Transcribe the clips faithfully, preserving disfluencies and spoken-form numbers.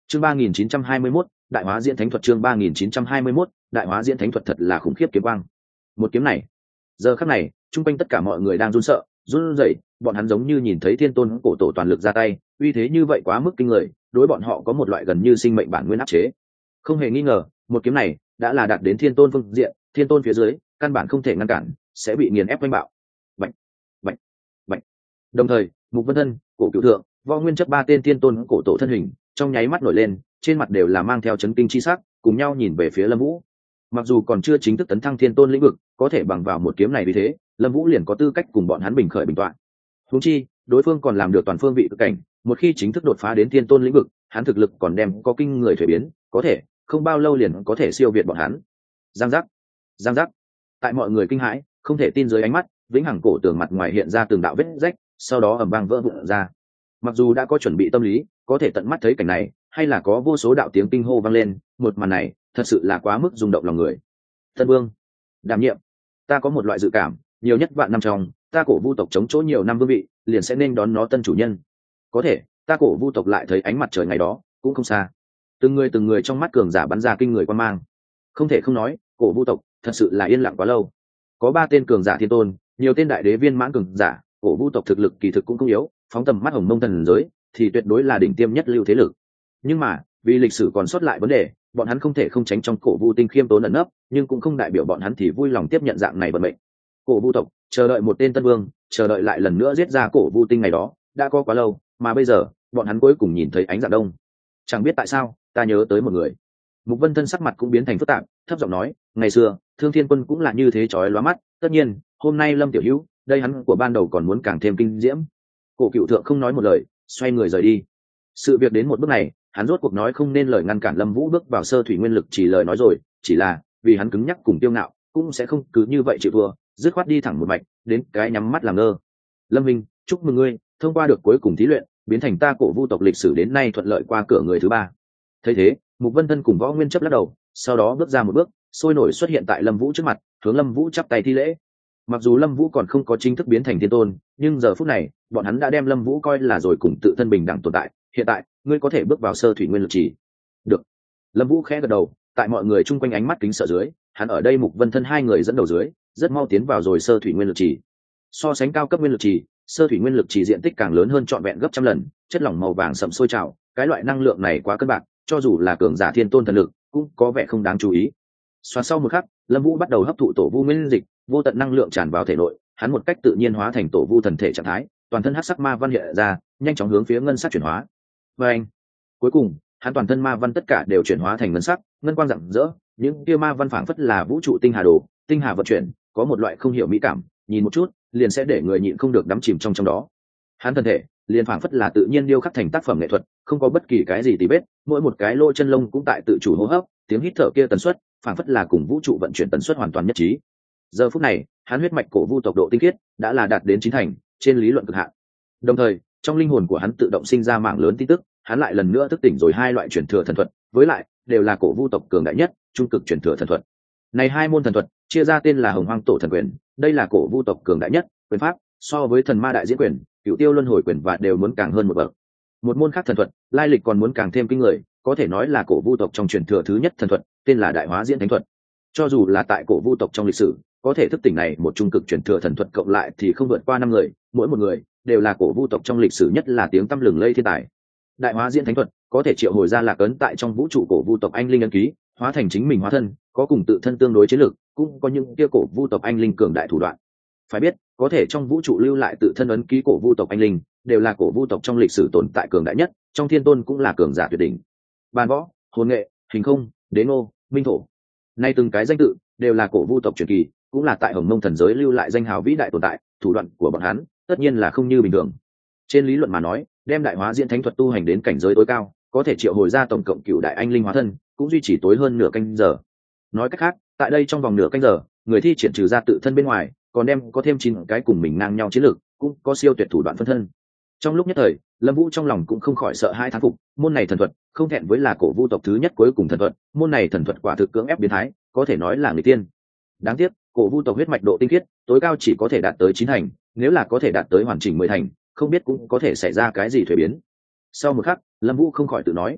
chương ba nghìn chín trăm hai mươi mốt đại hóa diễn thánh thuật. chương ba nghìn chín trăm hai mươi mốt đại hóa diễn thánh thuật. Thật là khủng khiếp kiếm quang. Một kiếm này, giờ khắc này chung quanh tất cả mọi người đang run sợ run rẩy, bọn hắn giống như nhìn thấy thiên tôn cổ tổ toàn lực ra tay, uy thế như vậy quá mức kinh người, đối bọn họ có một loại gần như sinh mệnh bản nguyên áp chế. Không hề nghi ngờ, một kiếm này đã là đạt đến thiên tôn phương diện, thiên tôn phía dưới căn bản không thể ngăn cản, sẽ bị nghiền ép oanh bạo. Bạch, bạch, bạch. Đồng thời, Mục Vân Thân, Cổ Cửu Thượng, Võ Nguyên chấp ba tên thiên tôn cổ tổ thân hình trong nháy mắt nổi lên, trên mặt đều là mang theo chấn kinh chi sắc, cùng nhau nhìn về phía Lâm Vũ. Mặc dù còn chưa chính thức tấn thăng thiên tôn lĩnh vực, có thể bằng vào một kiếm này vì thế, Lâm Vũ liền có tư cách cùng bọn hắn bình khởi bình toạn. Huống chi, đối phương còn làm được toàn phương vị cực cảnh, một khi chính thức đột phá đến thiên tôn lĩnh vực, hắn thực lực còn đem có kinh người thuế biến, có thể không bao lâu liền có thể siêu việt bọn hắn. Giang giác, giang giác. Tại mọi người kinh hãi, không thể tin dưới ánh mắt, vĩnh hằng cổ tường mặt ngoài hiện ra từng đạo vết rách, sau đó ầm vang vỡ vụn ra. Mặc dù đã có chuẩn bị tâm lý, có thể tận mắt thấy cảnh này, hay là có vô số đạo tiếng kinh hô vang lên, một màn này thật sự là quá mức rung động lòng người. Thân Vương, đảm nhiệm, ta có một loại dự cảm, nhiều nhất vạn năm trong, ta Cổ Vu tộc chống chỗ nhiều năm vương vị, liền sẽ nên đón nó tân chủ nhân. Có thể, ta Cổ Vu tộc lại thấy ánh mặt trời ngày đó, cũng không xa. Từng người từng người trong mắt cường giả bắn ra kinh người quan mang. Không thể không nói, Cổ Vu tộc thật sự là yên lặng quá lâu. Có ba tên cường giả thiên tôn, nhiều tên đại đế viên mãn cường giả, Cổ Vu tộc thực lực kỳ thực cũng không yếu, phóng tầm mắt Hồng Mông thần giới, thì tuyệt đối là đỉnh tiêm nhất lưu thế lực. Nhưng mà, vì lịch sử còn sót lại vấn đề, bọn hắn không thể không tránh trong Cổ Vu tinh khiêm tốn ẩn nấp, nhưng cũng không đại biểu bọn hắn thì vui lòng tiếp nhận dạng này vận mệnh. Cổ Vu tộc chờ đợi một tên tân vương, chờ đợi lại lần nữa giết ra Cổ Vu tinh ngày đó, đã có quá lâu, mà bây giờ, bọn hắn cuối cùng nhìn thấy ánh dạng đông. Chẳng biết tại sao, ta nhớ tới một người. Mục Vân Thân sắc mặt cũng biến thành phức tạp, thấp giọng nói, ngày xưa, Thương Thiên Quân cũng là như thế chói lóa mắt, tất nhiên, hôm nay Lâm Tiểu Hữu, đây hắn của ban đầu còn muốn càng thêm kinh diễm. Cổ Cửu Thượng không nói một lời, xoay người rời đi. Sự việc đến một bước này, hắn rốt cuộc nói không nên lời ngăn cản Lâm Vũ bước vào sơ thủy nguyên lực chỉ lời nói rồi, chỉ là vì hắn cứng nhắc cùng tiêu ngạo, cũng sẽ không cứ như vậy chịu thua, dứt khoát đi thẳng một mạch, đến cái nhắm mắt làm ngơ. Lâm Minh, chúc mừng ngươi, thông qua được cuối cùng thí luyện, biến thành ta Cổ Vu tộc lịch sử đến nay thuận lợi qua cửa người thứ ba. Thấy thế, Mục Vân Thân cùng Võ Nguyên chấp lắc đầu, sau đó bước ra một bước, sôi nổi xuất hiện tại Lâm Vũ trước mặt, hướng Lâm Vũ chắp tay thi lễ. Mặc dù Lâm Vũ còn không có chính thức biến thành thiên tôn, nhưng giờ phút này, bọn hắn đã đem Lâm Vũ coi là rồi cùng tự thân bình đẳng tồn tại, hiện tại, ngươi có thể bước vào sơ thủy nguyên lực chỉ. Được. Lâm Vũ khẽ gật đầu, tại mọi người chung quanh ánh mắt kính sợ dưới, hắn ở đây Mục Vân Thân hai người dẫn đầu dưới, rất mau tiến vào rồi sơ thủy nguyên lực chỉ. So sánh cao cấp nguyên lực chỉ, sơ thủy nguyên lực chỉ diện tích càng lớn hơn trọn vẹn gấp trăm lần, chất lỏng màu vàng sẫm sôi trào, cái loại năng lượng này quá cân bạc, cho dù là cường giả thiên tôn thần lực, cũng có vẻ không đáng chú ý. Xoa sau một khắc, Lâm Vũ bắt đầu hấp thụ tổ vu nguyên dịch, vô tận năng lượng tràn vào thể nội, hắn một cách tự nhiên hóa thành tổ vu thần thể trạng thái, toàn thân hắc sắc ma văn hiện ra, nhanh chóng hướng phía ngân sắc chuyển hóa. Và anh, cuối cùng, hắn toàn thân ma văn tất cả đều chuyển hóa thành ngân sắc, ngân quang rạng rỡ, những kia ma văn phảng phất là vũ trụ tinh hà đồ, tinh hà vận chuyển, có một loại không hiểu mỹ cảm, nhìn một chút, liền sẽ để người nhịn không được đắm chìm trong trong đó. Hắn thân thể, liền phảng phất là tự nhiên điêu khắc thành tác phẩm nghệ thuật, không có bất kỳ cái gì tì vết, mỗi một cái lỗ chân lông cũng tại tự chủ hô hấp, tiếng hít thở kia tần suất, phảng phất là cùng vũ trụ vận chuyển tần suất hoàn toàn nhất trí. Giờ phút này, hắn huyết mạch Cổ Vu tộc độ tinh khiết đã là đạt đến chín thành, trên lý luận cực hạn. Đồng thời, trong linh hồn của hắn tự động sinh ra mạng lớn tin tức, hắn lại lần nữa thức tỉnh rồi hai loại truyền thừa thần thuật, với lại đều là Cổ Vu tộc cường đại nhất, trung cực truyền thừa thần thuật. Này hai môn thần thuật chia ra tên là Hồng Hoang Tổ Thần Quyền, đây là Cổ Vu tộc cường đại nhất quyền pháp, so với Thần Ma Đại Diễn Quyền, Cửu Tiêu Luân Hồi Quyền và đều muốn càng hơn một bậc. Một môn khác thần thuật, lai lịch còn muốn càng thêm kinh người, có thể nói là Cổ Vu tộc trong truyền thừa thứ nhất thần thuật, tên là Đại Hóa Diễn Thánh thuật. Cho dù là tại Cổ Vu tộc trong lịch sử, có thể thức tỉnh này một trung cực truyền thừa thần thuật cộng lại thì không vượt qua năm người, mỗi một người đều là Cổ Vu tộc trong lịch sử nhất là tiếng tăm lừng lây thiên tài. Đại Hóa Diễn Thánh thuật có thể triệu hồi ra lạc ấn tại trong vũ trụ Cổ Vu tộc anh linh ấn ký, hóa thành chính mình hóa thân, có cùng tự thân tương đối chiến lược, cũng có những kia Cổ Vu tộc anh linh cường đại thủ đoạn. Phải biết, có thể trong vũ trụ lưu lại tự thân ấn ký Cổ Vu tộc anh linh, đều là Cổ Vu tộc trong lịch sử tồn tại cường đại nhất, trong thiên tôn cũng là cường giả tuyệt đỉnh. Bàn võ, hồn nghệ, hình không, đế ngô, minh thổ, nay từng cái danh tự đều là Cổ Vu tộc truyền kỳ, cũng là tại Hồng Mông thần giới lưu lại danh hào vĩ đại tồn tại, thủ đoạn của bọn hắn tất nhiên là không như bình thường. Trên lý luận mà nói, đem Đại Hóa Diễn Thánh thuật tu hành đến cảnh giới tối cao, có thể triệu hồi ra tổng cộng cửu đại anh linh hóa thân, cũng duy trì tối hơn nửa canh giờ. Nói cách khác, tại đây trong vòng nửa canh giờ, người thi triển trừ ra tự thân bên ngoài, còn đem có thêm chín cái cùng mình ngang nhau chiến lược, cũng có siêu tuyệt thủ đoạn phân thân. Trong lúc nhất thời, Lâm Vũ trong lòng cũng không khỏi sợ hai thán phục, môn này thần thuật không thẹn với là Cổ Vu tộc thứ nhất cuối cùng thần thuật, môn này thần thuật quả thực cưỡng ép biến thái, có thể nói là người tiên. Đáng tiếc, Cổ Vu tộc huyết mạch độ tinh khiết tối cao chỉ có thể đạt tới chín thành, nếu là có thể đạt tới hoàn chỉnh mười thành, không biết cũng có thể xảy ra cái gì thay biến. Sau một khắc, Lâm Vũ không khỏi tự nói,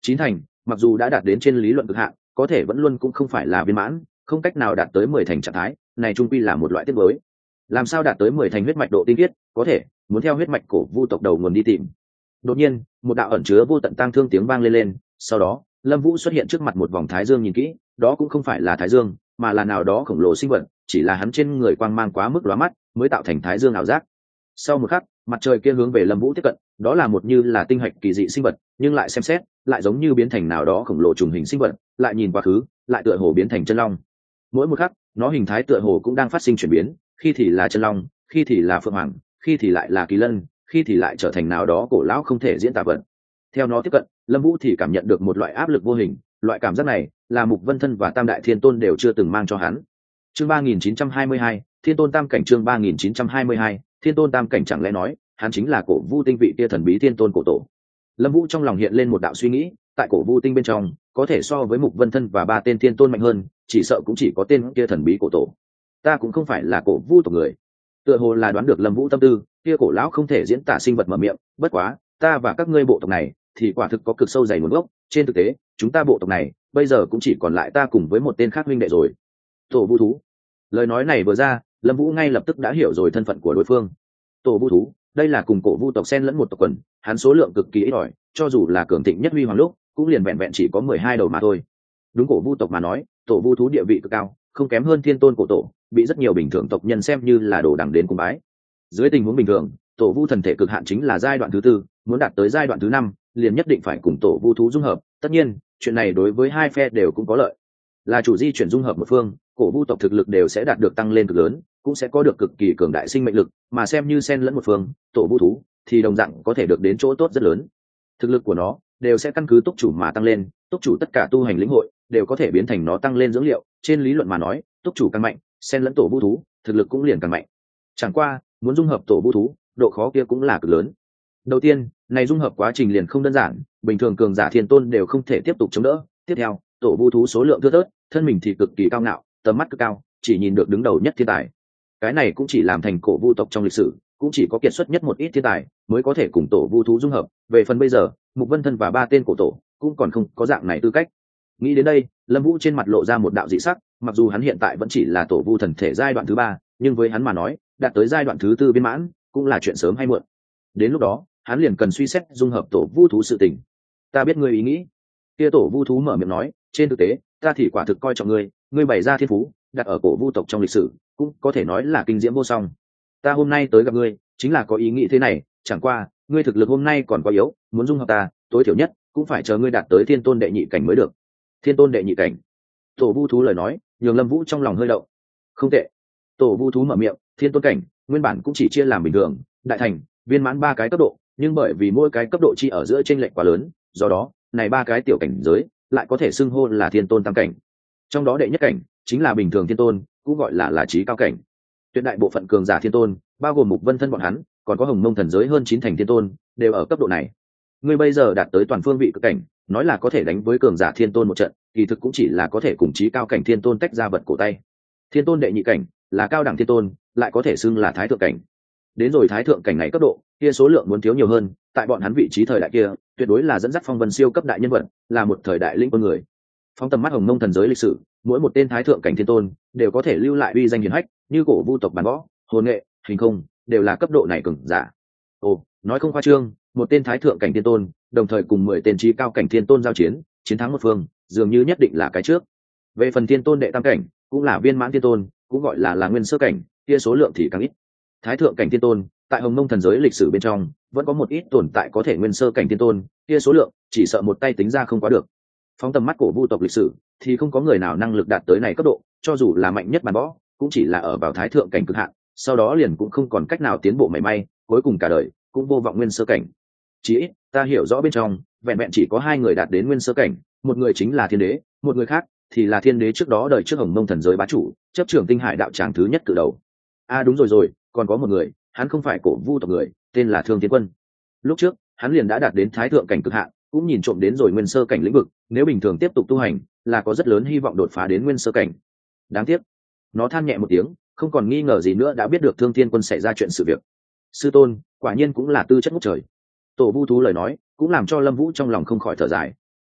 chín thành mặc dù đã đạt đến trên lý luận cực hạn, có thể vẫn luôn cũng không phải là viên mãn, không cách nào đạt tới mười thành trạng thái này, trung quy là một loại tiết mới. Làm sao đạt tới mười thành huyết mạch độ tinh khiết, có thể muốn theo huyết mạch cổ vu tộc đầu nguồn đi tìm. Đột nhiên một đạo ẩn chứa vô tận tang thương tiếng vang lên lên, sau đó Lâm Vũ xuất hiện trước mặt một vòng thái dương, nhìn kỹ đó cũng không phải là thái dương mà là nào đó khổng lồ sinh vật, chỉ là hắn trên người quang mang quá mức lóa mắt mới tạo thành thái dương ảo giác. Sau một khắc mặt trời kia hướng về Lâm Vũ tiếp cận, đó là một như là tinh hạch kỳ dị sinh vật, nhưng lại xem xét lại giống như biến thành nào đó khổng lồ trùng hình sinh vật, lại nhìn quá khứ lại tựa hồ biến thành chân long. Mỗi một khắc nó hình thái tựa hồ cũng đang phát sinh chuyển biến, khi thì là chân long, khi thì là phượng hoàng, khi thì lại là kỳ lân, khi thì lại trở thành nào đó cổ lão không thể diễn tả vật. Theo nó tiếp cận, Lâm Vũ thì cảm nhận được một loại áp lực vô hình, loại cảm giác này là Mục Vân Thân và Tam Đại Thiên Tôn đều chưa từng mang cho hắn. Chương ba nghìn chín trăm hai mươi hai, Thiên Tôn Tam Cảnh. Chương ba nghìn chín trăm hai mươi hai, Thiên Tôn Tam Cảnh. Chẳng lẽ nói hắn chính là cổ vu tinh vị kia thần bí Thiên Tôn cổ tổ? Lâm Vũ trong lòng hiện lên một đạo suy nghĩ, tại cổ vu tinh bên trong có thể so với Mục Vân Thân và ba tên Thiên Tôn mạnh hơn, chỉ sợ cũng chỉ có tên kia thần bí cổ tổ. Ta cũng không phải là cổ vu tộc người. Tựa hồ là đoán được Lâm Vũ tâm tư, kia cổ lão không thể diễn tả sinh vật mở miệng, bất quá ta và các ngươi bộ tộc này thì quả thực có cực sâu dày nguồn gốc, trên thực tế chúng ta bộ tộc này bây giờ cũng chỉ còn lại ta cùng với một tên khác huynh đệ rồi. Tổ vu thú. Lời nói này vừa ra, Lâm Vũ ngay lập tức đã hiểu rồi thân phận của đối phương. Tổ vu thú, đây là cùng cổ vu tộc xen lẫn một tộc quần, hắn số lượng cực kỳ ít ỏi, cho dù là cường thịnh nhất huy hoàng lúc cũng liền vẹn vẹn chỉ có mười hai đầu mà thôi. Đúng cổ vu tộc mà nói, tổ vu thú địa vị cực cao, không kém hơn Thiên Tôn cổ tổ, bị rất nhiều bình thường tộc nhân xem như là đồ đẳng đến cung bái. Dưới tình huống bình thường, tổ vu thần thể cực hạn chính là giai đoạn thứ tư, muốn đạt tới giai đoạn thứ năm liền nhất định phải cùng tổ vu thú dung hợp. Tất nhiên chuyện này đối với hai phe đều cũng có lợi. Là chủ di chuyển dung hợp một phương, cổ vu tộc thực lực đều sẽ đạt được tăng lên cực lớn, cũng sẽ có được cực kỳ cường đại sinh mệnh lực, mà xem như xen lẫn một phương, tổ vu thú thì đồng dạng có thể được đến chỗ tốt rất lớn. Thực lực của nó đều sẽ căn cứ túc chủ mà tăng lên, túc chủ tất cả tu hành lĩnh hội đều có thể biến thành nó tăng lên dưỡng liệu. Trên lý luận mà nói, túc chủ càng mạnh, xen lẫn tổ vu thú thực lực cũng liền càng mạnh. Chẳng qua muốn dung hợp tổ vu thú, độ khó kia cũng là cực lớn. Đầu tiên, này dung hợp quá trình liền không đơn giản, bình thường cường giả Thiên Tôn đều không thể tiếp tục chống đỡ. Tiếp theo, tổ vu thú số lượng thưa thớt, thân mình thì cực kỳ cao ngạo, tầm mắt cực cao, chỉ nhìn được đứng đầu nhất thiên tài. Cái này cũng chỉ làm thành cổ vu tộc trong lịch sử cũng chỉ có kiệt xuất nhất một ít thiên tài mới có thể cùng tổ vu thú dung hợp. Về phần bây giờ, Mục Vân Thân và ba tên cổ tổ cũng còn không có dạng này tư cách. Nghĩ đến đây, Lâm Vũ trên mặt lộ ra một đạo dị sắc, mặc dù hắn hiện tại vẫn chỉ là tổ vu thần thể giai đoạn thứ ba, nhưng với hắn mà nói, đạt tới giai đoạn thứ tư viên mãn cũng là chuyện sớm hay muộn. Đến lúc đó hắn liền cần suy xét dung hợp tổ vu thú sự tình. Ta biết ngươi ý nghĩ. Kia tổ vu thú mở miệng nói, trên thực tế ta thì quả thực coi trọng ngươi, ngươi bày ra thiên phú đặt ở cổ vu tộc trong lịch sử cũng có thể nói là kinh diễm vô song. Ta hôm nay tới gặp ngươi chính là có ý nghĩ thế này, chẳng qua ngươi thực lực hôm nay còn quá yếu, muốn dung hợp ta tối thiểu nhất cũng phải chờ ngươi đạt tới Thiên Tôn đệ nhị cảnh mới được. Thiên Tôn đệ nhị cảnh? Tổ vu thú lời nói nhường Lâm Vũ trong lòng hơi động. Không tệ. Tổ vu thú mở miệng, Thiên Tôn cảnh nguyên bản cũng chỉ chia làm bình thường, đại thành, viên mãn ba cái cấp độ, nhưng bởi vì mỗi cái cấp độ chi ở giữa chênh lệch quá lớn, do đó này ba cái tiểu cảnh giới lại có thể xưng hô là Thiên Tôn tam cảnh. Trong đó đệ nhất cảnh chính là bình thường Thiên Tôn, cũng gọi là là trí cao cảnh. Tuyệt đại bộ phận cường giả Thiên Tôn, bao gồm Mục Vân Thân bọn hắn, còn có Hồng Mông thần giới hơn chín thành Thiên Tôn, đều ở cấp độ này. Ngươi bây giờ đạt tới toàn phương vị cực cảnh, nói là có thể đánh với cường giả Thiên Tôn một trận, kỳ thực cũng chỉ là có thể cùng trí cao cảnh Thiên Tôn tách ra vật cổ tay. Thiên Tôn đệ nhị cảnh là cao đẳng Thiên Tôn, lại có thể xưng là thái thượng cảnh. Đến rồi thái thượng cảnh này cấp độ kia số lượng muốn thiếu nhiều hơn, tại bọn hắn vị trí thời đại kia tuyệt đối là dẫn dắt phong vân siêu cấp đại nhân vật, là một thời đại lĩnh quân người. Phóng tầm mắt Hồng Mông thần giới lịch sử, mỗi một tên thái thượng cảnh Thiên Tôn đều có thể lưu lại uy danh hiển hách, như cổ vu tộc bản võ, hồn nghệ, hình không đều là cấp độ này cường giả. Ồ, nói không khoa trương, một tên thái thượng cảnh Thiên Tôn đồng thời cùng mười tên trí cao cảnh Thiên Tôn giao chiến, chiến thắng một phương, dường như nhất định là cái trước. Về phần Thiên Tôn đệ tam cảnh, cũng là viên mãn Thiên Tôn, cũng gọi là là nguyên sơ cảnh, kia số lượng thì càng ít. Thái thượng cảnh Thiên Tôn tại Hồng Mông thần giới lịch sử bên trong vẫn có một ít tồn tại có thể nguyên sơ cảnh Thiên Tôn, kia số lượng chỉ sợ một tay tính ra không quá được. Phóng tầm mắt cổ vu tộc lịch sử thì không có người nào năng lực đạt tới này cấp độ, cho dù là mạnh nhất bản võ cũng chỉ là ở vào thái thượng cảnh cực hạn, sau đó liền cũng không còn cách nào tiến bộ mảy may, cuối cùng cả đời cũng vô vọng nguyên sơ cảnh. Chỉ ít ta hiểu rõ bên trong vẹn vẹn chỉ có hai người đạt đến nguyên sơ cảnh, một người chính là Thiên Đế, một người khác thì là Thiên Đế trước đó đời trước Hồng Mông thần giới bá chủ, chấp trưởng tinh hải đạo tràng thứ nhất cự đầu. À đúng rồi rồi, còn có một người, hắn không phải cổ vu tộc người, tên là Thương Thiên Quân. Lúc trước hắn liền đã đạt đến thái thượng cảnh cực hạn, cũng nhìn trộm đến rồi nguyên sơ cảnh lĩnh vực, nếu bình thường tiếp tục tu hành là có rất lớn hy vọng đột phá đến nguyên sơ cảnh. Đáng tiếc, nó than nhẹ một tiếng, không còn nghi ngờ gì nữa đã biết được Thương Thiên Quân xảy ra chuyện sự việc. Sư tôn quả nhiên cũng là tư chất ngút trời. Tổ vu thú lời nói cũng làm cho Lâm Vũ trong lòng không khỏi thở dài.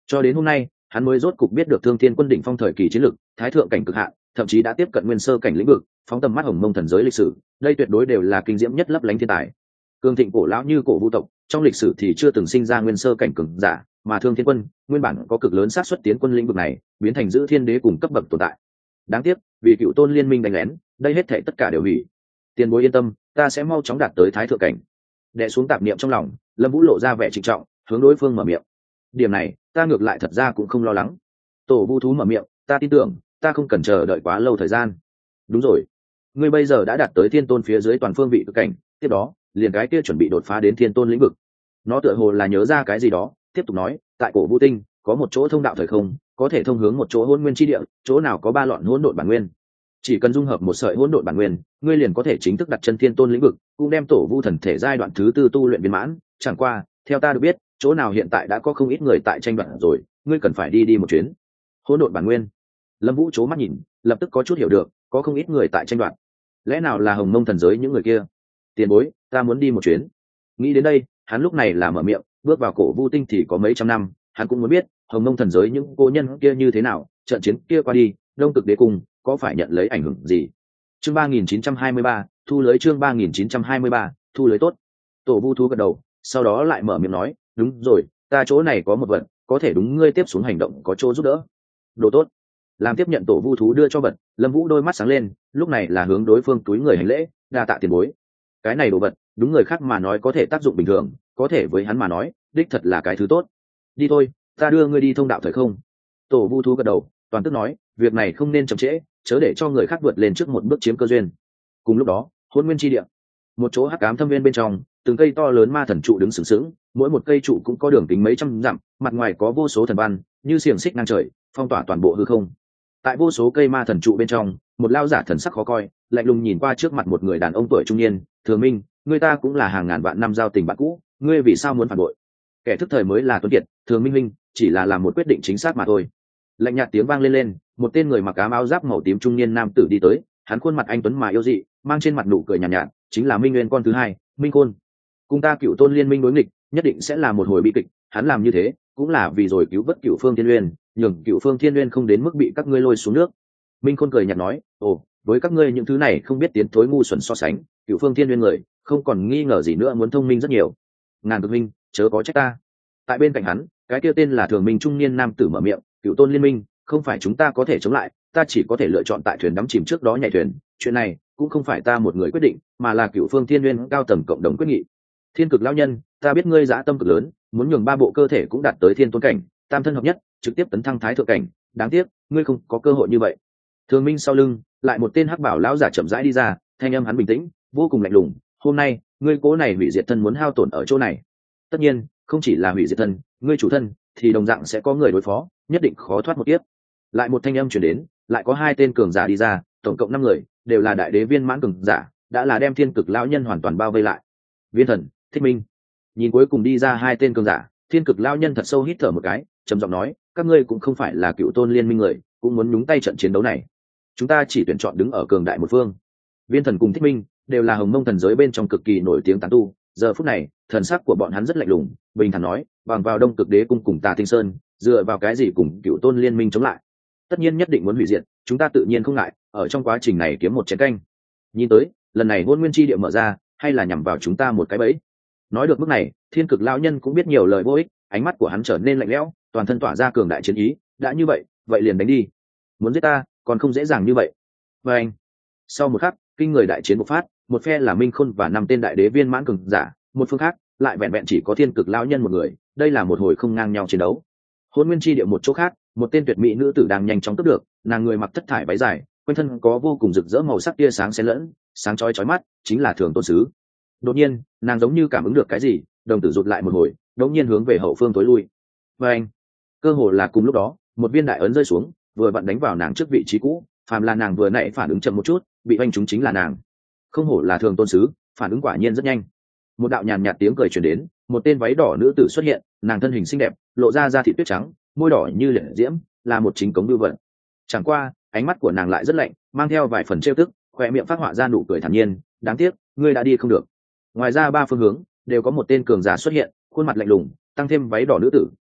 Cho đến hôm nay hắn mới rốt cục biết được Thương Thiên Quân đỉnh phong thời kỳ chiến lực, thái thượng cảnh cực hạn, thậm chí đã tiếp cận nguyên sơ cảnh lĩnh vực, phóng tầm mắt hồng mông thần giới lịch sử, đây tuyệt đối đều là kinh diễm nhất lấp lánh thiên tài. Cường thịnh cổ lão như cổ vu tộc, trong lịch sử thì chưa từng sinh ra nguyên sơ cảnh cường giả, mà Thương Thiên Quân nguyên bản có cực lớn xác suất tiến quân lĩnh vực này, biến thành giữ thiên đế cùng cấp bậc tồn tại. Đáng tiếc, vì Cựu Tôn liên minh đánh lén, đây hết thảy tất cả đều hủy. Tiền bối yên tâm, ta sẽ mau chóng đạt tới thái thượng cảnh. Đè xuống tạp niệm trong lòng, Lâm Vũ lộ ra vẻ trịnh trọng, hướng đối phương mở miệng. Điểm này, ta ngược lại thật ra cũng không lo lắng. Tổ Vu thú mở miệng, ta tin tưởng, ta không cần chờ đợi quá lâu thời gian. Đúng rồi, ngươi bây giờ đã đạt tới thiên tôn phía dưới toàn phương vị cực cảnh, tiếp đó, liền cái kia chuẩn bị đột phá đến thiên tôn lĩnh vực. Nó tựa hồ là nhớ ra cái gì đó, tiếp tục nói, tại cổ Vu tinh có một chỗ thông đạo thời không, có thể thông hướng một chỗ hỗn nguyên chi địa, chỗ nào có ba lọn hỗn độn bản nguyên. Chỉ cần dung hợp một sợi hỗn độn bản nguyên, ngươi liền có thể chính thức đặt chân thiên tôn lĩnh vực, cũng đem tổ Vu thần thể giai đoạn thứ tư tu luyện viên mãn. Chẳng qua, theo ta được biết, chỗ nào hiện tại đã có không ít người tại tranh đoạt rồi, ngươi cần phải đi đi một chuyến. Hỗn độn bản nguyên. Lâm Vũ chố mắt nhìn, lập tức có chút hiểu được, có không ít người tại tranh đoạt. Lẽ nào là hồng mông thần giới những người kia? Tiền bối, ta muốn đi một chuyến. Nghĩ đến đây, hắn lúc này là mở miệng, bước vào cổ Vu tinh thì có mấy trăm năm, hắn cũng muốn biết hồng mông thần giới những cô nhân kia như thế nào, trận chiến kia qua đi, đông cực đế cung có phải nhận lấy ảnh hưởng gì. Chương ba nghìn chín trăm hai mươi ba, thu lưới. Chương ba nghìn chín trăm hai mươi ba, thu lưới tốt. Tổ Vu thú gật đầu, sau đó lại mở miệng nói, đúng rồi, ta chỗ này có một vật, có thể đúng ngươi tiếp xuống hành động có chỗ giúp đỡ. Đồ tốt. Làm tiếp nhận tổ Vu thú đưa cho vật, Lâm Vũ đôi mắt sáng lên, lúc này là hướng đối phương túi người hành lễ, đa tạ tiền bối. Cái này đồ vật, đúng người khác mà nói có thể tác dụng bình thường, có thể với hắn mà nói, đích thật là cái thứ tốt. Đi thôi, ta đưa ngươi đi thông đạo thời không. Tổ Vu thú gật đầu, toàn tức nói, việc này không nên chậm trễ, chớ để cho người khác vượt lên trước một bước chiếm cơ duyên. Cùng lúc đó, hỗn nguyên chi địa, một chỗ hắc ám thâm viên bên trong, từng cây to lớn ma thần trụ đứng sừng sững, mỗi một cây trụ cũng có đường kính mấy trăm dặm, mặt ngoài có vô số thần văn như xiềng xích ngang trời, phong tỏa toàn bộ hư không. Tại vô số cây ma thần trụ bên trong, một lao giả thần sắc khó coi, lạnh lùng nhìn qua trước mặt một người đàn ông tuổi trung niên, Thường Minh, người ta cũng là hàng ngàn vạn năm giao tình bạn cũ, ngươi vì sao muốn phản bội? Kẻ thức thời mới là tuấn kiệt, Thường Minh Minh chỉ là làm một quyết định chính xác mà thôi. Lạnh nhạt tiếng vang lên lên, một tên người mặc áo áo giáp màu tím trung niên nam tử đi tới, hắn khuôn mặt anh tuấn mà yêu dị, mang trên mặt nụ cười nhàn nhạt, nhạt, chính là Minh Nguyên con thứ hai, Minh Khôn. Cùng ta Cựu Tôn liên minh đối nghịch, nhất định sẽ là một hồi bi kịch, hắn làm như thế, cũng là vì rồi cứu vớt Cựu Phương Thiên Nguyên, nhường Cựu Phương Thiên Nguyên không đến mức bị các ngươi lôi xuống nước. Minh Khôn cười nhạt nói, ồ, với các ngươi những thứ này không biết tiến thối ngu xuẩn so sánh, Cựu Phương Thiên Nguyên người, không còn nghi ngờ gì nữa muốn thông minh rất nhiều. Ngàn Cực Minh, chớ có trách ta. Tại bên cạnh hắn, cái kia tên là Thường Minh trung niên nam tử mở miệng, Cựu Tôn liên minh, không phải chúng ta có thể chống lại, ta chỉ có thể lựa chọn tại thuyền đắm chìm trước đó nhảy thuyền, chuyện này cũng không phải ta một người quyết định, mà là Cựu Phương Thiên Nguyên cao tầng cộng đồng quyết nghị. Thiên Cực lão nhân, ta biết ngươi dã tâm cực lớn, muốn nhường ba bộ cơ thể cũng đạt tới thiên tôn cảnh, tam thân hợp nhất, trực tiếp tấn thăng thái thượng cảnh, đáng tiếc, ngươi không có cơ hội như vậy. Thường Minh sau lưng, lại một tên hắc bảo lão giả chậm rãi đi ra, thanh âm hắn bình tĩnh, vô cùng lạnh lùng, hôm nay, ngươi cố này hủy diệt thân muốn hao tổn ở chỗ này. Tất nhiên, không chỉ là hủy diệt thân, ngươi chủ thân thì đồng dạng sẽ có người đối phó, nhất định khó thoát một kiếp. Lại một thanh âm truyền đến, lại có hai tên cường giả đi ra, tổng cộng năm người, đều là đại đế viên mãn cường giả, đã là đem Thiên Cực lão nhân hoàn toàn bao vây lại. Viên Thần, Thích Minh. Nhìn cuối cùng đi ra hai tên cường giả, Thiên Cực lão nhân thật sâu hít thở một cái, trầm giọng nói, các ngươi cũng không phải là Cựu Tôn liên minh người, cũng muốn nhúng tay trận chiến đấu này. Chúng ta chỉ tuyển chọn đứng ở cường đại một phương. Viên Thần cùng Thích Minh đều là hồng mông thần giới bên trong cực kỳ nổi tiếng tán tu, giờ phút này, thần sắc của bọn hắn rất lạnh lùng, bình thản nói, bằng vào Đông Cực Đế cung cùng Tà Tinh Sơn, dựa vào cái gì cùng Cựu Tôn liên minh chống lại? Tất nhiên nhất định muốn hủy diệt, chúng ta tự nhiên không ngại, ở trong quá trình này kiếm một chén canh. Nhìn tới, lần này Hỗn Nguyên chi địa mở ra, hay là nhằm vào chúng ta một cái bẫy. Nói được mức này, Thiên Cực lão nhân cũng biết nhiều lời vô ích, ánh mắt của hắn trở nên lạnh lẽo, toàn thân tỏa ra cường đại chiến ý, đã như vậy, vậy liền đánh đi. Muốn giết ta, còn không dễ dàng như vậy. Và anh. Sau một khắc, kinh người đại chiến bộc phát, một phe là Minh Khôn và năm tên đại đế viên mãn cường giả, một phương khác lại vẹn vẹn chỉ có Thiên Cực lão nhân một người, đây là một hồi không ngang nhau chiến đấu. Hỗn Nguyên chi địa một chỗ khác, một tên tuyệt mỹ nữ tử đang nhanh chóng cướp được, nàng người mặc thất thải váy dài, quanh thân có vô cùng rực rỡ màu sắc tia sáng xen lẫn, sáng chói chói mắt, chính là Thường Tôn sứ. Đột nhiên, nàng giống như cảm ứng được cái gì, đồng tử rụt lại một hồi, đột nhiên hướng về hậu phương tối lui. Và anh, cơ hồ là cùng lúc đó, một viên đại ấn rơi xuống, vừa vặn đánh vào nàng trước vị trí cũ, phàm là nàng vừa nãy phản ứng chậm một chút, bị oanh chúng chính là nàng. Không hổ là Thường Tôn sứ, phản ứng quả nhiên rất nhanh. Một đạo nhàn nhạt tiếng cười truyền đến, một tên váy đỏ nữ tử xuất hiện, nàng thân hình xinh đẹp, lộ ra da thịt tuyết trắng, môi đỏ như liệt diễm, là một chính cống bưu vận. Chẳng qua, ánh mắt của nàng lại rất lạnh, mang theo vài phần trêu tức, khóe miệng phát họa ra nụ cười thản nhiên, đáng tiếc, ngươi đã đi không được. Ngoài ra ba phương hướng đều có một tên cường giả xuất hiện, khuôn mặt lạnh lùng, tăng thêm váy đỏ nữ tử,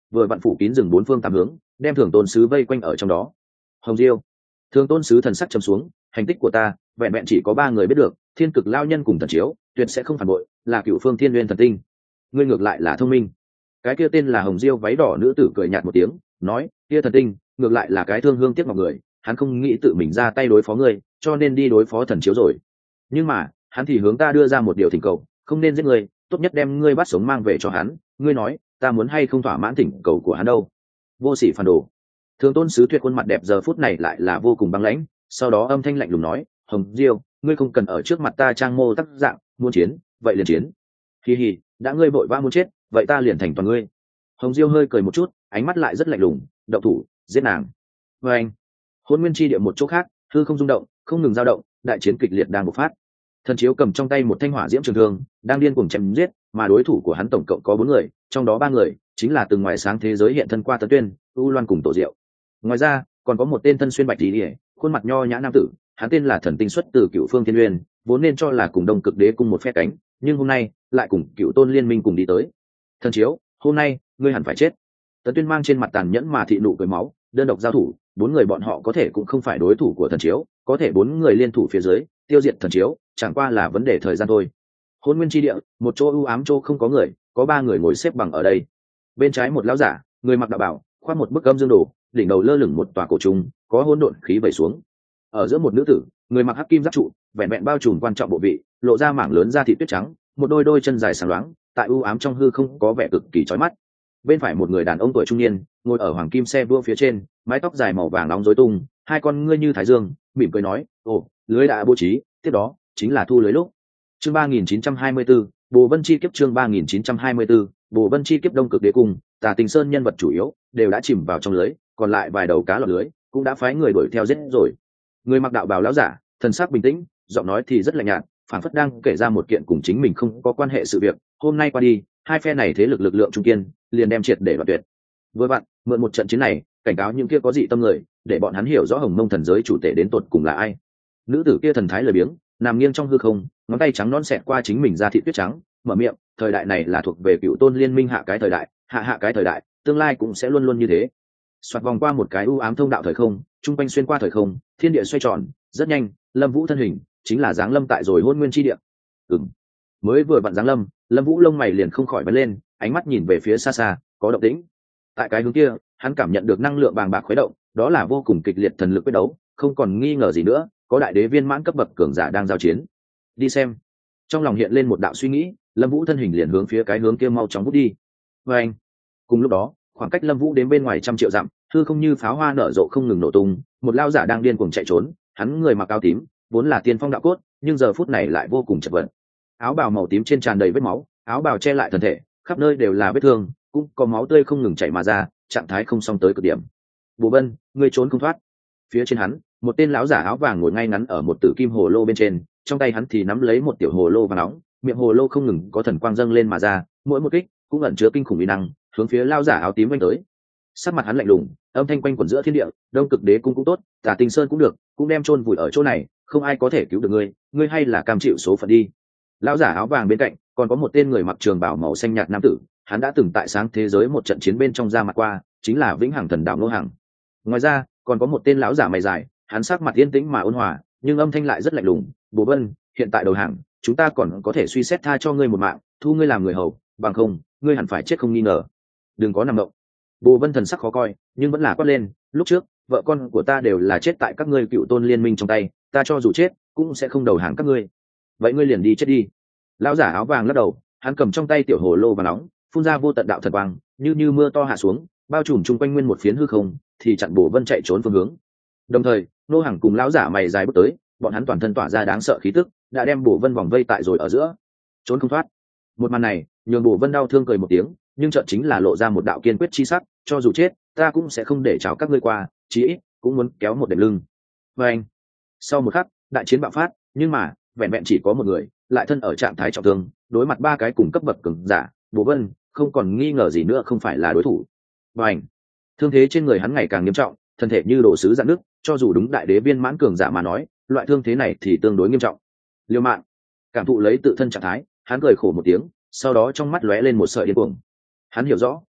vừa vặn phủ kín rừng bốn phương tám hướng, đem Thường Tôn sứ vây quanh ở trong đó. Hồng Diêu, Thường Tôn sứ thần sắc trầm xuống, hành tích của ta vẹn vẹn chỉ có ba người biết được, Thiên Cực Lao Nhân cùng Thần Chiếu tuyệt sẽ không phản bội, là Cựu Phương Thiên Nguyên thần tinh. Ngươi ngược lại là thông minh. Cái kia tên là Hồng Diêu váy đỏ nữ tử cười nhạt một tiếng, nói, kia thần tinh ngược lại là cái thương hương tiếc ngọc người, hắn không nghĩ tự mình ra tay đối phó ngươi, cho nên đi đối phó Thần Chiếu rồi. Nhưng mà hắn thì hướng ta đưa ra một điều thỉnh cầu, không nên giết ngươi, tốt nhất đem ngươi bắt sống mang về cho hắn. Ngươi nói ta muốn hay không thỏa mãn thỉnh cầu của hắn đâu? Vô sỉ phản đồ. Thường Tôn sứ tuyệt khuôn mặt đẹp giờ phút này lại là vô cùng băng lãnh, sau đó âm thanh lạnh lùng nói, Hồng Diêu, ngươi không cần ở trước mặt ta trang mô tác dạng, muốn chiến vậy liền chiến. Hi hi, đã ngươi vội vã muốn chết, vậy ta liền thành toàn ngươi. Hồng Diêu hơi cười một chút, ánh mắt lại rất lạnh lùng, động thủ giết nàng. Và anh, Hỗn Nguyên chi địa một chỗ khác, hư không rung động, không ngừng dao động, đại chiến kịch liệt đang bộc phát. Thần Chiếu cầm trong tay một thanh hỏa diễm trường thương, đang điên cuồng chém giết, mà đối thủ của hắn tổng cộng có bốn người, trong đó ba người chính là từ ngoài sáng thế giới hiện thân qua Tấn Tuyên, U Loan cùng Tổ Diệu. Ngoài ra, còn có một tên thân xuyên bạch y, khuôn mặt nho nhã nam tử, hắn tên là Thần Tinh xuất từ Cựu Phương Thiên Nguyên, vốn nên cho là cùng Đông Cực Đế cùng một phe cánh, nhưng hôm nay lại cùng Cựu Tôn Liên Minh cùng đi tới. Thần Chiếu, hôm nay ngươi hẳn phải chết. Tấn Tuyên mang trên mặt tàn nhẫn mà thị nụ cười máu, đơn độc giao thủ, bốn người bọn họ có thể cũng không phải đối thủ của Thần Chiếu, có thể bốn người liên thủ phía dưới tiêu diệt Thần Chiếu chẳng qua là vấn đề thời gian thôi. Hỗn Nguyên chi địa, một chỗ u ám chỗ không có người, có ba người ngồi xếp bằng ở đây. Bên trái một lão giả, người mặc đạo bào, khoác một bức âm dương đồ, đỉnh đầu lơ lửng một tòa cổ trùng, có hỗn độn khí vẩy xuống. Ở giữa một nữ tử, người mặc hắc kim giáp trụ, vẹn vẹn bao trùm quan trọng bộ vị, lộ ra mảng lớn da thịt tuyết trắng, một đôi đôi chân dài sáng loáng, tại u ám trong hư không có vẻ cực kỳ chói mắt. Bên phải một người đàn ông tuổi trung niên, ngồi ở hoàng kim xe đua phía trên, mái tóc dài màu vàng nóng rối tung, hai con ngươi như thái dương, mỉm cười nói, ồ, lưới đã bố trí, tiếp đó chính là thu lưới lúc. Chương ba nghìn chín trăm hai mươi 3924, Bồ Vân chi kiếp chương ba nghìn chín trăm hai mươi 3924, Bồ Vân chi kiếp Đông Cực Đế cung, Tà Tình Sơn nhân vật chủ yếu đều đã chìm vào trong lưới, còn lại vài đầu cá lọt lưới cũng đã phái người đuổi theo giết rồi. Người mặc đạo bào lão giả, thần sắc bình tĩnh, giọng nói thì rất lạnh nhạt, phảng phất đang kể ra một kiện cùng chính mình không có quan hệ sự việc, hôm nay qua đi, hai phe này thế lực lực lượng trung kiên, liền đem triệt để đoạt tuyệt. Với bạn, mượn một trận chiến này, cảnh cáo những kia có dị tâm người, để bọn hắn hiểu rõ Hồng Mông thần giới chủ tể đến tột cùng là ai. Nữ tử kia thần thái lười biếng, nằm nghiêng trong hư không, ngón tay trắng non xẹt qua chính mình da thịt tuyết trắng, mở miệng, thời đại này là thuộc về Cựu Tôn Liên Minh hạ cái thời đại, hạ hạ cái thời đại, tương lai cũng sẽ luôn luôn như thế. Xoạt vòng qua một cái u ám thông đạo thời không, trung quanh xuyên qua thời không, thiên địa xoay tròn, rất nhanh, Lâm Vũ thân hình chính là giáng lâm tại rồi Hỗn Nguyên chi địa. Ừm. Mới vừa vặn giáng lâm, Lâm Vũ lông mày liền không khỏi bật lên, ánh mắt nhìn về phía xa xa, có động tĩnh. Tại cái hướng kia, hắn cảm nhận được năng lượng bàng bạc khuấy động, đó là vô cùng kịch liệt thần lực quyết đấu, không còn nghi ngờ gì nữa, có đại đế viên mãn cấp bậc cường giả đang giao chiến. Đi xem. Trong lòng hiện lên một đạo suy nghĩ, Lâm Vũ thân hình liền hướng phía cái hướng kia mau chóng vút đi. Và anh. Cùng lúc đó, khoảng cách Lâm Vũ đến bên ngoài trăm triệu dặm, hư không như pháo hoa nở rộ không ngừng nổ tung, một lao giả đang điên cuồng chạy trốn, hắn người mặc áo tím, vốn là tiên phong đạo cốt, nhưng giờ phút này lại vô cùng chật vật. Áo bào màu tím trên tràn đầy vết máu, áo bào che lại thân thể, khắp nơi đều là vết thương, cũng có máu tươi không ngừng chảy mà ra, trạng thái không xong tới cực điểm. Bồ Vân, ngươi trốn không thoát. Phía trên hắn, một tên lão giả áo vàng ngồi ngay ngắn ở một tử kim hồ lô bên trên, trong tay hắn thì nắm lấy một tiểu hồ lô vàng nóng, miệng hồ lô không ngừng có thần quang dâng lên mà ra, mỗi một kích cũng ẩn chứa kinh khủng uy năng, hướng phía lão giả áo tím vây tới. Sắc mặt hắn lạnh lùng, âm thanh quanh quẩn giữa thiên địa, Đông Cực Đế cung cũng tốt, Tà Tình Sơn cũng được, cũng đem chôn vùi ở chỗ này, không ai có thể cứu được ngươi, ngươi hay là cam chịu số phận đi. Lão giả áo vàng bên cạnh còn có một tên người mặc trường bào màu xanh nhạt nam tử, hắn đã từng tại sáng thế giới một trận chiến bên trong ra mặt qua, chính là Vĩnh Hằng Thần Đạo Ngô Hằng. Ngoài ra, còn có một tên lão giả mày dài, hắn sắc mặt yên tĩnh mà ôn hòa, nhưng âm thanh lại rất lạnh lùng, "Bồ Vân, hiện tại đầu hàng, chúng ta còn có thể suy xét tha cho ngươi một mạng, thu ngươi làm người hầu, bằng không, ngươi hẳn phải chết không nghi ngờ." Đừng có nằm động. Bồ Vân thần sắc khó coi, nhưng vẫn là quát lên, "Lúc trước, vợ con của ta đều là chết tại các ngươi Cựu Tôn Liên Minh trong tay, ta cho dù chết, cũng sẽ không đầu hàng các ngươi. Vậy ngươi liền đi chết đi." Lão giả áo vàng lắc đầu, hắn cầm trong tay tiểu hồ lô và nóng, phun ra vô tận đạo thần quang, như như mưa to hạ xuống, bao trùm chung quanh nguyên một phiến hư không, thì chặn Bồ Vân chạy trốn phương hướng. Đồng thời, Nô Hằng cùng lão giả mày dài bước tới, bọn hắn toàn thân tỏa ra đáng sợ khí tức, đã đem Bồ Vân vòng vây tại rồi ở giữa, trốn không thoát. Một màn này, nhường Bồ Vân đau thương cười một tiếng, nhưng chợt chính là lộ ra một đạo kiên quyết chi sắc, cho dù chết, ta cũng sẽ không để chào các ngươi qua, chí ít cũng muốn kéo một đệm lưng. Và anh. Sau một khắc, đại chiến bạo phát, nhưng mà, vẹn vẹn chỉ có một người, lại thân ở trạng thái trọng thương, đối mặt ba cái cùng cấp bậc cường giả, Bồ Vân không còn nghi ngờ gì nữa không phải là đối thủ. Và ảnh, thương thế trên người hắn ngày càng nghiêm trọng, thân thể như đổ sứ dạn nước, cho dù đúng đại đế viên mãn cường giả mà nói, loại thương thế này thì tương đối nghiêm trọng. Liêu mạng, cảm thụ lấy tự thân trạng thái, hắn cười khổ một tiếng, sau đó trong mắt lóe lên một sợi điên cuồng. Hắn hiểu rõ,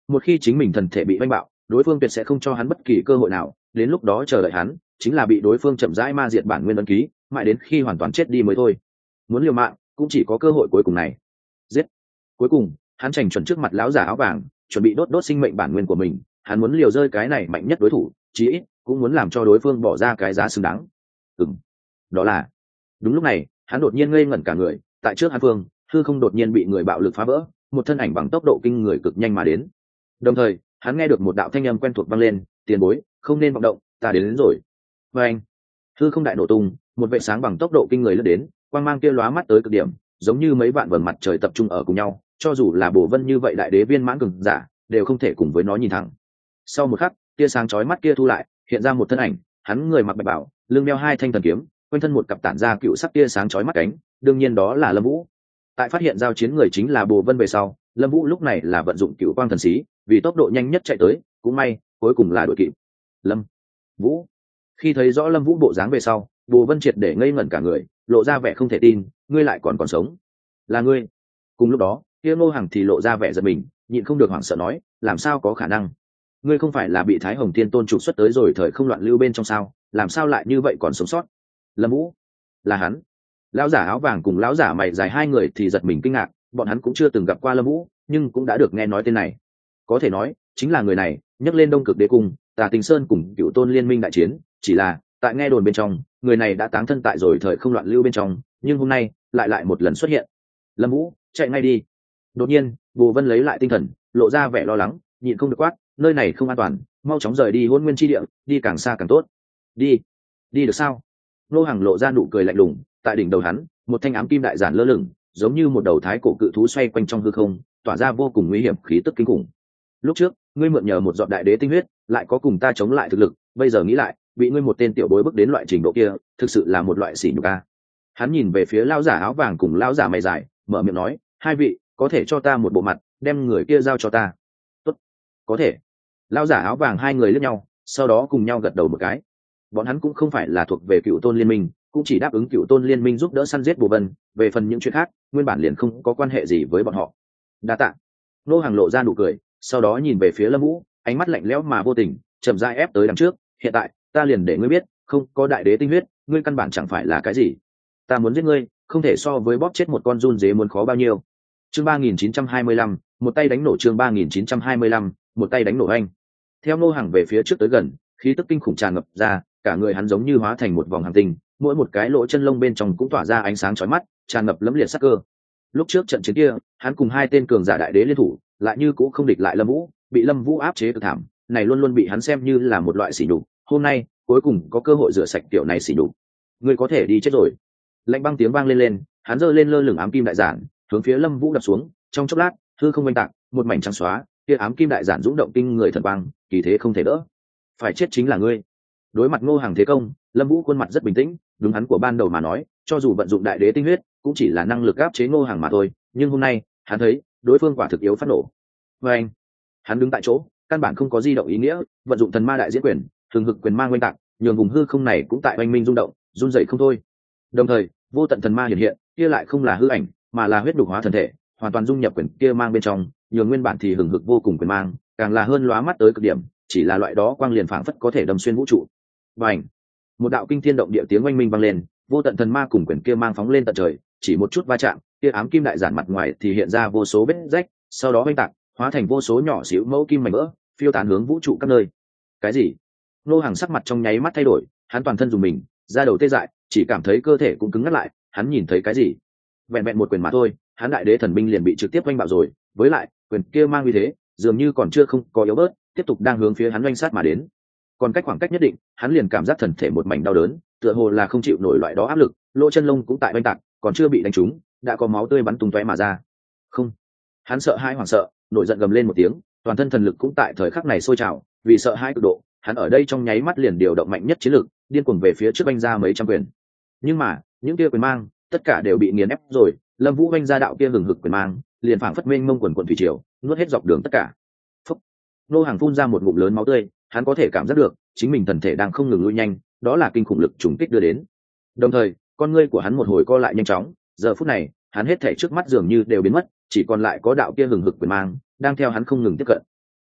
một khi chính mình thần thể bị oanh bạo, đối phương tuyệt sẽ không cho hắn bất kỳ cơ hội nào, đến lúc đó chờ đợi hắn chính là bị đối phương chậm rãi ma diệt bản nguyên ấn ký, mãi đến khi hoàn toàn chết đi mới thôi. Muốn liều mạng cũng chỉ có cơ hội cuối cùng này. Giết. Cuối cùng hắn chành chuẩn trước mặt lão giả áo vàng, chuẩn bị đốt đốt sinh mệnh bản nguyên của mình. Hắn muốn liều rơi cái này mạnh nhất đối thủ, chí ít cũng muốn làm cho đối phương bỏ ra cái giá xứng đáng. Ừm, đó là. Đúng lúc này hắn đột nhiên ngây ngẩn cả người, tại trước hắn phương hư không đột nhiên bị người bạo lực phá vỡ, một thân ảnh bằng tốc độ kinh người cực nhanh mà đến. Đồng thời hắn nghe được một đạo thanh âm quen thuộc vang lên: tiền bối, không nên vọng động, ta đến, đến rồi. Và anh, hư không đại nổ tung, một vệ sáng bằng tốc độ kinh người lướt đến, quang mang kia lóa mắt tới cực điểm, giống như mấy vạn vầng mặt trời tập trung ở cùng nhau, cho dù là Bồ Vân như vậy đại đế viên mãn cường giả đều không thể cùng với nó nhìn thẳng. Sau một khắc, tia sáng chói mắt kia thu lại, hiện ra một thân ảnh, hắn người mặc bạch bào, lưng đeo hai thanh thần kiếm, quanh thân một cặp tản ra cựu sắc tia sáng chói mắt cánh, đương nhiên đó là Lâm Vũ. Tại phát hiện giao chiến người chính là Bồ Vân về sau, Lâm Vũ lúc này là vận dụng cựu quang thần xí, vì tốc độ nhanh nhất chạy tới, cũng may cuối cùng là đuổi kịp. Lâm Vũ. Khi thấy rõ Lâm Vũ bộ dáng về sau, Bồ Vân triệt để ngây ngẩn cả người, lộ ra vẻ không thể tin: ngươi lại còn còn sống? Là ngươi? Cùng lúc đó, kia Ngô Hằng thì lộ ra vẻ giận mình, nhịn không được hoảng sợ nói: làm sao có khả năng? Ngươi không phải là bị Thái Hồng Tiên Tôn trục xuất tới rồi thời không loạn lưu bên trong sao? Làm sao lại như vậy còn sống sót? Lâm Vũ? Là hắn? Lão giả áo vàng cùng lão giả mày dài hai người thì giật mình kinh ngạc, bọn hắn cũng chưa từng gặp qua Lâm Vũ, nhưng cũng đã được nghe nói tên này. Có thể nói chính là người này nhấc lên Đông Cực Đế Cung, Tà Tình Sơn cùng Cựu Tôn liên minh đại chiến, chỉ là tại nghe đồn bên trong người này đã táng thân tại rồi thời không loạn lưu bên trong, nhưng hôm nay lại lại một lần xuất hiện. Lâm Vũ, chạy ngay đi. Đột nhiên Bồ Vân lấy lại tinh thần, lộ ra vẻ lo lắng, nhịn không được quát: nơi này không an toàn, mau chóng rời đi Hỗn Nguyên chi địa, đi càng xa càng tốt. Đi. Đi được sao? Nô Hàng lộ ra nụ cười lạnh lùng, tại đỉnh đầu hắn một thanh ám kim đại giản lơ lửng, giống như một đầu thái cổ cự thú xoay quanh trong hư không, tỏa ra vô cùng nguy hiểm khí tức kinh khủng. Lúc trước ngươi mượn nhờ một giọt đại đế tinh huyết, lại có cùng ta chống lại thực lực, bây giờ nghĩ lại, bị ngươi một tên tiểu bối bước đến loại trình độ kia, thực sự là một loại sỉ nhục a. Hắn nhìn về phía lão giả áo vàng cùng lão giả mày dài, mở miệng nói: hai vị có thể cho ta một bộ mặt, đem người kia giao cho ta? Tốt, có thể. Lão giả áo vàng hai người liếc nhau, sau đó cùng nhau gật đầu một cái. Bọn hắn cũng không phải là thuộc về Cựu Tôn liên minh, cũng chỉ đáp ứng Cựu Tôn liên minh giúp đỡ săn giết Bồ Vân, về phần những chuyện khác nguyên bản liền không có quan hệ gì với bọn họ. Đa tạ. Nô Hàng lộ ra nụ cười, sau đó nhìn về phía Lâm Vũ, ánh mắt lạnh lẽo mà vô tình, chậm rãi ép tới đằng trước: hiện tại ta liền để ngươi biết, không có đại đế tinh huyết, ngươi căn bản chẳng phải là cái gì. Ta muốn giết ngươi, không thể so với bóp chết một con giun dế muốn khó bao nhiêu. Chương ba nghìn chín trăm hai mươi lăm, một tay đánh nổ. Chương ba nghìn chín trăm hai mươi lăm, một tay đánh nổ anh. Theo Nô Hàng về phía trước tới gần, khí tức kinh khủng tràn ngập ra, cả người hắn giống như hóa thành một vòng hành tinh, mỗi một cái lỗ chân lông bên trong cũng tỏa ra ánh sáng chói mắt, tràn ngập lẫm liệt sắc cơ. Lúc trước trận chiến kia, hắn cùng hai tên cường giả đại đế liên thủ, lại như cũng không địch lại Lâm Vũ, bị Lâm Vũ áp chế cực thảm, này luôn luôn bị hắn xem như là một loại sỉ nhục. Hôm nay, cuối cùng có cơ hội rửa sạch tiểu này sỉ nhục. Ngươi có thể đi chết rồi. Lạnh băng tiếng vang lên lên, hắn giơ lên lơ lửng ám kim đại giản, hướng phía Lâm Vũ đập xuống, trong chốc lát, hư không oanh tạc, một mảnh trắng xóa, kia ám kim đại giản dũng động kinh người thần quang, kỳ thế không thể đỡ. Phải chết chính là ngươi. Đối mặt Ngô Hàng thế công, Lâm Vũ khuôn mặt rất bình tĩnh, đúng hắn của ban đầu mà nói, cho dù vận dụng đại đế tinh huyết, cũng chỉ là năng lực áp chế Ngô Hàng mà thôi, nhưng hôm nay, hắn thấy, đối phương quả thực yếu phát nổ. Và anh, hắn đứng tại chỗ, căn bản không có di động ý nghĩa, vận dụng thần ma đại diễn quyền, thường hực quyền mang oanh tạc, nhường vùng hư không này cũng tại oanh minh rung động, run rẩy không thôi. Đồng thời, vô tận thần ma hiện hiện, kia lại không là hư ảnh, mà là huyết đục hóa thần thể, hoàn toàn dung nhập quyền kia mang bên trong, nhường nguyên bản thì hừng hực vô cùng quyền mang, càng là hơn lóa mắt tới cực điểm, chỉ là loại đó quang liền phảng phất có thể đâm xuyên vũ trụ. Và ảnh, một đạo kinh thiên động địa tiếng oanh minh vang lên, vô tận thần ma cùng quyền kia mang phóng lên tận trời, chỉ một chút va chạm, kia ám kim đại giản mặt ngoài thì hiện ra vô số vết rách, sau đó oanh tạc, hóa thành vô số nhỏ xíu mẫu kim mảnh vỡ, phiêu tán hướng vũ trụ các nơi. Cái gì? Nô Hàng sắc mặt trong nháy mắt thay đổi, hắn toàn thân dùng mình, da đầu tê dại, chỉ cảm thấy cơ thể cũng cứng ngắt lại. Hắn nhìn thấy cái gì? Vẹn vẹn một quyền mà thôi, hắn đại đế thần binh liền bị trực tiếp oanh bạo rồi, với lại quyền kia mang uy thế, dường như còn chưa không có yếu bớt, tiếp tục đang hướng phía hắn oanh sát mà đến. Còn cách khoảng cách nhất định, hắn liền cảm giác thần thể một mảnh đau đớn, tựa hồ là không chịu nổi loại đó áp lực, lỗ chân lông cũng tại oanh tạc, còn chưa bị đánh trúng, đã có máu tươi bắn tung tóe mà ra. Không, hắn sợ hãi hoảng sợ, nổi giận gầm lên một tiếng, toàn thân thần lực cũng tại thời khắc này sôi trào, vì sợ hãi cực độ, hắn ở đây trong nháy mắt liền điều động mạnh nhất chiến lực, điên cuồng về phía trước oanh ra mấy trăm quyền. Nhưng mà, những kia quyền mang, tất cả đều bị nghiền ép rồi, Lâm Vũ oanh ra đạo kia hừng hực quyền mang, liền phảng phất mênh mông quần quần thủy triều, nuốt hết dọc đường tất cả. Phúc. Nô Hàng phun ra một ngụm lớn máu tươi, hắn có thể cảm giác được, chính mình thần thể đang không ngừng lui nhanh, đó là kinh khủng lực trùng kích đưa đến. Đồng thời, con ngươi của hắn một hồi co lại nhanh chóng, giờ phút này, hắn hết thể trước mắt dường như đều biến mất, chỉ còn lại có đạo kia hừng hực quyền mang, đang theo hắn không ngừng tiếp cận.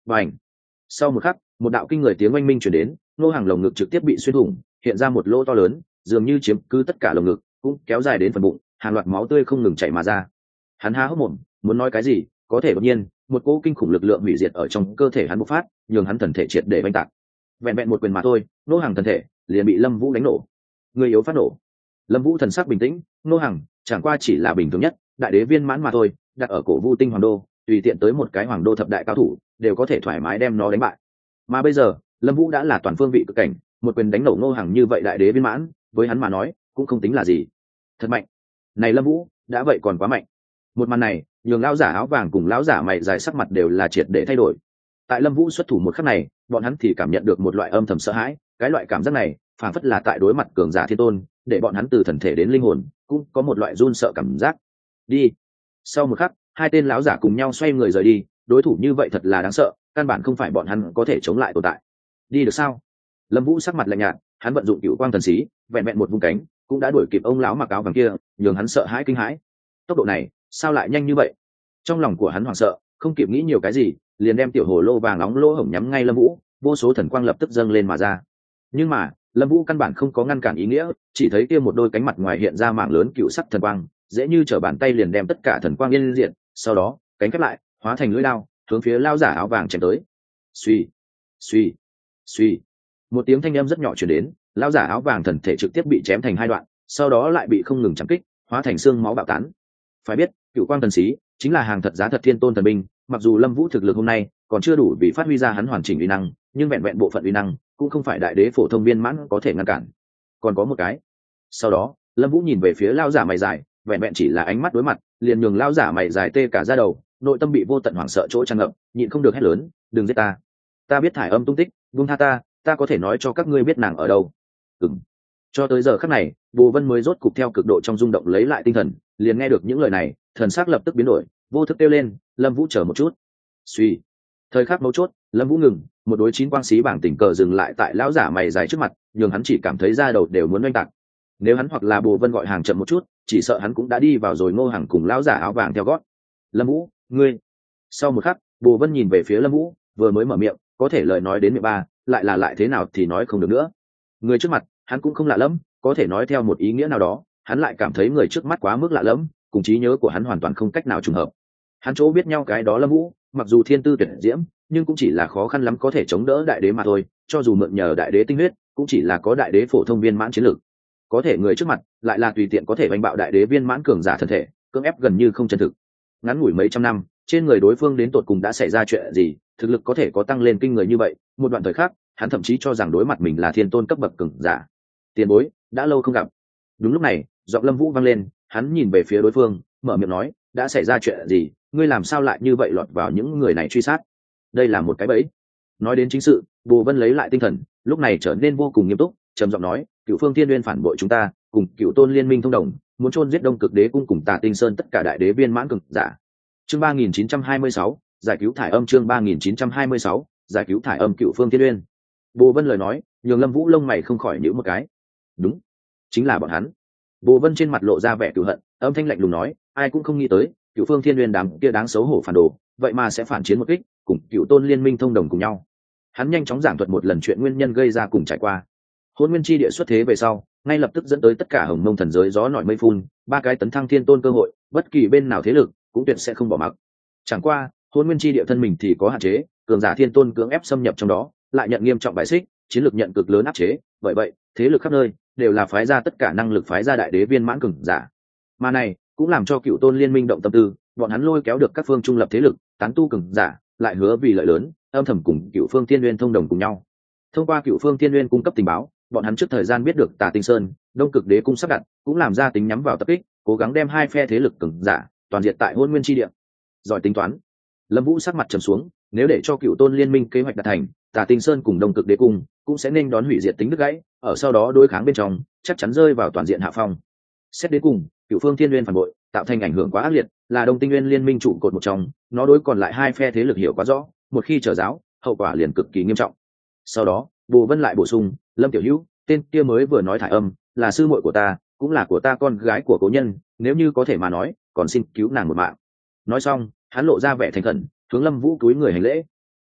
Bành. Sau một khắc, một đạo kinh người tiếng oanh minh chuyển đến, Ngô Hằng lồng ngực trực tiếp bị xuyên thủng, hiện ra một lỗ to lớn, dường như chiếm cứ tất cả lồng ngực, cũng kéo dài đến phần bụng, hàng loạt máu tươi không ngừng chảy mà ra. Hắn há hốc mồm, muốn nói cái gì, có thể đột nhiên, một cỗ kinh khủng lực lượng hủy diệt ở trong cơ thể hắn bộc phát, nhường hắn thần thể triệt để vênh tạc. Vẹn vẹn một quyền mà thôi, Ngô Hằng thần thể liền bị Lâm Vũ đánh nổ. Người yếu phát nổ. Lâm Vũ thần sắc bình tĩnh, Ngô Hằng chẳng qua chỉ là bình thường nhất, đại đế viên mãn mà thôi, đặt ở cổ Vu Tinh Hoàng đô, tùy tiện tới một cái Hoàng đô thập đại cao thủ, đều có thể thoải mái đem nó đánh bại. Mà bây giờ, Lâm Vũ đã là toàn phương vị cực cảnh, một quyền đánh nổ Ngô Hằng như vậy đại đế viên mãn, với hắn mà nói, cũng không tính là gì. Thật mạnh. Này Lâm Vũ, đã vậy còn quá mạnh. Một màn này, nhường lão giả áo vàng cùng lão giả mày dài sắc mặt đều là triệt để thay đổi. Tại Lâm Vũ xuất thủ một khắc này, bọn hắn thì cảm nhận được một loại âm thầm sợ hãi, cái loại cảm giác này, phảng phất là tại đối mặt cường giả thiên tôn, để bọn hắn từ thần thể đến linh hồn, cũng có một loại run sợ cảm giác. Đi. Sau một khắc, hai tên lão giả cùng nhau xoay người rời đi, đối thủ như vậy thật là đáng sợ, căn bản không phải bọn hắn có thể chống lại tồn tại. Đi được sao? Lâm Vũ sắc mặt lạnh nhạt, hắn vận dụng Cửu Quang Thần Xí, vẹn vẹn một vung cánh, cũng đã đuổi kịp ông lão mặc áo vàng kia, nhường hắn sợ hãi kinh hãi. Tốc độ này, sao lại nhanh như vậy? Trong lòng của hắn hoảng sợ, không kịp nghĩ nhiều cái gì, liền đem tiểu hồ lô vàng nóng lỗ hổng nhắm ngay Lâm Vũ, vô số thần quang lập tức dâng lên mà ra. Nhưng mà, Lâm Vũ căn bản không có ngăn cản ý nghĩa, chỉ thấy kia một đôi cánh mặt ngoài hiện ra mảng lớn cựu sắc thần quang, dễ như trở bàn tay liền đem tất cả thần quang yên diện, sau đó, cánh khép lại, hóa thành lưỡi đao, hướng phía lão giả áo vàng chém tới. Suy, suy, suy. Một tiếng thanh âm rất nhỏ truyền đến, lão giả áo vàng thần thể trực tiếp bị chém thành hai đoạn, sau đó lại bị không ngừng chém kích, hóa thành xương máu bạo tán. Phải biết, Cửu Quang Thần Xí chính là hàng thật giá thật thiên tôn thần binh, mặc dù Lâm Vũ thực lực hôm nay còn chưa đủ vì phát huy ra hắn hoàn chỉnh uy năng, nhưng vẹn vẹn bộ phận uy năng cũng không phải đại đế phổ thông viên mãn có thể ngăn cản. Còn có một cái. Sau đó, Lâm Vũ nhìn về phía lão giả mày dài, vẹn vẹn chỉ là ánh mắt đối mặt, liền nhường lão giả mày dài tê cả da đầu, nội tâm bị vô tận hoảng sợ chỗ tràn ngập, nhịn không được hét lớn, "Đừng giết ta! Ta biết Thải Âm tung tích, buông tha ta, ta có thể nói cho các ngươi biết nàng ở đâu." Ừm. Cho tới giờ khắc này, Bồ Vân mới rốt cục theo cực độ trong rung động lấy lại tinh thần, liền nghe được những lời này, thần sắc lập tức biến đổi, vô thức kêu lên, "Lâm Vũ chờ một chút." Suy. Thời khắc mấu chốt, Lâm Vũ ngừng, một đối chín quang xí bảng tình cờ dừng lại tại lão giả mày dài trước mặt, nhường hắn chỉ cảm thấy da đầu đều muốn oanh tạc. Nếu hắn hoặc là Bồ Vân gọi hàng chậm một chút, chỉ sợ hắn cũng đã đi vào rồi Ngô Hằng cùng lão giả áo vàng theo gót. "Lâm Vũ, ngươi." Sau một khắc, Bồ Vân nhìn về phía Lâm Vũ, vừa mới mở miệng, có thể lời nói đến miệng ba, lại là lại thế nào thì nói không được nữa. Người trước mặt, hắn cũng không lạ lẫm, có thể nói theo một ý nghĩa nào đó, hắn lại cảm thấy người trước mắt quá mức lạ lẫm, cùng trí nhớ của hắn hoàn toàn không cách nào trùng hợp. Hắn chỗ biết nhau cái đó Lâm Vũ, mặc dù thiên tư tuyệt diễm, nhưng cũng chỉ là khó khăn lắm có thể chống đỡ đại đế mà thôi, cho dù mượn nhờ đại đế tinh huyết, cũng chỉ là có đại đế phổ thông viên mãn chiến lược. Có thể người trước mặt lại là tùy tiện có thể đánh bạo đại đế viên mãn cường giả thân thể, cưỡng ép gần như không chân thực. Ngắn ngủi mấy trăm năm, trên người đối phương đến tột cùng đã xảy ra chuyện gì, thực lực có thể có tăng lên kinh người như vậy, một đoạn thời khắc, hắn thậm chí cho rằng đối mặt mình là thiên tôn cấp bậc cường giả. Tiền bối, đã lâu không gặp. Đúng lúc này, giọng Lâm Vũ vang lên, hắn nhìn về phía đối phương, mở miệng nói, "Đã xảy ra chuyện gì, ngươi làm sao lại như vậy lọt vào những người này truy sát? Đây là một cái bẫy." Nói đến chính sự, Bồ Vân lấy lại tinh thần, lúc này trở nên vô cùng nghiêm túc, trầm giọng nói, "Cựu Phương Thiên Nguyên phản bội chúng ta, cùng Cựu Tôn Liên minh thông đồng, muốn chôn giết Đông Cực Đế cung cùng Tà Tinh Sơn tất cả đại đế viên mãn cường giả." Chương ba nghìn chín trăm hai mươi sáu, giải cứu Thải Âm. Chương ba nghìn chín trăm hai mươi sáu, giải cứu Thải Âm. Cựu Phương Thiên Nguyên. Bồ Vân lời nói, nhường Lâm Vũ lông mày không khỏi nhíu một cái. Đúng, chính là bọn hắn. Bồ Vân trên mặt lộ ra vẻ cừu hận, âm thanh lạnh lùng nói, "Ai cũng không nghĩ tới, Cựu Phương Thiên Nguyên đám kia đáng xấu hổ phản đồ, vậy mà sẽ phản chiến một kích, cùng Cựu Tôn Liên minh thông đồng cùng nhau." Hắn nhanh chóng giảng thuật một lần chuyện nguyên nhân gây ra cùng trải qua. Hôn Nguyên Chi Địa xuất thế về sau, ngay lập tức dẫn tới tất cả Hồng Mông thần giới gió nổi mây phun, ba cái tấn thăng thiên tôn cơ hội, bất kỳ bên nào thế lực cũng tuyệt sẽ không bỏ mặc. Chẳng qua, Hôn Nguyên Chi Địa thân mình thì có hạn chế, cường giả thiên tôn cưỡng ép xâm nhập trong đó, lại nhận nghiêm trọng bại xích, chiến lược nhận cực lớn áp chế, bởi vậy, thế lực khắp nơi đều là phái ra tất cả năng lực phái ra đại đế viên mãn cường giả. Mà này cũng làm cho Cựu Tôn Liên minh động tâm tư, bọn hắn lôi kéo được các phương trung lập thế lực, tán tu cường giả, lại hứa vì lợi lớn, âm thầm cùng Cựu Phương Thiên Nguyên thông đồng cùng nhau. Thông qua Cựu Phương Thiên Nguyên cung cấp tình báo, bọn hắn trước thời gian biết được Tà Tinh Sơn, Đông Cực Đế cung sắp đặt, cũng làm ra tính nhắm vào tập kích, cố gắng đem hai phe thế lực cường giả toàn diện tại Hôn Nguyên Chi Địa. Giỏi tính toán. Lâm Vũ sắc mặt trầm xuống, nếu để cho Cựu Tôn Liên minh kế hoạch đạt thành, Tà Tinh Sơn cùng Đông Cực Đế cung cũng sẽ nên đón hủy diệt tính đứt gãy, ở sau đó đối kháng bên trong, chắc chắn rơi vào toàn diện hạ phong. Xét đến cùng, Cựu Phương Thiên Nguyên phản bội, tạo thành ảnh hưởng quá ác liệt, là Đông Tinh Nguyên Liên minh trụ cột một trong, nó đối còn lại hai phe thế lực hiểu quá rõ, một khi trở giáo, hậu quả liền cực kỳ nghiêm trọng. Sau đó, Bồ Vân lại bổ sung, "Lâm tiểu hữu, tên kia mới vừa nói Thải Âm, là sư muội của ta, cũng là của ta con gái của cố nhân, nếu như có thể mà nói, còn xin cứu nàng một mạng." Nói xong, hắn lộ ra vẻ thành khẩn, hướng Lâm Vũ cúi người hành lễ.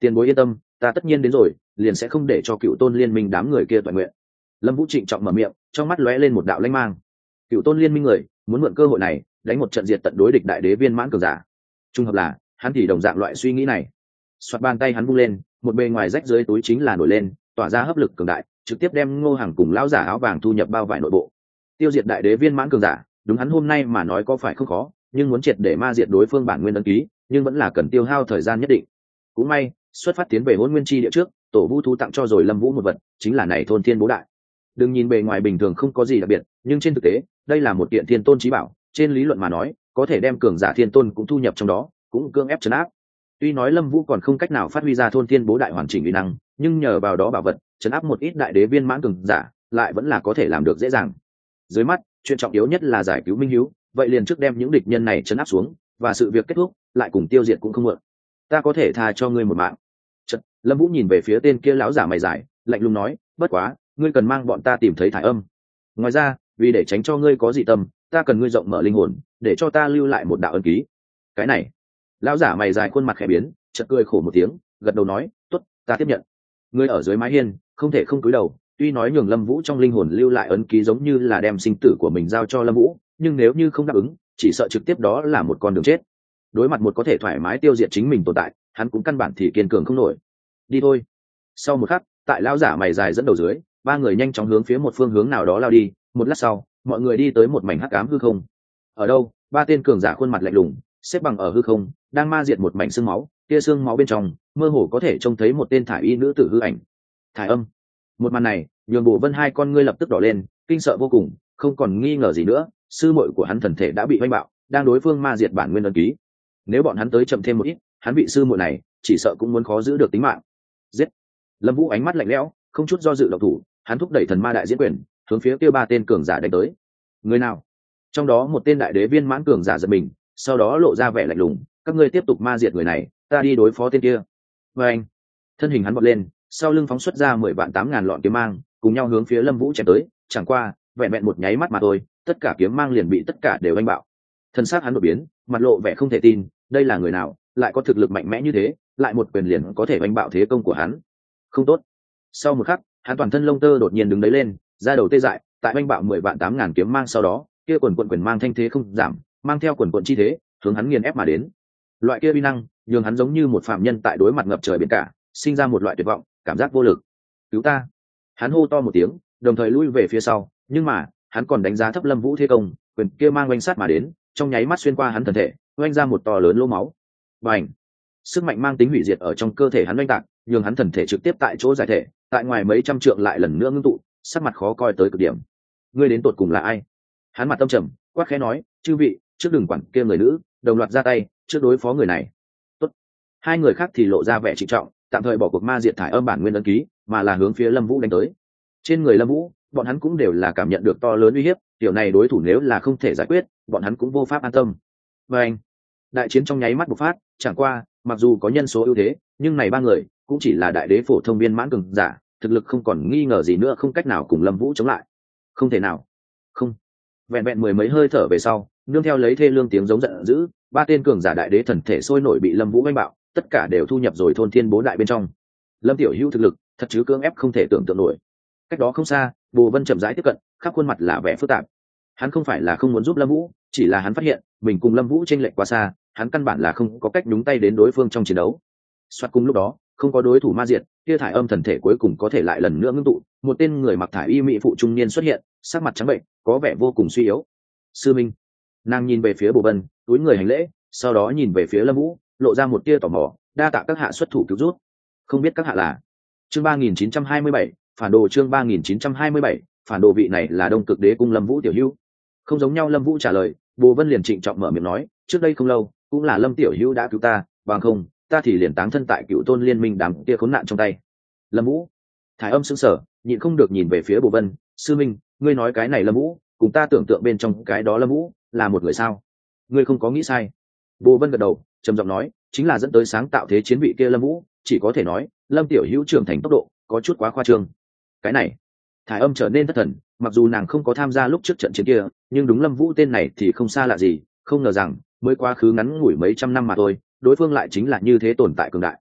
Tiền bối yên tâm, ta tất nhiên đến rồi, liền sẽ không để cho cựu tôn liên minh đám người kia toàn nguyện. Lâm Vũ trịnh trọng mở miệng, trong mắt lóe lên một đạo lanh mang. Cựu tôn liên minh người muốn mượn cơ hội này đánh một trận diệt tận đối địch đại đế viên mãn cường giả. Trung hợp là hắn thì đồng dạng loại suy nghĩ này. Xoạt bàn tay hắn vung lên, một bề ngoài rách dưới túi chính là nổi lên, tỏa ra hấp lực cường đại, trực tiếp đem Ngô Hằng cùng lão giả áo vàng thu nhập bao vải nội bộ. Tiêu diệt đại đế viên mãn cường giả, đúng hắn hôm nay mà nói có phải không khó, nhưng muốn triệt để ma diệt đối phương bản nguyên ấn ký, nhưng vẫn là cần tiêu hao thời gian nhất định. Cũng may, xuất phát tiến về Hỗn Nguyên Chi địa trước, tổ vu thú tặng cho rồi Lâm Vũ một vật, chính là này thôn thiên bố đại. Đừng nhìn bề ngoài bình thường không có gì đặc biệt, nhưng trên thực tế, đây là một kiện thiên tôn chí bảo, trên lý luận mà nói, có thể đem cường giả thiên tôn cũng thu nhập trong đó, cũng cương ép trấn áp. Tuy nói Lâm Vũ còn không cách nào phát huy ra thôn thiên bố đại hoàn chỉnh uy năng, nhưng nhờ vào đó bảo vật, trấn áp một ít đại đế viên mãn cường giả, lại vẫn là có thể làm được dễ dàng. Dưới mắt, chuyện trọng yếu nhất là giải cứu Minh Hiếu, vậy liền trước đem những địch nhân này trấn áp xuống, và sự việc kết thúc, lại cùng tiêu diệt cũng không muộn. Ta có thể tha cho ngươi một mạng. Chợt, Lâm Vũ nhìn về phía tên kia lão giả mày dài, lạnh lùng nói, bất quá, ngươi cần mang bọn ta tìm thấy Thải Âm. Ngoài ra, vì để tránh cho ngươi có dị tâm, ta cần ngươi rộng mở linh hồn, để cho ta lưu lại một đạo ân ký. Cái này, lão giả mày dài khuôn mặt khẽ biến, chợt cười khổ một tiếng, gật đầu nói, tốt, ta tiếp nhận. Ngươi ở dưới mái hiên, không thể không cúi đầu. Tuy nói nhường Lâm Vũ trong linh hồn lưu lại ấn ký giống như là đem sinh tử của mình giao cho Lâm Vũ, nhưng nếu như không đáp ứng, chỉ sợ trực tiếp đó là một con đường chết. Đối mặt một có thể thoải mái tiêu diệt chính mình tồn tại, hắn cũng căn bản thì kiên cường không nổi. Đi thôi. Sau một khắc, tại lão giả mày dài dẫn đầu dưới, ba người nhanh chóng hướng phía một phương hướng nào đó lao đi. Một lát sau, mọi người đi tới một mảnh hắc ám hư không. Ở đâu? Ba tên cường giả khuôn mặt lạnh lùng, xếp bằng ở hư không, đang ma diệt một mảnh xương máu. Kia xương máu bên trong, mơ hồ có thể trông thấy một tên thải y nữ tử hư ảnh. Thải Âm. Một màn này, nhường Bồ Vân hai con ngươi lập tức đỏ lên, kinh sợ vô cùng, không còn nghi ngờ gì nữa, sư muội của hắn thần thể đã bị oanh bạo, đang đối phương ma diệt bản nguyên ấn ký. Nếu bọn hắn tới chậm thêm một ít, hắn bị sư muội này, chỉ sợ cũng muốn khó giữ được tính mạng. Giết! Lâm Vũ ánh mắt lạnh lẽo, không chút do dự động thủ, hắn thúc đẩy thần ma đại diễn quyền, hướng phía kia ba tên cường giả đánh tới. Người nào? Trong đó một tên đại đế viên mãn cường giả giật mình, sau đó lộ ra vẻ lạnh lùng, các ngươi tiếp tục ma diệt người này, ta đi đối phó tên kia. Và anh, thân hình hắn bật lên, sau lưng phóng xuất ra mười vạn tám ngàn lọn kiếm mang, cùng nhau hướng phía Lâm Vũ chém tới. Chẳng qua, vẹn vẹn một nháy mắt mà thôi, tất cả kiếm mang liền bị tất cả đều đánh bạo. Thân xác hắn đột biến, mặt lộ vẻ không thể tin, đây là người nào, lại có thực lực mạnh mẽ như thế, lại một quyền liền có thể đánh bạo thế công của hắn. Không tốt. Sau một khắc, hắn toàn thân lông tơ đột nhiên đứng đấy lên, da đầu tê dại, tại đánh bạo mười vạn tám ngàn kiếm mang sau đó, kia quần quần quyền mang thanh thế không giảm, mang theo quần quần chi thế, hướng hắn nghiền ép mà đến. Loại kia uy năng, nhường hắn giống như một phạm nhân tại đối mặt ngập trời biển cả, sinh ra một loại tuyệt vọng, cảm giác vô lực. Cứu ta! Hắn hô to một tiếng, đồng thời lui về phía sau, nhưng mà hắn còn đánh giá thấp Lâm Vũ thế công, quyền kia mang oanh sát mà đến, trong nháy mắt xuyên qua hắn thần thể, oanh ra một to lớn lỗ máu. Bành! Sức mạnh mang tính hủy diệt ở trong cơ thể hắn oanh tạc, nhường hắn thần thể trực tiếp tại chỗ giải thể, tại ngoài mấy trăm trượng lại lần nữa ngưng tụ, sắc mặt khó coi tới cực điểm. Ngươi đến tột cùng là ai? Hắn mặt tâm trầm, quát khẽ nói, chư vị, trước đừng quản kia người nữ, đồng loạt ra tay, trước đối phó người này. Tốt. Hai người khác thì lộ ra vẻ trịnh trọng, tạm thời bỏ cuộc ma diệt Thải Âm bản nguyên ấn ký, mà là hướng phía Lâm Vũ đánh tới. Trên người Lâm Vũ, bọn hắn cũng đều là cảm nhận được to lớn uy hiếp, điều này đối thủ nếu là không thể giải quyết, bọn hắn cũng vô pháp an tâm. Và anh, đại chiến trong nháy mắt bộc phát, chẳng qua, mặc dù có nhân số ưu thế, nhưng này ba người cũng chỉ là đại đế phổ thông viên mãn cường giả, thực lực không còn nghi ngờ gì nữa, không cách nào cùng Lâm Vũ chống lại. Không thể nào. Không. Vẹn vẹn mười mấy hơi thở về sau, nương theo lấy thê lương tiếng giống giận dữ, ba tên cường giả đại đế thần thể sôi nổi bị Lâm Vũ oanh bạo, tất cả đều thu nhập rồi thôn thiên bố đại bên trong. Lâm Tiểu Hữu thực lực thật chứ cưỡng ép không thể tưởng tượng nổi. Cách đó không xa, Bồ Vân chậm rãi tiếp cận, khắp khuôn mặt là vẻ phức tạp. Hắn không phải là không muốn giúp Lâm Vũ, chỉ là hắn phát hiện mình cùng Lâm Vũ chênh lệch quá xa, hắn căn bản là không có cách nhúng tay đến đối phương trong chiến đấu. Soạt cùng lúc đó, không có đối thủ ma diệt, kia Thải Âm thần thể cuối cùng có thể lại lần nữa ngưng tụ, một tên người mặc thải y mỹ phụ trung niên xuất hiện, sắc mặt trắng bệnh, có vẻ vô cùng suy yếu. Sư Minh. Nàng nhìn về phía Bồ Vân, túi người hành lễ, sau đó nhìn về phía Lâm Vũ, lộ ra một tia tò mò, đa tạ các hạ xuất thủ cứu rút. Không biết các hạ là? Chương ba nghìn chín trăm hai mươi bảy, phản đồ chương ba nghìn chín trăm hai mươi bảy, phản đồ vị này là Đông Cực Đế cung Lâm Vũ tiểu hữu. Không giống nhau, Lâm Vũ trả lời, Bồ Vân liền trịnh trọng mở miệng nói, trước đây không lâu, cũng là Lâm tiểu hữu đã cứu ta, bằng không, ta thì liền táng thân tại Cựu Tôn liên minh đám kia khốn nạn trong tay. Lâm Vũ. Thải Âm sững sờ, nhịn không được nhìn về phía Bồ Vân, sư minh, ngươi nói cái này Lâm Vũ, cùng ta tưởng tượng bên trong cái đó Lâm Vũ, là một người sao? Ngươi không có nghĩ sai. Bồ Vân gật đầu, trầm giọng nói, chính là dẫn tới sáng tạo thế chiến vị kia Lâm Vũ, chỉ có thể nói, Lâm tiểu hữu trưởng thành tốc độ có chút quá khoa trương. Cái này, Thải Âm trở nên thất thần, mặc dù nàng không có tham gia lúc trước trận chiến kia, nhưng đúng Lâm Vũ tên này thì không xa lạ gì, không ngờ rằng mới quá khứ ngắn ngủi mấy trăm năm mà thôi, đối phương lại chính là như thế tồn tại cường đại.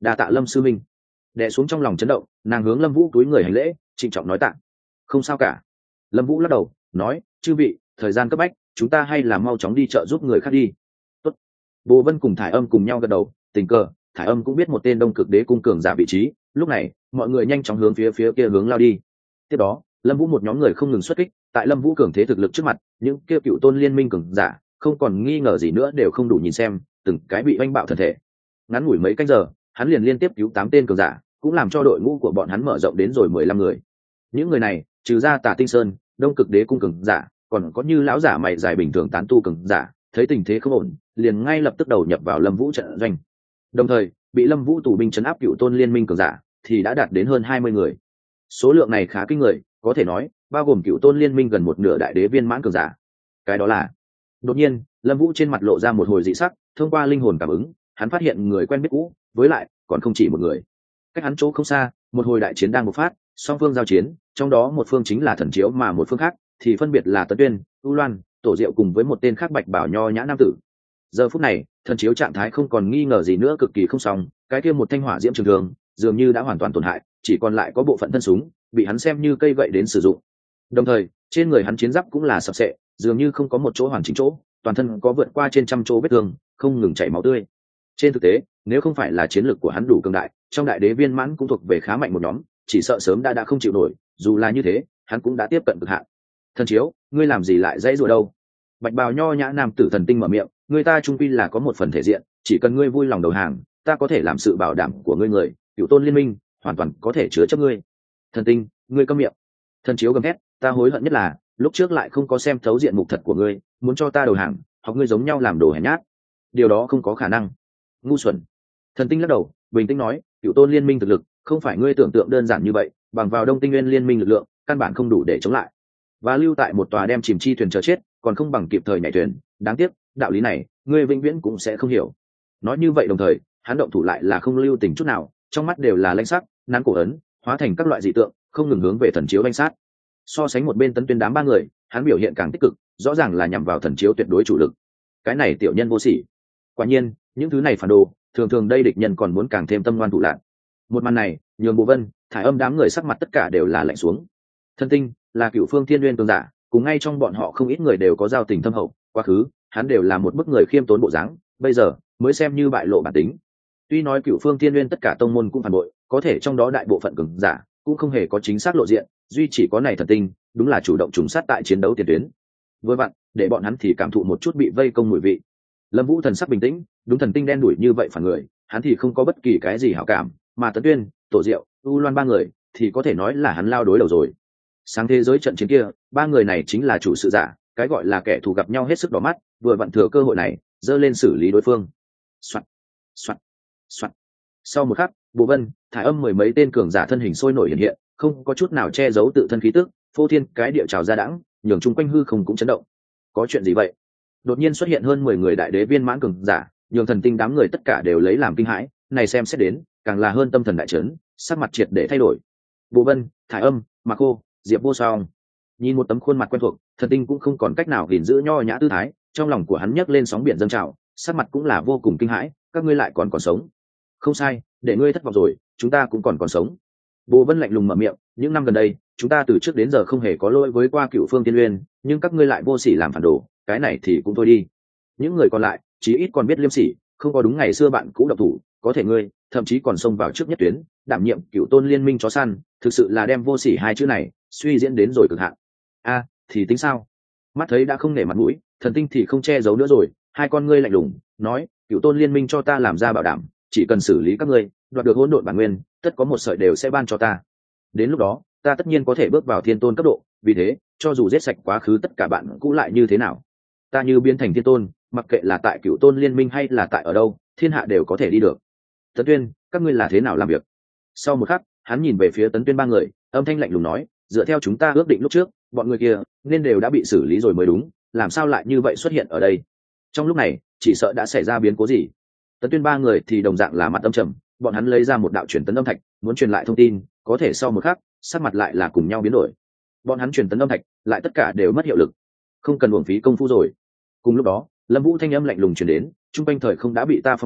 đa tạ Lâm sư minh. Đè xuống trong lòng chấn động, nàng hướng Lâm Vũ túi người hành lễ, trịnh trọng nói tạ. Không sao cả. Lâm Vũ lắc đầu nói, chư vị, thời gian cấp bách, chúng ta hay là mau chóng đi chợ giúp người khác đi. Tốt. Bồ Vân cùng Thải Âm cùng nhau gật đầu, tình cờ Thải Âm cũng biết một tên Đông Cực Đế cung cường giả vị trí, lúc này mọi người nhanh chóng hướng phía phía kia hướng lao đi. Tiếp đó Lâm Vũ một nhóm người không ngừng xuất kích, tại Lâm Vũ cường thế thực lực trước mặt, những kia cựu tôn liên minh cường giả không còn nghi ngờ gì nữa đều không đủ nhìn xem, từng cái bị oanh bạo thân thể. Ngắn ngủi mấy canh giờ, hắn liền liên tiếp cứu tám tên cường giả, cũng làm cho đội ngũ của bọn hắn mở rộng đến rồi mười lăm người. Những người này, trừ ra Tả Tinh Sơn, Đông Cực Đế cung cường giả, còn có như lão giả mày dài bình thường tán tu cường giả, thấy tình thế không ổn, liền ngay lập tức đầu nhập vào Lâm Vũ trận doanh. Đồng thời, bị Lâm Vũ tù binh trấn áp cựu tôn liên minh cường giả thì đã đạt đến hơn hai mươi người. Số lượng này khá kinh người, có thể nói bao gồm cựu tôn liên minh gần một nửa đại đế viên mãn cường giả. Cái đó là, đột nhiên Lâm Vũ trên mặt lộ ra một hồi dị sắc, thông qua linh hồn cảm ứng, hắn phát hiện người quen biết cũ, với lại còn không chỉ một người. Cách hắn chỗ không xa, một hồi đại chiến đang bộc phát, song phương giao chiến, trong đó một phương chính là Thần Chiếu mà một phương khác thì phân biệt là Tấn Tuyên, U Loan, Tổ Diệu cùng với một tên khác bạch bảo nho nhã nam tử. Giờ phút này, Thần Chiếu trạng thái không còn nghi ngờ gì nữa, cực kỳ không xong, cái kia một thanh hỏa diễm trường thường dường như đã hoàn toàn tổn hại, chỉ còn lại có bộ phận thân súng bị hắn xem như cây gậy đến sử dụng. Đồng thời, trên người hắn chiến giáp cũng là sập sệ, dường như không có một chỗ hoàn chỉnh chỗ, toàn thân có vượt qua trên trăm chỗ vết thương, không ngừng chảy máu tươi. Trên thực tế, nếu không phải là chiến lược của hắn đủ cường đại, trong đại đế viên mãn cũng thuộc về khá mạnh một nhóm, chỉ sợ sớm đã đã không chịu nổi, dù là như thế, hắn cũng đã tiếp cận cực hạn. Thần Chiếu, ngươi làm gì lại dãy rủa đâu? Bạch bào nho nhã nam tử thần tinh mở miệng, người ta trung quy là có một phần thể diện, chỉ cần ngươi vui lòng đầu hàng, ta có thể làm sự bảo đảm của ngươi người, cựu tôn liên minh hoàn toàn có thể chứa chấp ngươi. Thần tinh, ngươi câm miệng. Thần Chiếu gầm thét, ta hối hận nhất là lúc trước lại không có xem thấu diện mục thật của ngươi, muốn cho ta đầu hàng, hoặc ngươi giống nhau làm đồ hèn nhát. Điều đó không có khả năng. Ngu xuẩn. Thần tinh lắc đầu, bình tĩnh nói, cựu tôn liên minh thực lực không phải ngươi tưởng tượng đơn giản như vậy, bằng vào Đông Tinh Nguyên liên minh lực lượng, căn bản không đủ để chống lại. Và lưu tại một tòa đem chìm chi thuyền chờ chết, còn không bằng kịp thời nhảy thuyền, đáng tiếc, đạo lý này, ngươi vĩnh viễn cũng sẽ không hiểu. Nói như vậy đồng thời, hắn động thủ lại là không lưu tình chút nào, trong mắt đều là lãnh sắc, nắn cổ ấn, hóa thành các loại dị tượng, không ngừng hướng về Thần Chiếu đánh sát. So sánh một bên Tấn Tuyên đám ba người, hắn biểu hiện càng tích cực, rõ ràng là nhằm vào Thần Chiếu tuyệt đối chủ lực. Cái này tiểu nhân vô sỉ. Quả nhiên, những thứ này phản đồ, thường thường đây địch nhân còn muốn càng thêm tâm ngoan thủ lạn. Một màn này, nhường Bồ Vân, Thải Âm đám người sắc mặt tất cả đều là lạnh xuống. Thân Tinh là cựu phương thiên nguyên cường giả, cùng ngay trong bọn họ không ít người đều có giao tình thâm hậu, quá khứ hắn đều là một bức người khiêm tốn bộ dáng, bây giờ mới xem như bại lộ bản tính. Tuy nói cựu phương thiên nguyên tất cả tông môn cũng phản bội, có thể trong đó đại bộ phận cường giả cũng không hề có chính xác lộ diện, duy chỉ có này Thần Tinh đúng là chủ động trùng sát tại chiến đấu tiền tuyến. Với bạn, để bọn hắn thì cảm thụ một chút bị vây công mùi vị. Lâm Vũ thần sắc bình tĩnh, đúng Thần Tinh đen đuổi như vậy phản người, hắn thì không có bất kỳ cái gì hảo cảm, mà Tấn Tuyên, Tổ Diệu, U Loan ba người thì có thể nói là hắn lao đối đầu rồi. Sáng thế giới trận chiến kia, ba người này chính là chủ sự giả, cái gọi là kẻ thù gặp nhau hết sức đỏ mắt, vừa vặn thừa cơ hội này, dơ lên xử lý đối phương. Soạt, soạt, soạt. Sau một khắc, Bồ Vân, Thải Âm mười mấy tên cường giả thân hình sôi nổi hiện hiện, không có chút nào che giấu tự thân khí tức, phô thiên cái địa trào ra đãng, nhường chung quanh hư không cũng chấn động. Có chuyện gì vậy? Đột nhiên xuất hiện hơn mười người đại đế viên mãn cường giả, nhường Thần Tinh đám người tất cả đều lấy làm kinh hãi, này xem xét đến, càng là hơn tâm thần đại chấn, sắc mặt triệt để thay đổi. Bồ Vân, Thải Âm, Mạc Khô, Diệp Vô Song, nhìn một tấm khuôn mặt quen thuộc, Thần Tinh cũng không còn cách nào gìn giữ nho nhã tư thái, trong lòng của hắn nhấc lên sóng biển dâng trào, sắc mặt cũng là vô cùng kinh hãi, các ngươi lại còn còn sống. Không sai, để ngươi thất vọng rồi, chúng ta cũng còn còn sống. Bồ Vân lạnh lùng mở miệng, những năm gần đây, chúng ta từ trước đến giờ không hề có lỗi với qua cựu phương tiên uyên, nhưng các ngươi lại vô sỉ làm phản đồ, cái này thì cũng thôi đi. Những người còn lại, chí ít còn biết liêm sỉ, không có đúng ngày xưa bạn cũ độc thủ, có thể ngươi, thậm chí còn xông vào trước nhất tuyến, đảm nhiệm cựu tôn liên minh chó săn, thực sự là đem vô sỉ hai chữ này suy diễn đến rồi cực hạn. A, thì tính sao? Mắt thấy đã không nể mặt mũi, Thần Tinh thì không che giấu nữa rồi, hai con ngươi lạnh lùng nói, cựu tôn liên minh cho ta làm ra bảo đảm, chỉ cần xử lý các ngươi, đoạt được hỗn độn bản nguyên, tất có một sợi đều sẽ ban cho ta. Đến lúc đó, ta tất nhiên có thể bước vào thiên tôn cấp độ, vì thế, cho dù giết sạch quá khứ tất cả bạn cũ lại như thế nào, ta như biến thành thiên tôn, mặc kệ là tại cựu tôn liên minh hay là tại ở đâu, thiên hạ đều có thể đi được. Tấn Tuyên, các ngươi là thế nào làm việc? Sau một khắc, hắn nhìn về phía Tấn Tuyên ba người, âm thanh lạnh lùng nói, dựa theo chúng ta ước định lúc trước, bọn người kia nên đều đã bị xử lý rồi mới đúng, làm sao lại như vậy xuất hiện ở đây? Trong lúc này, chỉ sợ đã xảy ra biến cố gì. Tấn Tuyên ba người thì đồng dạng là mặt âm trầm, bọn hắn lấy ra một đạo truyền tấn âm thạch, muốn truyền lại thông tin, có thể sau một khắc, sắc mặt lại là cùng nhau biến đổi. Bọn hắn truyền tấn âm thạch, lại tất cả đều mất hiệu lực, không cần uổng phí công phu rồi. Cùng lúc đó, Lâm Vũ thanh âm lạnh lùng truyền đến, trung quanh thời không đã bị ta phong cấm,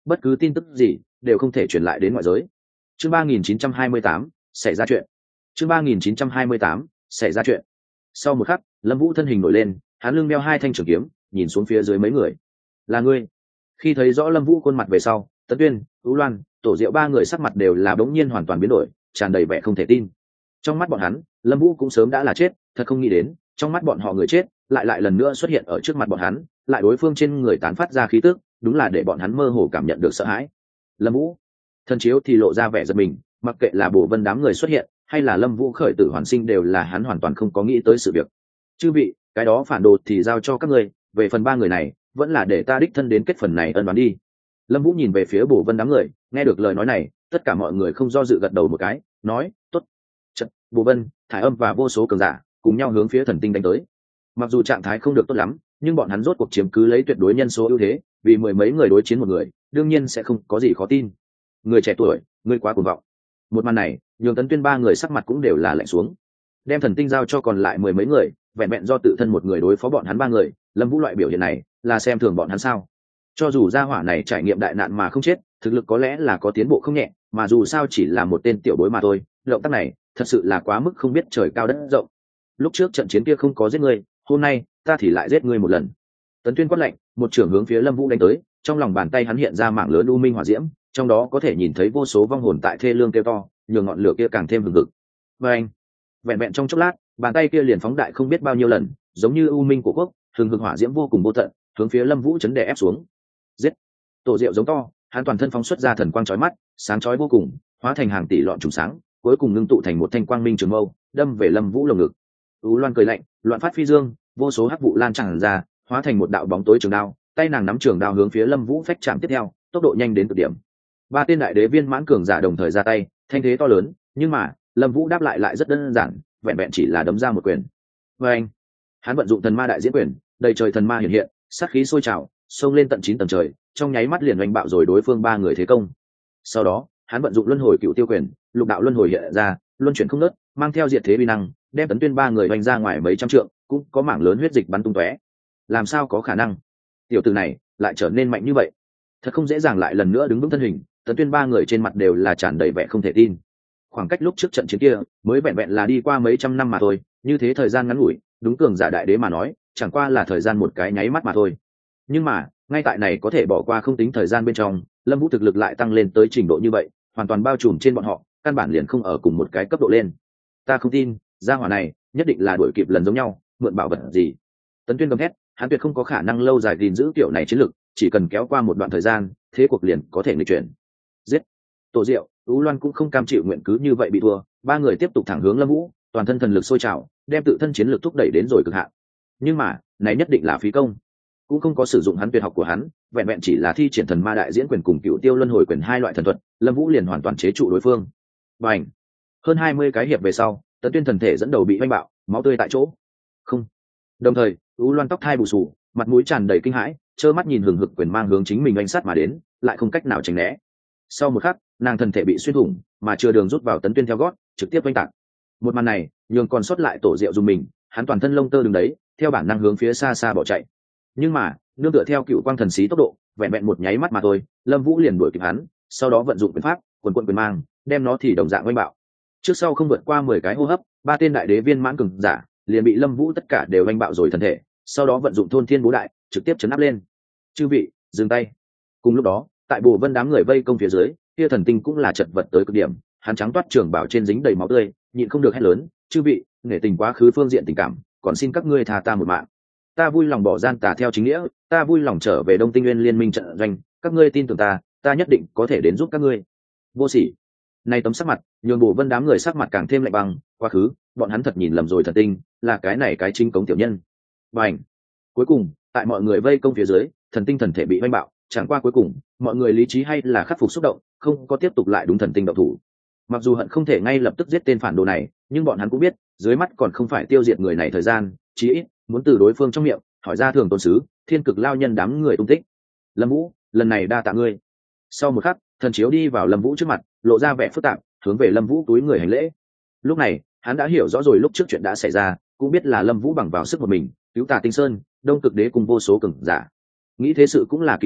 bất cứ tin tức gì đều không thể truyền lại đến ngoại giới. Chương ba nghìn chín trăm hai mươi tám, xảy ra chuyện. Chương ba nghìn chín trăm hai mươi tám, xảy ra chuyện. Sau một khắc, Lâm Vũ thân hình nổi lên, hắn lưng đeo hai thanh trường kiếm, nhìn xuống phía dưới mấy người. Là ngươi? Khi thấy rõ Lâm Vũ khuôn mặt về sau, Tấn Tuyên, Tú Loan, Tổ Diệu ba người sắc mặt đều là bỗng nhiên hoàn toàn biến đổi, tràn đầy vẻ không thể tin. Trong mắt bọn hắn, Lâm Vũ cũng sớm đã là chết, thật không nghĩ đến, trong mắt bọn họ người chết lại lại lần nữa xuất hiện ở trước mặt bọn hắn, lại đối phương trên người tán phát ra khí tức, đúng là để bọn hắn mơ hồ cảm nhận được sợ hãi. Lâm Vũ, Thần Chiếu thì lộ ra vẻ giật mình, mặc kệ là Bổ Vân đám người xuất hiện, hay là Lâm Vũ khởi tử hoàn sinh đều là hắn hoàn toàn không có nghĩ tới sự việc. Chư vị, cái đó phản đồ thì giao cho các ngươi, về phần ba người này, vẫn là để ta đích thân đến kết phần này ân đoán đi. Lâm Vũ nhìn về phía Bổ Vân đám người, nghe được lời nói này, tất cả mọi người không do dự gật đầu một cái, nói, "Tốt." Chợt, Bổ Vân, Thải Âm và vô số cường giả cùng nhau hướng phía thần tinh đánh tới. Mặc dù trạng thái không được tốt lắm, nhưng bọn hắn rốt cuộc chiếm cứ lấy tuyệt đối nhân số ưu thế, vì mười mấy người đối chiến một người, đương nhiên sẽ không có gì khó tin. Người trẻ tuổi, ngươi quá cuồng vọng. Một màn này, nhường Tấn Tuyên ba người sắc mặt cũng đều là lạnh xuống. Đem thần tinh giao cho còn lại mười mấy người, vẹn vẹn do tự thân một người đối phó bọn hắn ba người, Lâm Vũ loại biểu hiện này, là xem thường bọn hắn sao? Cho dù gia hỏa này trải nghiệm đại nạn mà không chết, thực lực có lẽ là có tiến bộ không nhẹ, mà dù sao chỉ là một tên tiểu bối mà thôi, động tác này, thật sự là quá mức không biết trời cao đất rộng. Lúc trước trận chiến kia không có giết ngươi, hôm nay ta thì lại giết ngươi một lần. Tấn Tuyên quát lạnh, một trưởng hướng phía Lâm Vũ đánh tới, trong lòng bàn tay hắn hiện ra mảng lớn u minh hỏa diễm, trong đó có thể nhìn thấy vô số vong hồn tại thê lương kêu to, nhường ngọn lửa kia càng thêm hừng hực. Và anh, vẹn vẹn trong chốc lát, bàn tay kia liền phóng đại không biết bao nhiêu lần, giống như u minh của quốc, hừng hực hỏa diễm vô cùng vô tận, hướng phía Lâm Vũ chấn đè ép xuống. Giết! Tổ Diệu giống to, hắn toàn thân phóng xuất ra thần quang chói mắt, sáng chói vô cùng, hóa thành hàng tỷ lọn trùng sáng, cuối cùng ngưng tụ thành một thanh quang minh trường mâu, đâm về Lâm Vũ lồng ngực. Tú Loan cười lạnh, loạn phát phi dương, vô số hắc vụ lan tràn ra, hóa thành một đạo bóng tối trường đao, tay nàng nắm trường đao hướng phía Lâm Vũ phách chạm tiếp theo, tốc độ nhanh đến cực điểm. Ba tên đại đế viên mãn cường giả đồng thời ra tay, thanh thế to lớn, nhưng mà, Lâm Vũ đáp lại lại rất đơn giản, vẹn vẹn chỉ là đấm ra một quyền. Và anh, hắn vận dụng thần ma đại diễn quyền, đầy trời thần ma hiện hiện, sát khí sôi trào, xông lên tận chín tầng trời, trong nháy mắt liền đánh bạo rồi đối phương ba người thế công. Sau đó, hắn vận dụng luân hồi cựu tiêu quyền, lục đạo luân hồi hiện ra, luân chuyển không ngớt, mang theo diệt thế uy năng, đem Tấn Tuyên ba người đánh ra ngoài mấy trăm trượng, cũng có mảng lớn huyết dịch bắn tung tóe. Làm sao có khả năng? Tiểu tử này lại trở nên mạnh như vậy? Thật không dễ dàng lại lần nữa đứng vững thân hình, Tấn Tuyên ba người trên mặt đều là tràn đầy vẻ không thể tin. Khoảng cách lúc trước trận chiến kia, mới vẹn vẹn là đi qua mấy trăm năm mà thôi, như thế thời gian ngắn ngủi, đúng cường giả đại đế mà nói, chẳng qua là thời gian một cái nháy mắt mà thôi. Nhưng mà, ngay tại này có thể bỏ qua không tính thời gian bên trong, Lâm Vũ thực lực lại tăng lên tới trình độ như vậy, hoàn toàn bao trùm trên bọn họ, căn bản liền không ở cùng một cái cấp độ lên. Ta không tin, gia hỏa này nhất định là đuổi kịp lần giống nhau, mượn bảo vật gì. Tấn Tuyên gầm thét, hắn tuyệt không có khả năng lâu dài gìn giữ kiểu này chiến lực, chỉ cần kéo qua một đoạn thời gian, thế cuộc liền có thể nghịch chuyển. Giết! Tổ Diệu, Tú Loan cũng không cam chịu nguyện cứ như vậy bị thua, ba người tiếp tục thẳng hướng Lâm Vũ, toàn thân thần lực sôi trào, đem tự thân chiến lực thúc đẩy đến rồi cực hạn. Nhưng mà, này nhất định là phí công, cũng không có sử dụng hắn tuyệt học của hắn, vẹn vẹn chỉ là thi triển thần ma đại diễn quyền cùng cựu tiêu luân hồi quyền hai loại thần thuật, Lâm Vũ liền hoàn toàn chế trụ đối phương. Bành! Hơn hai mươi cái hiệp về sau, Tấn Tuyên thần thể dẫn đầu bị oanh bạo, máu tươi tại chỗ. Không. Đồng thời, Tú Loan tóc thai bù xù, mặt mũi tràn đầy kinh hãi, trơ mắt nhìn hừng hực quyền mang hướng chính mình oanh sát mà đến, lại không cách nào tránh né. Sau một khắc, nàng thần thể bị xuyên thủng, mà chưa đường rút vào Tấn Tuyên theo gót, trực tiếp oanh tạc. Một màn này, nhường còn sót lại Tổ Diệu dùng mình, hắn toàn thân lông tơ đứng đấy, theo bản năng hướng phía xa xa bỏ chạy. Nhưng mà, nương tựa theo cựu quang thần xí tốc độ, vẹn vẹn một nháy mắt mà thôi, Lâm Vũ liền đuổi kịp hắn, sau đó vận dụng quyền pháp, quần quần quyền mang, đem nó thì đồng dạng oanh bạo. Trước sau không vượt qua mười cái hô hấp, ba tên đại đế viên mãn cường giả liền bị Lâm Vũ tất cả đều oanh bạo rồi thần thể, sau đó vận dụng thôn thiên bố đại, trực tiếp chấn áp lên. Chư vị, dừng tay. Cùng lúc đó, tại Bồ Vân đám người vây công phía dưới, kia thần tinh cũng là chật vật tới cực điểm, hắn trắng toát trường bảo trên dính đầy máu tươi, nhịn không được hét lớn, chư vị, nể tình quá khứ phương diện tình cảm, còn xin các ngươi tha ta một mạng. Ta vui lòng bỏ gian tà theo chính nghĩa, ta vui lòng trở về Đông Tinh Nguyên liên minh trận doanh, các ngươi tin tưởng ta, ta nhất định có thể đến giúp các ngươi. Vô sỉ. Này tấm sắc mặt, nhường Bồ Vân đám người sắc mặt càng thêm lạnh băng, quá khứ, bọn hắn thật nhìn lầm rồi thần tinh, là cái này cái chính cống tiểu nhân. Bành. Cuối cùng, tại mọi người vây công phía dưới, thần tinh thần thể bị vây bạo, chẳng qua cuối cùng, mọi người lý trí hay là khắc phục xúc động, không có tiếp tục lại đúng thần tinh động thủ. Mặc dù hận không thể ngay lập tức giết tên phản đồ này, nhưng bọn hắn cũng biết, dưới mắt còn không phải tiêu diệt người này thời gian, chí ít muốn từ đối phương trong miệng hỏi ra thường tôn sứ, thiên cực lao nhân đám người tung tích. Lâm Vũ, lần này đa tạ ngươi. Sau một khắc, thần chiếu đi vào Lâm Vũ trước mặt, lộ ra vẻ phức tạp, hướng về Lâm Vũ túi người hành lễ. Lúc này, hắn đã hiểu rõ rồi lúc trước chuyện đã xảy ra, cũng biết là Lâm Vũ bằng vào sức một mình cứu Tà Tinh Sơn, Đông Cực Đế cùng vô số cường giả. Nghĩ thế sự cũng là kỳ diệu,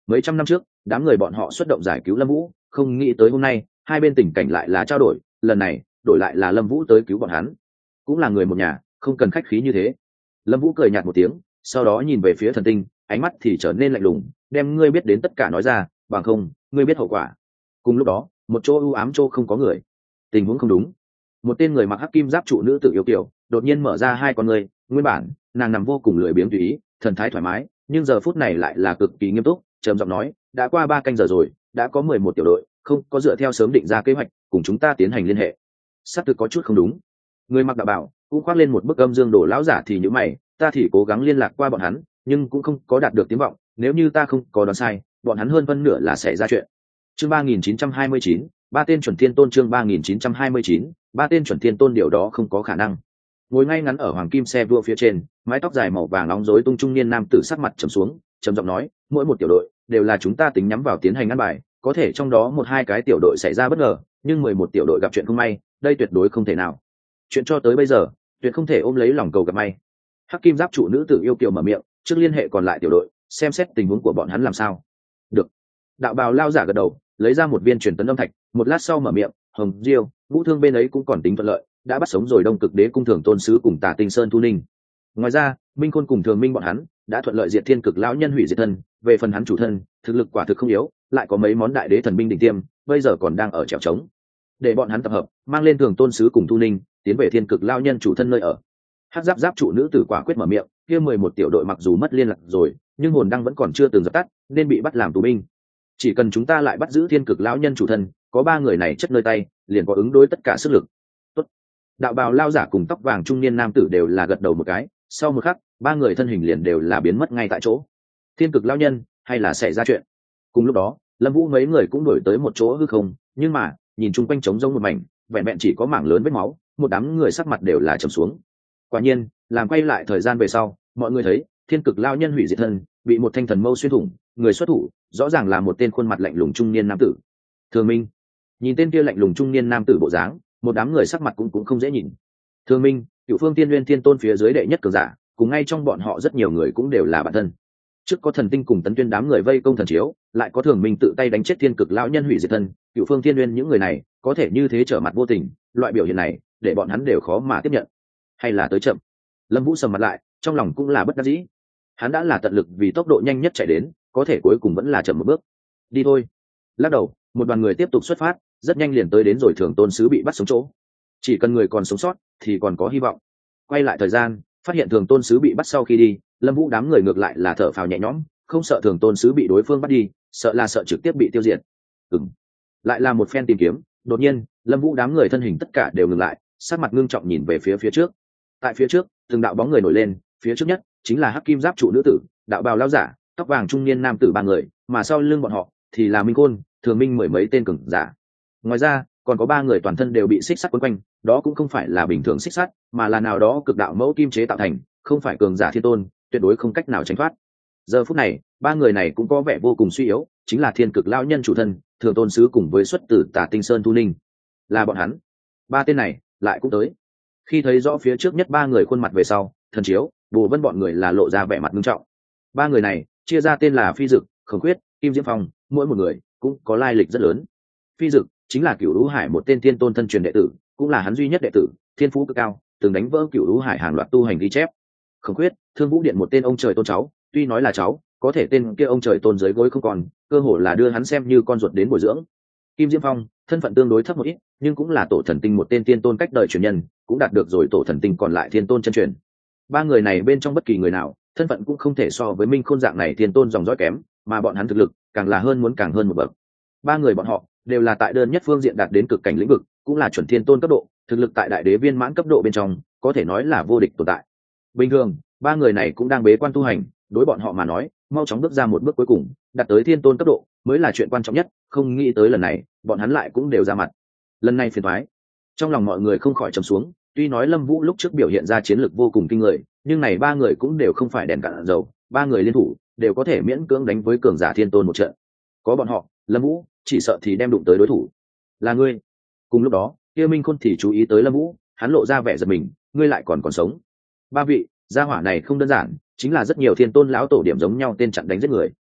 mấy trăm năm trước đám người bọn họ xuất động giải cứu Lâm Vũ, không nghĩ tới hôm nay hai bên tình cảnh lại là trao đổi, lần này đổi lại là Lâm Vũ tới cứu bọn hắn. Cũng là người một nhà, không cần khách khí như thế. Lâm Vũ cười nhạt một tiếng, sau đó nhìn về phía Thần Tinh, ánh mắt thì trở nên lạnh lùng, đem ngươi biết đến tất cả nói ra, bằng không ngươi biết hậu quả. Cùng lúc đó một chỗ u ám chỗ không có người. Tình huống không đúng. Một tên người mặc hắc kim giáp trụ nữ tự yêu kiều đột nhiên mở ra hai con ngươi, nguyên bản nàng nằm vô cùng lười biếng tùy ý, thần thái thoải mái, nhưng giờ phút này lại là cực kỳ nghiêm túc, trầm giọng nói, đã qua ba canh giờ rồi, đã có mười một tiểu đội, không có dựa theo sớm định ra kế hoạch cùng chúng ta tiến hành liên hệ. Xác thực có chút không đúng. Người mặc đạo bào cũng khoác lên một bức âm dương đổ lão giả thì nhíu mày, ta thì cố gắng liên lạc qua bọn hắn, nhưng cũng không có đạt được tiếng vọng, nếu như ta không có đoán sai, bọn hắn hơn phân nửa là sẽ ra chuyện. Chương ba nghìn chín trăm hai mươi chín, ba tên chuẩn thiên tôn. Chương ba nghìn chín trăm hai mươi chín, ba tên chuẩn thiên tôn. Điều đó không có khả năng. Ngồi ngay ngắn ở hoàng kim xe vua phía trên, mái tóc dài màu vàng nóng rối tung trung niên nam tử sắc mặt trầm xuống, trầm giọng nói, mỗi một tiểu đội đều là chúng ta tính nhắm vào tiến hành ăn bài, có thể trong đó một hai cái tiểu đội xảy ra bất ngờ, nhưng mười một tiểu đội gặp chuyện không may, đây tuyệt đối không thể nào. Chuyện cho tới bây giờ, tuyệt không thể ôm lấy lòng cầu gặp may. Hắc kim giáp trụ nữ tử yêu kiều mở miệng, trước liên hệ còn lại tiểu đội, xem xét tình huống của bọn hắn làm sao. Được. Đạo bào lao giả gật đầu, lấy ra một viên truyền tấn âm thạch, một lát sau mở miệng, hồng diêu, vũ thương bên ấy cũng còn tính thuận lợi, đã bắt sống rồi đông cực đế cung thường tôn sứ cùng tả tinh sơn thu ninh. Ngoài ra minh khôn cùng thường minh bọn hắn đã thuận lợi diệt thiên cực lão nhân hủy diệt thân, về phần hắn chủ thân thực lực quả thực không yếu, lại có mấy món đại đế thần binh đỉnh tiêm, bây giờ còn đang ở trèo trống, để bọn hắn tập hợp mang lên thường tôn sứ cùng thu ninh tiến về thiên cực lão nhân chủ thân nơi ở. Hắc giáp giáp trụ nữ tử quả quyết mở miệng, kia mười một tiểu đội mặc dù mất liên lạc rồi, nhưng hồn đăng vẫn còn chưa từng dập tắt, nên bị bắt làm tù binh. Chỉ cần chúng ta lại bắt giữ thiên cực lão nhân chủ thân, có ba người này chất nơi tay, liền có ứng đối tất cả sức lực. Tốt. Đạo bào lao giả cùng tóc vàng trung niên nam tử đều là gật đầu một cái, sau một khắc ba người thân hình liền đều là biến mất ngay tại chỗ. Thiên cực lão nhân hay là xảy ra chuyện. Cùng lúc đó Lâm Vũ mấy người cũng đổi tới một chỗ hư không, nhưng mà nhìn chung quanh trống rỗng một mảnh, vẹn vẹn chỉ có mảng lớn vết máu, một đám người sắc mặt đều là trầm xuống. Quả nhiên làm quay lại thời gian về sau, mọi người thấy thiên cực lão nhân hủy diệt thân bị một thanh thần mâu xuyên thủng, người xuất thủ rõ ràng là một tên khuôn mặt lạnh lùng trung niên nam tử. Thường Minh. Nhìn tên kia lạnh lùng trung niên nam tử bộ dáng, một đám người sắc mặt cũng cũng không dễ nhìn. Thường Minh, Cửu Phương Tiên Nguyên Thiên Tôn phía dưới đệ nhất cường giả, cùng ngay trong bọn họ rất nhiều người cũng đều là bạn thân. Trước có Thần Tinh cùng Tấn Tuyên đám người vây công thần chiếu, lại có Thường Minh tự tay đánh chết thiên cực lão nhân hủy diệt thân, Cửu Phương Tiên Nguyên những người này, có thể như thế trở mặt vô tình, loại biểu hiện này, để bọn hắn đều khó mà tiếp nhận. Hay là tới chậm. Lâm Vũ sầm mặt lại, trong lòng cũng là bất đắc dĩ. Hắn đã là tận lực vì tốc độ nhanh nhất chạy đến, có thể cuối cùng vẫn là chậm một bước. Đi thôi. Lắc đầu, một đoàn người tiếp tục xuất phát, rất nhanh liền tới đến rồi Thường Tôn sứ bị bắt sống chỗ. Chỉ cần người còn sống sót thì còn có hy vọng. Quay lại thời gian, phát hiện Thường Tôn sứ bị bắt sau khi đi, Lâm Vũ đám người ngược lại là thở phào nhẹ nhõm, không sợ Thường Tôn sứ bị đối phương bắt đi, sợ là sợ trực tiếp bị tiêu diệt. Ừm. Lại là một phen tìm kiếm, đột nhiên, Lâm Vũ đám người thân hình tất cả đều ngừng lại, sắc mặt ngưng trọng nhìn về phía phía trước. Tại phía trước, từng đạo bóng người nổi lên, phía trước nhất chính là hắc kim giáp trụ nữ tử, đạo bào lão giả, tóc vàng trung niên nam tử ba người, mà sau lưng bọn họ thì là Minh Khôn, Thường Minh mười mấy tên cường giả. Ngoài ra, còn có ba người toàn thân đều bị xích sắt quấn quanh, đó cũng không phải là bình thường xích sắt, mà là nào đó cực đạo mẫu kim chế tạo thành, không phải cường giả thiên tôn, tuyệt đối không cách nào tránh thoát. Giờ phút này, ba người này cũng có vẻ vô cùng suy yếu, chính là thiên cực lão nhân chủ thân, Thường Tôn sứ cùng với xuất tử Tả Tinh Sơn Thu Ninh. Là bọn hắn. Ba tên này lại cũng tới. Khi thấy rõ phía trước nhất ba người khuôn mặt về sau, Thần Chiếu, Bồ Vân bọn người là lộ ra vẻ mặt nghiêm trọng. Ba người này chia ra tên là Phi Dực, Khổng Khuyết, Kim Diễm Phong, mỗi một người cũng có lai lịch rất lớn. Phi Dực chính là Cửu Lũ Hải một tên thiên tôn thân truyền đệ tử, cũng là hắn duy nhất đệ tử, thiên phú cực cao, từng đánh vỡ Cửu Lũ Hải hàng loạt tu hành ghi chép. Khổng Khuyết, Thương Vũ Điện một tên ông trời tôn cháu, tuy nói là cháu, có thể tên kia ông trời tôn dưới gối không còn, cơ hồ là đưa hắn xem như con ruột đến bồi dưỡng. Kim Diễm Phong, thân phận tương đối thấp một ít, nhưng cũng là tổ thần tinh một tên tiên tôn cách đời truyền nhân, cũng đạt được rồi tổ thần tinh còn lại thiên tôn chân truyền. Ba người này bên trong bất kỳ người nào, thân phận cũng không thể so với Minh Khôn dạng này thiên tôn dòng dõi kém, mà bọn hắn thực lực càng là hơn muốn càng hơn một bậc. Ba người bọn họ đều là tại đơn nhất phương diện đạt đến cực cảnh lĩnh vực, cũng là chuẩn thiên tôn cấp độ, thực lực tại đại đế viên mãn cấp độ bên trong, có thể nói là vô địch tồn tại. Bình thường, ba người này cũng đang bế quan tu hành, đối bọn họ mà nói, mau chóng bước ra một bước cuối cùng, đạt tới thiên tôn cấp độ mới là chuyện quan trọng nhất, không nghĩ tới lần này, bọn hắn lại cũng đều ra mặt. Lần này phiền toái. Trong lòng mọi người không khỏi trầm xuống, tuy nói Lâm Vũ lúc trước biểu hiện ra chiến lược vô cùng kinh người, nhưng này ba người cũng đều không phải đèn cạn dầu, ba người liên thủ đều có thể miễn cưỡng đánh với cường giả thiên tôn một trận. Có bọn họ, Lâm Vũ chỉ sợ thì đem đụng tới đối thủ. Là ngươi. Cùng lúc đó, Kia Minh Khôn thì chú ý tới Lâm Vũ, hắn lộ ra vẻ giật mình, ngươi lại còn còn sống. Ba vị, gia hỏa này không đơn giản, chính là rất nhiều thiên tôn lão tổ điểm giống nhau tên chặn đánh giết người.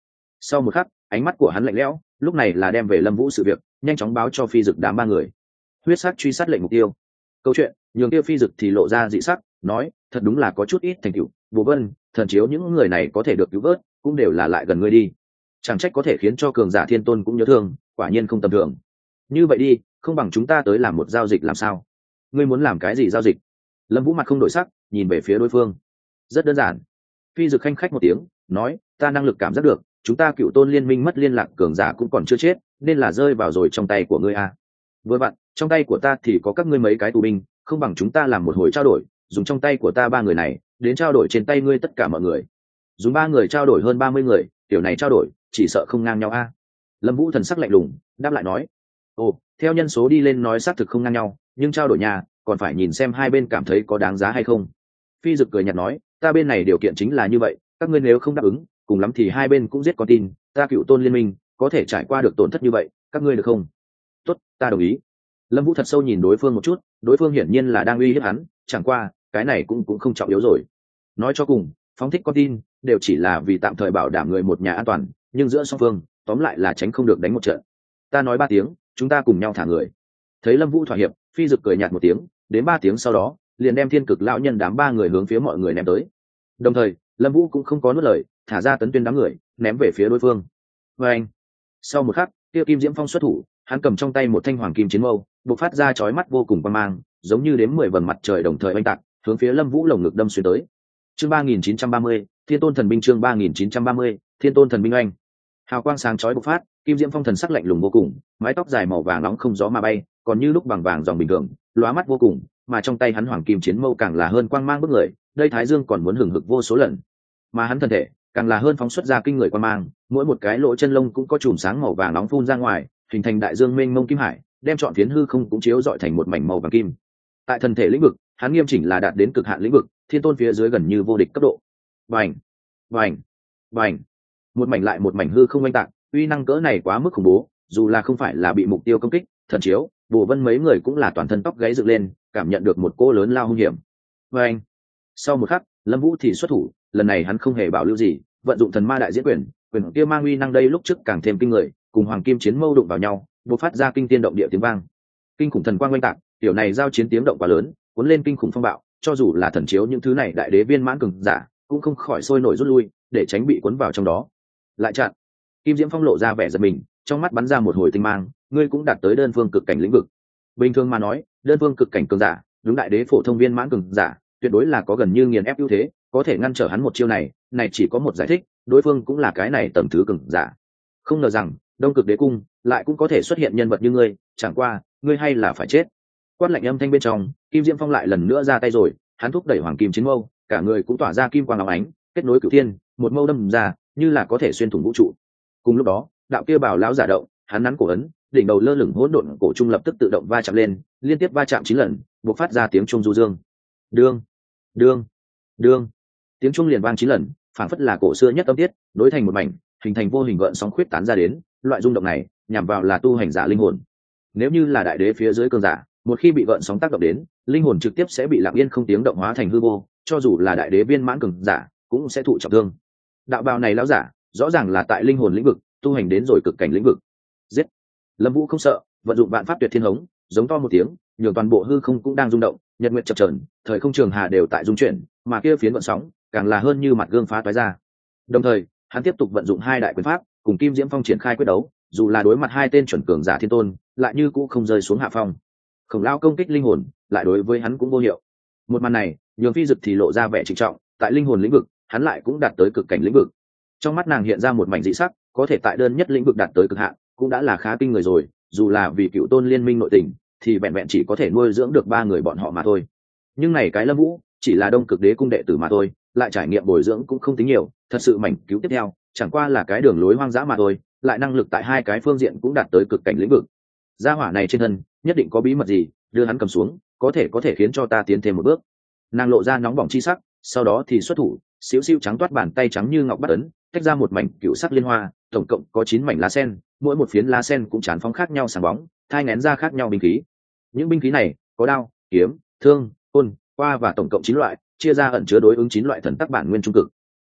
Sau một khắc ánh mắt của hắn lạnh lẽo, lúc này là đem về Lâm Vũ sự việc nhanh chóng báo cho phi dực đám ba người. Huyết sắc truy sát lệnh mục tiêu. Câu chuyện nhường tiêu phi dực thì lộ ra dị sắc, nói thật đúng là có chút ít thành tựu. Bồ Vân, Thần Chiếu những người này có thể được cứu vớt cũng đều là lại gần ngươi đi, chẳng trách có thể khiến cho cường giả thiên tôn cũng nhớ thương, quả nhiên không tầm thường. Như vậy đi, không bằng chúng ta tới làm một giao dịch làm sao? Ngươi muốn làm cái gì giao dịch? Lâm Vũ mặt không đổi sắc, nhìn về phía đối phương. Rất đơn giản. Phi dực khanh khách một tiếng, nói ta năng lực cảm giác được chúng ta cựu tôn liên minh mất liên lạc cường giả cũng còn chưa chết, nên là rơi vào rồi trong tay của ngươi à. Vừa vặn trong tay của ta thì có các ngươi mấy cái tù binh, không bằng chúng ta làm một hồi trao đổi, dùng trong tay của ta ba người này đến trao đổi trên tay ngươi tất cả mọi người, dùng ba người trao đổi hơn ba mươi người, kiểu này trao đổi chỉ sợ không ngang nhau a à. Lâm Vũ thần sắc lạnh lùng đáp lại nói, ồ, theo nhân số đi lên nói xác thực không ngang nhau, nhưng trao đổi nhà còn phải nhìn xem hai bên cảm thấy có đáng giá hay không. Phi dực cười nhạt nói, ta bên này điều kiện chính là như vậy, các ngươi nếu không đáp ứng, cùng lắm thì hai bên cũng giết con tin, ta cựu tôn liên minh có thể trải qua được tổn thất như vậy, các ngươi được không? Tốt, ta đồng ý. Lâm Vũ thật sâu nhìn đối phương một chút, đối phương hiển nhiên là đang uy hiếp hắn, chẳng qua cái này cũng cũng không trọng yếu rồi. Nói cho cùng, phóng thích con tin đều chỉ là vì tạm thời bảo đảm người một nhà an toàn, nhưng giữa song phương tóm lại là tránh không được đánh một trận. Ta nói ba tiếng, chúng ta cùng nhau thả người. Thấy Lâm Vũ thỏa hiệp, Phi dực cười nhạt một tiếng, đến ba tiếng sau đó liền đem thiên cực lão nhân đám ba người hướng phía mọi người ném tới. Đồng thời Lâm Vũ cũng không có nuốt lời, thả ra tấn tuyên đám người ném về phía đối phương. Và anh, sau một khắc tiêu kim diễm phong xuất thủ, hắn cầm trong tay một thanh hoàng kim chiến mâu, bộc phát ra chói mắt vô cùng quang mang, giống như đếm mười vầng mặt trời đồng thời oanh tạc, hướng phía Lâm Vũ lồng ngực đâm xuyên tới. Chương ba nghìn chín trăm ba mươi, Thiên Tôn Thần Binh. Chương ba nghìn chín trăm ba mươi, Thiên Tôn Thần Binh oanh. Hào quang sáng chói bộc phát, kim diễm phong thần sắc lạnh lùng vô cùng, mái tóc dài màu vàng nóng không gió mà bay, còn như lúc bằng vàng dòng bình thường, lóa mắt vô cùng, mà trong tay hắn hoàng kim chiến mâu càng là hơn quang mang bức người, đây thái dương còn muốn hừng hực vô số lần. Mà hắn thân thể càng là hơn phóng xuất ra kinh người quang mang, mỗi một cái lỗ chân lông cũng có chùm sáng màu vàng nóng phun ra ngoài, hình thành đại dương mênh mông kim hải, đem trọn phiến hư không cũng chiếu rọi thành một mảnh màu vàng kim. Tại thân thể lĩnh vực, hắn nghiêm chỉnh là đạt đến cực hạn lĩnh vực, thiên tôn phía dưới gần như vô địch cấp độ. Bành, bành, bành, một mảnh lại một mảnh hư không oanh tạc, uy năng cỡ này quá mức khủng bố, dù là không phải là bị mục tiêu công kích, Thần Chiếu, Bồ Vân mấy người cũng là toàn thân tóc gáy dựng lên, cảm nhận được một cô lớn lao hung hiểm. Bành. Sau một khắc, Lâm Vũ thì xuất thủ, lần này hắn không hề bảo lưu gì, vận dụng thần ma đại diễn quyền, quyền kia mang uy năng đây lúc trước càng thêm kinh người, cùng hoàng kim chiến mâu đụng vào nhau, bộc phát ra kinh tiên động địa tiếng vang. Kinh khủng thần quang oanh tạc, tiểu này giao chiến tiếng động quá lớn, cuốn lên kinh khủng phong bạo, cho dù là Thần Chiếu những thứ này đại đế viên mãn cường giả, cũng không khỏi sôi nổi rút lui, để tránh bị cuốn vào trong đó. Lại chặn. Kim Diễm Phong lộ ra vẻ giận mình, trong mắt bắn ra một hồi tinh mang, ngươi cũng đạt tới đơn phương cực cảnh lĩnh vực. Bình thường mà nói, đơn phương cực cảnh cường giả, đúng đại đế phổ thông viên mãn cường giả, tuyệt đối là có gần như nghiền ép ưu thế, có thể ngăn trở hắn một chiêu này, này chỉ có một giải thích, đối phương cũng là cái này tầm thứ cường giả. Không ngờ rằng, Đông Cực Đế cung lại cũng có thể xuất hiện nhân vật như ngươi, chẳng qua, ngươi hay là phải chết. Quát lạnh âm thanh bên trong, Kim Diễm Phong lại lần nữa ra tay rồi, hắn thúc đẩy hoàng kim chiến mâu, cả người cũng tỏa ra kim quang óng ánh, kết nối cửu thiên, một mâu đâm ra, như là có thể xuyên thủng vũ trụ. Cùng lúc đó, đạo kia bảo lão giả động, hắn nắn cổ ấn, đỉnh đầu lơ lửng hỗn độn cổ trung lập tức tự động va chạm lên, liên tiếp va chạm chín lần, bộc phát ra tiếng trung du dương. Đương, đương, đương. Tiếng trung liền vang chín lần, phảng phất là cổ xưa nhất âm tiết, nối thành một mảnh, hình thành vô hình gợn sóng khuyết tán ra đến, loại rung động này, nhằm vào là tu hành giả linh hồn. Nếu như là đại đế phía dưới cường giả, một khi bị gợn sóng tác động đến, linh hồn trực tiếp sẽ bị lặng yên không tiếng động hóa thành hư vô, cho dù là đại đế viên mãn cường giả, cũng sẽ thụ trọng thương. Đạo bào này lão giả, rõ ràng là tại linh hồn lĩnh vực, tu hành đến rồi cực cảnh lĩnh vực. Giết! Lâm Vũ không sợ, vận dụng vạn pháp tuyệt thiên hống, giống to một tiếng, nhường toàn bộ hư không cũng đang rung động, nhật nguyệt chập chờn, thời không trường hà đều tại rung chuyển, mà kia phiến vận sóng, càng là hơn như mặt gương phá toái ra. Đồng thời, hắn tiếp tục vận dụng hai đại quyền pháp, cùng Kim Diễm Phong triển khai quyết đấu, dù là đối mặt hai tên chuẩn cường giả thiên tôn, lại như cũng không rơi xuống hạ phong. Khổng lão công kích linh hồn, lại đối với hắn cũng vô hiệu. Một màn này, nhường Phi Dực thì lộ ra vẻ trịnh trọng, tại linh hồn lĩnh vực, hắn lại cũng đạt tới cực cảnh lĩnh vực. Trong mắt nàng hiện ra một mảnh dị sắc, có thể tại đơn nhất lĩnh vực đạt tới cực hạn, cũng đã là khá kinh người rồi, dù là vì cựu tôn liên minh nội tình, thì vẹn vẹn chỉ có thể nuôi dưỡng được ba người bọn họ mà thôi. Nhưng này cái Lâm Vũ, chỉ là Đông Cực Đế cung đệ tử mà thôi, lại trải nghiệm bồi dưỡng cũng không tính nhiều, thật sự mảnh cứu tiếp theo, chẳng qua là cái đường lối hoang dã mà thôi, lại năng lực tại hai cái phương diện cũng đạt tới cực cảnh lĩnh vực. Gia hỏa này trên thân, nhất định có bí mật gì, đưa hắn cầm xuống, có thể có thể khiến cho ta tiến thêm một bước. Nàng lộ ra nóng bỏng chi sắc, sau đó thì xuất thủ, xíu xiu trắng toát bàn tay trắng như ngọc bắt ấn, tách ra một mảnh cựu sắc liên hoa, tổng cộng có chín mảnh lá sen, mỗi một phiến lá sen cũng tràn phóng khác nhau sáng bóng, thai nghén ra khác nhau binh khí. Những binh khí này có đao, kiếm, thương, côn, qua và tổng cộng chín loại, chia ra ẩn chứa đối ứng chín loại thần tắc bản nguyên trung cực.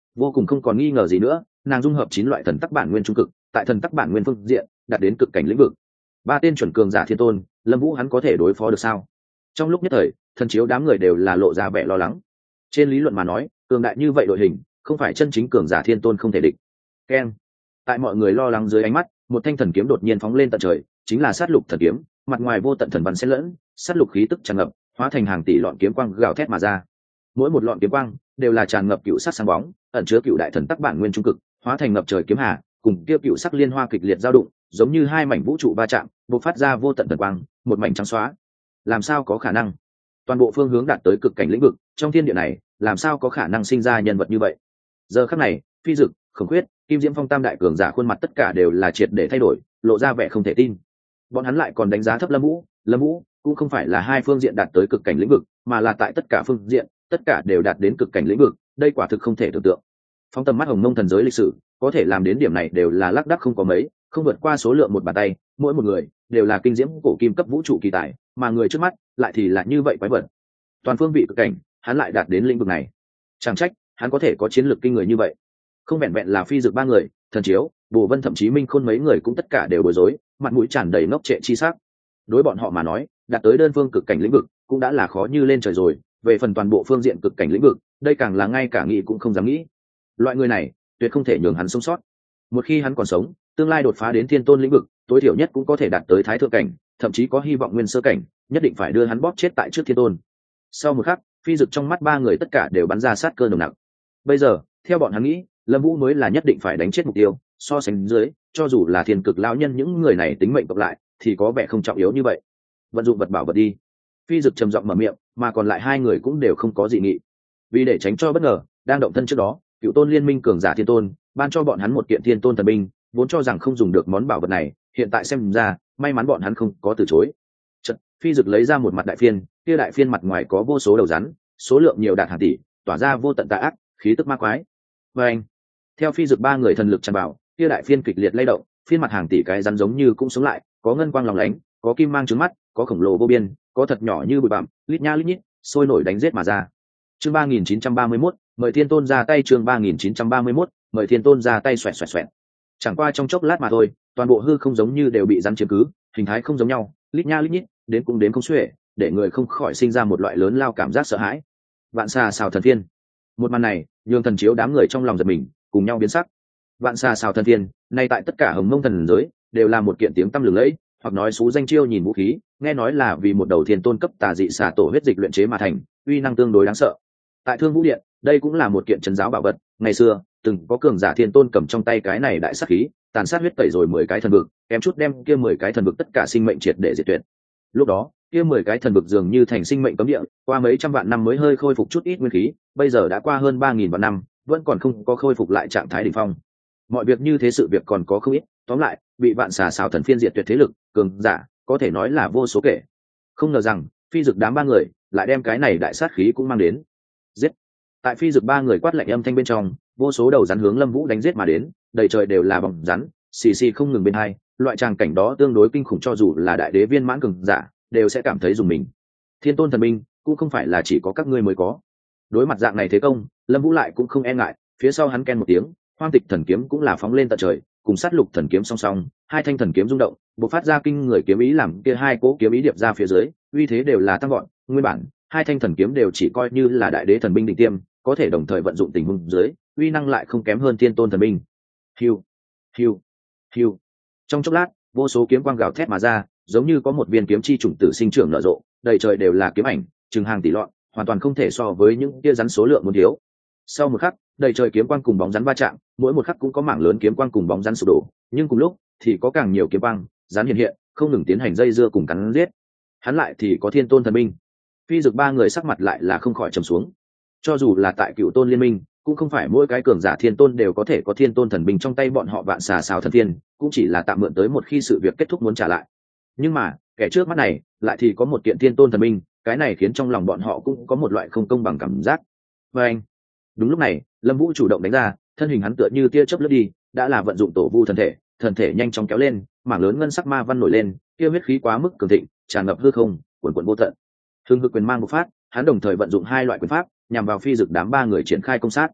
vô cùng không còn nghi ngờ gì nữa, nàng dung hợp chín loại thần tắc bản nguyên trung cực, tại thần tắc bản nguyên phương diện đạt đến cực cảnh lĩnh vực. Ba tên chuẩn cường giả thiên tôn, Lâm Vũ hắn có thể đối phó được sao? Trong lúc nhất thời, thần chiếu đám người đều là lộ ra vẻ lo lắng. Trên lý luận mà nói, cường đại như vậy đội hình, không phải chân chính cường giả thiên tôn không thể địch. Keng. Tại mọi người lo lắng dưới ánh mắt, một thanh thần kiếm đột nhiên phóng lên tận trời, chính là sát lục thần kiếm, mặt ngoài vô tận thần văn xen lẫn, sát lục khí tức tràn ngập, hóa thành hàng tỷ lọn kiếm quang gào thét mà ra. Mỗi một lọn kiếm quang đều là tràn ngập cựu sắc sáng bóng, ẩn chứa cựu đại thần tắc bản nguyên trung cực, hóa thành ngập trời kiếm hà, cùng kia cựu sắc liên hoa kịch liệt dao động, giống như hai mảnh vũ trụ va chạm, bộc phát ra vô tận thần quang, một mảnh trắng xóa. Làm sao có khả năng? Toàn bộ phương hướng đạt tới cực cảnh lĩnh vực, trong thiên địa này, làm sao có khả năng sinh ra nhân vật như vậy? Giờ khắc này, Phi Dực, Khổng Khuyết, Kim Diễm Phong tam đại cường giả khuôn mặt tất cả đều là triệt để thay đổi, lộ ra vẻ không thể tin. Bọn hắn lại còn đánh giá thấp Lâm Vũ, Lâm Vũ cũng không phải là hai phương diện đạt tới cực cảnh lĩnh vực, mà là tại tất cả phương diện, tất cả đều đạt đến cực cảnh lĩnh vực, đây quả thực không thể tưởng tượng. Phóng tầm mắt Hồng Mông thần giới lịch sử, có thể làm đến điểm này đều là lác đác không có mấy, không vượt qua số lượng một bàn tay, mỗi một người đều là kinh diễm cổ kim cấp vũ trụ kỳ tài, mà người trước mắt lại thì là như vậy quái vật. Toàn phương vị cực cảnh, hắn lại đạt đến lĩnh vực này. Chẳng trách, hắn có thể có chiến lược kinh người như vậy. Không vẹn vẹn là Phi Dực ba người, Thần Chiếu, Bồ Vân thậm chí Minh Khôn mấy người cũng tất cả đều bối rối, mặt mũi tràn đầy ngốc trệ chi sắc. Đối bọn họ mà nói, đạt tới đơn phương cực cảnh lĩnh vực cũng đã là khó như lên trời rồi, về phần toàn bộ phương diện cực cảnh lĩnh vực, đây càng là ngay cả nghĩ cũng không dám nghĩ. Loại người này, tuyệt không thể nhường hắn sống sót. Một khi hắn còn sống, tương lai đột phá đến thiên tôn lĩnh vực, tối thiểu nhất cũng có thể đạt tới thái thượng cảnh, thậm chí có hy vọng nguyên sơ cảnh, nhất định phải đưa hắn bóp chết tại trước thiên tôn. Sau một khắc, Phi Dực trong mắt ba người tất cả đều bắn ra sát cơ nồng nặc. Bây giờ, theo bọn hắn nghĩ, Lâm Vũ mới là nhất định phải đánh chết mục tiêu, so sánh dưới, cho dù là thiên cực lão nhân những người này tính mệnh cộng lại, thì có vẻ không trọng yếu như vậy. Vận dụng vật bảo vật đi. Phi Dực trầm giọng mở miệng, mà còn lại hai người cũng đều không có dị nghị. Vì để tránh cho bất ngờ, đang động thân trước đó, Cựu Tôn Liên Minh cường giả thiên tôn, ban cho bọn hắn một kiện thiên tôn thần binh, vốn cho rằng không dùng được món bảo vật này, hiện tại xem ra, may mắn bọn hắn không có từ chối. Chợt, Phi Dực lấy ra một mặt đại phiên, kia đại phiên mặt ngoài có vô số đầu rắn, số lượng nhiều đạt hàng tỷ, tỏa ra vô tận tà ác, khí tức ma quái. Và anh, theo Phi Dực ba người thần lực tràn vào, kia đại phiên kịch liệt lay động, phiên mặt hàng tỷ cái rắn giống như cũng sống lại, có ngân quang lóng lánh, có kim mang trứng mắt, có khổng lồ vô biên, có thật nhỏ như bụi bặm, lít nha lít nhít, sôi nổi đánh giết mà ra. Chương ba nghìn chín trăm ba mươi mốt, mời Thiên Tôn ra tay. Chương ba nghìn chín trăm ba mươi mốt, mời Thiên Tôn ra tay. Xoẹt xoẹt xoẹt. Chẳng qua trong chốc lát mà thôi, toàn bộ hư không giống như đều bị rắn chiếm cứ, hình thái không giống nhau, lít nha lít nhít, đến cũng đến không xuể, để người không khỏi sinh ra một loại lớn lao cảm giác sợ hãi. Vạn xà xào thần thiên. Một màn này, nhường Thần Chiếu đám người trong lòng giật mình, cùng nhau biến sắc. Vạn xà xào thần thiên, nay tại tất cả Hồng Mông thần giới, đều là một kiện tiếng tăm lừng lẫy, hoặc nói xú danh chiêu nhìn vũ khí, nghe nói là vì một đầu thiên tôn cấp tà dị xà tổ huyết dịch luyện chế mà thành, uy năng tương đối đáng sợ. Tại Thương Vũ Điện, đây cũng là một kiện trấn giáo bảo vật, ngày xưa từng có cường giả thiên tôn cầm trong tay cái này đại sát khí, tàn sát huyết tẩy rồi mười cái thần vực, kém chút đem kia mười cái thần vực tất cả sinh mệnh triệt để diệt tuyệt. Lúc đó, kia mười cái thần vực dường như thành sinh mệnh cấm địa, qua mấy trăm vạn năm mới hơi khôi phục chút ít nguyên khí, bây giờ đã qua hơn ba nghìn vạn năm, vẫn còn không có khôi phục lại trạng thái đỉnh phong. Mọi việc như thế sự việc còn có không ít, tóm lại, bị vạn xà xào thần phiên diệt tuyệt thế lực, cường giả, có thể nói là vô số kể. Không ngờ rằng, Phi Dực đám ba người lại đem cái này đại sát khí cũng mang đến. Giết! Tại Phi Dực ba người quát lạnh âm thanh bên trong, vô số đầu rắn hướng Lâm Vũ đánh giết mà đến, đầy trời đều là bóng rắn, xì xì không ngừng bên hai, loại tràng cảnh đó tương đối kinh khủng, cho dù là đại đế viên mãn cường giả, đều sẽ cảm thấy rùng mình. Thiên Tôn thần binh cũng không phải là chỉ có các ngươi mới có. Đối mặt dạng này thế công, Lâm Vũ lại cũng không e ngại, phía sau hắn ken một tiếng, Hoang Tịch thần kiếm cũng là phóng lên tận trời, cùng sát lục thần kiếm song song, hai thanh thần kiếm rung động, bộc phát ra kinh người kiếm ý, làm kia hai cỗ kiếm ý điệp ra phía dưới, uy thế đều là tăng gọn. Nguyên bản, hai thanh thần kiếm đều chỉ coi như là đại đế thần binh đỉnh tiêm, có thể đồng thời vận dụng tình huống dưới, uy năng lại không kém hơn Thiên Tôn thần binh. Hiu, hiu, hiu. Trong chốc lát, vô số kiếm quang gào thét mà ra, giống như có một viên kiếm chi chủng tử sinh trưởng nở rộ, đầy trời đều là kiếm ảnh, chừng hàng tỷ lọn, hoàn toàn không thể so với những kia rắn số lượng muốn thiếu. Sau một khắc, đầy trời kiếm quang cùng bóng rắn va chạm, mỗi một khắc cũng có mảng lớn kiếm quang cùng bóng rắn sụp đổ, nhưng cùng lúc thì có càng nhiều kiếm quang, rắn hiện hiện, không ngừng tiến hành dây dưa cùng cắn giết. Hắn lại thì có Thiên Tôn thần binh. Phi Dực ba người sắc mặt lại là không khỏi trầm xuống. Cho dù là tại Cựu Tôn Liên Minh, cũng không phải mỗi cái cường giả thiên tôn đều có thể có Thiên Tôn thần binh trong tay, bọn họ vạn xà xào thần thiên, cũng chỉ là tạm mượn tới một khi sự việc kết thúc muốn trả lại. Nhưng mà, kẻ trước mắt này lại thì có một kiện Thiên Tôn thần binh, cái này khiến trong lòng bọn họ cũng có một loại không công bằng cảm giác. Và anh, đúng lúc này, Lâm Vũ chủ động đánh ra, thân hình hắn tựa như tia chớp lướt đi, đã là vận dụng tổ vu thần thể, thần thể nhanh chóng kéo lên, mảng lớn ngân sắc ma văn nổi lên, kia huyết khí quá mức cường thịnh, tràn ngập hư không, cuồn cuộn vô tận. Hưng hực quyền mang một phát, hắn đồng thời vận dụng hai loại quyền pháp, nhằm vào Phi Dực đám ba người triển khai công sát.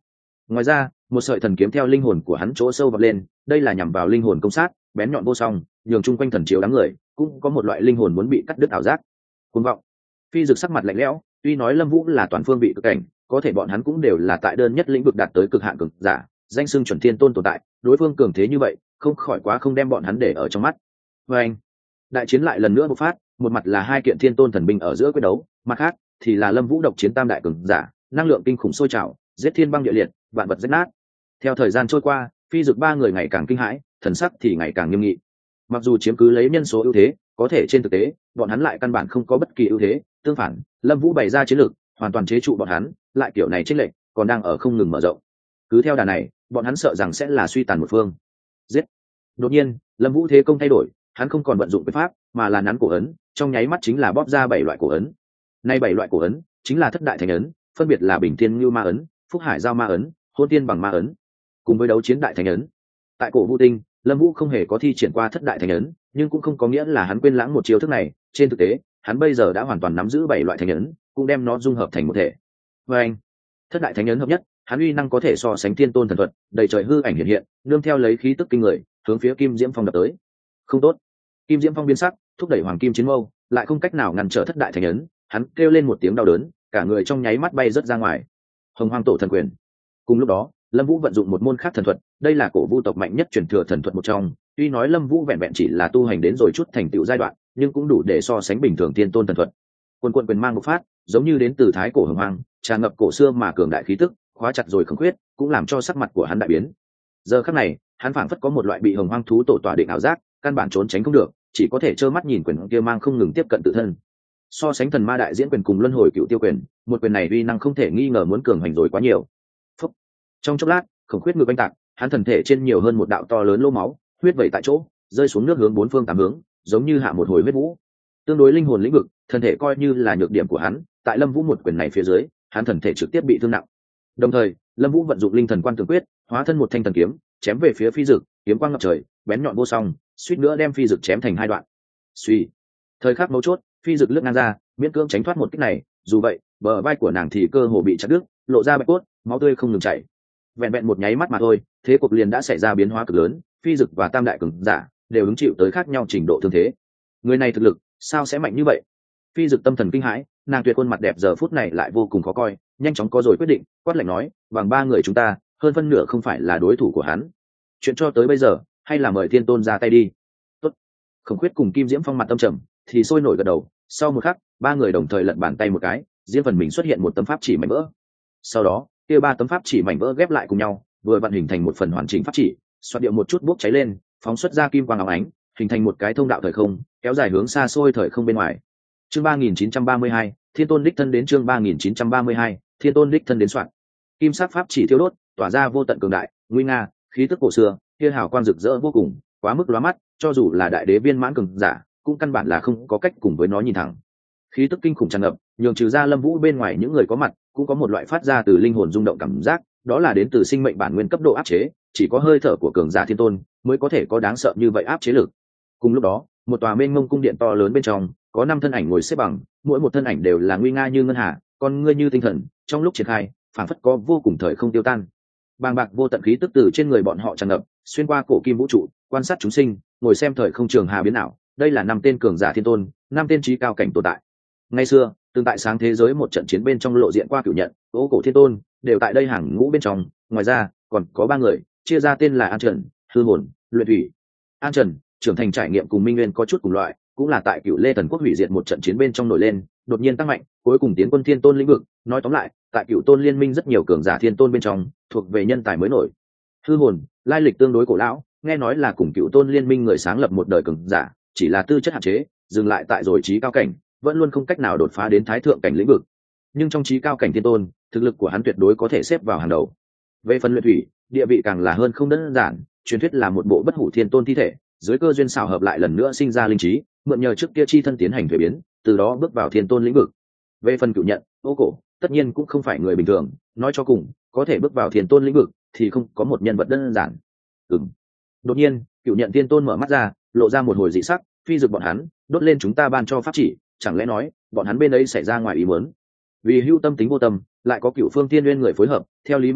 Ngoài ra một sợi thần kiếm theo linh hồn của hắn chỗ sâu vọt lên, đây là nhằm vào linh hồn công sát, bén nhọn vô song, nhường chung quanh thần chiếu đám người cũng có một loại linh hồn muốn bị cắt đứt ảo giác. Cuồng vọng. Phi Dực sắc mặt lạnh lẽo, tuy nói Lâm Vũ là toàn phương vị cực cảnh, có thể bọn hắn cũng đều là tại đơn nhất lĩnh vực đạt tới cực hạn cường giả, danh xưng chuẩn thiên tôn tồn tại, đối phương cường thế như vậy, không khỏi quá không đem bọn hắn để ở trong mắt. Và anh, đại chiến lại lần nữa bộc phát, một mặt là hai kiện thiên tôn thần binh ở giữa quyết đấu, mặt khác thì là Lâm Vũ độc chiến tam đại cường giả, năng lượng kinh khủng sôi trào, giết thiên băng địa liệt, vạn vật rách nát. Theo thời gian trôi qua, Phi Dực ba người ngày càng kinh hãi, thần sắc thì ngày càng nghiêm nghị. Mặc dù chiếm cứ lấy nhân số ưu thế, có thể trên thực tế, bọn hắn lại căn bản không có bất kỳ ưu thế, tương phản, Lâm Vũ bày ra chiến lược, hoàn toàn chế trụ bọn hắn, lại kiểu này chênh lệch còn đang ở không ngừng mở rộng. Cứ theo đà này, bọn hắn sợ rằng sẽ là suy tàn một phương. Giết. Đột nhiên, Lâm Vũ thế công thay đổi, hắn không còn vận dụng quyền pháp, mà là nắn cổ ấn, trong nháy mắt chính là bóp ra bảy loại cổ ấn. Nay bảy loại cổ ấn chính là thất đại thánh ấn, phân biệt là Bình Thiên Ngưu Ma ấn, Phúc Hải Giao Ma ấn, Hôn Tiên Bằng Ma ấn, cùng với đấu chiến đại thánh ấn. Tại cổ Vũ Tinh, Lâm Vũ không hề có thi triển qua thất đại thánh ấn, nhưng cũng không có nghĩa là hắn quên lãng một chiêu thức này, trên thực tế, hắn bây giờ đã hoàn toàn nắm giữ bảy loại thánh ấn, cũng đem nó dung hợp thành một thể. Và anh, thất đại thánh ấn hợp nhất, hắn uy năng có thể so sánh thiên tôn thần thuật, đầy trời hư ảnh hiện hiện, nương theo lấy khí tức kinh người, hướng phía Kim Diễm Phong đập tới. Không tốt. Kim Diễm Phong biến sắc, thúc đẩy Hoàng Kim Chiến Mâu, lại không cách nào ngăn trở thất đại thánh ấn, hắn kêu lên một tiếng đau đớn, cả người trong nháy mắt bay rớt ra ngoài. Hồng Hoang Tổ Thần Quyền. Cùng lúc đó, Lâm Vũ vận dụng một môn khác thần thuật, đây là cổ Vu tộc mạnh nhất truyền thừa thần thuật một trong, tuy nói Lâm Vũ vẹn vẹn chỉ là tu hành đến rồi chút thành tựu giai đoạn, nhưng cũng đủ để so sánh bình thường thiên tôn thần thuật. Quân quân quyền mang một phát, giống như đến từ thái cổ hồng hoang, tràn ngập cổ xưa mà cường đại khí tức, khóa chặt rồi không khuyết, cũng làm cho sắc mặt của hắn đại biến. Giờ khắc này, hắn phảng phất có một loại bị hồng hoang thú tổ tỏa định ảo giác, căn bản trốn tránh không được, chỉ có thể trơ mắt nhìn quyền kia mang không ngừng tiếp cận tự thân. So sánh thần ma đại diễn quyền cùng luân hồi cựu tiêu quyền, một quyền này uy năng không thể nghi ngờ muốn cường hành rồi quá nhiều. Phúc. Trong chốc lát, khổng khuyết ngược oanh tạc, hắn thần thể trên nhiều hơn một đạo to lớn lỗ máu, huyết vẩy tại chỗ, rơi xuống nước hướng bốn phương tám hướng, giống như hạ một hồi huyết vũ. Tương đối linh hồn lĩnh vực, thần thể coi như là nhược điểm của hắn, tại Lâm Vũ một quyền này phía dưới, hắn thần thể trực tiếp bị thương nặng. Đồng thời, Lâm Vũ vận dụng linh thần quan tường quyết, hóa thân một thanh thần kiếm, chém về phía Phi Dực, kiếm quang ngập trời, bén nhọn vô song, suýt nữa đem Phi Dực chém thành hai đoạn. Suy. Thời khắc mấu chốt, Phi Dực lướt ngang ra, miễn cưỡng tránh thoát một kích này, dù vậy, bờ vai của nàng thì cơ hồ bị chặt đứt, lộ ra bạch cốt, máu tươi không ngừng chảy. Vẹn vẹn một nháy mắt mà thôi, thế cục liền đã xảy ra biến hóa cực lớn, Phi Dực và Tam đại cường giả đều hứng chịu tới khác nhau trình độ thương thế. Người này thực lực sao sẽ mạnh như vậy? Phi Dực tâm thần kinh hãi, nàng tuyệt khuôn mặt đẹp giờ phút này lại vô cùng khó coi, nhanh chóng có rồi quyết định, quát lạnh nói, bằng ba người chúng ta, hơn phân nửa không phải là đối thủ của hắn. Chuyện cho tới bây giờ, hay là mời Thiên Tôn ra tay đi. Tốt. Khổng Khuyết cùng Kim Diễm Phong mặt tâm trầm, thì sôi nổi gật đầu, sau một khắc, ba người đồng thời lật bàn tay một cái, riêng phần mình xuất hiện một tấm pháp chỉ mảnh vỡ. Sau đó, kia ba tấm pháp chỉ mảnh vỡ ghép lại cùng nhau, vừa vận hình thành một phần hoàn chỉnh pháp chỉ, xoát điệu một chút bốc cháy lên, phóng xuất ra kim quang óng ánh, hình thành một cái thông đạo thời không, kéo dài hướng xa xôi thời không bên ngoài. Chương ba nghìn chín trăm ba mươi hai, Thiên Tôn đích thân đến. Chương ba nghìn chín trăm ba mươi hai, Thiên Tôn đích thân đến soạn. Kim sắc pháp chỉ thiêu đốt, tỏa ra vô tận cường đại, nguy nga, khí tức cổ xưa, kia hào quang rực rỡ vô cùng, quá mức lóa mắt, cho dù là đại đế viên mãn cường giả, cũng căn bản là không có cách cùng với nó nhìn thẳng. Khí tức kinh khủng tràn ngập, nhường trừ ra Lâm Vũ bên ngoài những người có mặt, cũng có một loại phát ra từ linh hồn rung động cảm giác, đó là đến từ sinh mệnh bản nguyên cấp độ áp chế, chỉ có hơi thở của cường giả thiên tôn mới có thể có đáng sợ như vậy áp chế lực. Cùng lúc đó, một tòa mênh mông cung điện to lớn bên trong, có năm thân ảnh ngồi xếp bằng, mỗi một thân ảnh đều là nguy nga như ngân hà, con ngươi như tinh thần, trong lúc triển khai, phảng phất có vô cùng thời không tiêu tan. Bàng bạc vô tận khí tức từ trên người bọn họ tràn ngập, xuyên qua cổ kim vũ trụ, quan sát chúng sinh, ngồi xem thời không trường hà biến ảo. Đây là năm tên cường giả thiên tôn, năm tên trí cao cảnh tồn tại. Ngày xưa, từng tại sáng thế giới một trận chiến bên trong lộ diện qua cửu nhận, Ô Cổ Thiên Tôn, đều tại đây hàng ngũ bên trong. Ngoài ra, còn có ba người, chia ra tên là An Trần, Hư Hồn, Luyện Thủy. An Trần, trưởng thành trải nghiệm cùng Minh Nguyên có chút cùng loại, cũng là tại Cửu Lê Thần Quốc hủy diệt một trận chiến bên trong nổi lên, đột nhiên tăng mạnh, cuối cùng tiến quân Thiên Tôn lĩnh vực. Nói tóm lại, tại Cửu Tôn liên minh rất nhiều cường giả thiên tôn bên trong, thuộc về nhân tài mới nổi. Hư Hồn, lai lịch tương đối cổ lão, nghe nói là cùng Cửu Tôn liên minh người sáng lập một đời cường giả, chỉ là tư chất hạn chế, dừng lại tại rồi trí cao cảnh, vẫn luôn không cách nào đột phá đến thái thượng cảnh lĩnh vực. Nhưng trong trí cao cảnh thiên tôn, thực lực của hắn tuyệt đối có thể xếp vào hàng đầu. Về phần Luyện Thủy, địa vị càng là hơn không đơn giản, truyền thuyết là một bộ bất hủ thiên tôn thi thể, dưới cơ duyên xảo hợp lại lần nữa sinh ra linh trí, mượn nhờ trước kia chi thân tiến hành thuế biến, từ đó bước vào thiên tôn lĩnh vực. Về phần Cửu Nhận, Ô Cổ, tất nhiên cũng không phải người bình thường, nói cho cùng, có thể bước vào thiên tôn lĩnh vực thì không có một nhân vật đơn giản. Ừm. Đột nhiên, Cửu Nhận thiên tôn mở mắt ra, lộ ra một hồi dị sắc, Phi Dực bọn hắn đốt lên chúng ta ban cho pháp chỉ, chẳng lẽ nói bọn hắn bên ấy xảy ra ngoài ý muốn? Vì hưu tâm tính vô tâm, lại có Cửu Phương Tiên Nguyên người phối hợp, theo lý mà nói,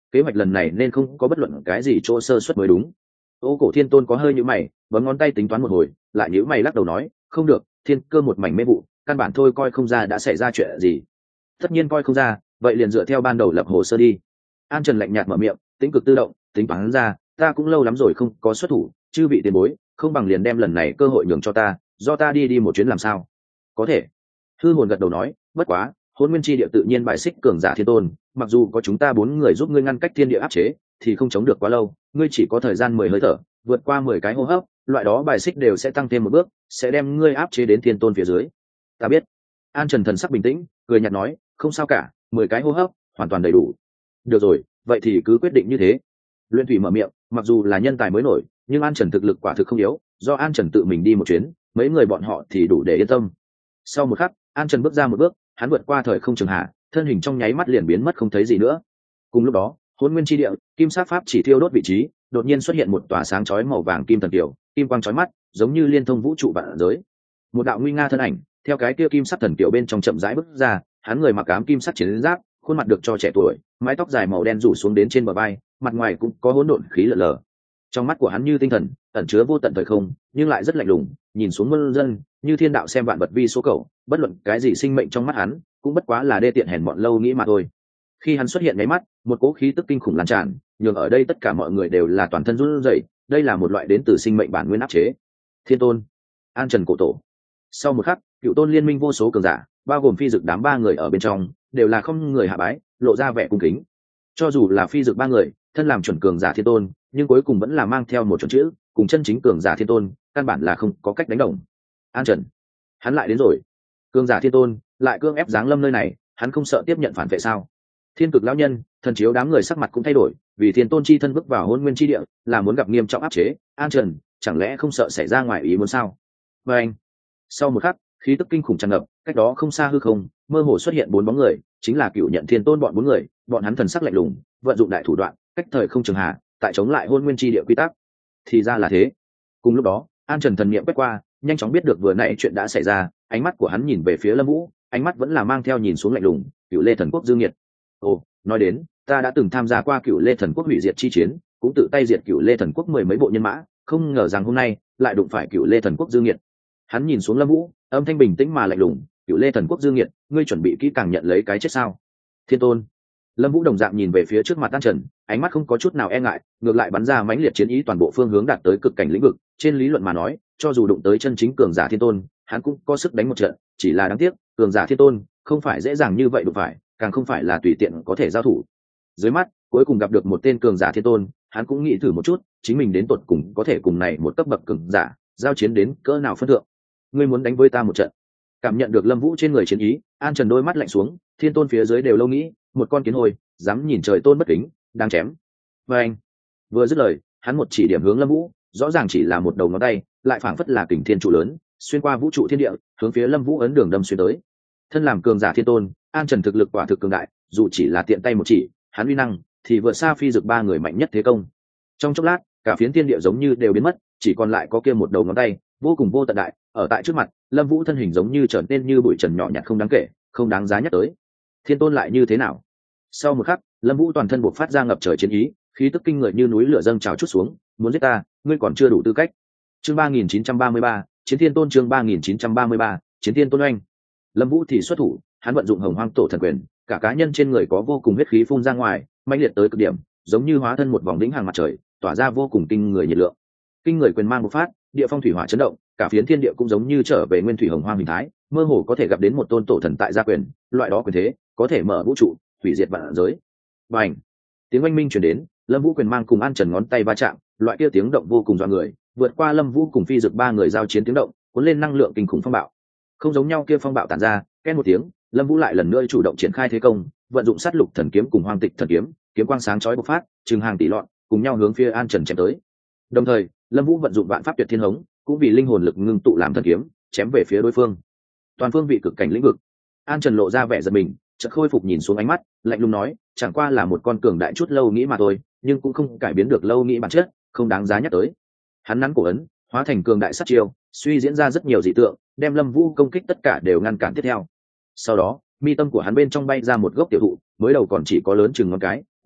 kế hoạch lần này nên không có bất luận cái gì chỗ sơ suất mới đúng. Ô Cổ Thiên Tôn có hơi nhíu mày, bấm ngón tay tính toán một hồi, lại nhíu mày lắc đầu nói, không được, thiên cơ một mảnh mê vụ, căn bản thôi coi không ra đã xảy ra chuyện gì. Tất nhiên coi không ra, vậy liền dựa theo ban đầu lập hồ sơ đi. An Trần lạnh nhạt mở miệng, tính cực tự động, tính toán ra, ta cũng lâu lắm rồi không có xuất thủ, chưa bị tiền bối, không bằng liền đem lần này cơ hội nhường cho ta, do ta đi đi một chuyến làm sao? Có thể. Hư Hồn gật đầu nói, bất quá, Hỗn Nguyên chi địa tự nhiên bài xích cường giả thiên tôn, mặc dù có chúng ta bốn người giúp ngươi ngăn cách thiên địa áp chế, thì không chống được quá lâu, ngươi chỉ có thời gian mười hơi thở, vượt qua mười cái hô hấp, loại đó bài xích đều sẽ tăng thêm một bước, sẽ đem ngươi áp chế đến thiên tôn phía dưới. Ta biết. An Trần thần sắc bình tĩnh, cười nhạt nói, không sao cả, mười cái hô hấp, hoàn toàn đầy đủ. Được rồi, vậy thì cứ quyết định như thế. Luyện Thủy mở miệng, mặc dù là nhân tài mới nổi, nhưng An Trần thực lực quả thực không yếu, do An Trần tự mình đi một chuyến, mấy người bọn họ thì đủ để yên tâm. Sau một khắc, An Trần bước ra một bước, hắn vượt qua thời không trường hạ, thân hình trong nháy mắt liền biến mất không thấy gì nữa. Cùng lúc đó, Hỗn Nguyên chi địa, kim sát pháp chỉ thiêu đốt vị trí, đột nhiên xuất hiện một tòa sáng chói màu vàng kim thần kiều, kim quang chói mắt, giống như liên thông vũ trụ vạn giới. Một đạo nguy nga thân ảnh, theo cái kia kim sắc thần kiều bên trong chậm rãi bước ra, hắn người mặc ám kim sắc chiến giáp, khuôn mặt được cho trẻ tuổi, mái tóc dài màu đen rủ xuống đến trên bờ vai, mặt ngoài cũng có hỗn độn khí lờ lờ. Trong mắt của hắn như tinh thần, ẩn chứa vô tận thời không, nhưng lại rất lạnh lùng, nhìn xuống muôn dân, như thiên đạo xem vạn vật vi số cầu, bất luận cái gì sinh mệnh trong mắt hắn, cũng bất quá là đê tiện hèn mọn lâu nghĩ mà thôi. Khi hắn xuất hiện nháy mắt, một cỗ khí tức kinh khủng lan tràn, nhường ở đây tất cả mọi người đều là toàn thân run rẩy, đây là một loại đến từ sinh mệnh bản nguyên áp chế. Thiên Tôn, An Trần cổ tổ. Sau một khắc, Cựu Tôn liên minh vô số cường giả, bao gồm phi dực đám ba người ở bên trong, đều là không người hạ bái, lộ ra vẻ cung kính. Cho dù là phi dực ba người, thân làm chuẩn cường giả thiên tôn, nhưng cuối cùng vẫn là mang theo một chuẩn chữ, cùng chân chính cường giả thiên tôn, căn bản là không có cách đánh đồng. An Trần, hắn lại đến rồi. Cường giả thiên tôn, lại cương ép giáng lâm nơi này, hắn không sợ tiếp nhận phản vệ sao? Thiên Cực lão nhân, thần chiếu đám người sắc mặt cũng thay đổi, vì thiên tôn chi thân bước vào Hỗn Nguyên chi địa, là muốn gặp nghiêm trọng áp chế. An Trần, chẳng lẽ không sợ xảy ra ngoài ý muốn sao? Và anh, sau một khắc, khí tức kinh khủng tràn ngập, cách đó không xa hư không, mơ hồ xuất hiện bốn bóng người, chính là Cựu Nhận Thiên Tôn bọn bốn người, bọn hắn thần sắc lạnh lùng, vận dụng đại thủ đoạn, cách thời không trường hạ, tại chống lại Hỗn Nguyên chi địa quy tắc. Thì ra là thế. Cùng lúc đó, An Trần thần niệm quét qua, nhanh chóng biết được vừa nãy chuyện đã xảy ra, ánh mắt của hắn nhìn về phía Lâm Vũ, ánh mắt vẫn là mang theo nhìn xuống lạnh lùng, Cựu Lê Thần Quốc Dương Nhiệt. Ồ, nói đến, ta đã từng tham gia qua Cựu Lê Thần Quốc hủy diệt chi chiến, cũng tự tay diệt Cựu Lê Thần Quốc mười mấy bộ nhân mã, không ngờ rằng hôm nay lại đụng phải Cựu Lê Thần Quốc Dương Nhiệt. Hắn nhìn xuống Lâm Vũ, âm thanh bình tĩnh mà lạnh lùng, Cựu Lê Thần Quốc Dương Nhiệt, ngươi chuẩn bị kỹ càng nhận lấy cái chết sao? Thiên Tôn. Lâm Vũ đồng dạng nhìn về phía trước mặt An Trần, ánh mắt không có chút nào e ngại, ngược lại bắn ra mãnh liệt chiến ý toàn bộ phương hướng đạt tới cực cảnh lĩnh vực. Trên lý luận mà nói, cho dù đụng tới chân chính cường giả thiên tôn, hắn cũng có sức đánh một trận, chỉ là đáng tiếc, cường giả thiên tôn không phải dễ dàng như vậy đụng phải, càng không phải là tùy tiện có thể giao thủ. Dưới mắt, cuối cùng gặp được một tên cường giả thiên tôn, hắn cũng nghĩ thử một chút, chính mình đến tột cùng có thể cùng này một cấp bậc cường giả giao chiến đến cỡ nào phân thượng. Ngươi muốn đánh với ta một trận? Cảm nhận được Lâm Vũ trên người chiến ý, An Trần đôi mắt lạnh xuống, thiên tôn phía dưới đều lâu nghĩ, một con kiến hôi, dám nhìn trời tôn bất kính, đang chém. Và anh, vừa dứt lời, hắn một chỉ điểm hướng Lâm Vũ, rõ ràng chỉ là một đầu ngón tay, lại phảng phất là kình thiên trụ lớn, xuyên qua vũ trụ thiên địa, hướng phía Lâm Vũ ấn đường đâm xuyên tới. Thân làm cường giả thiên tôn, An Trần thực lực quả thực cường đại, dù chỉ là tiện tay một chỉ, hắn uy năng thì vượt xa phi dực ba người mạnh nhất thế công. Trong chốc lát, cả phiến thiên địa giống như đều biến mất, chỉ còn lại có kia một đầu ngón tay, vô cùng vô tận đại, ở tại trước mặt, Lâm Vũ thân hình giống như trở nên như bụi trần nhỏ nhặt không đáng kể, không đáng giá nhắc tới. Thiên tôn lại như thế nào? Sau một khắc, Lâm Vũ toàn thân bộc phát ra ngập trời chiến ý, khí tức kinh người như núi lửa dâng trào chút xuống, muốn giết ta, ngươi còn chưa đủ tư cách. Chương ba nghìn chín trăm ba mươi ba, Chiến Thiên Tôn. Chương ba nghìn chín trăm ba mươi ba, Chiến Thiên Tôn oanh. Lâm Vũ thì xuất thủ, hắn vận dụng Hồng Hoang Tổ Thần Quyền, cả cá nhân trên người có vô cùng huyết khí phun ra ngoài, mãnh liệt tới cực điểm, giống như hóa thân một vòng đỉnh hàng mặt trời, tỏa ra vô cùng kinh người nhiệt lượng. Kinh người quyền mang bộc phát, địa phong thủy hỏa chấn động, cả phiến thiên địa cũng giống như trở về nguyên thủy hồng hoang hình thái, mơ hồ có thể gặp đến một tôn tổ thần tại gia quyền, loại đó quyền thế, có thể mở vũ trụ, hủy diệt vạn giới. Bành! Tiếng oanh minh truyền đến, Lâm Vũ quyền mang cùng An Trần ngón tay va chạm, loại kia tiếng động vô cùng dọa người, vượt qua Lâm Vũ cùng phi dực ba người giao chiến tiếng động, cuốn lên năng lượng kinh khủng phong bạo. Không giống nhau kia phong bạo tản ra, két một tiếng, Lâm Vũ lại lần nữa chủ động triển khai thế công, vận dụng sát lục thần kiếm cùng hoang tịch thần kiếm, kiếm quang sáng chói bộc phát, chừng hàng tỷ loạn, cùng nhau hướng phía An Trần chém tới. Đồng thời, Lâm Vũ vận dụng vạn pháp tuyệt thiên hống, cũng vì linh hồn lực ngưng tụ làm thần kiếm, chém về phía đối phương. Toàn phương vị cực cảnh lĩnh vực. An Trần lộ ra vẻ giận mình, chợt khôi phục nhìn xuống ánh mắt, lạnh lùng nói, chẳng qua là một con cường đại chút lâu nghĩ mà thôi, nhưng cũng không cải biến được lâu nghĩ bản chất, không đáng giá nhắc tới. Hắn nắn cổ ấn, hóa thành cường đại sát chiêu, suy diễn ra rất nhiều dị tượng, đem Lâm Vũ công kích tất cả đều ngăn cản tiếp theo. Sau đó, mi tâm của hắn bên trong bay ra một gốc tiểu thụ, mới đầu còn chỉ có lớn chừng ngón cái,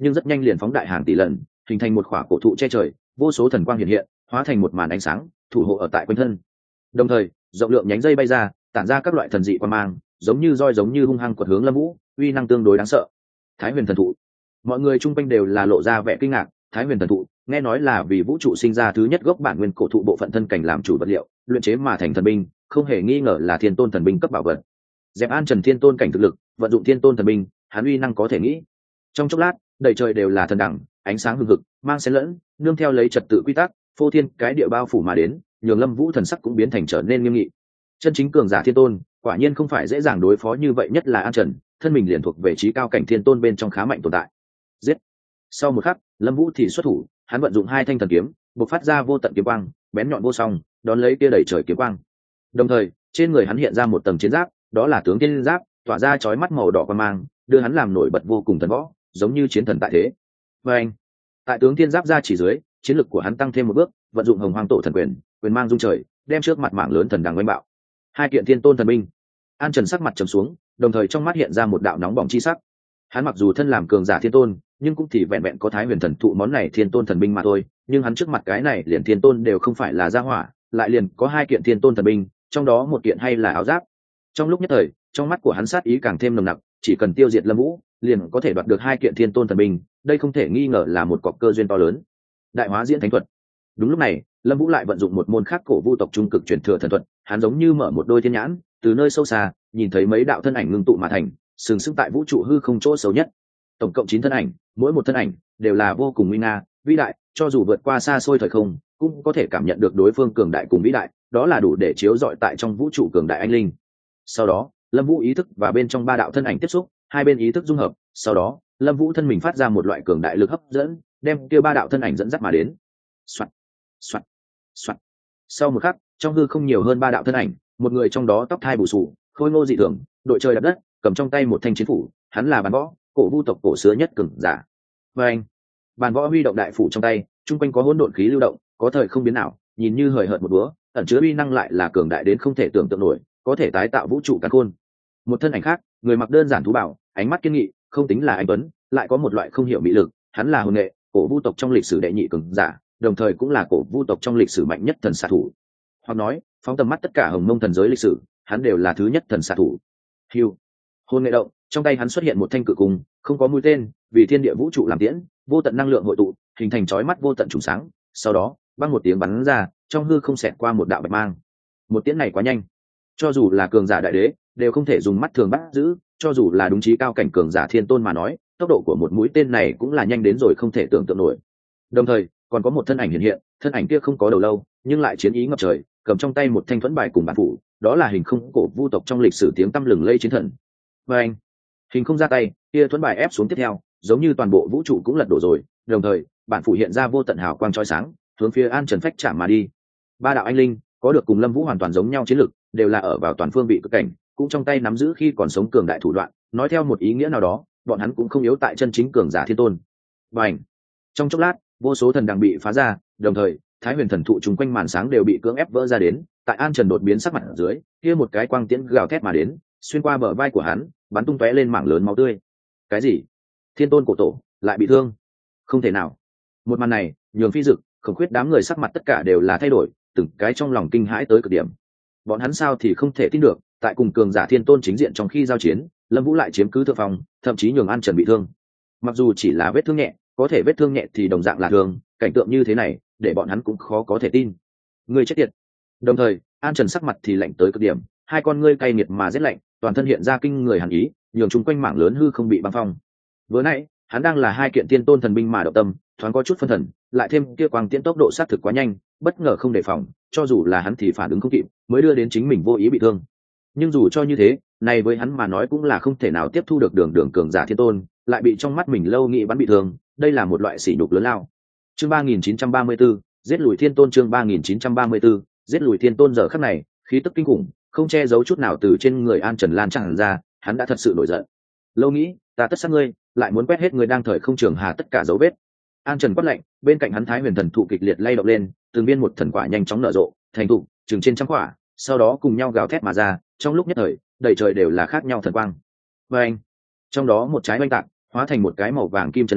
nhưng rất nhanh liền phóng đại hàng tỷ lần, hình thành một khỏa cổ thụ che trời, vô số thần quang hiện hiện, hóa thành một màn ánh sáng thủ hộ ở tại quanh thân. Đồng thời rộng lượng nhánh dây bay ra, tản ra các loại thần dị quan mang, giống như roi giống như hung hăng quật hướng Lâm Vũ, uy năng tương đối đáng sợ. Thái Huyền thần thụ. Mọi người chung quanh đều là lộ ra vẻ kinh ngạc. Thái Huyền thần thụ nghe nói là vì vũ trụ sinh ra thứ nhất gốc bản nguyên cổ thụ bộ phận thân cảnh làm chủ vật liệu luyện chế mà thành thần binh, không hề nghi ngờ là thiên tôn thần binh cấp bảo vật. Dẹp An Trần thiên tôn cảnh thực lực, vận dụng thiên tôn thần binh, hắn uy năng có thể nghĩ. Trong chốc lát đầy trời đều là thần đẳng, ánh sáng hừng hực mang xen lẫn, nương theo lấy trật tự quy tắc phô thiên cái địa bao phủ mà đến, nhường Lâm Vũ thần sắc cũng biến thành trở nên nghiêm nghị. Chân chính cường giả thiên tôn quả nhiên không phải dễ dàng đối phó như vậy, nhất là An Trần thân mình liền thuộc về trí cao cảnh thiên tôn bên trong khá mạnh tồn tại. Giết. Sau một khắc Lâm Vũ thì xuất thủ, hắn vận dụng hai thanh thần kiếm bộc phát ra vô tận kiếm quang, bén nhọn vô song đón lấy kia đầy trời kiếm quang. Đồng thời trên người hắn hiện ra một tầng chiến giáp, đó là tướng tiên giáp, tỏa ra chói mắt màu đỏ quan mang, đưa hắn làm nổi bật vô cùng thần võ, giống như chiến thần tại thế. Và anh tại tướng tiên giáp ra chỉ dưới, chiến lực của hắn tăng thêm một bước, vận dụng hồng hoàng tổ thần quyền, quyền mang dung trời, đem trước mặt mảng lớn thần đằng oanh bạo. Hai kiện thiên tôn thần binh. An Trần sắc mặt trầm xuống, đồng thời trong mắt hiện ra một đạo nóng bỏng chi sắc. Hắn mặc dù thân làm cường giả thiên tôn, nhưng cũng chỉ vẹn vẹn có Thái Huyền thần thụ món này thiên tôn thần binh mà thôi, nhưng hắn trước mặt cái này liền thiên tôn đều không phải là gia hỏa, lại liền có hai kiện thiên tôn thần binh, trong đó một kiện hay là áo giáp. Trong lúc nhất thời, trong mắt của hắn sát ý càng thêm nồng nặc, chỉ cần tiêu diệt Lâm Vũ, liền có thể đoạt được hai kiện thiên tôn thần binh, đây không thể nghi ngờ là một cọc cơ duyên to lớn. Đại hóa diễn thánh thuật. Đúng lúc này, Lâm Vũ lại vận dụng một môn khác cổ vu tộc trung cực truyền thừa thần thuật, hắn giống như mở một đôi thiên nhãn, từ nơi sâu xa nhìn thấy mấy đạo thân ảnh ngưng tụ mà thành, sừng sững tại vũ trụ hư không chỗ xấu nhất. Tổng cộng chín thân ảnh, mỗi một thân ảnh đều là vô cùng nguy nga, vĩ đại, cho dù vượt qua xa xôi thời không, cũng có thể cảm nhận được đối phương cường đại cùng vĩ đại, đó là đủ để chiếu rọi tại trong vũ trụ cường đại anh linh. Sau đó, Lâm Vũ ý thức và bên trong ba đạo thân ảnh tiếp xúc, hai bên ý thức dung hợp, sau đó, Lâm Vũ thân mình phát ra một loại cường đại lực hấp dẫn, đem kia ba đạo thân ảnh dẫn dắt mà đến. Soạt, soạt, soạt. Sau một khắc, trong hư không nhiều hơn ba đạo thân ảnh, một người trong đó tóc thai bù sù, khôi ngô dị thường, đội trời đạp đất, cầm trong tay một thanh chiến phủ, hắn là Bàn Võ, cổ vu tộc cổ xưa nhất cường giả. Và anh, Bàn Võ huy động đại phủ trong tay, trung quanh có hỗn độn khí lưu động, có thời không biến nào, nhìn như hời hợt một búa, ẩn chứa uy năng lại là cường đại đến không thể tưởng tượng nổi, có thể tái tạo vũ trụ càn khôn. Một thân ảnh khác, người mặc đơn giản thú bảo, ánh mắt kiên nghị, không tính là anh tuấn, lại có một loại không hiểu mỹ lực, hắn là hồn nghệ, cổ vu tộc trong lịch sử đệ nhị cường giả, đồng thời cũng là cổ vu tộc trong lịch sử mạnh nhất thần xạ thủ. Hoặc nói, phóng tầm mắt tất cả hồng mông thần giới lịch sử, hắn đều là thứ nhất thần xạ thủ. Hưu, hồn nghệ động, trong tay hắn xuất hiện một thanh cự cung, không có mũi tên, vì thiên địa vũ trụ làm tiễn, vô tận năng lượng hội tụ, hình thành chói mắt vô tận trùng sáng. Sau đó, băng một tiếng bắn ra, trong hư không xẹt qua một đạo bạch mang. Một tiễn này quá nhanh, cho dù là cường giả đại đế đều không thể dùng mắt thường bắt giữ, cho dù là đúng chí cao cảnh cường giả thiên tôn mà nói, tốc độ của một mũi tên này cũng là nhanh đến rồi không thể tưởng tượng nổi. Đồng thời, còn có một thân ảnh hiện hiện, thân ảnh kia không có đầu lâu, nhưng lại chiến ý ngập trời, cầm trong tay một thanh thuẫn bài cùng bản phủ, đó là hình không cổ vu tộc trong lịch sử tiếng tăm lừng lây chiến thần. Và anh, hình không ra tay, kia thuẫn bài ép xuống tiếp theo, giống như toàn bộ vũ trụ cũng lật đổ rồi. Đồng thời, bản phủ hiện ra vô tận hào quang chói sáng, hướng phía An Trần phách chạm mà đi. Ba đạo anh linh có được cùng Lâm Vũ hoàn toàn giống nhau chiến lực, đều là ở vào toàn phương vị cực cảnh, cũng trong tay nắm giữ khi còn sống cường đại thủ đoạn, nói theo một ý nghĩa nào đó, bọn hắn cũng không yếu tại chân chính cường giả thiên tôn. Bành! Trong chốc lát, vô số thần đằng bị phá ra, đồng thời, Thái Huyền thần thụ trùng quanh màn sáng đều bị cưỡng ép vỡ ra đến, tại An Trần đột biến sắc mặt ở dưới, kia một cái quang tiễn gào thét mà đến, xuyên qua bờ vai của hắn, bắn tung tóe lên mảng lớn máu tươi. Cái gì? Thiên tôn cổ tổ lại bị thương? Không thể nào. Một màn này, nhường Phi Dực, Khổng Khuyết đám người sắc mặt tất cả đều là thay đổi, từng cái trong lòng kinh hãi tới cực điểm. Bọn hắn sao thì không thể tin được, tại cùng cường giả thiên tôn chính diện trong khi giao chiến, Lâm Vũ lại chiếm cứ thượng phong, thậm chí nhường An Trần bị thương. Mặc dù chỉ là vết thương nhẹ, có thể vết thương nhẹ thì đồng dạng là thương, cảnh tượng như thế này, để bọn hắn cũng khó có thể tin. Ngươi chết tiệt. Đồng thời, An Trần sắc mặt thì lạnh tới cực điểm, hai con ngươi cay nghiệt mà rét lạnh, toàn thân hiện ra kinh người hàn ý, nhường chúng quanh mảng lớn hư không bị băng phong. Vừa nãy, hắn đang là hai kiện tiên tôn thần binh mà động tâm, thoáng có chút phân thần, lại thêm kia quang tiễn tốc độ sát thực quá nhanh, bất ngờ không đề phòng, cho dù là hắn thì phản ứng không kịp, mới đưa đến chính mình vô ý bị thương. Nhưng dù cho như thế, này với hắn mà nói cũng là không thể nào tiếp thu được đường đường cường giả thiên tôn, lại bị trong mắt mình lâu nghĩ bắn bị thương, đây là một loại sỉ nhục lớn lao. Chương ba nghìn chín trăm ba mươi 34, giết lùi thiên tôn. Chương ba nghìn chín trăm ba mươi 34, giết lùi thiên tôn. Giờ khắc này, khí tức kinh khủng, không che giấu chút nào từ trên người An Trần lan tràn ra, hắn đã thật sự nổi giận. Lâu nghĩ, ta tất sát ngươi, lại muốn quét hết người đang thời không trường hà tất cả dấu vết. An Trần quát lạnh, bên cạnh hắn Thái Huyền thần thụ kịch liệt lay động lên, từng viên một thần quả nhanh chóng nở rộ, thành thụ, chừng trên trăm quả, sau đó cùng nhau gào thét mà ra, trong lúc nhất thời, đầy trời đều là khác nhau thần quang. Và anh, trong đó một trái oanh tạc, hóa thành một cái màu vàng kim chân long,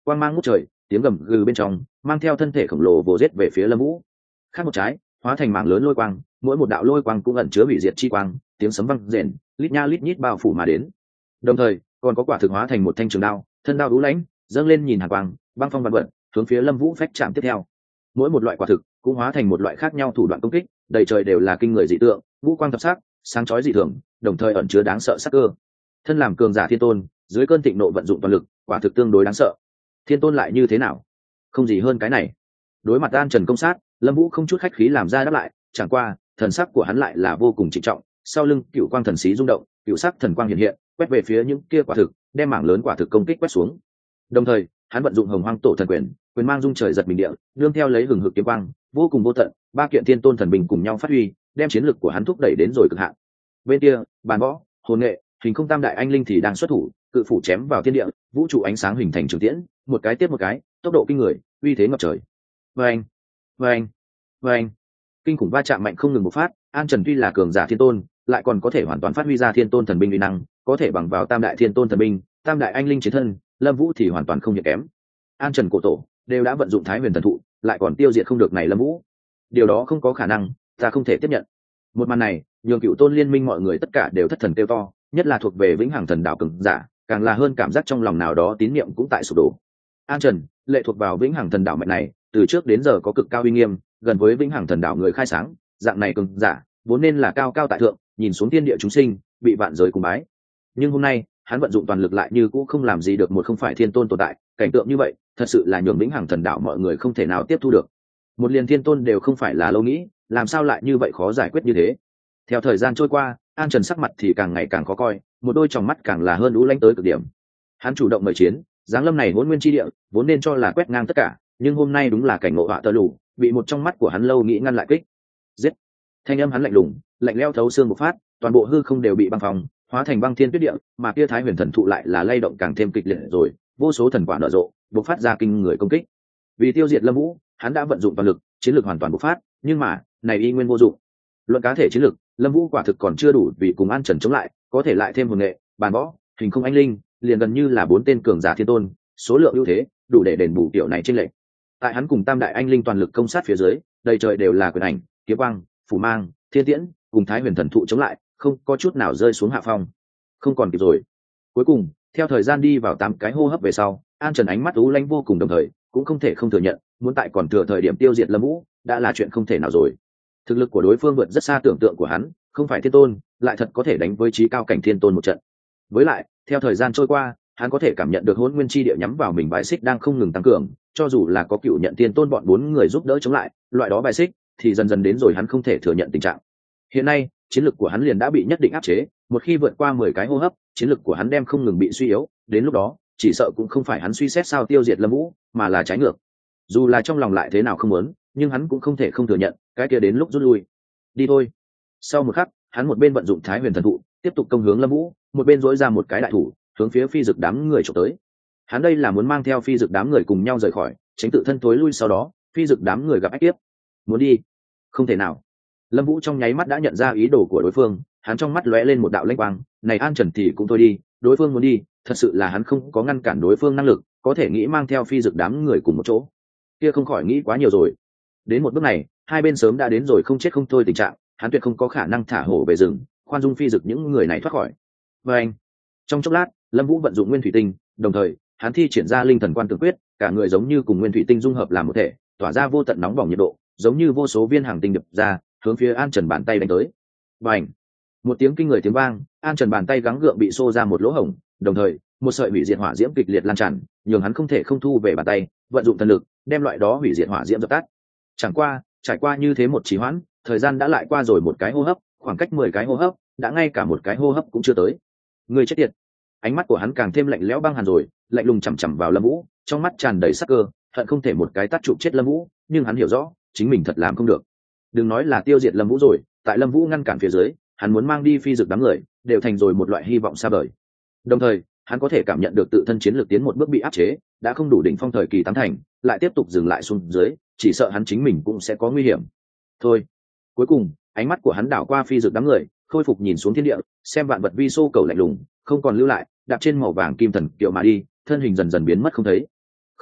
quang mang ngút trời, tiếng gầm gừ bên trong mang theo thân thể khổng lồ vồ giết về phía Lâm Vũ. Khác một trái, hóa thành mảng lớn lôi quang, mỗi một đạo lôi quang cũng ẩn chứa hủy diệt chi quang, tiếng sấm vang rền, lít nha lít nhít bao phủ mà đến. Đồng thời, còn có quả thực hóa thành một thanh trường đao, thân đao đú lãnh, dâng lên nhìn hàn quang, băng phong vạn vật, hướng phía Lâm Vũ phách chạm tiếp theo. Mỗi một loại quả thực cũng hóa thành một loại khác nhau thủ đoạn công kích, đầy trời đều là kinh người dị tượng, vũ quang thập sắc, sáng chói dị thường, đồng thời ẩn chứa đáng sợ sắc cơ. Thân làm cường giả thiên tôn, dưới cơn thịnh nộ vận dụng toàn lực, quả thực tương đối đáng sợ. Thiên tôn lại như thế nào? Không gì hơn cái này. Đối mặt An Trần công sát, Lâm Vũ không chút khách khí làm ra đáp lại, chẳng qua, thần sắc của hắn lại là vô cùng trịnh trọng, sau lưng cựu quang thần xí rung động, cựu sắc thần quang hiện hiện, quét về phía những kia quả thực, đem mảng lớn quả thực công kích quét xuống. Đồng thời, hắn vận dụng Hồng Hoang Tổ Thần Quyền, quyền mang dung trời giật mình địa, nương theo lấy hừng hực kiếm quang, vô cùng vô tận, ba kiện thiên tôn thần bình cùng nhau phát huy, đem chiến lực của hắn thúc đẩy đến rồi cực hạn. Bên kia, bàn võ, hồn nghệ, hình không tam đại anh linh thì đang xuất thủ, cự phủ chém vào thiên địa, vũ trụ ánh sáng hình thành trường tiễn, một cái tiếp một cái, tốc độ kinh người, uy thế ngập trời. Vâng, vâng, vâng, kinh khủng va chạm mạnh không ngừng bộc phát. An Trần tuy là cường giả thiên tôn, lại còn có thể hoàn toàn phát huy ra thiên tôn thần binh uy năng, có thể bằng vào tam đại thiên tôn thần binh, tam đại anh linh chiến thân, Lâm Vũ thì hoàn toàn không nhược kém. An Trần cổ tổ đều đã vận dụng Thái Huyền thần thụ, lại còn tiêu diệt không được này Lâm Vũ. Điều đó không có khả năng, ta không thể tiếp nhận. Một màn này, nhường Cựu Tôn liên minh mọi người tất cả đều thất thần kêu to, nhất là thuộc về Vĩnh Hằng Thần Đạo cường giả, càng là hơn cảm giác trong lòng nào đó tín niệm cũng tại sụp đổ. An Trần, lệ thuộc vào Vĩnh Hằng Thần Đạo mạch này, từ trước đến giờ có cực cao uy nghiêm, gần với Vĩnh Hằng Thần Đạo người khai sáng, dạng này cường giả, vốn nên là cao cao tại thượng, nhìn xuống thiên địa chúng sinh, bị vạn giới cùng bái. Nhưng hôm nay, hắn vận dụng toàn lực lại như cũ không làm gì được một không phải thiên tôn tồn tại, cảnh tượng như vậy, thật sự là nhường Vĩnh Hằng Thần Đạo mọi người không thể nào tiếp thu được. Một liền thiên tôn đều không phải là lâu nghĩ, làm sao lại như vậy khó giải quyết như thế? Theo thời gian trôi qua, An Trần sắc mặt thì càng ngày càng khó coi, một đôi tròng mắt càng là hơn lũ lánh tới cực điểm. Hắn chủ động mời chiến, giáng lâm này hỗn nguyên chi địa, vốn nên cho là quét ngang tất cả, nhưng hôm nay đúng là cảnh ngộ họa tơ lù, bị một trong mắt của hắn lâu nghĩ ngăn lại kích. Giết! Thanh âm hắn lạnh lùng, lạnh lẽo thấu xương một phát, toàn bộ hư không đều bị băng phòng, hóa thành băng thiên tuyết địa, mà kia Thái Huyền thần thụ lại là lay động càng thêm kịch liệt rồi, vô số thần quả nở rộ, bộc phát ra kinh người công kích. Vì tiêu diệt Lâm Vũ, hắn đã vận dụng toàn lực, chiến lược hoàn toàn bộc phát, nhưng mà, này y nguyên vô dụng. Luận cá thể chiến lược, Lâm Vũ quả thực còn chưa đủ vì cùng An Trần chống lại, có thể lại thêm hồn nghệ, bàn võ, hình không anh linh, liền gần như là bốn tên cường giả thiên tôn, số lượng ưu thế, đủ để đền bù tiểu này trên lệch. Tại hắn cùng tam đại anh linh toàn lực công sát phía dưới, đầy trời đều là quyền ảnh, kiếm quang, phủ mang, thiên tiễn, cùng Thái Huyền thần thụ chống lại, không có chút nào rơi xuống hạ phong. Không còn kịp rồi. Cuối cùng, theo thời gian đi vào tám cái hô hấp về sau, An Trần ánh mắt u lãnh vô cùng, đồng thời cũng không thể không thừa nhận, muốn tại còn thừa thời điểm tiêu diệt Lâm Vũ, đã là chuyện không thể nào rồi. Thực lực của đối phương vượt rất xa tưởng tượng của hắn, không phải thiên tôn, lại thật có thể đánh với trí cao cảnh thiên tôn một trận. Với lại, theo thời gian trôi qua, hắn có thể cảm nhận được hỗn nguyên chi địa nhắm vào mình bài xích đang không ngừng tăng cường, cho dù là có cựu nhận thiên tôn bọn bốn người giúp đỡ chống lại, loại đó bài xích thì dần dần đến rồi hắn không thể thừa nhận tình trạng. Hiện nay, chiến lực của hắn liền đã bị nhất định áp chế, một khi vượt qua mười cái hô hấp, chiến lực của hắn đem không ngừng bị suy yếu, đến lúc đó, chỉ sợ cũng không phải hắn suy xét sao tiêu diệt Lâm Vũ, mà là trái ngược. Dù là trong lòng lại thế nào không muốn, nhưng hắn cũng không thể không thừa nhận, cái kia đến lúc rút lui. Đi thôi. Sau một khắc, hắn một bên vận dụng Thái Huyền thần thụ, tiếp tục công hướng Lâm Vũ, một bên dỗi ra một cái đại thủ, hướng phía phi dực đám người chụp tới. Hắn đây là muốn mang theo phi dực đám người cùng nhau rời khỏi, tránh tự thân tối lui, sau đó, phi dực đám người gặp ách tiếp. Muốn đi? Không thể nào. Lâm Vũ trong nháy mắt đã nhận ra ý đồ của đối phương, hắn trong mắt lóe lên một đạo lanh quang, này An Trần thì cũng thôi đi, đối phương muốn đi, thật sự là hắn không có ngăn cản đối phương năng lực, có thể nghĩ mang theo phi dực đám người cùng một chỗ. Kia không khỏi nghĩ quá nhiều rồi. Đến một bước này, hai bên sớm đã đến rồi không chết không thôi tình trạng, hắn tuyệt không có khả năng thả hổ về rừng, khoan dung phi dực những người này thoát khỏi. Và anh, trong chốc lát, Lâm Vũ vận dụng nguyên thủy tinh, đồng thời, hắn thi triển ra linh thần quan tường quyết, cả người giống như cùng nguyên thủy tinh dung hợp làm một thể, tỏa ra vô tận nóng bỏng nhiệt độ, giống như vô số viên hàng tinh đập ra, hướng phía An Trần bàn tay đánh tới. Bành! Một tiếng kinh người tiếng vang, An Trần bàn tay gắng gượng bị xô ra một lỗ hổng, đồng thời, một sợi hủy diệt hỏa diễm kịch liệt lan tràn, nhường hắn không thể không thu về bàn tay, vận dụng thần lực, đem loại đó hủy diệt hỏa diễm dập tắt. Chẳng qua, trải qua như thế một trì hoãn, thời gian đã lại qua rồi một cái hô hấp, khoảng cách mười cái hô hấp, đã ngay cả một cái hô hấp cũng chưa tới. Người chết tiệt! Ánh mắt của hắn càng thêm lạnh lẽo băng hàn rồi, lạnh lùng chằm chằm vào Lâm Vũ, trong mắt tràn đầy sắc cơ, hận không thể một cái tát chụp chết Lâm Vũ, nhưng hắn hiểu rõ, chính mình thật làm không được. Đừng nói là tiêu diệt Lâm Vũ rồi, tại Lâm Vũ ngăn cản phía dưới, hắn muốn mang đi phi dực đám người, đều thành rồi một loại hy vọng xa vời. Đồng thời, hắn có thể cảm nhận được tự thân chiến lược tiến một bước bị áp chế, đã không đủ đỉnh phong thời kỳ tám thành, lại tiếp tục dừng lại xuống dưới, chỉ sợ hắn chính mình cũng sẽ có nguy hiểm. Thôi. Cuối cùng, ánh mắt của hắn đảo qua phi dực đám người, khôi phục nhìn xuống thiên địa, xem vạn vật vi xô cầu lạnh lùng, không còn lưu lại, đạp trên màu vàng kim thần kiệu mà đi, thân hình dần dần biến mất không thấy.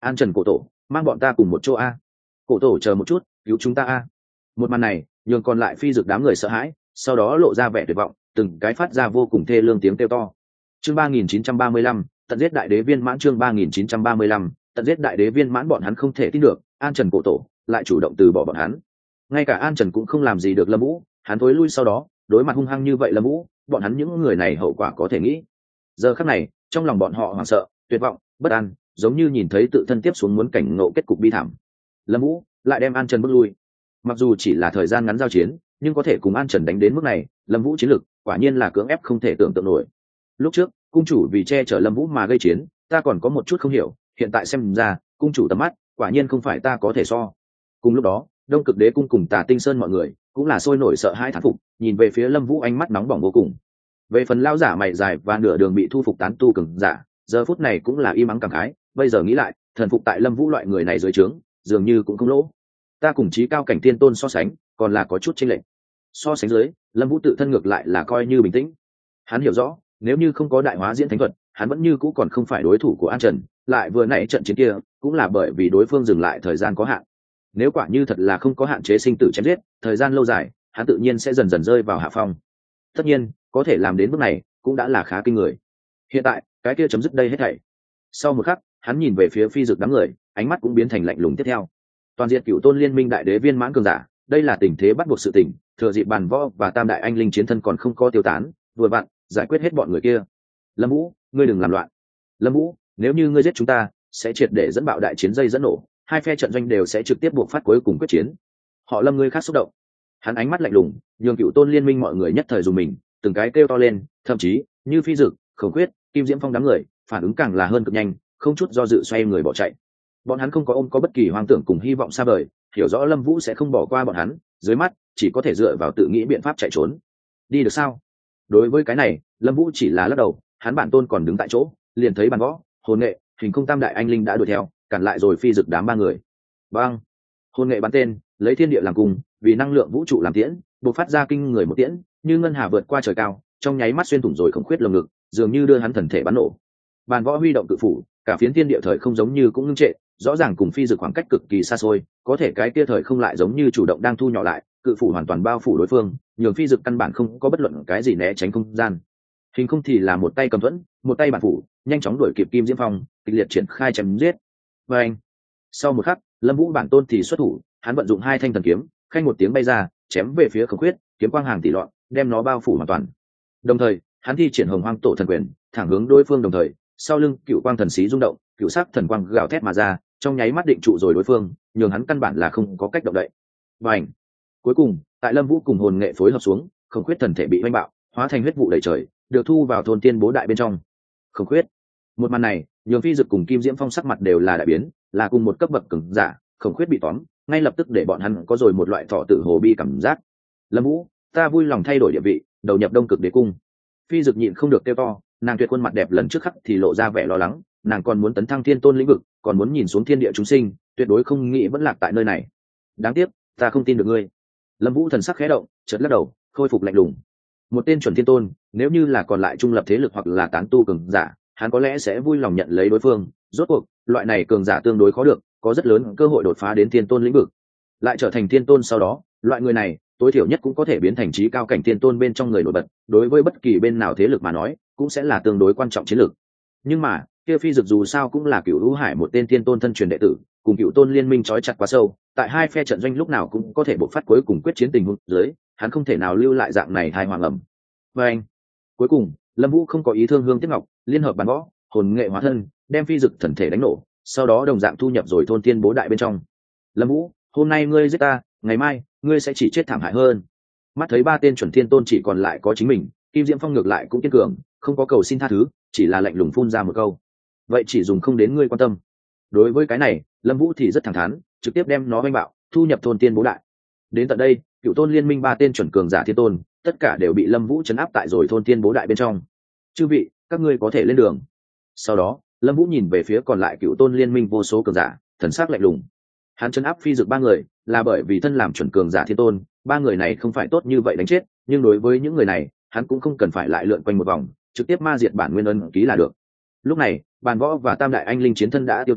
An Trần cổ tổ, mang bọn ta cùng một chỗ a. Cổ tổ chờ một chút, cứu chúng ta a. Một màn này nhường còn lại phi dực đám người sợ hãi, sau đó lộ ra vẻ tuyệt vọng, từng cái phát ra vô cùng thê lương tiếng kêu to. Chương ba nghìn chín trăm ba mươi lăm, tận giết đại đế viên mãn. Chương ba nghìn chín trăm ba mươi lăm, tận giết đại đế viên mãn. Bọn hắn không thể tin được An Trần cổ tổ lại chủ động từ bỏ bọn hắn. Ngay cả An Trần cũng không làm gì được Lâm Vũ, hắn thối lui sau đó đối mặt hung hăng như vậy Lâm Vũ, bọn hắn những người này hậu quả có thể nghĩ. Giờ khắc này trong lòng bọn họ hoảng sợ, tuyệt vọng, bất an, giống như nhìn thấy tự thân tiếp xuống muốn cảnh ngộ kết cục bi thảm. Lâm Vũ lại đem An Trần bước lui. Mặc dù chỉ là thời gian ngắn giao chiến, nhưng có thể cùng An Trần đánh đến mức này, Lâm Vũ chiến lực quả nhiên là cưỡng ép không thể tưởng tượng nổi. Lúc trước cung chủ vì che chở Lâm Vũ mà gây chiến, ta còn có một chút không hiểu, hiện tại xem ra cung chủ tầm mắt quả nhiên không phải ta có thể so. Cùng lúc đó Đông Cực Đế cung cùng Tà Tinh Sơn mọi người cũng là sôi nổi sợ hãi thán phục, nhìn về phía Lâm Vũ ánh mắt nóng bỏng vô cùng. Về phần lao giả mày dài và nửa đường bị thu phục tán tu cường giả, giờ phút này cũng là im ắng cảm khái, bây giờ nghĩ lại, thần phục tại Lâm Vũ loại người này dưới trướng, dường như cũng không lỗ. Ta cùng chí cao cảnh tiên tôn so sánh, còn là có chút chênh lệch. So sánh dưới, Lâm Vũ tự thân ngược lại là coi như bình tĩnh. Hắn hiểu rõ, nếu như không có đại hóa diễn thánh thuật, hắn vẫn như cũ còn không phải đối thủ của An Trần, lại vừa nãy trận chiến kia, cũng là bởi vì đối phương dừng lại thời gian có hạn. Nếu quả như thật là không có hạn chế sinh tử chém giết, thời gian lâu dài, hắn tự nhiên sẽ dần dần rơi vào hạ phong. Tất nhiên, có thể làm đến bước này, cũng đã là khá kinh người. Hiện tại, cái kia chấm dứt đây hết thảy. Sau một khắc, hắn nhìn về phía phi dực đám người, ánh mắt cũng biến thành lạnh lùng tiếp theo. Toàn diện Cửu Tôn Liên Minh đại đế viên mãn cường giả, đây là tình thế bắt buộc sự tình, thừa dịp bàn võ và tam đại anh linh chiến thân còn không có tiêu tán, vừa vặn giải quyết hết bọn người kia. Lâm Vũ, ngươi đừng làm loạn. Lâm Vũ, nếu như ngươi giết chúng ta, sẽ triệt để dẫn bạo đại chiến dây dẫn nổ, hai phe trận doanh đều sẽ trực tiếp buộc phát cuối cùng quyết chiến. Họ Lâm ngươi khác xúc động. Hắn ánh mắt lạnh lùng, nhường Cửu Tôn Liên Minh mọi người nhất thời dùng mình, từng cái kêu to lên, thậm chí như Phi Dực, Khổng Quyết, Kim Diễm Phong đám người, phản ứng càng là hơn cực nhanh, không chút do dự xoay người bỏ chạy. Bọn hắn không có ôm có bất kỳ hoang tưởng cùng hy vọng xa vời, hiểu rõ Lâm Vũ sẽ không bỏ qua bọn hắn, dưới mắt chỉ có thể dựa vào tự nghĩ biện pháp chạy trốn. Đi được sao? Đối với cái này, Lâm Vũ chỉ là lắc đầu, hắn bản tôn còn đứng tại chỗ, liền thấy bàn võ, hồn nghệ, hình không tam đại anh linh đã đuổi theo, cản lại rồi Phi Dực đám ba người. Bang! Hồn nghệ bắn tên, lấy thiên địa làm cung, vì năng lượng vũ trụ làm tiễn, bộc phát ra kinh người một tiễn, như ngân hà vượt qua trời cao, trong nháy mắt xuyên thủng rồi Khổng Khuyết lồng ngực, dường như đưa hắn thần thể bắn nổ. Bàn võ huy động cự phủ, cả phiến thiên địa thời không giống như cũng ngưng trệ, rõ ràng cùng Phi Dực khoảng cách cực kỳ xa xôi, có thể cái kia thời không lại giống như chủ động đang thu nhỏ lại, cự phủ hoàn toàn bao phủ đối phương, nhường Phi Dực căn bản không có bất luận cái gì né tránh không gian. Hình không thì là một tay cầm thuẫn, một tay bản phủ, nhanh chóng đuổi kịp Kim Diễm Phong, kịch liệt triển khai chém giết. Và anh, sau một khắc, Lâm Vũ bản tôn thì xuất thủ, hắn vận dụng hai thanh thần kiếm, khanh một tiếng bay ra, chém về phía Khổng Khuyết, kiếm quang hàng tỷ loạn, đem nó bao phủ hoàn toàn. Đồng thời, hắn thi triển Hồng Hoang Tổ thần quyền, thẳng hướng đối phương đồng thời, sau lưng cựu quang thần xí rung động, cựu sắc thần quang gào thét mà ra, trong nháy mắt định trụ rồi đối phương, nhường hắn căn bản là không có cách động đậy. Và ảnh, cuối cùng, tại Lâm Vũ cùng hồn nghệ phối hợp xuống, Khổng Khuyết thần thể bị oanh bạo, hóa thành huyết vụ đầy trời, được thu vào thôn tiên bố đại bên trong. Khổng Khuyết, một màn này, nhường Phi Dực cùng Kim Diễm Phong sắc mặt đều là đại biến, là cùng một cấp bậc cường giả, Khổng Khuyết bị tóm, ngay lập tức để bọn hắn có rồi một loại thọ tử hồ bi cảm giác. Lâm Vũ, ta vui lòng thay đổi địa vị, đầu nhập Đông Cực Đế cung. Phi Dực nhịn không được kêu to, nàng tuyệt khuôn mặt đẹp lần trước khắc thì lộ ra vẻ lo lắng, nàng còn muốn tấn thăng thiên tôn lĩnh vực, còn muốn nhìn xuống thiên địa chúng sinh, tuyệt đối không nghĩ vẫn lạc tại nơi này. Đáng tiếc, ta không tin được ngươi. Lâm Vũ thần sắc khẽ động, chợt lắc đầu, khôi phục lạnh lùng. Một tên chuẩn thiên tôn, nếu như là còn lại trung lập thế lực hoặc là tán tu cường giả, hắn có lẽ sẽ vui lòng nhận lấy đối phương, rốt cuộc, loại này cường giả tương đối khó được, có rất lớn cơ hội đột phá đến thiên tôn lĩnh vực. Lại trở thành thiên tôn sau đó, loại người này, tối thiểu nhất cũng có thể biến thành chí cao cảnh thiên tôn bên trong người nổi bật, đối với bất kỳ bên nào thế lực mà nói, cũng sẽ là tương đối quan trọng chiến lược. Nhưng mà, kia Phi Dực dù sao cũng là Cửu Lũ Hải một tên thiên tôn thân truyền đệ tử, cùng Cửu Tôn Liên Minh trói chặt quá sâu, tại hai phe trận doanh lúc nào cũng có thể bộc phát cuối cùng quyết chiến tình huống dưới, hắn không thể nào lưu lại dạng này hai hoàng ẩm. Và anh, cuối cùng, Lâm Vũ không có ý thương hương tiếc ngọc, liên hợp bàn võ, hồn nghệ hóa thân, đem Phi Dực thần thể đánh nổ, sau đó đồng dạng thu nhập rồi thôn tiên bố đại bên trong. Lâm Vũ, hôm nay ngươi giết ta, ngày mai ngươi sẽ chỉ chết thảm hại hơn. Mắt thấy ba tên chuẩn thiên tôn chỉ còn lại có chính mình, Kim Diễm Phong ngược lại cũng kiên cường, không có cầu xin tha thứ, chỉ là lạnh lùng phun ra một câu. Vậy chỉ dùng không đến ngươi quan tâm. Đối với cái này, Lâm Vũ thì rất thẳng thắn, trực tiếp đem nó oanh bạo, thu nhập thôn tiên bố đại. Đến tận đây, Cựu Tôn Liên Minh ba tên chuẩn cường giả thiên tôn, tất cả đều bị Lâm Vũ trấn áp tại rồi thôn tiên bố đại bên trong. Chư vị, các ngươi có thể lên đường. Sau đó, Lâm Vũ nhìn về phía còn lại Cựu Tôn Liên Minh vô số cường giả, thần sắc lạnh lùng. Hắn trấn áp Phi Dực ba người, là bởi vì thân làm chuẩn cường giả thiên tôn, ba người này không phải tốt như vậy đánh chết, nhưng đối với những người này, hắn cũng không cần phải lại lượn quanh một vòng, trực tiếp ma diệt bản nguyên ân ký là được. Lúc này, bàn võ và tam đại anh linh chiến thân đã tiêu tán,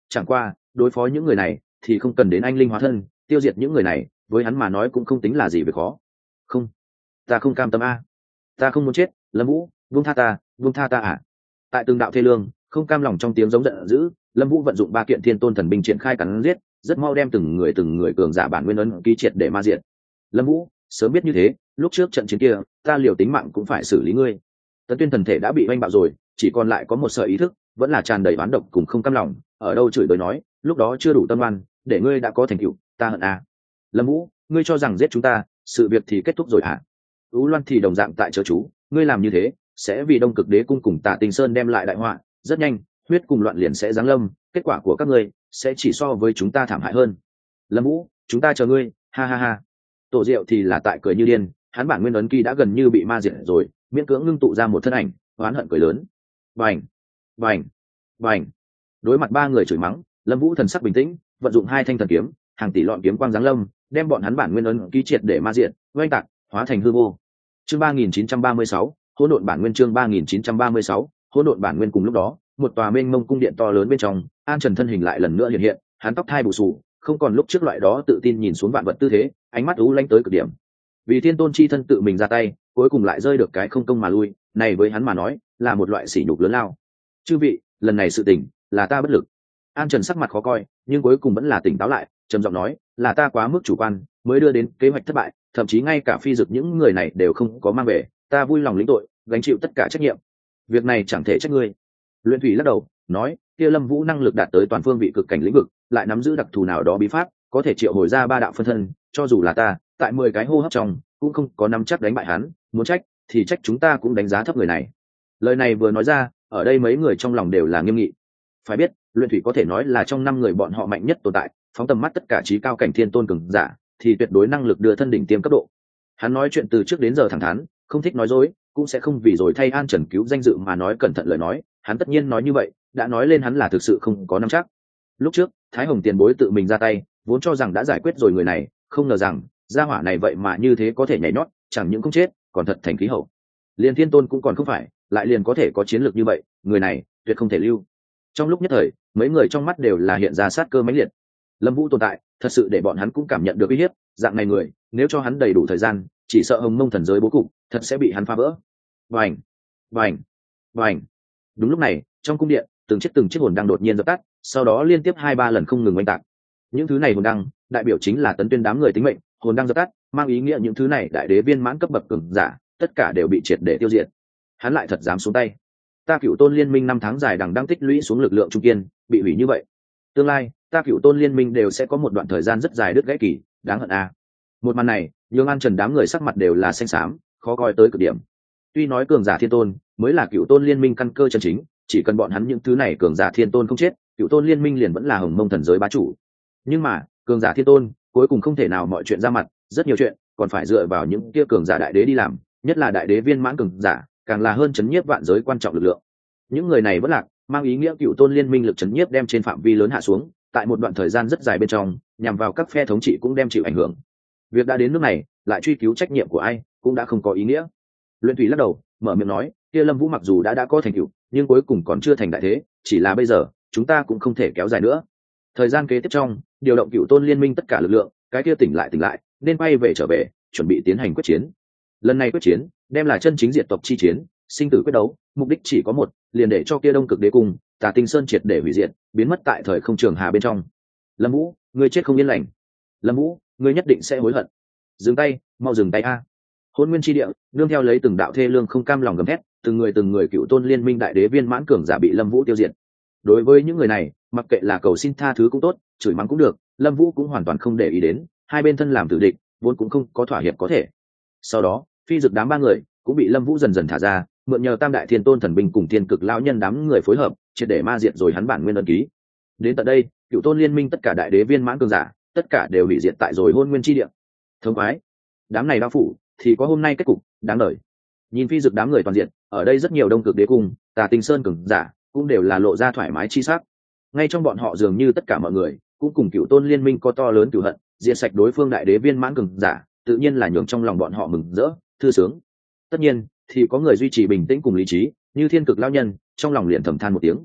chẳng qua đối phó những người này thì không cần đến anh linh hóa thân, tiêu diệt những người này với hắn mà nói cũng không tính là gì về khó. Không, ta không cam tâm a, ta không muốn chết. Lâm Vũ, buông tha ta, buông tha ta à. Tại từng đạo thê lương không cam lòng trong tiếng giống giận dữ, Lâm Vũ vận dụng ba kiện thiên tôn thần binh triển khai cắn giết, rất mau đem từng người từng người cường giả bản nguyên ấn ký triệt để ma diệt. Lâm Vũ, sớm biết như thế, lúc trước trận chiến kia ta liều tính mạng cũng phải xử lý ngươi. Tấn Tuyên thần thể đã bị oanh bạo rồi, chỉ còn lại có một sợi ý thức, vẫn là tràn đầy oán độc cùng không cam lòng, ở đâu chửi bới nói, lúc đó chưa đủ tâm oan, để ngươi đã có thành tựu, ta hận à. Lâm Vũ, ngươi cho rằng giết chúng ta, sự việc thì kết thúc rồi hả? Ú Loan thì đồng dạng tại chớ chú, ngươi làm như thế, sẽ vì Đông Cực Đế cung cùng Tà Tinh Sơn đem lại đại họa, rất nhanh, huyết cùng loạn liền sẽ giáng lâm, kết quả của các ngươi sẽ chỉ so với chúng ta thảm hại hơn. Lâm Vũ, chúng ta chờ ngươi, ha ha ha. Tổ Diệu thì là tại cười như điên, hắn bản nguyên ấn ký đã gần như bị ma diệt rồi, miễn cưỡng ngưng tụ ra một thân ảnh, oán hận cười lớn. Bành, bành, bành. Đối mặt ba người chửi mắng, Lâm Vũ thần sắc bình tĩnh, vận dụng hai thanh thần kiếm, hàng tỷ lọn kiếm quang giáng lâm, đem bọn hắn bản nguyên ấn ký triệt để ma diệt, oanh tạc, hóa thành hư vô. Chương ba nghìn chín trăm ba mươi sáu, hỗn độn bản nguyên. Chương ba nghìn chín trăm ba mươi sáu, hỗn độn bản nguyên. Cùng lúc đó, một tòa mênh mông cung điện to lớn bên trong, An Trần thân hình lại lần nữa hiện hiện, hắn tóc thai bù xù, không còn lúc trước loại đó tự tin nhìn xuống vạn vật tư thế, ánh mắt u lanh tới cực điểm. Vì thiên tôn chi thân tự mình ra tay, cuối cùng lại rơi được cái không công mà lui, này với hắn mà nói, là một loại sỉ nhục lớn lao. Chư vị, lần này sự tình là ta bất lực. An Trần sắc mặt khó coi, nhưng cuối cùng vẫn là tỉnh táo lại, trầm giọng nói, là ta quá mức chủ quan, mới đưa đến kế hoạch thất bại, thậm chí ngay cả phi dực những người này đều không có mang về, ta vui lòng lĩnh tội, gánh chịu tất cả trách nhiệm. Việc này chẳng thể trách ngươi. Luyện Thủy lắc đầu, nói, kia Lâm Vũ năng lực đạt tới toàn phương vị cực cảnh lĩnh vực, lại nắm giữ đặc thù nào đó bí pháp, có thể triệu hồi ra ba đạo phân thân, cho dù là ta, tại mười cái hô hấp trong, cũng không có nắm chắc đánh bại hắn, muốn trách thì trách chúng ta cũng đánh giá thấp người này. Lời này vừa nói ra, ở đây mấy người trong lòng đều là nghiêm nghị. Phải biết, Luyện Thủy có thể nói là trong năm người bọn họ mạnh nhất tồn tại, phóng tầm mắt tất cả trí cao cảnh thiên tôn cường giả, thì tuyệt đối năng lực đưa thân đỉnh tiêm cấp độ. Hắn nói chuyện từ trước đến giờ thẳng thắn, không thích nói dối, cũng sẽ không vì rồi thay An Trần cứu danh dự mà nói cẩn thận lời nói, hắn tất nhiên nói như vậy, đã nói lên hắn là thực sự không có nắm chắc. Lúc trước, Thái Hồng tiền bối tự mình ra tay, vốn cho rằng đã giải quyết rồi người này, không ngờ rằng gia hỏa này vậy mà như thế có thể nhảy nhót, chẳng những không chết, còn thật thành khí hậu. Liên thiên tôn cũng còn không phải, lại liền có thể có chiến lược như vậy, người này tuyệt không thể lưu. Trong lúc nhất thời, mấy người trong mắt đều là hiện ra sát cơ mãnh liệt. Lâm Vũ tồn tại, thật sự để bọn hắn cũng cảm nhận được uy hiếp, dạng này người, nếu cho hắn đầy đủ thời gian, chỉ sợ Hồng Mông thần giới bố cục, thật sẽ bị hắn phá vỡ. Vành, vành, vành. Đúng lúc này, trong cung điện, từng chiếc từng chiếc hồn đăng đột nhiên dập tắt, sau đó liên tiếp hai ba lần không ngừng oanh tạc. Những thứ này hồn đăng, đại biểu chính là Tấn Tuyên đám người tính mệnh, hồn đăng dập tắt, mang ý nghĩa những thứ này đại đế viên mãn cấp bậc cường giả, tất cả đều bị triệt để tiêu diệt. Hắn lại thật dám xuống tay. Ta Cửu Tôn Liên Minh năm tháng dài đằng đang tích lũy xuống lực lượng trung kiên, bị hủy như vậy. Tương lai, ta Cửu Tôn Liên Minh đều sẽ có một đoạn thời gian rất dài đứt gãy kỳ, đáng hận a. À. Một màn này, nhường An Trần đám người sắc mặt đều là xanh xám, khó coi tới cực điểm. Tuy nói cường giả thiên tôn mới là Cửu Tôn Liên Minh căn cơ chân chính, chỉ cần bọn hắn những thứ này cường giả thiên tôn không chết, Cửu Tôn Liên Minh liền vẫn là Hồng Mông thần giới bá chủ. Nhưng mà, cường giả thiên tôn cuối cùng không thể nào mọi chuyện ra mặt, rất nhiều chuyện còn phải dựa vào những kia cường giả đại đế đi làm, nhất là đại đế viên mãn cường giả, càng là hơn chấn nhiếp vạn giới quan trọng lực lượng. Những người này vẫn lạc, mang ý nghĩa Cửu Tôn Liên Minh lực chấn nhiếp đem trên phạm vi lớn hạ xuống, tại một đoạn thời gian rất dài bên trong, nhằm vào các phe thống trị cũng đem chịu ảnh hưởng. Việc đã đến nước này, lại truy cứu trách nhiệm của ai, cũng đã không có ý nghĩa. Luyện Thủy lắc đầu, mở miệng nói, kia Lâm Vũ mặc dù đã đã có thành tựu, nhưng cuối cùng còn chưa thành đại thế, chỉ là bây giờ, chúng ta cũng không thể kéo dài nữa. Thời gian kế tiếp trong, điều động Cửu Tôn Liên Minh tất cả lực lượng, cái kia tỉnh lại tỉnh lại, nên quay về trở về, chuẩn bị tiến hành quyết chiến. Lần này quyết chiến, đem là chân chính diệt tộc chi chiến, sinh tử quyết đấu, mục đích chỉ có một, liền để cho kia Đông Cực Đế cung, Tà Tinh Sơn triệt để hủy diệt, biến mất tại thời không trường hà bên trong. Lâm Vũ, ngươi chết không yên lành. Lâm Vũ, ngươi nhất định sẽ hối hận. Dừng tay, mau dừng tay a. Hỗn Nguyên chi địa, nương theo lấy từng đạo thê lương không cam lòng gầm thét, từng người từng người Cửu Tôn Liên Minh đại đế viên mãn cường giả bị Lâm Vũ tiêu diệt. Đối với những người này, mặc kệ là cầu xin tha thứ cũng tốt, chửi mắng cũng được, Lâm Vũ cũng hoàn toàn không để ý đến, hai bên thân làm tử địch, vốn cũng không có thỏa hiệp có thể. Sau đó, phi dực đám ba người cũng bị Lâm Vũ dần dần thả ra, mượn nhờ Tam đại thiên tôn thần binh cùng thiên cực lão nhân đám người phối hợp, triệt để ma diệt rồi hắn bản nguyên ấn ký. Đến tận đây, Cửu Tôn Liên Minh tất cả đại đế viên mãn cường giả, tất cả đều bị diệt tại rồi Hỗn Nguyên chi địa. Thông khoái, đám này bao phủ thì có hôm nay kết cục đáng đời. Nhìn phi dực đám người toàn diện, ở đây rất nhiều Đông Cực Đế cung, Tà Tinh Sơn cường giả cũng đều là lộ ra thoải mái chi sắc. Ngay trong bọn họ dường như tất cả mọi người cũng cùng Cửu Tôn Liên Minh có to lớn cửu hận, diệt sạch đối phương đại đế viên mãn cường giả, tự nhiên là nhường trong lòng bọn họ mừng rỡ, thư sướng. Tất nhiên, thì có người duy trì bình tĩnh cùng lý trí, như thiên cực lão nhân, trong lòng liền thầm than một tiếng.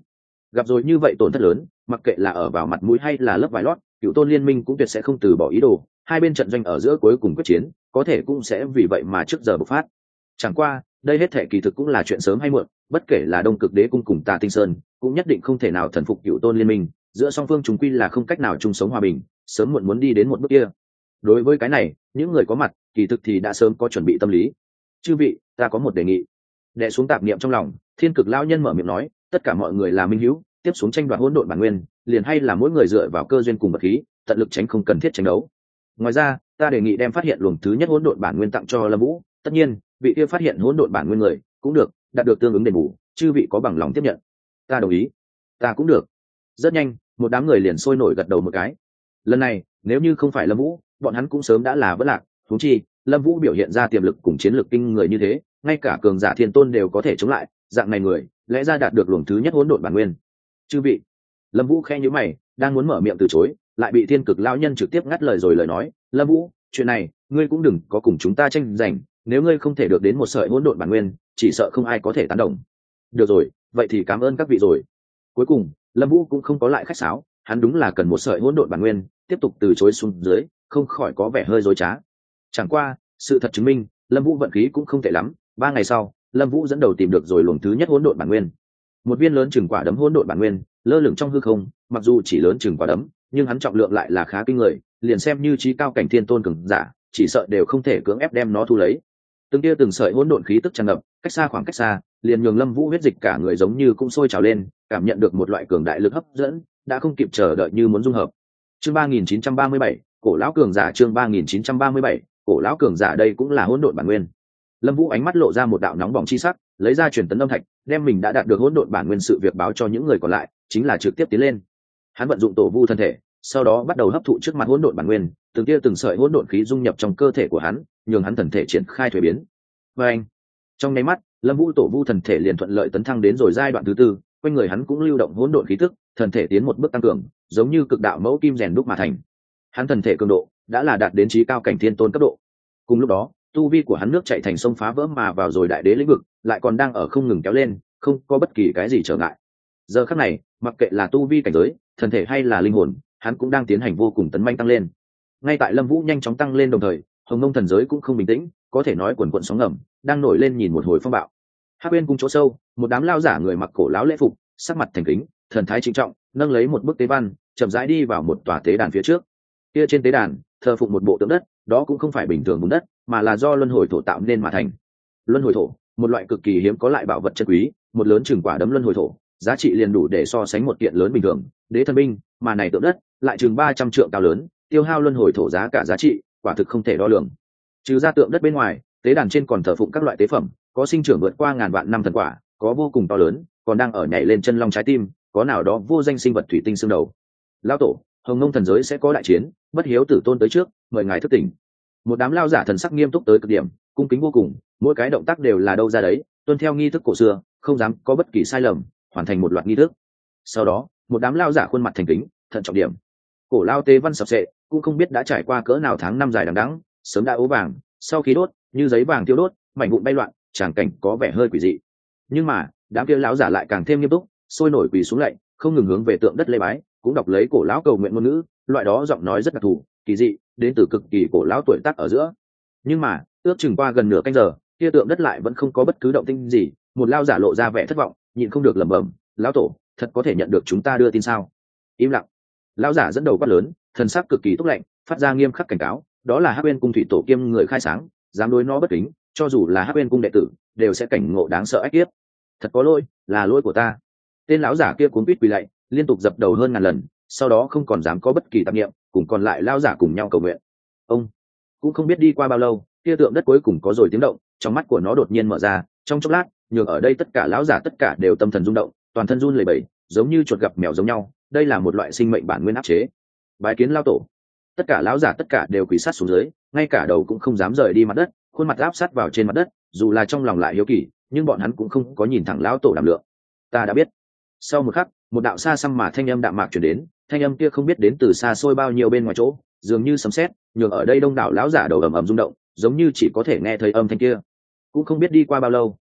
gặp rồi như vậy tổn thất lớn, mặc kệ là ở vào mặt mũi hay là lớp vải lót, cựu tôn liên minh cũng tuyệt sẽ không từ bỏ ý đồ, hai bên trận doanh ở giữa cuối cùng quyết chiến có thể cũng sẽ vì vậy mà trước giờ bộc phát. Chẳng qua đây hết thể kỳ thực cũng là chuyện sớm hay muộn, bất kể là Đông Cực Đế cung cùng Tà Tinh Sơn cũng nhất định không thể nào thần phục cựu tôn liên minh, giữa song phương chúng quy là không cách nào chung sống hòa bình, sớm muộn muốn đi đến một bước kia. Đối với cái này, những người có mặt kỳ thực thì đã sớm có chuẩn bị tâm lý. Chư vị, ta có một đề nghị. Đè xuống tạp niệm trong lòng, Thiên Cực lão nhân mở miệng nói, tất cả mọi người là minh hữu, tiếp xuống tranh đoạt hỗn độn bản nguyên, liền hay là mỗi người dựa vào cơ duyên cùng vật khí, tận lực tránh không cần thiết tranh đấu. Ngoài ra, ta đề nghị đem phát hiện luồng thứ nhất hỗn độn bản nguyên tặng cho Lâm Vũ, tất nhiên, vị kia phát hiện hỗn độn bản nguyên người cũng được, đạt được tương ứng đền bù, chư vị có bằng lòng tiếp nhận? Ta đồng ý. Ta cũng được. Rất nhanh, một đám người liền sôi nổi gật đầu một cái. Lần này, nếu như không phải Lâm Vũ, bọn hắn cũng sớm đã là vỡ lạc, huống chi, Lâm Vũ biểu hiện ra tiềm lực cùng chiến lược kinh người như thế, ngay cả cường giả thiên tôn đều có thể chống lại, dạng này người, lẽ ra đạt được luồng thứ nhất hỗn độn bản nguyên. Chư vị. Lâm Vũ khẽ nhíu mày, đang muốn mở miệng từ chối, lại bị Thiên Cực lão nhân trực tiếp ngắt lời rồi lời nói, "Lâm Vũ, chuyện này, ngươi cũng đừng có cùng chúng ta tranh giành, nếu ngươi không thể được đến một sợi hỗn độn bản nguyên, chỉ sợ không ai có thể tán đồng." Được rồi, vậy thì cảm ơn các vị rồi. Cuối cùng, Lâm Vũ cũng không có lại khách sáo, hắn đúng là cần một sợi hỗn độn bản nguyên, tiếp tục từ chối xuống dưới, không khỏi có vẻ hơi dối trá. Chẳng qua, sự thật chứng minh, Lâm Vũ vận khí cũng không tệ lắm, ba ngày sau, Lâm Vũ dẫn đầu tìm được rồi luồng thứ nhất hỗn độn bản nguyên. Một viên lớn chừng quả đấm hỗn độn bản nguyên, lơ lửng trong hư không, mặc dù chỉ lớn chừng quả đấm, nhưng hắn trọng lượng lại là khá kinh người, liền xem như chí cao cảnh thiên tôn cường giả, chỉ sợ đều không thể cưỡng ép đem nó thu lấy. Từng tia từng sợi hỗn độn khí tức tràn ngập, cách xa khoảng cách xa, liền nhường Lâm Vũ huyết dịch cả người giống như cũng sôi trào lên, cảm nhận được một loại cường đại lực hấp dẫn, đã không kịp chờ đợi như muốn dung hợp. Chương ba nghìn chín trăm ba mươi bảy, cổ lão cường giả. Chương ba nghìn chín trăm ba mươi bảy, cổ lão cường giả. Đây cũng là hỗn độn bản nguyên. Lâm Vũ ánh mắt lộ ra một đạo nóng bỏng chi sắc, lấy ra truyền tấn âm thạch, đem mình đã đạt được hỗn độn bản nguyên sự việc báo cho những người còn lại, chính là trực tiếp tiến lên. Hắn vận dụng tổ vu thân thể, sau đó bắt đầu hấp thụ trước mặt hỗn độn bản nguyên, từng tia từng sợi hỗn độn khí dung nhập trong cơ thể của hắn, nhường hắn thần thể triển khai thuế biến. Và anh, trong nháy mắt, Lâm Vũ tổ vu thần thể liền thuận lợi tấn thăng đến rồi giai đoạn thứ tư, quanh người hắn cũng lưu động hỗn độn khí tức, thần thể tiến một bước tăng cường, giống như cực đạo mẫu kim rèn đúc mà thành. Hắn thần thể cường độ đã là đạt đến chí cao cảnh thiên tôn cấp độ. Cùng lúc đó, tu vi của hắn nước chảy thành sông phá vỡ mà vào rồi đại đế lĩnh vực, lại còn đang ở không ngừng kéo lên, không có bất kỳ cái gì trở ngại. Giờ khắc này, mặc kệ là tu vi cảnh giới, thần thể hay là linh hồn, hắn cũng đang tiến hành vô cùng tấn manh tăng lên. Ngay tại Lâm Vũ nhanh chóng tăng lên đồng thời, Hồng Mông thần giới cũng không bình tĩnh, có thể nói quần quần sóng ngầm, đang nổi lên nhìn một hồi phong bạo. Hắc Uyên cung chỗ sâu, một đám lao giả người mặc cổ lão lễ phục, sắc mặt thành kính, thần thái trịnh trọng, nâng lấy một bức tế văn, chậm rãi đi vào một tòa tế đàn phía trước. Kia trên tế đàn, thờ phụng một bộ tượng đất, đó cũng không phải bình thường bùn đất, mà là do luân hồi thổ tạo nên mà thành. Luân hồi thổ, một loại cực kỳ hiếm có lại bảo vật chân quý, một lớn chừng quả đấm luân hồi thổ, giá trị liền đủ để so sánh một kiện lớn bình thường, đế thần binh, mà này tượng đất lại chừng ba trăm trượng cao lớn, tiêu hao luân hồi thổ giá cả giá trị, quả thực không thể đo lường. Trừ ra tượng đất bên ngoài, tế đàn trên còn thờ phụng các loại tế phẩm, có sinh trưởng vượt qua ngàn vạn năm thần quả, có vô cùng to lớn, còn đang ở nhảy lên chân long trái tim, có nào đó vô danh sinh vật thủy tinh xương đầu. Lão tổ, Hồng Mông thần giới sẽ có đại chiến, bất hiếu tử tôn tới trước, mời ngài thức tỉnh. Một đám lao giả thần sắc nghiêm túc tới cực điểm, cung kính vô cùng, mỗi cái động tác đều là đâu ra đấy, tuân theo nghi thức cổ xưa, không dám có bất kỳ sai lầm, hoàn thành một loạt nghi thức. Sau đó, một đám lao giả khuôn mặt thành kính, thận trọng điểm. Cổ lao tế văn sập sệ, cũng không biết đã trải qua cỡ nào tháng năm dài đằng đẵng, sớm đã ố vàng, sau khi đốt, như giấy vàng tiêu đốt, mảnh vụn bay loạn, tràng cảnh có vẻ hơi quỷ dị. Nhưng mà, đám kia lão giả lại càng thêm nghiêm túc, sôi nổi quỳ xuống lạy, không ngừng hướng về tượng đất lễ bái, cũng đọc lấy cổ lão cầu nguyện ngôn ngữ, loại đó giọng nói rất đặc thù, kỳ dị, đến từ cực kỳ cổ lão tuổi tác ở giữa. Nhưng mà, ước chừng qua gần nửa canh giờ, kia tượng đất lại vẫn không có bất cứ động tĩnh gì, một lão giả lộ ra vẻ thất vọng, nhịn không được lẩm bẩm, lão tổ, thật có thể nhận được chúng ta đưa tin sao? Im lặng. Lão giả dẫn đầu quát lớn, thần sắc cực kỳ túc lạnh, phát ra nghiêm khắc cảnh cáo, đó là Hắc Uyên cung thủy tổ kiêm người khai sáng, dám đối nó bất kính, cho dù là Hắc Uyên cung đệ tử, đều sẽ cảnh ngộ đáng sợ ách kiếp. Thật có lỗi, là lỗi của ta. Tên lão giả kia cuống quýt quỳ lạy, liên tục dập đầu hơn ngàn lần, sau đó không còn dám có bất kỳ tạp niệm, cùng còn lại lão giả cùng nhau cầu nguyện. Ông cũng không biết đi qua bao lâu, kia tượng đất cuối cùng có rồi tiếng động, trong mắt của nó đột nhiên mở ra, trong chốc lát, nhường ở đây tất cả lão giả tất cả đều tâm thần rung động, toàn thân run lẩy bẩy, giống như chuột gặp mèo giống nhau, đây là một loại sinh mệnh bản nguyên áp chế. Bái kiến lão tổ. Tất cả lão giả tất cả đều quỳ sát xuống dưới, ngay cả đầu cũng không dám rời đi mặt đất, khuôn mặt áp sát vào trên mặt đất, dù là trong lòng lại hiếu kỳ, nhưng bọn hắn cũng không có nhìn thẳng lão tổ đàm lượng. Ta đã biết. Sau một khắc, một đạo xa xăm mà thanh âm đạm mạc truyền đến, thanh âm kia không biết đến từ xa xôi bao nhiêu bên ngoài chỗ, dường như sấm sét, nhường ở đây đông đảo lão giả đầu ầm ầm rung động, giống như chỉ có thể nghe thấy âm thanh kia. Cũng không biết đi qua bao lâu,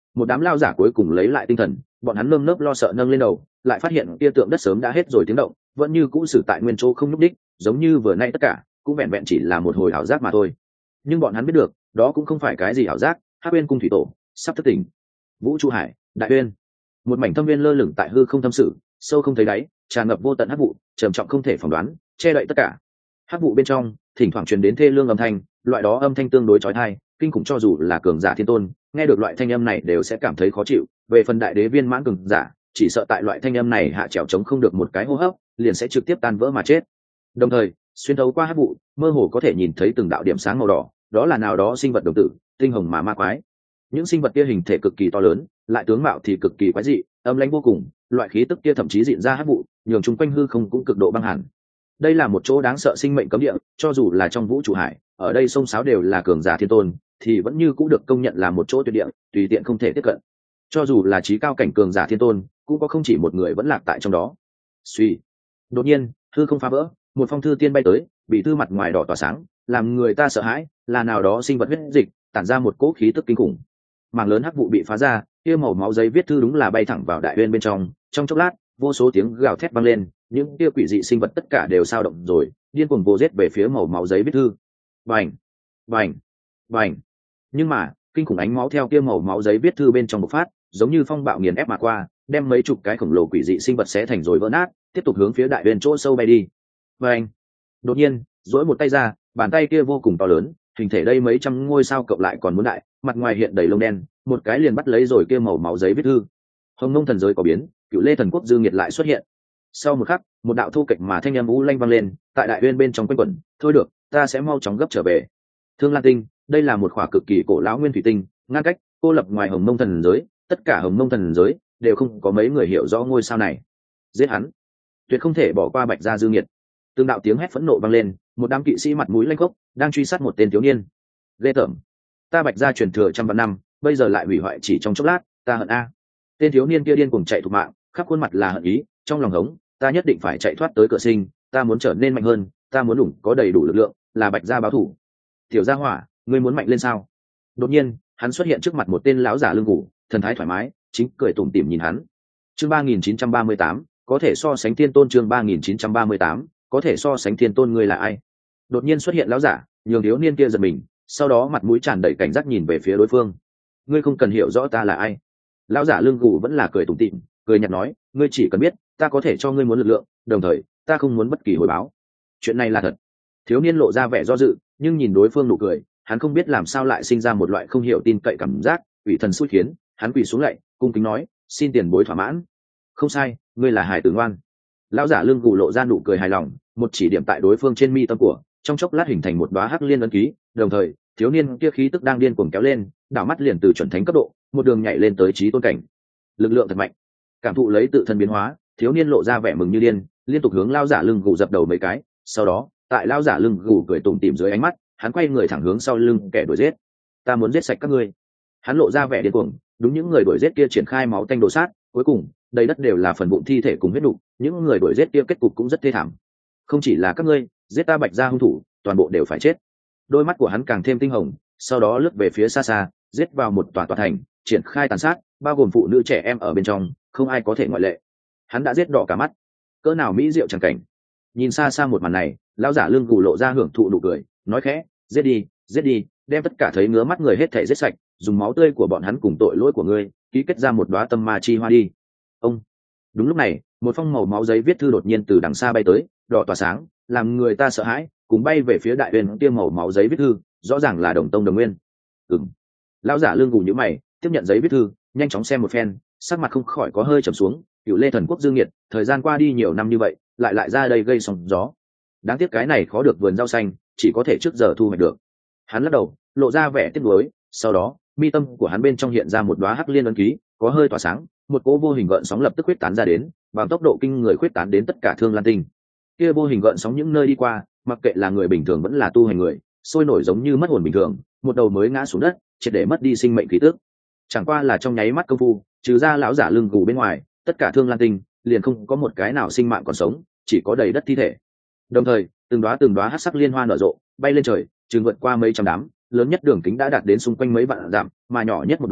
một đám lao giả cuối cùng lấy lại tinh thần, bọn hắn nơm nớp lo sợ nâng lên đầu, lại phát hiện kia tượng đất sớm đã hết rồi tiếng động, vẫn như cũ xử tại nguyên chỗ không nhúc đích, giống như vừa nay tất cả cũng vẹn vẹn chỉ là một hồi ảo giác mà thôi. Nhưng bọn hắn biết được, đó cũng không phải cái gì ảo giác. Hắc Uyên cung thủy tổ sắp thức tỉnh. Vũ trụ hải, đại uyên, một mảnh thâm viên lơ lửng tại hư không thâm sự, sâu không thấy đáy, tràn ngập vô tận hắc vụ, trầm trọng không thể phỏng đoán, che đậy tất cả. Hắc vụ bên trong thỉnh thoảng truyền đến thê lương âm thanh, loại đó âm thanh tương đối chói tai, kinh khủng, cho dù là cường giả thiên tôn nghe được loại thanh âm này đều sẽ cảm thấy khó chịu. Về phần đại đế viên mãn cường giả, chỉ sợ tại loại thanh âm này hạ trèo chống không được một cái hô hấp, liền sẽ trực tiếp tan vỡ mà chết. Đồng thời, xuyên thấu qua hắc vụ, mơ hồ có thể nhìn thấy từng đạo điểm sáng màu đỏ, đó là nào đó sinh vật đồng tử, tinh hồng mà ma quái. Những sinh vật kia hình thể cực kỳ to lớn, lại tướng mạo thì cực kỳ quái dị, âm lãnh vô cùng, loại khí tức kia thậm chí dịn ra hắc vụ, nhường chung quanh hư không cũng cực độ băng hàn. Đây là một chỗ đáng sợ sinh mệnh cấm địa, cho dù là trong vũ trụ hải, ở đây sông sáo đều là cường giả thiên tôn, thì vẫn như cũng được công nhận là một chỗ tuyệt địa, tùy tiện không thể tiếp cận. Cho dù là trí cao cảnh cường giả thiên tôn, cũng có không chỉ một người vẫn lạc tại trong đó. Suy, đột nhiên, hư không phá vỡ, một phong thư tiên bay tới, bị thư mặt ngoài đỏ tỏa sáng, làm người ta sợ hãi, là nào đó sinh vật huyết dịch, tản ra một cỗ khí tức kinh khủng. Mảng lớn hắc vụ bị phá ra, kia màu máu giấy viết thư đúng là bay thẳng vào đại uyên bên trong, trong chốc lát, vô số tiếng gào thét vang lên, những kia quỷ dị sinh vật tất cả đều sao động rồi, điên cuồng vô giết về phía màu máu giấy viết thư. Bành, bành, bành. Nhưng mà, kinh khủng ánh máu theo kia màu máu giấy viết thư bên trong bộc phát, giống như phong bạo nghiền ép mà qua, đem mấy chục cái khổng lồ quỷ dị sinh vật xé thành rồi vỡ nát, tiếp tục hướng phía đại uyên chỗ sâu bay đi. Bành. Đột nhiên, duỗi một tay ra, bàn tay kia vô cùng to lớn, hình thể đây mấy trăm ngôi sao cộng lại còn muốn đại, mặt ngoài hiện đầy lông đen, một cái liền bắt lấy rồi kia màu máu giấy viết thư. Hồng Nông thần giới có biến, Cựu Lê thần quốc dư nghiệt lại xuất hiện. Sau một khắc, một đạo thu kịch mà thanh âm u lanh vang lên, tại đại uyên bên trong quanh quẩn, thôi được, ta sẽ mau chóng gấp trở về. Thương Lan tinh, đây là một khỏa cực kỳ cổ lão nguyên thủy tinh, ngăn cách, cô lập ngoài Hồng Nông thần giới, tất cả Hồng Nông thần giới đều không có mấy người hiểu rõ ngôi sao này. Giết hắn, tuyệt không thể bỏ qua Bạch gia dư nghiệt. Từng đạo tiếng hét phẫn nộ vang lên, một đám kỵ sĩ mặt mũi lanh khốc đang truy sát một tên thiếu niên. Ghê tởm, ta Bạch gia truyền thừa trăm vạn năm, bây giờ lại hủy hoại chỉ trong chốc lát, ta hận a. Tên thiếu niên kia điên cuồng chạy thục mạng, khắp khuôn mặt là hận ý, trong lòng hống, ta nhất định phải chạy thoát tới cửa sinh, ta muốn trở nên mạnh hơn, ta muốn đủ có đầy đủ lực lượng, là Bạch gia báo thủ. Tiểu gia hỏa, ngươi muốn mạnh lên sao? Đột nhiên, hắn xuất hiện trước mặt một tên lão giả lưng gù, thần thái thoải mái, chính cười tủm tỉm nhìn hắn. Chương ba nghìn chín trăm ba mươi tám, có thể so sánh thiên tôn. Chương ba nghìn chín trăm ba mươi tám, có thể so sánh thiên tôn. Ngươi là ai? Đột nhiên xuất hiện lão giả, nhường thiếu niên kia giật mình, sau đó mặt mũi tràn đầy cảnh giác nhìn về phía đối phương. Ngươi không cần hiểu rõ ta là ai. Lão giả lưng gù vẫn là cười tủm tỉm, cười nhạt nói, ngươi chỉ cần biết, ta có thể cho ngươi muốn lực lượng, đồng thời, ta không muốn bất kỳ hồi báo. Chuyện này là thật. Thiếu niên lộ ra vẻ do dự, nhưng nhìn đối phương nụ cười, hắn không biết làm sao lại sinh ra một loại không hiểu tin cậy cảm giác, ủy thần xui khiến, hắn quỳ xuống lạy, cung kính nói, xin tiền bối thỏa mãn. Không sai, ngươi là hải tử ngoan. Lão giả lưng gù lộ ra nụ cười hài lòng, một chỉ điểm tại đối phương trên mi tâm của, trong chốc lát hình thành một đóa hắc liên ấn ký, đồng thời, thiếu niên kia khí tức đang điên cuồng kéo lên, đảo mắt liền từ chuẩn thánh cấp độ, một đường nhảy lên tới chí tôn cảnh. Lực lượng thật mạnh. Cảm thụ lấy tự thân biến hóa, thiếu niên lộ ra vẻ mừng như điên, liên tục hướng lão giả lưng gù dập đầu mấy cái, sau đó, tại lão giả lưng gù cười tủm tỉm dưới ánh mắt, hắn quay người thẳng hướng sau lưng kẻ đuổi giết. Ta muốn giết sạch các ngươi. Hắn lộ ra vẻ điên cuồng, đúng những người đuổi giết kia triển khai máu tanh đồ sát, cuối cùng, đầy đất đều là phần vụn thi thể cùng huyết nục, những người đuổi giết kia kết cục cũng rất thê thảm. Không chỉ là các ngươi, giết ta Bạch gia hung thủ, toàn bộ đều phải chết. Đôi mắt của hắn càng thêm tinh hồng, sau đó lướt về phía xa xa, giết vào một tòa tòa thành, triển khai tàn sát, bao gồm phụ nữ trẻ em ở bên trong, không ai có thể ngoại lệ. Hắn đã giết đỏ cả mắt. Cỡ nào mỹ diệu chẳng cảnh. Nhìn xa xa một màn này, lão giả lưng gù lộ ra hưởng thụ nụ cười, nói khẽ, giết đi, giết đi, đem tất cả thấy ngứa mắt người hết thảy giết sạch, dùng máu tươi của bọn hắn cùng tội lỗi của ngươi, ký kết ra một đóa tâm ma chi hoa đi. Ông. Đúng lúc này, một phong màu máu giấy viết thư đột nhiên từ đằng xa bay tới, đỏ tỏa sáng, làm người ta sợ hãi, cùng bay về phía đại uyên kia màu máu giấy viết thư, rõ ràng là đồng tông đồng nguyên. Ừm. Lão giả lưng gù nhíu mày, tiếp nhận giấy viết thư, nhanh chóng xem một phen, sắc mặt không khỏi có hơi trầm xuống. Cựu Lê thần quốc dương nghiệt, thời gian qua đi nhiều năm như vậy, lại lại ra đây gây sóng gió. Đáng tiếc cái này khó được vườn rau xanh, chỉ có thể trước giờ thu hoạch được. Hắn lắc đầu, lộ ra vẻ tiếc nuối, sau đó, mi tâm của hắn bên trong hiện ra một đóa hắc liên ấn ký, có hơi tỏa sáng, một cỗ vô hình gợn sóng lập tức huyết tán ra đến, bằng tốc độ kinh người huyết tán đến tất cả Thương Lan tinh. Kia vô hình gợn sóng những nơi đi qua, mặc kệ là người bình thường vẫn là tu hành người, sôi nổi giống như mất hồn bình thường, một đầu mới ngã xuống đất, triệt để mất đi sinh mệnh khí tức. Chẳng qua là trong nháy mắt công phu, trừ ra lão giả lưng gù bên ngoài, tất cả Thương Lan tinh liền không có một cái nào sinh mạng còn sống, chỉ có đầy đất thi thể. Đồng thời, từng đóa từng đóa hắc sắc liên hoa nở rộ, bay lên trời, chừng vượt qua mấy trăm đám, lớn nhất đường kính đã đạt đến xung quanh mấy vạn dặm, mà nhỏ nhất một đóa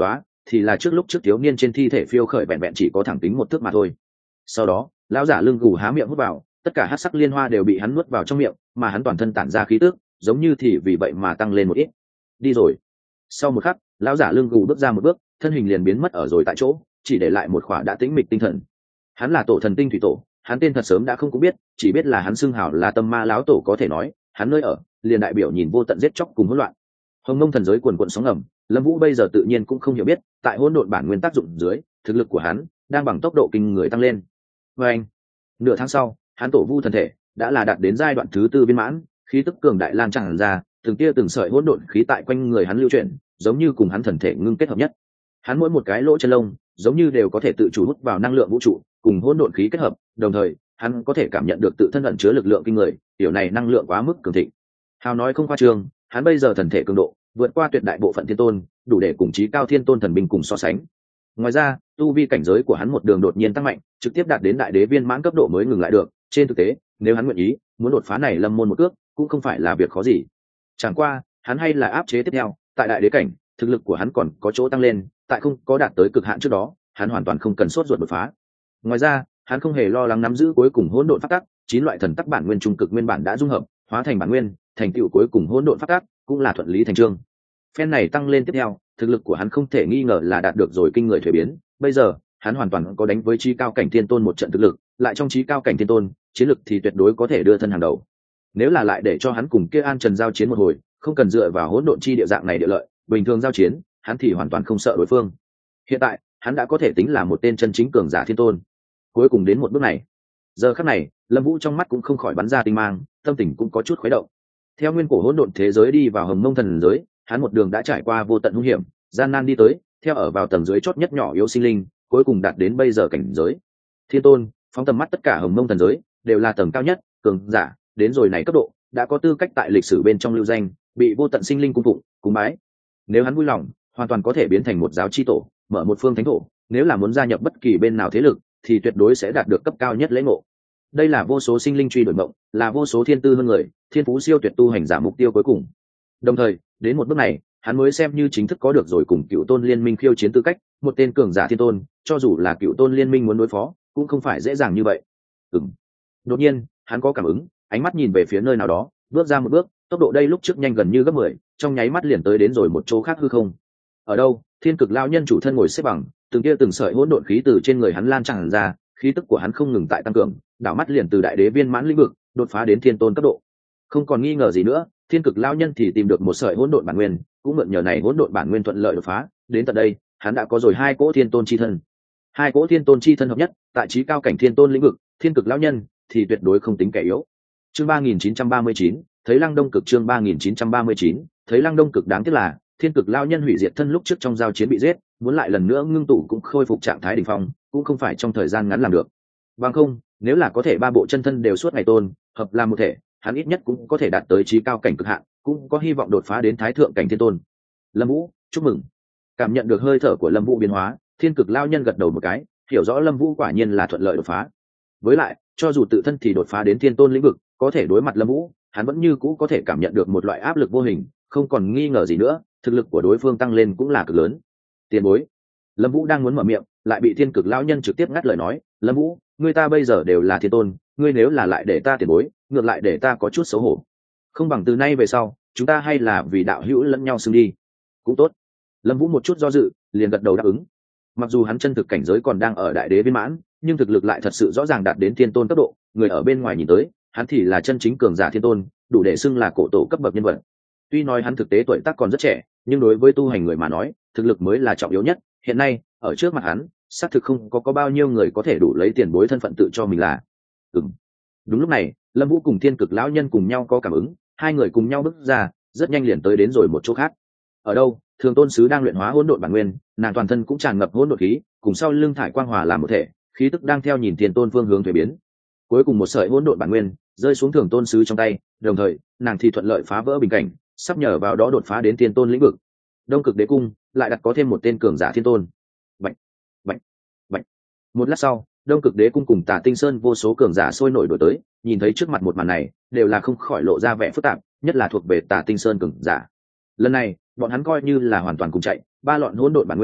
thì là trước lúc trước thiếu niên trên thi thể phiêu khởi vẹn vẹn chỉ có thẳng tính một thước mà thôi. Sau đó lão giả lưng gù há miệng hút vào, tất cả hắc sắc liên hoa đều bị hắn nuốt vào trong miệng, mà hắn toàn thân tản ra khí tức giống như thì vì vậy mà tăng lên một ít. Đi rồi. Sau một khắc, lão giả lưng gù bước ra một bước, thân hình liền biến mất ở rồi tại chỗ, chỉ để lại một khỏa đã tĩnh mịch tinh thần. Hắn là tổ thần tinh thủy tổ, hắn tên thật sớm đã không cũng biết, chỉ biết là hắn xưng hào là tâm ma lão tổ, có thể nói hắn nơi ở liền đại biểu nhìn vô tận giết chóc cùng hỗn loạn. Hồng Mông thần giới cuồn cuộn sóng ngầm, Lâm Vũ bây giờ tự nhiên cũng không hiểu biết, tại hỗn độn bản nguyên tác dụng dưới, thực lực của hắn đang bằng tốc độ kinh người tăng lên. Và anh, nửa tháng sau, hắn tổ vu thần thể đã là đạt đến giai đoạn thứ tư viên mãn, khí tức cường đại lan tràn ra, từng tia từng sợi hỗn độn khí tại quanh người hắn lưu chuyển, giống như cùng hắn thần thể ngưng kết hợp nhất. Hắn mỗi một cái lỗ chân lông, giống như đều có thể tự chủ hút vào năng lượng vũ trụ, cùng hỗn độn khí kết hợp, đồng thời, hắn có thể cảm nhận được tự thân ẩn chứa lực lượng kinh người, điều này năng lượng quá mức cường thịnh. Hào nói không khoa trương, hắn bây giờ thần thể cường độ vượt qua tuyệt đại bộ phận thiên tôn, đủ để cùng chí cao thiên tôn thần binh cùng so sánh. Ngoài ra, tu vi cảnh giới của hắn một đường đột nhiên tăng mạnh, trực tiếp đạt đến đại đế viên mãn cấp độ mới ngừng lại được. Trên thực tế, nếu hắn nguyện ý, muốn đột phá này lâm môn một cước, cũng không phải là việc khó gì. Chẳng qua, hắn hay là áp chế tiếp theo, tại đại đế cảnh, thực lực của hắn còn có chỗ tăng lên, tại không có đạt tới cực hạn trước đó, hắn hoàn toàn không cần sốt ruột đột phá. Ngoài ra, hắn không hề lo lắng nắm giữ cuối cùng hỗn độn pháp tắc, chín loại thần tắc bản nguyên trung cực nguyên bản đã dung hợp, hóa thành bản nguyên, thành tựu cuối cùng hỗn độn pháp tắc, cũng là thuận lý thành chương. Phen này tăng lên tiếp theo, thực lực của hắn không thể nghi ngờ là đạt được rồi kinh người thuế biến. Bây giờ, hắn hoàn toàn có đánh với chí cao cảnh thiên tôn một trận thực lực, lại trong chí cao cảnh thiên tôn, chiến lực thì tuyệt đối có thể đưa thân hàng đầu. Nếu là lại để cho hắn cùng kia An Trần giao chiến một hồi, không cần dựa vào hỗn độn chi địa dạng này địa lợi, bình thường giao chiến, hắn thì hoàn toàn không sợ đối phương. Hiện tại, hắn đã có thể tính là một tên chân chính cường giả thiên tôn. Cuối cùng đến một bước này, giờ khắc này, Lâm Vũ trong mắt cũng không khỏi bắn ra tinh mang, tâm tình cũng có chút khuấy động. Theo nguyên cổ hỗn độn thế giới đi vào Hồng Mông thần giới, hắn một đường đã trải qua vô tận hung hiểm, gian nan đi tới, theo ở vào tầng dưới chót nhất nhỏ yếu sinh linh, cuối cùng đạt đến bây giờ cảnh giới thiên tôn. Phóng tầm mắt tất cả Hồng Mông thần giới, đều là tầng cao nhất, cường giả, đến rồi này cấp độ, đã có tư cách tại lịch sử bên trong lưu danh, bị vô tận sinh linh cung phụng, cúng bái. Nếu hắn vui lòng, hoàn toàn có thể biến thành một giáo chi tổ, mở một phương thánh thổ, nếu là muốn gia nhập bất kỳ bên nào thế lực, thì tuyệt đối sẽ đạt được cấp cao nhất lễ ngộ. Đây là vô số sinh linh truy đuổi mộng, là vô số thiên tư hơn người, thiên phú siêu tuyệt tu hành giả mục tiêu cuối cùng. Đồng thời, đến một bước này, hắn mới xem như chính thức có được rồi cùng Cựu Tôn Liên Minh khiêu chiến tư cách, một tên cường giả thiên tôn, cho dù là Cựu Tôn Liên Minh muốn đối phó, cũng không phải dễ dàng như vậy. Ừm. Đột nhiên, hắn có cảm ứng, ánh mắt nhìn về phía nơi nào đó, bước ra một bước, tốc độ đây lúc trước nhanh gần như gấp mười, trong nháy mắt liền tới đến rồi một chỗ khác hư không. Ở đâu? Thiên Cực lão nhân chủ thân ngồi xếp bằng, từng kia từng sợi hỗn độn khí từ trên người hắn lan tràn ra, khí tức của hắn không ngừng tại tăng cường, đảo mắt liền từ đại đế viên mãn lĩnh vực đột phá đến thiên tôn cấp độ. Không còn nghi ngờ gì nữa, Thiên Cực lão nhân thì tìm được một sợi hỗn độn bản nguyên, cũng mượn nhờ này hỗn độn bản nguyên thuận lợi đột phá, đến tận đây, hắn đã có rồi hai cỗ thiên tôn chi thân. Hai cỗ thiên tôn chi thân hợp nhất, tại chí cao cảnh thiên tôn lĩnh vực, Thiên Cực lão nhân thì tuyệt đối không tính kẻ yếu. Chương ba nghìn chín trăm ba mươi chín, thấy Lăng Đông Cực. Chương ba nghìn chín trăm ba mươi chín, thấy Lăng Đông Cực. Đáng tiếc là Thiên Cực lão nhân hủy diệt thân lúc trước trong giao chiến bị giết, muốn lại lần nữa ngưng tụ cũng khôi phục trạng thái đỉnh phong, cũng không phải trong thời gian ngắn làm được. Bằng không, nếu là có thể ba bộ chân thân đều suốt ngày tôn hợp làm một thể, hắn ít nhất cũng có thể đạt tới chí cao cảnh cực hạn, cũng có hy vọng đột phá đến thái thượng cảnh thiên tôn. Lâm Vũ, chúc mừng. Cảm nhận được hơi thở của Lâm Vũ biến hóa, Thiên Cực lão nhân gật đầu một cái, hiểu rõ Lâm Vũ quả nhiên là thuận lợi đột phá. Với lại, cho dù tự thân thì đột phá đến thiên tôn lĩnh vực, có thể đối mặt Lâm Vũ, hắn vẫn như cũ có thể cảm nhận được một loại áp lực vô hình, không còn nghi ngờ gì nữa, thực lực của đối phương tăng lên cũng là cực lớn. Tiền bối. Lâm Vũ đang muốn mở miệng, lại bị Thiên Cực lão nhân trực tiếp ngắt lời nói, Lâm Vũ, ngươi ta bây giờ đều là thiên tôn, ngươi nếu là lại để ta tiền bối, ngược lại để ta có chút xấu hổ. Không bằng từ nay về sau, chúng ta hay là vì đạo hữu lẫn nhau xưng đi. Cũng tốt. Lâm Vũ một chút do dự, liền gật đầu đáp ứng. Mặc dù hắn chân thực cảnh giới còn đang ở đại đế viên mãn, nhưng thực lực lại thật sự rõ ràng đạt đến thiên tôn cấp độ, người ở bên ngoài nhìn tới, hắn thì là chân chính cường giả thiên tôn, đủ để xưng là cổ tổ cấp bậc nhân vật. Tuy nói hắn thực tế tuổi tác còn rất trẻ, nhưng đối với tu hành người mà nói, thực lực mới là trọng yếu nhất. Hiện nay, ở trước mặt hắn, xác thực không có có bao nhiêu người có thể đủ lấy tiền bối thân phận tự cho mình là. Ừm. Đúng lúc này, Lâm Vũ cùng Thiên Cực lão nhân cùng nhau có cảm ứng, hai người cùng nhau bước ra, rất nhanh liền tới đến rồi một chỗ khác. Ở đâu? Thường Tôn sứ đang luyện hóa hỗn độn bản nguyên, nàng toàn thân cũng tràn ngập hỗn độn khí, cùng sau lưng thải quang hòa làm một thể, khí tức đang theo nhìn Thiên Tôn phương hướng thay biến. Cuối cùng một sợi hỗn độn bản nguyên rơi xuống Thường Tôn sứ trong tay, đồng thời, nàng thì thuận lợi phá vỡ bình cảnh, sắp nhờ vào đó đột phá đến Thiên Tôn lĩnh vực. Đông Cực Đế cung lại đặt có thêm một tên cường giả thiên tôn. Bạch, bạch, bạch. Một lát sau, Đông Cực Đế cung cùng Tả Tinh Sơn vô số cường giả sôi nổi đuổi tới, nhìn thấy trước mặt một màn này, đều là không khỏi lộ ra vẻ phức tạp, nhất là thuộc về Tả Tinh Sơn cường giả. Lần này, bọn hắn coi như là hoàn toàn cùng chạy, ba lọn hỗn độn bản nguyên,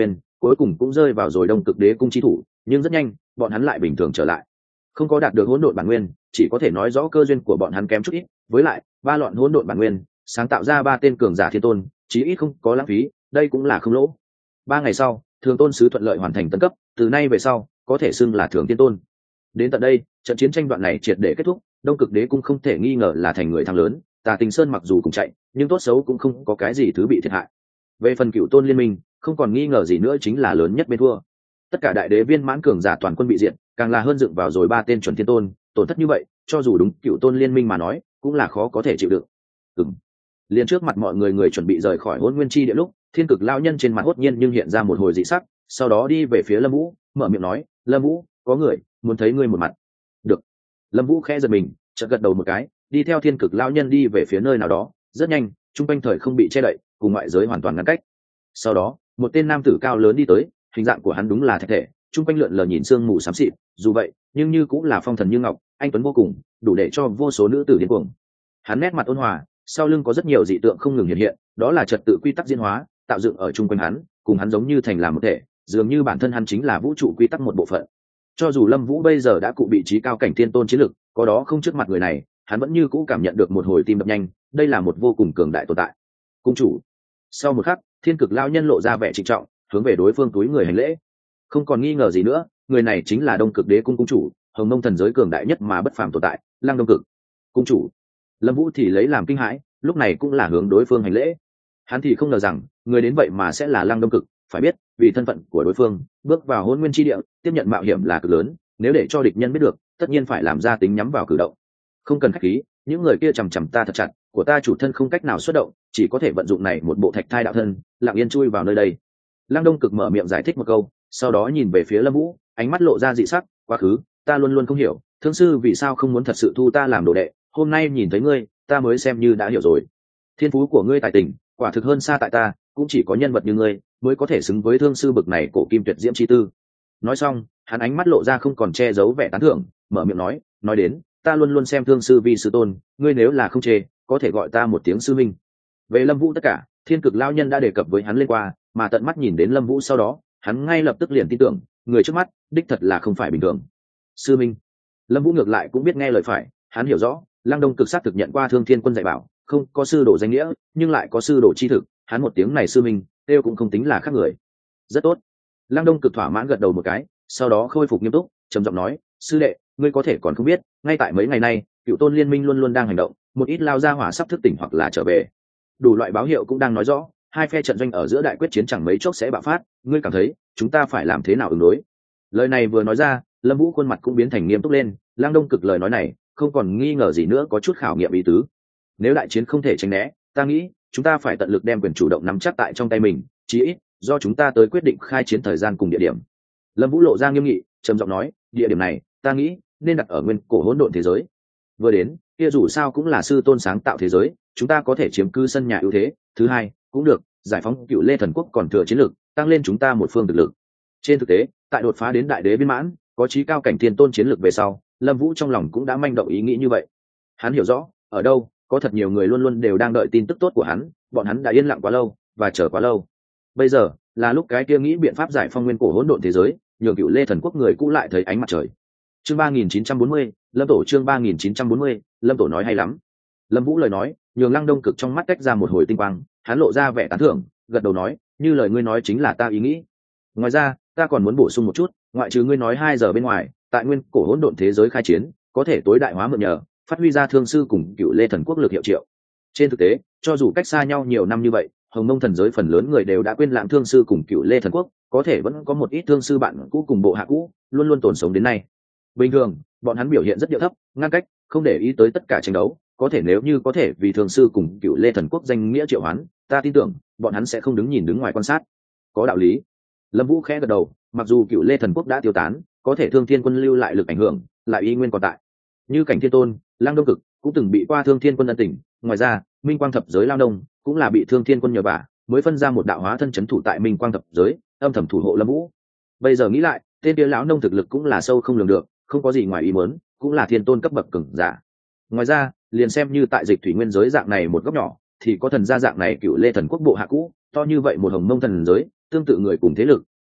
cuối cùng cũng rơi vào rồi đông cực đế cung chi thủ, nhưng rất nhanh bọn hắn lại bình thường trở lại, không có đạt được hỗn độn bản nguyên, chỉ có thể nói rõ cơ duyên của bọn hắn kém chút ít. Với lại ba lọn hỗn độn bản nguyên sáng tạo ra ba tên cường giả thiên tôn, chí ít không có lãng phí, đây cũng là không lỗ. Ba ngày sau, thường tôn sứ thuận lợi hoàn thành tấn cấp, từ nay về sau có thể xưng là thường thiên tôn. Đến tận đây, trận chiến tranh đoạn này triệt để kết thúc, đông cực đế cung không thể nghi ngờ là thành người thắng lớn. Tà Tình Sơn mặc dù cùng chạy, nhưng tốt xấu cũng không có cái gì thứ bị thiệt hại. Về phần cựu tôn liên minh, không còn nghi ngờ gì nữa chính là lớn nhất bên thua. Tất cả đại đế viên mãn cường giả toàn quân bị diệt, càng là hơn dựng vào rồi ba tên chuẩn thiên tôn, tổn thất như vậy, cho dù đúng cựu tôn liên minh mà nói, cũng là khó có thể chịu đựng. Ừm. Liên trước mặt mọi người người chuẩn bị rời khỏi Hỗn Nguyên Chi Địa lúc, Thiên Cực lão nhân trên mặt hốt nhiên nhưng hiện ra một hồi dị sắc, sau đó đi về phía Lâm Vũ, mở miệng nói, "Lâm Vũ, có người muốn thấy ngươi một mặt." "Được." Lâm Vũ khẽ giật mình, chợt gật đầu một cái, đi theo Thiên Cực lão nhân đi về phía nơi nào đó, rất nhanh, trung quanh thời không bị che đậy, cùng ngoại giới hoàn toàn ngăn cách. Sau đó, một tên nam tử cao lớn đi tới, hình dạng của hắn đúng là thạch thể, trung quanh lượn lờ nhìn sương mù xám xịt, dù vậy, nhưng như cũng là phong thần như ngọc, anh tuấn vô cùng, đủ để cho vô số nữ tử điên cuồng. Hắn nét mặt ôn hòa, sau lưng có rất nhiều dị tượng không ngừng hiện hiện, đó là trật tự quy tắc diễn hóa, tạo dựng ở trung quanh hắn, cùng hắn giống như thành làm một thể, dường như bản thân hắn chính là vũ trụ quy tắc một bộ phận. Cho dù Lâm Vũ bây giờ đã cụ bị trí cao cảnh tiên tôn chiến lực, có đó không trước mặt người này, hắn vẫn như cũ cảm nhận được một hồi tim đập nhanh, đây là một vô cùng cường đại tồn tại. Cung chủ. Sau một khắc, Thiên Cực lão nhân lộ ra vẻ trịnh trọng, hướng về đối phương túi người hành lễ. Không còn nghi ngờ gì nữa, người này chính là Đông Cực Đế cung cung chủ, Hồng Mông thần giới cường đại nhất mà bất phàm tồn tại, Lăng Đông Cực. Cung chủ. Lâm Vũ thì lấy làm kinh hãi, lúc này cũng là hướng đối phương hành lễ. Hắn thì không ngờ rằng, người đến vậy mà sẽ là Lăng Đông Cực, phải biết, vì thân phận của đối phương, bước vào Hỗn Nguyên chi địa, tiếp nhận mạo hiểm là cực lớn, nếu để cho địch nhân biết được, tất nhiên phải làm ra tính nhắm vào cử động. Không cần khách khí, những người kia chằm chằm ta thật chặt, của ta chủ thân không cách nào xuất động, chỉ có thể vận dụng này một bộ thạch thai đạo thân, lặng yên chui vào nơi đây. Lăng Đông Cực mở miệng giải thích một câu, sau đó nhìn về phía Lâm Vũ, ánh mắt lộ ra dị sắc, quá khứ, ta luôn luôn không hiểu, thương sư vì sao không muốn thật sự thu ta làm đồ đệ, hôm nay nhìn thấy ngươi, ta mới xem như đã hiểu rồi. Thiên phú của ngươi tài tình, quả thực hơn xa tại ta, cũng chỉ có nhân vật như ngươi mới có thể xứng với thương sư bậc này cổ kim tuyệt diễm chi tư. Nói xong, hắn ánh mắt lộ ra không còn che giấu vẻ tán thưởng, mở miệng nói, nói đến, ta luôn luôn xem thương sư vì sư tôn, ngươi nếu là không chê, có thể gọi ta một tiếng sư minh. Về Lâm Vũ tất cả, Thiên Cực lão nhân đã đề cập với hắn lên qua, mà tận mắt nhìn đến Lâm Vũ sau đó, hắn ngay lập tức liền tin tưởng, người trước mắt, đích thật là không phải bình thường. Sư minh. Lâm Vũ ngược lại cũng biết nghe lời phải, hắn hiểu rõ, Lăng Đông Cực sát thực nhận qua Thương Thiên Quân dạy bảo, không có sư đồ danh nghĩa, nhưng lại có sư đồ chi thực, hắn một tiếng này sư minh, tiêu cũng không tính là khác người. Rất tốt. Lăng Đông Cực thỏa mãn gật đầu một cái, sau đó khôi phục nghiêm túc, trầm giọng nói, sư đệ, ngươi có thể còn không biết, ngay tại mấy ngày nay, Cựu Tôn Liên Minh luôn luôn đang hành động, một ít lao ra hỏa sắp thức tỉnh hoặc là trở về. Đủ loại báo hiệu cũng đang nói rõ, hai phe trận doanh ở giữa đại quyết chiến chẳng mấy chốc sẽ bạo phát, ngươi cảm thấy, chúng ta phải làm thế nào ứng đối? Lời này vừa nói ra, Lâm Vũ khuôn mặt cũng biến thành nghiêm túc lên, Lăng Đông Cực lời nói này, không còn nghi ngờ gì nữa có chút khảo nghiệm ý tứ. Nếu đại chiến không thể tránh né, ta nghĩ, chúng ta phải tận lực đem quyền chủ động nắm chắc tại trong tay mình, chí ít, do chúng ta tới quyết định khai chiến thời gian cùng địa điểm. Lâm Vũ lộ ra nghiêm nghị, trầm giọng nói, địa điểm này, ta nghĩ, nên đặt ở nguyên cổ hỗn độn thế giới. Vừa đến, kia dù sao cũng là sư tôn sáng tạo thế giới, chúng ta có thể chiếm cứ sân nhà ưu thế, thứ hai, cũng được, giải phóng Cựu Lê thần quốc còn thừa chiến lược, tăng lên chúng ta một phương thực lực. Trên thực tế, tại đột phá đến đại đế viên mãn, có chí cao cảnh thiên tôn chiến lược về sau, Lâm Vũ trong lòng cũng đã manh động ý nghĩ như vậy. Hắn hiểu rõ, ở đâu, có thật nhiều người luôn luôn đều đang đợi tin tức tốt của hắn, bọn hắn đã yên lặng quá lâu, và chờ quá lâu. Bây giờ, là lúc cái kia nghĩ biện pháp giải phong nguyên cổ hỗn độn thế giới, nhường Cựu Lê thần quốc người cũ lại thấy ánh mặt trời. Chương ba nghìn chín trăm bốn mươi, Lâm Tổ chương ba nghìn chín trăm bốn mươi, Lâm Tổ nói hay lắm. Lâm Vũ lời nói, nhường Lăng Đông Cực trong mắt tách ra một hồi tinh quang, hắn lộ ra vẻ tán thưởng, gật đầu nói, như lời ngươi nói chính là ta ý nghĩ. Ngoài ra, ta còn muốn bổ sung một chút, ngoại trừ ngươi nói hai giờ bên ngoài, tại nguyên cổ hỗn độn thế giới khai chiến, có thể tối đại hóa mượn nhờ, phát huy ra thương sư cùng Cựu Lê thần quốc lực hiệu triệu. Trên thực tế, cho dù cách xa nhau nhiều năm như vậy, Hồng Mông thần giới phần lớn người đều đã quên lãng thương sư cùng Cựu Lê thần quốc, có thể vẫn có một ít thương sư bạn cũ cùng bộ hạ cũ, luôn luôn tồn sống đến nay. Bình thường, bọn hắn biểu hiện rất điệu thấp, ngăn cách, không để ý tới tất cả tranh đấu, có thể nếu như có thể vì thương sư cùng Cựu Lê thần quốc danh nghĩa triệu hoán, ta tin tưởng, bọn hắn sẽ không đứng nhìn đứng ngoài quan sát. Có đạo lý. Lâm Vũ khẽ gật đầu, mặc dù Cựu Lê thần quốc đã tiêu tán, có thể Thương Thiên quân lưu lại lực ảnh hưởng, lại y nguyên còn tại. Như Cảnh Thiên Tôn, Lăng Đông Cực cũng từng bị qua Thương Thiên quân ân tình, ngoài ra, Minh Quang thập giới lao đông cũng là bị Thương Thiên quân nhờ vả, mới phân ra một đạo hóa thân chấn thủ tại Minh Quang thập giới, âm thầm thủ hộ Lâm Vũ. Bây giờ nghĩ lại, tên kia lão nông thực lực cũng là sâu không lường được, không có gì ngoài ý muốn, cũng là thiên tôn cấp bậc cường giả. Ngoài ra, liền xem như tại Dịch Thủy Nguyên giới dạng này một góc nhỏ, thì có thần gia dạng này Cựu Lê thần quốc bộ hạ cũ, to như vậy một Hồng Mông thần giới, tương tự người cùng thế lực,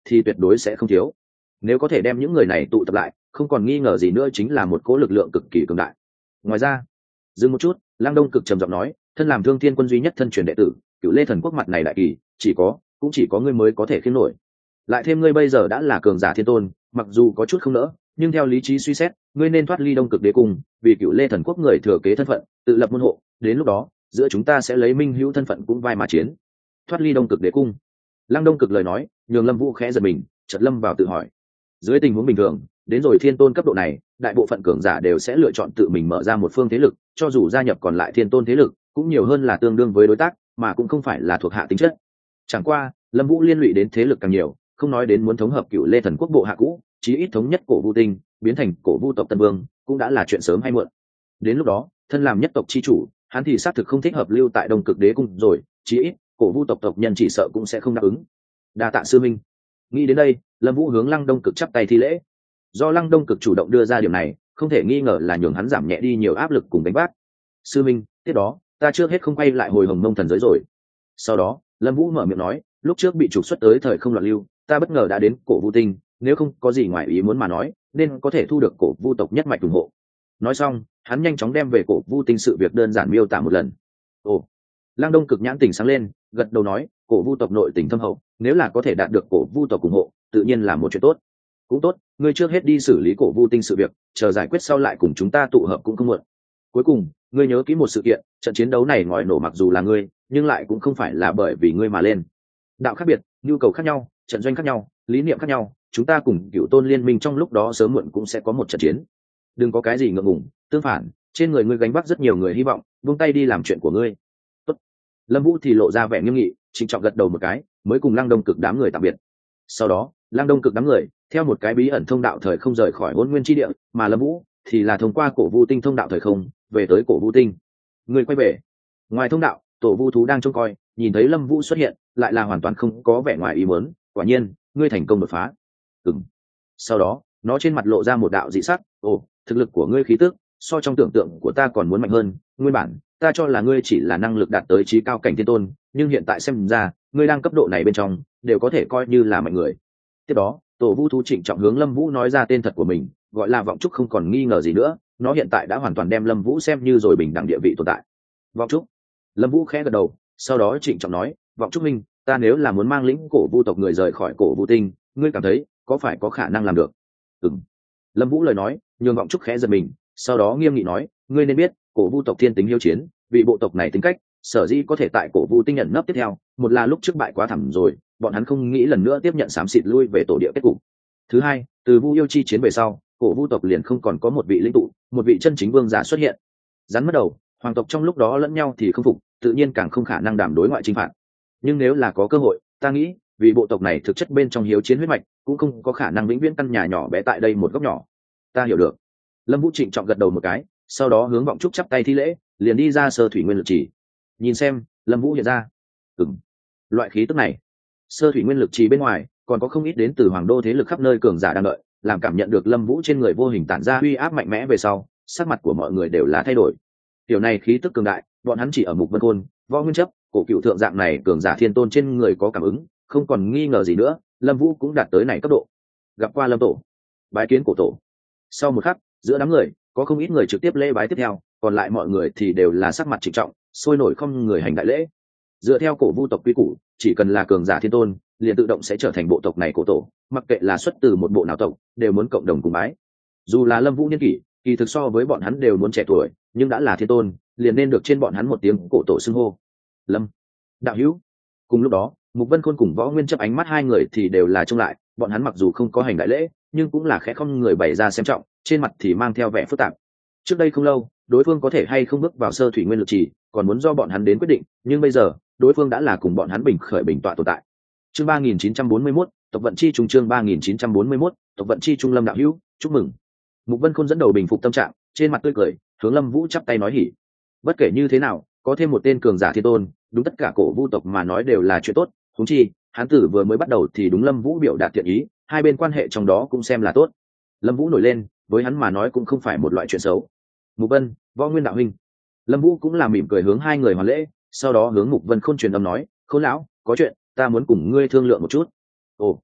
thì tuyệt đối sẽ không thiếu. Nếu có thể đem những người này tụ tập lại, không còn nghi ngờ gì nữa chính là một cỗ lực lượng cực kỳ cường đại. Ngoài ra, dừng một chút, Lăng Đông Cực trầm giọng nói, thân làm Thương Thiên quân duy nhất thân truyền đệ tử, Cựu Lê Thần Quốc mặt này đại kỳ, chỉ có, cũng chỉ có ngươi mới có thể khiêng nổi. Lại thêm ngươi bây giờ đã là cường giả thiên tôn, mặc dù có chút không nỡ, nhưng theo lý trí suy xét, ngươi nên thoát ly Đông Cực Đế cung, vì Cựu Lê Thần Quốc người thừa kế thân phận, tự lập môn hộ, đến lúc đó, giữa chúng ta sẽ lấy minh hữu thân phận cũng vai mà chiến. Thoát ly Đông Cực Đế cung. Lăng Đông Cực lời nói, nhường Lâm Vũ khẽ giật mình, chợt lâm vào tự hỏi. Dưới tình huống bình thường, đến rồi thiên tôn cấp độ này, đại bộ phận cường giả đều sẽ lựa chọn tự mình mở ra một phương thế lực, cho dù gia nhập còn lại thiên tôn thế lực, cũng nhiều hơn là tương đương với đối tác, mà cũng không phải là thuộc hạ tính chất. Chẳng qua, Lâm Vũ liên lụy đến thế lực càng nhiều, không nói đến muốn thống hợp Cựu Lê Thần Quốc bộ hạ cũ, chí ít thống nhất Cổ Vu Tinh, biến thành Cổ Vu tộc Tân Vương, cũng đã là chuyện sớm hay muộn. Đến lúc đó, thân làm nhất tộc chi chủ, hắn thì xác thực không thích hợp lưu tại Đông Cực Đế cung rồi, chí ít, Cổ Vu tộc tộc nhân chỉ sợ cũng sẽ không đáp ứng. Đa tạ sư minh. Nghĩ đến đây, Lâm Vũ hướng Lăng Đông Cực chắp tay thi lễ. Do Lăng Đông Cực chủ động đưa ra điểm này, không thể nghi ngờ là nhường hắn giảm nhẹ đi nhiều áp lực cùng đánh vác. Sư minh, tiếp đó, ta trước hết không quay lại hồi Hồng Mông thần giới rồi. Sau đó, Lâm Vũ mở miệng nói, lúc trước bị trục xuất tới thời không loạn lưu, ta bất ngờ đã đến Cổ Vu Tinh, nếu không có gì ngoài ý muốn mà nói, nên có thể thu được Cổ Vu tộc nhất mạch ủng hộ. Nói xong, hắn nhanh chóng đem về Cổ Vu Tinh sự việc đơn giản miêu tả một lần. Ồ, Lăng Đông Cực nhãn tình sáng lên, gật đầu nói, Cổ Vu tộc nội tình thâm hậu, nếu là có thể đạt được Cổ Vu tộc ủng hộ, tự nhiên là một chuyện tốt. Cũng tốt, ngươi trước hết đi xử lý Cổ Vu Tinh sự việc, chờ giải quyết sau lại cùng chúng ta tụ hợp cũng không muộn. Cuối cùng, ngươi nhớ kỹ một sự kiện, trận chiến đấu này ngòi nổ mặc dù là ngươi, nhưng lại cũng không phải là bởi vì ngươi mà lên. Đạo khác biệt, nhu cầu khác nhau, trận doanh khác nhau, lý niệm khác nhau, chúng ta cùng Cựu Tôn liên minh trong lúc đó sớm muộn cũng sẽ có một trận chiến. Đừng có cái gì ngượng ngùng, tương phản, trên người ngươi gánh vác rất nhiều người hy vọng, buông tay đi làm chuyện của ngươi. Tốt. Lâm Vũ thì lộ ra vẻ nghiêm nghị, trịnh trọng gật đầu một cái, mới cùng Lăng Đông Cực đám người tạm biệt. Sau đó, Lăng Đông Cực đám người theo một cái bí ẩn thông đạo thời không rời khỏi Hỗn Nguyên chi địa, mà Lâm Vũ thì là thông qua Cổ Vu Tinh thông đạo thời không về tới Cổ Vu Tinh. Người quay về. Ngoài thông đạo, Tổ Vu thú đang trông coi, nhìn thấy Lâm Vũ xuất hiện, lại là hoàn toàn không có vẻ ngoài ý muốn, quả nhiên, ngươi thành công đột phá. Ừm. Sau đó, nó trên mặt lộ ra một đạo dị sắc, "Ồ, thực lực của ngươi khí tức, so trong tưởng tượng của ta còn muốn mạnh hơn, nguyên bản, ta cho là ngươi chỉ là năng lực đạt tới chí cao cảnh thiên tôn, nhưng hiện tại xem ra, ngươi đang cấp độ này bên trong, đều có thể coi như là mạnh người." Tiếp đó, Tổ Vu thú trịnh trọng hướng Lâm Vũ nói ra tên thật của mình, gọi là Vọng Trúc, không còn nghi ngờ gì nữa, nó hiện tại đã hoàn toàn đem Lâm Vũ xem như rồi bình đẳng địa vị tồn tại. Vọng Trúc. Lâm Vũ khẽ gật đầu, sau đó trịnh trọng nói, "Vọng Trúc minh, ta nếu là muốn mang lĩnh Cổ Vu tộc người rời khỏi Cổ Vu Tinh, ngươi cảm thấy có phải có khả năng làm được?" Ừm. Lâm Vũ lời nói, nhường Vọng Trúc khẽ giật mình, sau đó nghiêm nghị nói, "Ngươi nên biết, Cổ Vu tộc thiên tính hiếu chiến, vị bộ tộc này tính cách, sở dĩ có thể tại Cổ Vu Tinh nhận nấp tiếp theo, một là lúc trước bại quá thảm rồi, bọn hắn không nghĩ lần nữa tiếp nhận xám xịt lui về tổ địa kết cục. Thứ hai, từ Vu yêu chi chiến về sau, Cổ Vu tộc liền không còn có một vị lĩnh tụ, một vị chân chính vương giả xuất hiện. Rắn mất đầu, hoàng tộc trong lúc đó lẫn nhau thì không phục, tự nhiên càng không khả năng đảm đối ngoại chinh phạt. Nhưng nếu là có cơ hội, ta nghĩ, vì bộ tộc này thực chất bên trong hiếu chiến huyết mạch, cũng không có khả năng vĩnh viễn căn nhà nhỏ bé tại đây một góc nhỏ." Ta hiểu được. Lâm Vũ trịnh trọng gật đầu một cái, sau đó hướng Vọng Trúc chắp tay thi lễ, liền đi ra Sơ Thủy Nguyên Lực Trì. Nhìn xem, Lâm Vũ hiện ra. Ừm. Loại khí tức này, Sơ Thủy Nguyên Lực Trì bên ngoài, còn có không ít đến từ hoàng đô thế lực khắp nơi cường giả đang đợi, làm cảm nhận được Lâm Vũ trên người vô hình tản ra uy áp mạnh mẽ về sau, sắc mặt của mọi người đều là thay đổi. Điều này khí tức cường đại, bọn hắn chỉ ở Mục Vân Khôn, Võ Nguyên Chấp, Cổ Cựu thượng dạng này cường giả thiên tôn trên người có cảm ứng, không còn nghi ngờ gì nữa, Lâm Vũ cũng đạt tới này cấp độ. Gặp qua Lâm tổ, bái kiến cổ tổ. Sau một khắc, giữa đám người, có không ít người trực tiếp lễ bái tiếp theo, còn lại mọi người thì đều là sắc mặt trịnh trọng, sôi nổi không người hành đại lễ. Dựa theo Cổ Vu tộc quy củ, chỉ cần là cường giả thiên tôn, liền tự động sẽ trở thành bộ tộc này cổ tổ, mặc kệ là xuất từ một bộ nào tộc, đều muốn cộng đồng cùng bái. Dù là Lâm Vũ niên kỷ, kỳ thực so với bọn hắn đều muốn trẻ tuổi, nhưng đã là thiên tôn, liền nên được trên bọn hắn một tiếng cổ tổ xưng hô. Lâm đạo hữu. Cùng lúc đó, Mục Vân Khôn cùng Võ Nguyên Chấp ánh mắt hai người thì đều là trông lại, bọn hắn mặc dù không có hành đại lễ, nhưng cũng là khẽ không người bày ra xem trọng, trên mặt thì mang theo vẻ phức tạp. Trước đây không lâu, đối phương có thể hay không bước vào Sơ Thủy Nguyên Lực Trì, còn muốn do bọn hắn đến quyết định, nhưng bây giờ, đối phương đã là cùng bọn hắn bình khởi bình tọa tồn tại. Chương ba nghìn chín trăm bốn mươi mốt, tộc vận chi trung chương ba nghìn chín trăm bốn mươi mốt, tộc vận chi trung. Lâm đạo hữu, chúc mừng. Mục Vân Khôn dẫn đầu bình phục tâm trạng, trên mặt tươi cười, hướng Lâm Vũ chắp tay nói hỉ. Bất kể như thế nào, có thêm một tên cường giả thiên tôn, đúng tất cả Cổ Vu tộc mà nói đều là chuyện tốt, huống chi, hắn tử vừa mới bắt đầu thì đúng Lâm Vũ biểu đạt thiện ý, hai bên quan hệ trong đó cũng xem là tốt. Lâm Vũ nổi lên, với hắn mà nói cũng không phải một loại chuyện xấu. Mục Vân, Võ Nguyên đạo huynh. Lâm Vũ cũng là mỉm cười hướng hai người hoàn lễ, sau đó hướng Mục Vân Khôn truyền âm nói, "Khôn lão, có chuyện, ta muốn cùng ngươi thương lượng một chút." Ồ.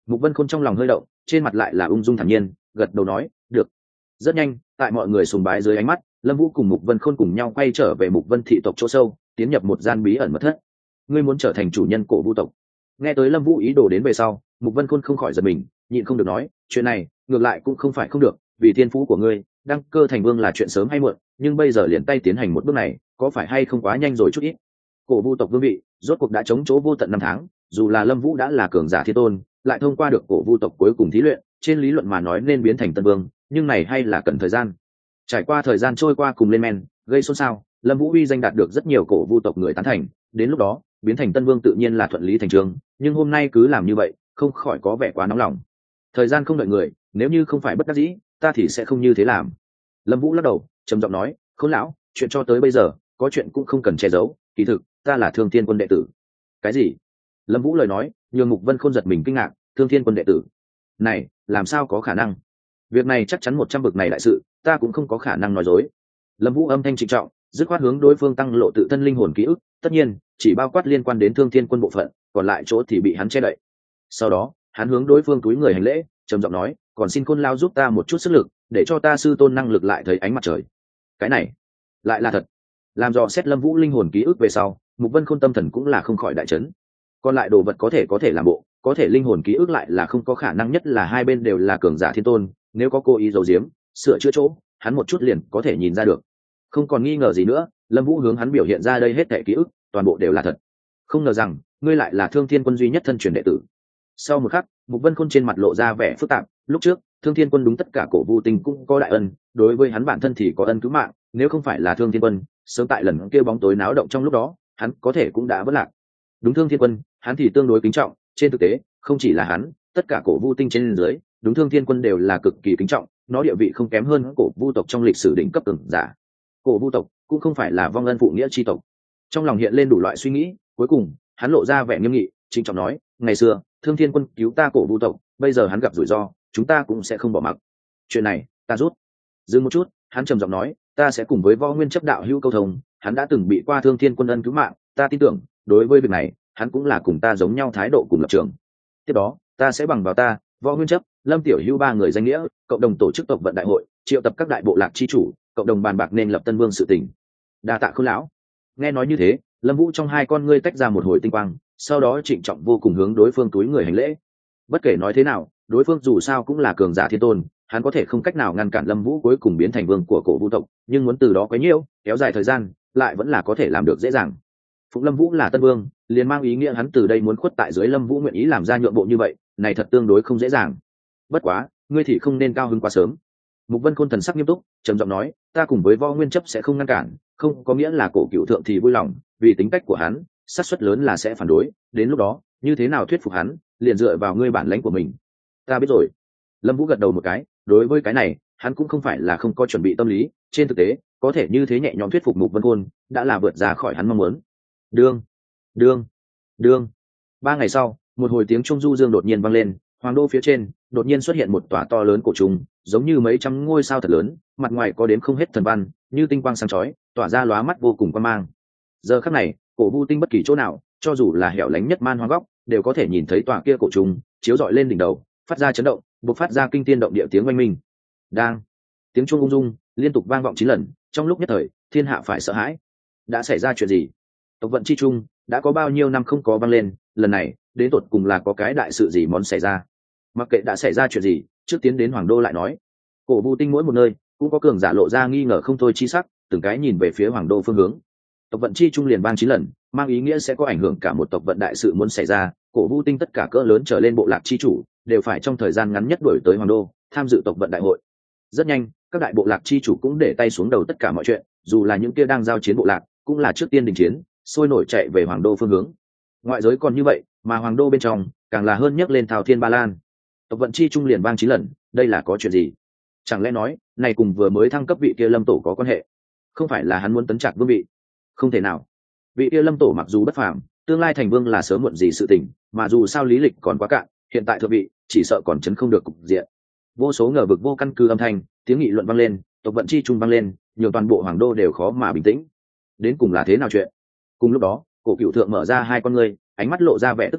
Mục Vân Khôn trong lòng hơi động, trên mặt lại là ung dung thản nhiên, gật đầu nói được. Rất nhanh, tại mọi người sùng bái dưới ánh mắt, Lâm Vũ cùng Mục Vân Khôn cùng nhau quay trở về Mục Vân thị tộc chỗ sâu, tiến nhập một gian bí ẩn mật thất. Ngươi muốn trở thành chủ nhân cổ vu tộc? Nghe tới Lâm Vũ ý đồ đến về sau, Mục Vân Khôn không khỏi giật mình, nhịn không được nói, chuyện này ngược lại cũng không phải không được, vì thiên phú của ngươi, đăng cơ thành vương là chuyện sớm hay muộn, nhưng bây giờ liền tay tiến hành một bước này, có phải hay không quá nhanh rồi chút ít? Cổ vu tộc vương vị, rốt cuộc đã chống chỗ vô tận năm tháng, dù là Lâm Vũ đã là cường giả thiên tôn, lại thông qua được cổ vu tộc cuối cùng thí luyện, trên lý luận mà nói nên biến thành tân vương, nhưng này hay là cần thời gian. Trải qua thời gian trôi qua cùng lên men, gây xôn xao, Lâm Vũ uy danh đạt được rất nhiều cổ vu tộc người tán thành, đến lúc đó, biến thành tân vương tự nhiên là thuận lý thành章, nhưng hôm nay cứ làm như vậy, không khỏi có vẻ quá nóng lòng. Thời gian không đợi người, nếu như không phải bất đắc dĩ, ta thì sẽ không như thế làm. Lâm Vũ lắc đầu, trầm giọng nói, Khôn lão, chuyện cho tới bây giờ, có chuyện cũng không cần che giấu, kỳ thực, ta là Thương Thiên Quân đệ tử. Cái gì? Lâm Vũ lời nói, nhường Mục Vân Khôn giật mình kinh ngạc, Thương Thiên Quân đệ tử? Này, làm sao có khả năng? Việc này chắc chắn một trăm bậc này đại sự, ta cũng không có khả năng nói dối. Lâm Vũ âm thanh trịnh trọng, dứt khoát hướng đối phương tăng lộ tự thân linh hồn ký ức, tất nhiên, chỉ bao quát liên quan đến Thương Thiên Quân bộ phận, còn lại chỗ thì bị hắn che đậy. Sau đó, hắn hướng đối phương túi người hành lễ, trầm giọng nói, còn xin Khôn lão giúp ta một chút sức lực, để cho ta sư tôn năng lực lại thấy ánh mặt trời. Cái này, lại là thật. Làm dò xét Lâm Vũ linh hồn ký ức về sau, Mục Vân Khôn tâm thần cũng là không khỏi đại chấn. Còn lại đồ vật có thể có thể làm bộ, có thể linh hồn ký ức lại là không có khả năng, nhất là hai bên đều là cường giả thiên tôn, nếu có cố ý giấu giếm, sửa chữa chỗ, hắn một chút liền có thể nhìn ra được. Không còn nghi ngờ gì nữa, Lâm Vũ hướng hắn biểu hiện ra đây hết thảy ký ức, toàn bộ đều là thật. Không ngờ rằng, ngươi lại là Thương Thiên Quân duy nhất thân truyền đệ tử. Sau một khắc, Mục Vân Khôn trên mặt lộ ra vẻ phức tạp, lúc trước, Thương Thiên Quân đúng tất cả cổ vu tinh cũng có đại ân, đối với hắn bản thân thì có ân cứu mạng, nếu không phải là Thương Thiên Quân, sớm tại lần kia bóng tối náo động trong lúc đó, hắn có thể cũng đã vỡ lạc. Đúng Thương Thiên Quân, hắn thì tương đối kính trọng, trên thực tế, không chỉ là hắn, tất cả cổ vu tinh trên dưới, đúng Thương Thiên Quân đều là cực kỳ kính trọng, nó địa vị không kém hơn cổ vu tộc trong lịch sử đỉnh cấp cường giả. Cổ vu tộc cũng không phải là vong ân phụ nghĩa chi tộc. Trong lòng hiện lên đủ loại suy nghĩ, cuối cùng, hắn lộ ra vẻ nghiêm nghị, trịnh trọng nói, ngày xưa, Thương Thiên Quân cứu ta cổ vu tộc, bây giờ hắn gặp rủi ro, chúng ta cũng sẽ không bỏ mặc. Chuyện này, ta rút. Dừng một chút, hắn trầm giọng nói, ta sẽ cùng với Võ Nguyên chấp đạo hữu câu thông, hắn đã từng bị qua Thương Thiên Quân ân cứu mạng, ta tin tưởng, đối với việc này, hắn cũng là cùng ta giống nhau thái độ cùng lập trường. Tiếp đó, ta sẽ bằng vào ta, Võ Nguyên chấp, Lâm Tiểu Hữu ba người danh nghĩa, cộng đồng tổ chức tộc vận đại hội, triệu tập các đại bộ lạc chi chủ, cộng đồng bàn bạc nên lập Tân Vương sự tình. Đa tạ Khôn lão. Nghe nói như thế, Lâm Vũ trong hai con ngươi tách ra một hồi tinh quang, sau đó trịnh trọng vô cùng hướng đối phương túi người hành lễ. Bất kể nói thế nào, đối phương dù sao cũng là cường giả thiên tôn, hắn có thể không cách nào ngăn cản Lâm Vũ cuối cùng biến thành vương của cổ vu tộc, nhưng muốn từ đó quấy nhiễu, kéo dài thời gian, lại vẫn là có thể làm được dễ dàng. Phụng Lâm Vũ là tân vương, liền mang ý nghĩa hắn từ đây muốn khuất tại dưới Lâm Vũ nguyện ý làm ra nhượng bộ như vậy, này thật tương đối không dễ dàng. Bất quá, ngươi thì không nên cao hứng quá sớm. Mục Vân Khôn thần sắc nghiêm túc, trầm giọng nói, ta cùng với Võ Nguyên chấp sẽ không ngăn cản, không có nghĩa là cổ cựu thượng thì vui lòng, vì tính cách của hắn, xác suất lớn là sẽ phản đối, đến lúc đó, như thế nào thuyết phục hắn, liền dựa vào ngươi bản lãnh của mình. Ta biết rồi. Lâm Vũ gật đầu một cái, đối với cái này, hắn cũng không phải là không có chuẩn bị tâm lý, trên thực tế, có thể như thế nhẹ nhõm thuyết phục Mục Vân Khôn, đã là vượt ra khỏi hắn mong muốn. Đương, đương, đương. Ba ngày sau, một hồi tiếng trung du dương đột nhiên vang lên, hoàng đô phía trên đột nhiên xuất hiện một tòa to lớn cổ trùng, giống như mấy trăm ngôi sao thật lớn, mặt ngoài có đếm không hết thần văn, như tinh quang sáng chói, tỏa ra lóa mắt vô cùng quan mang. Giờ khắc này, cổ vu tinh bất kỳ chỗ nào, cho dù là hẻo lánh nhất man hoang góc, đều có thể nhìn thấy tòa kia cổ trùng chiếu rọi lên đỉnh đầu, phát ra chấn động, bộc phát ra kinh thiên động địa tiếng oanh minh. Đang, tiếng chuông ung dung liên tục vang vọng chín lần, trong lúc nhất thời, thiên hạ phải sợ hãi. Đã xảy ra chuyện gì? Tộc vận chi trung đã có bao nhiêu năm không có vang lên, lần này đến tột cùng là có cái đại sự gì món xảy ra? Mặc kệ đã xảy ra chuyện gì, trước tiến đến hoàng đô lại nói. Cổ vu tinh mỗi một nơi cũng có cường giả lộ ra nghi ngờ không thôi chi sắc, từng cái nhìn về phía hoàng đô phương hướng. Tộc vận chi trung liền vang chín lần, mang ý nghĩa sẽ có ảnh hưởng cả một tộc vận đại sự muốn xảy ra. Cổ vu tinh tất cả cỡ lớn trở lên bộ lạc chi chủ đều phải trong thời gian ngắn nhất đuổi tới hoàng đô tham dự tộc vận đại hội. Rất nhanh, các đại bộ lạc chi chủ cũng để tay xuống đầu tất cả mọi chuyện, dù là những kia đang giao chiến bộ lạc cũng là trước tiên đình chiến, sôi nổi chạy về hoàng đô phương hướng. Ngoại giới còn như vậy, mà hoàng đô bên trong càng là hơn nhấc lên thao thiên ba lan. Tộc vận chi trung liền vang chín lần, đây là có chuyện gì? Chẳng lẽ nói này cùng vừa mới thăng cấp vị kia Lâm tổ có quan hệ? Không phải là hắn muốn tấn trạc vương vị? Không thể nào. Vị kia Lâm tổ mặc dù bất phàm, tương lai thành vương là sớm muộn gì sự tình, mà dù sao lý lịch còn quá cạn, hiện tại thượng vị chỉ sợ còn chấn không được cục diện. Vô số ngờ vực vô căn cứ âm thanh, tiếng nghị luận vang lên, tộc vận chi trung vang lên, nhiều toàn bộ hoàng đô đều khó mà bình tĩnh. Đến cùng là thế nào chuyện? Cùng lúc đó, cổ cựu thượng mở ra hai con ngươi, ánh mắt lộ ra vẻ tức giận,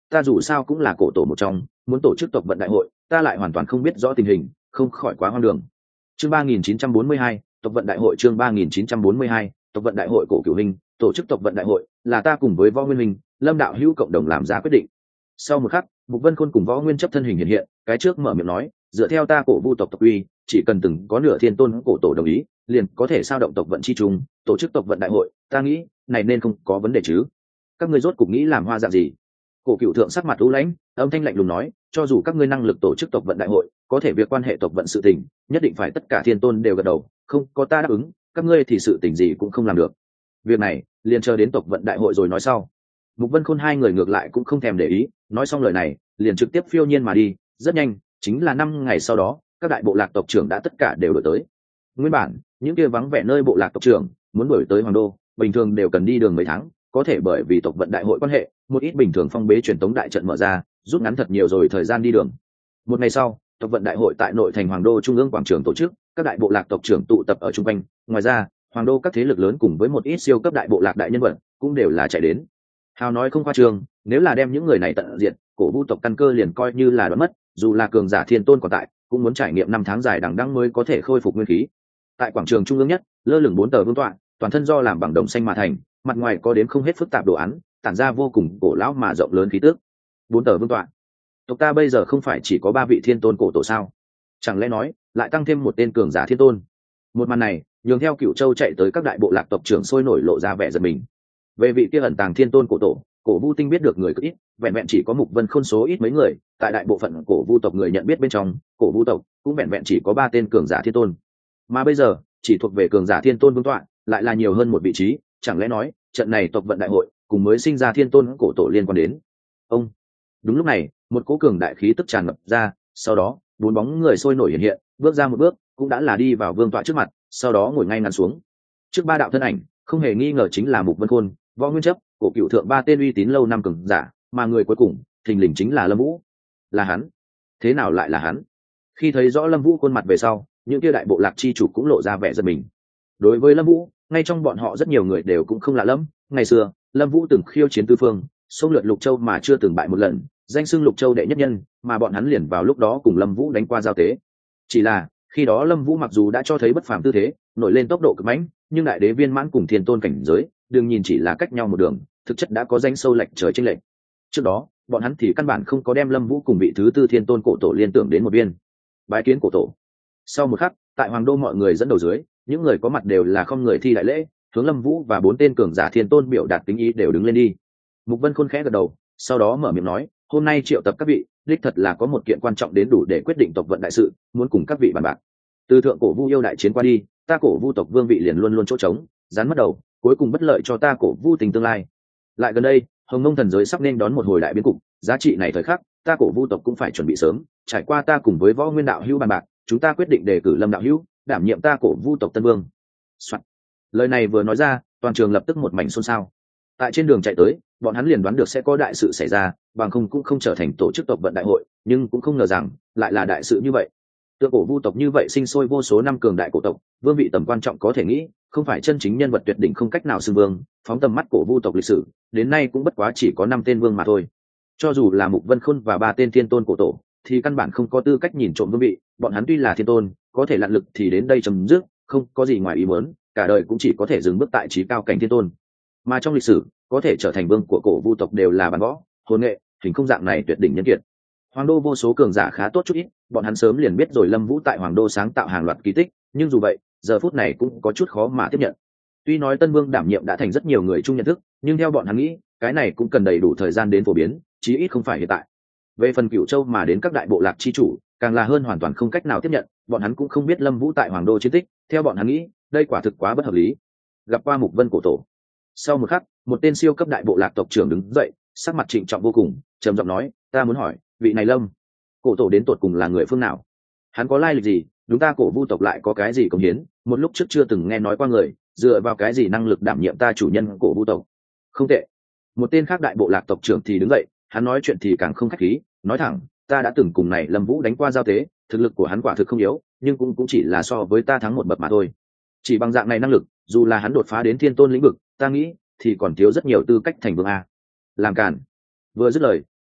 ta dù sao cũng là cổ tổ một trong, muốn tổ chức tộc vận đại hội ta lại hoàn toàn không biết rõ tình hình, không khỏi quá hoang đường. Chương ba nghìn chín trăm bốn mươi hai, tộc vận đại hội. Chương ba nghìn chín trăm bốn mươi hai, tộc vận đại hội. Cổ Cửu Hình tổ chức tộc vận đại hội là ta cùng với Võ Nguyên Minh, Lâm đạo hữu cộng đồng làm ra quyết định. Sau một khắc, Mục Vân Khôn cùng Võ Nguyên chấp thân hình hiện hiện, cái trước mở miệng nói, dựa theo ta cổ vu tộc tộc uy, chỉ cần từng có nửa thiên tôn cổ tổ đồng ý, liền có thể sao động tộc vận chi trùng, tổ chức tộc vận đại hội, ta nghĩ, này nên không có vấn đề chứ. Các ngươi rốt cục nghĩ làm hoa dạng gì? Cổ Cửu thượng sắc mặt u lãnh, âm thanh lạnh lùng nói, cho dù các ngươi năng lực tổ chức tộc vận đại hội, có thể việc quan hệ tộc vận sự tình, nhất định phải tất cả thiên tôn đều gật đầu, không có ta đáp ứng, các ngươi thì sự tình gì cũng không làm được. Việc này, liền chờ đến tộc vận đại hội rồi nói sau. Mục Vân Khôn hai người ngược lại cũng không thèm để ý, nói xong lời này, liền trực tiếp phiêu nhiên mà đi, rất nhanh, chính là năm ngày sau đó, các đại bộ lạc tộc trưởng đã tất cả đều đổi tới. Nguyên bản, những kia vắng vẻ nơi bộ lạc tộc trưởng muốn đổi tới Hoàng Đô, bình thường đều cần đi đường mấy tháng, có thể bởi vì tộc vận đại hội quan hệ, một ít bình thường phong bế truyền tống đại trận mở ra, rút ngắn thật nhiều rồi thời gian đi đường. Một ngày sau, tộc vận đại hội tại nội thành Hoàng Đô trung ương quảng trường tổ chức, các đại bộ lạc tộc trưởng tụ tập ở trung quanh, ngoài ra, Hoàng Đô các thế lực lớn cùng với một ít siêu cấp đại bộ lạc đại nhân vật cũng đều là chạy đến. Hào nói không khoa trương, nếu là đem những người này tận diệt, cổ vu tộc căn cơ liền coi như là đoán mất, dù là cường giả thiên tôn còn tại, cũng muốn trải nghiệm năm tháng dài đằng đẵng mới có thể khôi phục nguyên khí. Tại quảng trường trung ương nhất, lơ lửng bốn tờ vương tọa, toàn thân do làm bằng đồng xanh mà thành, mặt ngoài có đến không hết phức tạp đồ án, tản ra vô cùng cổ lão mà rộng lớn khí tức. Bốn tờ vương tọa. Tộc ta bây giờ không phải chỉ có ba vị thiên tôn cổ tổ sao? Chẳng lẽ nói, lại tăng thêm một tên cường giả thiên tôn? Một màn này, nhường theo Cửu Châu chạy tới các đại bộ lạc tộc trưởng sôi nổi lộ ra vẻ giận mình. Về vị kia ẩn tàng thiên tôn cổ tổ, cổ vu tinh biết được người cực ít, vẹn vẹn chỉ có Mục Vân Khôn số ít mấy người, tại đại bộ phận cổ vu tộc người nhận biết bên trong, cổ vu tộc cũng vẹn vẹn chỉ có ba tên cường giả thiên tôn. Mà bây giờ, chỉ thuộc về cường giả thiên tôn vương tọa, lại là nhiều hơn một vị trí, chẳng lẽ nói, trận này tộc vận đại hội cùng mới sinh ra thiên tôn cổ tổ liên quan đến. Ông. Đúng lúc này, một cỗ cường đại khí tức tràn ngập ra, sau đó, bốn bóng người sôi nổi hiện hiện, bước ra một bước, cũng đã là đi vào vương tọa trước mặt, sau đó ngồi ngay ngắn xuống. Trước ba đạo thân ảnh, không hề nghi ngờ chính là Mục Vân Khôn, Võ Nguyên chấp, Cổ Cửu thượng ba tên uy tín lâu năm cường giả, mà người cuối cùng, thình lình chính là Lâm Vũ. Là hắn? Thế nào lại là hắn? Khi thấy rõ Lâm Vũ khuôn mặt về sau, những kia đại bộ lạc chi chủ cũng lộ ra vẻ giật mình. Đối với Lâm Vũ, ngay trong bọn họ rất nhiều người đều cũng không lạ lắm, ngày xưa, Lâm Vũ từng khiêu chiến tứ phương, xông lượt Lục Châu mà chưa từng bại một lần, danh xưng Lục Châu đệ nhất nhân, mà bọn hắn liền vào lúc đó cùng Lâm Vũ đánh qua giao tế. Chỉ là, khi đó Lâm Vũ mặc dù đã cho thấy bất phàm tư thế, nổi lên tốc độ cực mãnh, nhưng đại đế viên mãn cùng thiên tôn cảnh giới, đừng nhìn chỉ là cách nhau một đường, thực chất đã có danh sâu lệch trời chênh lệch. Trước đó, bọn hắn thì căn bản không có đem Lâm Vũ cùng vị thứ tư thiên tôn cổ tổ liên tưởng đến một biên. Bái kiến cổ tổ. Sau một khắc, tại Hoàng Đô mọi người dẫn đầu dưới, những người có mặt đều là không người thi đại lễ, hướng Lâm Vũ và bốn tên cường giả thiên tôn biểu đạt kính ý đều đứng lên đi. Mục Vân Khôn khẽ gật đầu, sau đó mở miệng nói, hôm nay triệu tập các vị, đích thật là có một kiện quan trọng đến đủ để quyết định tộc vận đại sự, muốn cùng các vị bàn bạc. Từ thượng cổ vu yêu đại chiến qua đi, ta cổ vu tộc vương vị liền luôn luôn chỗ trống, rắn mất đầu, cuối cùng bất lợi cho ta cổ vu tình tương lai. Lại gần đây, Hồng Mông thần giới sắp nên đón một hồi đại biến cục, giá trị này thời khắc, ta cổ vu tộc cũng phải chuẩn bị sớm. Trải qua ta cùng với Võ Nguyên đạo hữu bàn bạc, chúng ta quyết định đề cử Lâm đạo hữu đảm nhiệm ta cổ vu tộc tân vương. Soạn. Lời này vừa nói ra, toàn trường lập tức một mảnh xôn xao. Tại trên đường chạy tới, bọn hắn liền đoán được sẽ có đại sự xảy ra, bằng không cũng không trở thành tổ chức tộc vận đại hội, nhưng cũng không ngờ rằng lại là đại sự như vậy. Tượng cổ vu tộc như vậy sinh sôi vô số năm cường đại cổ tộc, vương vị tầm quan trọng có thể nghĩ, không phải chân chính nhân vật tuyệt đỉnh không cách nào xưng vương, phóng tầm mắt cổ vu tộc lịch sử, đến nay cũng bất quá chỉ có năm tên vương mà thôi. Cho dù là Mục Vân Khôn và ba tên thiên tôn cổ tổ, thì căn bản không có tư cách nhìn trộm vương vị, bọn hắn tuy là thiên tôn, có thể lặn lực thì đến đây chấm dứt, không có gì ngoài ý muốn, cả đời cũng chỉ có thể dừng bước tại trí cao cảnh thiên tôn. Mà trong lịch sử, có thể trở thành vương của cổ vu tộc đều là bàn võ, hồn nghệ, hình không dạng này tuyệt đỉnh nhân kiệt. Hoàng Đô vô số cường giả khá tốt chút ít, bọn hắn sớm liền biết rồi Lâm Vũ tại Hoàng Đô sáng tạo hàng loạt kỳ tích, nhưng dù vậy, giờ phút này cũng có chút khó mà tiếp nhận. Tuy nói Tân Vương đảm nhiệm đã thành rất nhiều người chung nhận thức, nhưng theo bọn hắn nghĩ, cái này cũng cần đầy đủ thời gian đến phổ biến, chí ít không phải hiện tại. Về phần Cửu Châu mà đến các đại bộ lạc chi chủ, càng là hơn hoàn toàn không cách nào tiếp nhận, bọn hắn cũng không biết Lâm Vũ tại Hoàng Đô chiến tích, theo bọn hắn nghĩ, đây quả thực quá bất hợp lý. Gặp qua Mục Vân cổ tổ. Sau một khắc, một tên siêu cấp đại bộ lạc tộc trưởng đứng dậy, sắc mặt trịnh trọng vô cùng, trầm giọng nói, ta muốn hỏi, vị này Lâm cổ tổ đến tột cùng là người phương nào? Hắn có lai lịch gì? Chúng ta cổ vu tộc lại có cái gì cống hiến? Một lúc trước chưa từng nghe nói qua người, dựa vào cái gì năng lực đảm nhiệm ta chủ nhân cổ vu tộc? Không tệ. Một tên khác đại bộ lạc tộc trưởng thì đứng dậy, hắn nói chuyện thì càng không khách khí, nói thẳng, ta đã từng cùng này Lâm Vũ đánh qua giao tế, thực lực của hắn quả thực không yếu, nhưng cũng cũng chỉ là so với ta thắng một bậc mà thôi. Chỉ bằng dạng này năng lực, dù là hắn đột phá đến thiên tôn lĩnh vực, ta nghĩ thì còn thiếu rất nhiều tư cách thành vương a. Làm cản. Vừa dứt lời,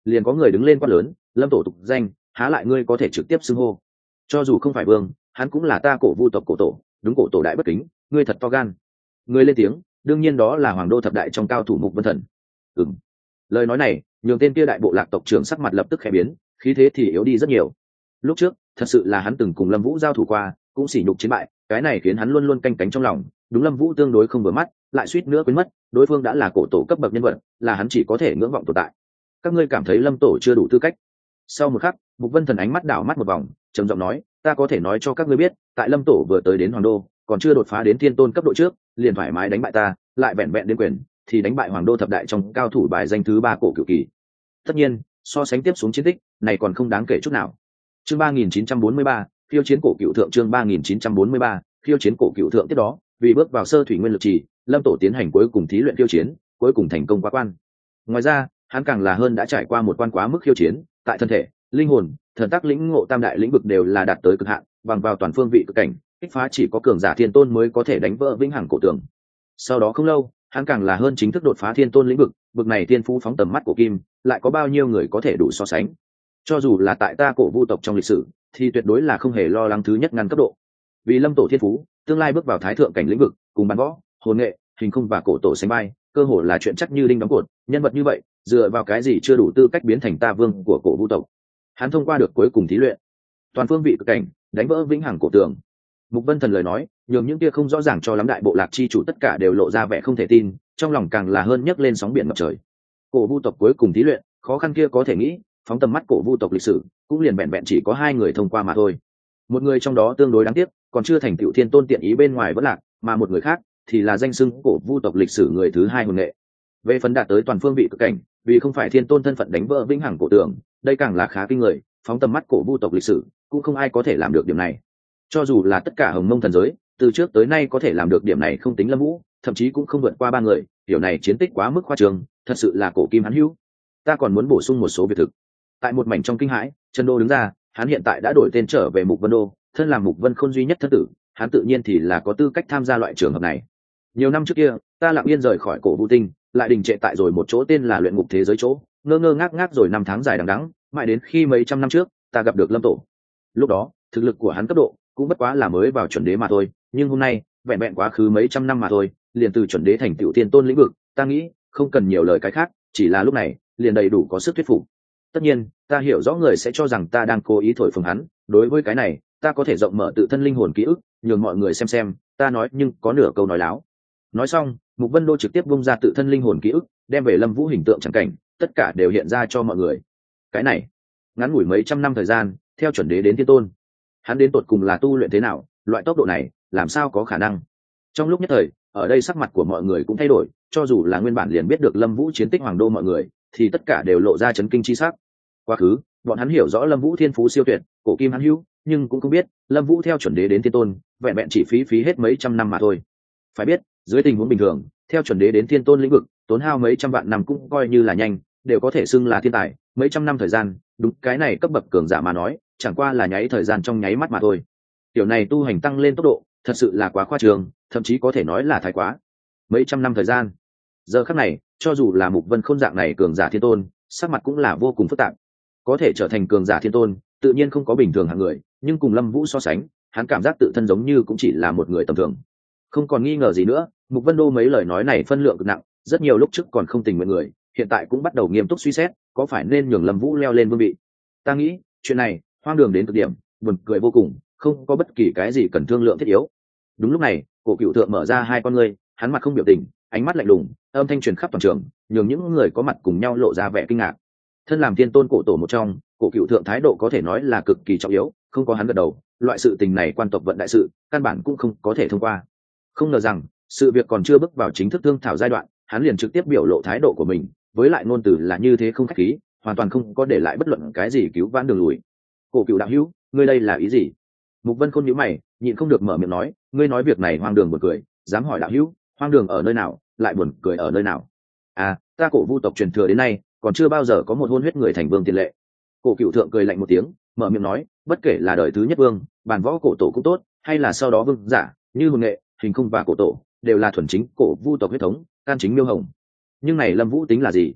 liền có người đứng lên quát lớn, lâm tổ tục danh, há lại ngươi có thể trực tiếp xưng hô. Cho dù không phải vương, hắn cũng là ta cổ vu tộc cổ tổ, đúng cổ tổ đại bất kính, ngươi thật to gan. Ngươi lên tiếng, đương nhiên đó là hoàng đô thập đại trong cao thủ Mục Vân Thần. Ừm. Lời nói này nhường tên kia đại bộ lạc tộc trưởng sắc mặt lập tức khẽ biến, khí thế thì yếu đi rất nhiều. Lúc trước thật sự là hắn từng cùng Lâm Vũ giao thủ qua, cũng sỉ nhục chiến bại, cái này khiến hắn luôn luôn canh cánh trong lòng, đúng Lâm Vũ tương đối không vừa mắt, lại suýt nữa quên mất đối phương đã là cổ tổ cấp bậc nhân vật, là hắn chỉ có thể ngưỡng vọng tồn tại. Các ngươi cảm thấy Lâm tổ chưa đủ tư cách? Sau một khắc, Mục Vân Thần ánh mắt đảo mắt một vòng, trầm giọng nói, ta có thể nói cho các ngươi biết, tại Lâm tổ vừa tới đến hoàng đô, còn chưa đột phá đến thiên tôn cấp độ trước, liền thoải mái đánh bại ta, lại vẹn vẹn đến quyền thì đánh bại hoàng đô thập đại trong cao thủ bài danh thứ ba cổ cửu kỳ. Tất nhiên, so sánh tiếp xuống chiến tích này còn không đáng kể chút nào. Chương ba nghìn chín trăm bốn mươi ba, khiêu chiến cổ cựu thượng. Chương ba nghìn chín trăm bốn mươi ba, khiêu chiến cổ cựu thượng. Tiếp đó, vì bước vào sơ thủy nguyên lực trì, Lâm tổ tiến hành cuối cùng thí luyện khiêu chiến, cuối cùng thành công quá quan. Ngoài ra, hắn càng là hơn đã trải qua một quan quá mức khiêu chiến, tại thân thể, linh hồn, thần tác lĩnh ngộ tam đại lĩnh vực đều là đạt tới cực hạn, bằng vào toàn phương vị cực cảnh, kích phá chỉ có cường giả thiên tôn mới có thể đánh vỡ vĩnh hằng cổ tường. Sau đó không lâu, hắn càng là hơn chính thức đột phá thiên tôn lĩnh vực, vực này thiên phú phóng tầm mắt của kim, lại có bao nhiêu người có thể đủ so sánh. Cho dù là tại ta cổ vu tộc trong lịch sử, thì tuyệt đối là không hề lo lắng thứ nhất ngăn cấp độ. Vì Lâm tổ thiên phú, tương lai bước vào thái thượng cảnh lĩnh vực, cùng bắn võ, hồn nghệ, hình không và cổ tổ sánh vai, cơ hội là chuyện chắc như đinh đóng cột. Nhân vật như vậy, dựa vào cái gì chưa đủ tư cách biến thành ta vương của cổ vu tộc? Hắn thông qua được cuối cùng thí luyện, toàn phương vị cực cảnh, đánh vỡ vĩnh hằng cổ tường. Mục Vân Thần lời nói, nhường những kia không rõ ràng cho lắm đại bộ lạc chi chủ tất cả đều lộ ra vẻ không thể tin, trong lòng càng là hơn nhấc lên sóng biển ngập trời. Cổ vu tộc cuối cùng thí luyện, khó khăn kia có thể nghĩ, phóng tầm mắt cổ vu tộc lịch sử, cũng liền vẹn vẹn chỉ có hai người thông qua mà thôi. Một người trong đó tương đối đáng tiếc, còn chưa thành tựu thiên tôn tiện ý bên ngoài vẫn lạc, mà một người khác thì là danh xưng cổ vu tộc lịch sử người thứ hai hồn nghệ. Về phần đạt tới toàn phương vị cực cảnh, vì không phải thiên tôn thân phận đánh vỡ vĩnh hằng cổ tường, đây càng là khá kinh người, phóng tầm mắt cổ vu tộc lịch sử, cũng không ai có thể làm được điểm này. Cho dù là tất cả hồng mông thần giới, từ trước tới nay có thể làm được điểm này không tính Lâm Vũ, thậm chí cũng không vượt qua ba người, điều này chiến tích quá mức khoa trương, thật sự là cổ kim hắn hữu. Ta còn muốn bổ sung một số việc thực. Tại một mảnh trong kinh hãi, Trần Đô đứng ra, hắn hiện tại đã đổi tên trở về Mục Vân Đô, thân làm Mục Vân Khôn duy nhất thân tử, hắn tự nhiên thì là có tư cách tham gia loại trường hợp này. Nhiều năm trước kia, ta lặng yên rời khỏi cổ Vũ Tinh, lại đình trệ tại rồi một chỗ tên là luyện ngục thế giới chỗ, ngơ ngơ ngác ngác rồi năm tháng dài đằng đẵng, mãi đến khi mấy trăm năm trước, ta gặp được Lâm tổ. Lúc đó, thực lực của hắn cấp độ cũng bất quá là mới vào chuẩn đế mà thôi, nhưng hôm nay, vẹn vẹn quá khứ mấy trăm năm mà thôi, liền từ chuẩn đế thành tựu thiên tôn lĩnh vực, ta nghĩ, không cần nhiều lời cái khác, chỉ là lúc này, liền đầy đủ có sức thuyết phục. Tất nhiên, ta hiểu rõ người sẽ cho rằng ta đang cố ý thổi phồng hắn, đối với cái này, ta có thể rộng mở tự thân linh hồn ký ức, nhường mọi người xem xem, ta nói nhưng có nửa câu nói láo. Nói xong, Mục Vân Đô trực tiếp bung ra tự thân linh hồn ký ức, đem về Lâm Vũ hình tượng chẳng cảnh, tất cả đều hiện ra cho mọi người. Cái này, ngắn ngủi mấy trăm năm thời gian, theo chuẩn đế đến thiên tôn, hắn đến tột cùng là tu luyện thế nào, loại tốc độ này, làm sao có khả năng? Trong lúc nhất thời, ở đây sắc mặt của mọi người cũng thay đổi, cho dù là nguyên bản liền biết được Lâm Vũ chiến tích hoàng đô mọi người, thì tất cả đều lộ ra chấn kinh chi sắc. Quá khứ, bọn hắn hiểu rõ Lâm Vũ thiên phú siêu tuyệt, cổ kim hắn hữu, nhưng cũng không biết, Lâm Vũ theo chuẩn đế đến thiên tôn, vẹn vẹn chỉ phí phí hết mấy trăm năm mà thôi. Phải biết, dưới tình huống bình thường, theo chuẩn đế đến thiên tôn lĩnh vực, tốn hao mấy trăm vạn năm cũng coi như là nhanh, đều có thể xưng là thiên tài, mấy trăm năm thời gian, đúng cái này cấp bậc cường giả mà nói, chẳng qua là nháy thời gian trong nháy mắt mà thôi. Tiểu này tu hành tăng lên tốc độ, thật sự là quá khoa trương, thậm chí có thể nói là thái quá. Mấy trăm năm thời gian. Giờ khắc này, cho dù là Mục Vân Khôn dạng này cường giả thiên tôn, sắc mặt cũng là vô cùng phức tạp. Có thể trở thành cường giả thiên tôn, tự nhiên không có bình thường hạng người, nhưng cùng Lâm Vũ so sánh, hắn cảm giác tự thân giống như cũng chỉ là một người tầm thường. Không còn nghi ngờ gì nữa, Mục Vân Đô mấy lời nói này phân lượng cực nặng, rất nhiều lúc trước còn không tình nguyện người, hiện tại cũng bắt đầu nghiêm túc suy xét, có phải nên nhường Lâm Vũ leo lên vương vị. Ta nghĩ, chuyện này, hoang đường đến cực điểm, buồn cười vô cùng, không có bất kỳ cái gì cần thương lượng thiết yếu. Đúng lúc này, Cổ Cựu Thượng mở ra hai con ngươi, hắn mặt không biểu tình, ánh mắt lạnh lùng, âm thanh truyền khắp toàn trường, nhường những người có mặt cùng nhau lộ ra vẻ kinh ngạc. Thân làm thiên tôn cổ tổ một trong, Cổ Cựu Thượng thái độ có thể nói là cực kỳ trọng yếu, không có hắn gật đầu, loại sự tình này quan tộc vận đại sự, căn bản cũng không có thể thông qua. Không ngờ rằng, sự việc còn chưa bước vào chính thức thương thảo giai đoạn, hắn liền trực tiếp biểu lộ thái độ của mình, với lại ngôn từ là như thế không khách khí, hoàn toàn không có để lại bất luận cái gì cứu vãn đường lùi. Cổ Cựu đạo hữu, ngươi đây là ý gì? Mục Vân Khôn nhíu mày, nhịn không được mở miệng nói, ngươi nói việc này hoang đường buồn cười, dám hỏi đạo hữu, hoang đường ở nơi nào, lại buồn cười ở nơi nào? À, ta Cổ Vu tộc truyền thừa đến nay, còn chưa bao giờ có một hôn huyết người thành vương tiền lệ. Cổ Cựu Thượng cười lạnh một tiếng, mở miệng nói, bất kể là đời thứ nhất vương, bản võ cổ tổ cũng tốt, hay là sau đó vương giả, như hồn nghệ, hình không và cổ tổ, đều là thuần chính Cổ Vu tộc huyết thống, can chính miêu hồng. Nhưng này Lâm Vũ tính là gì?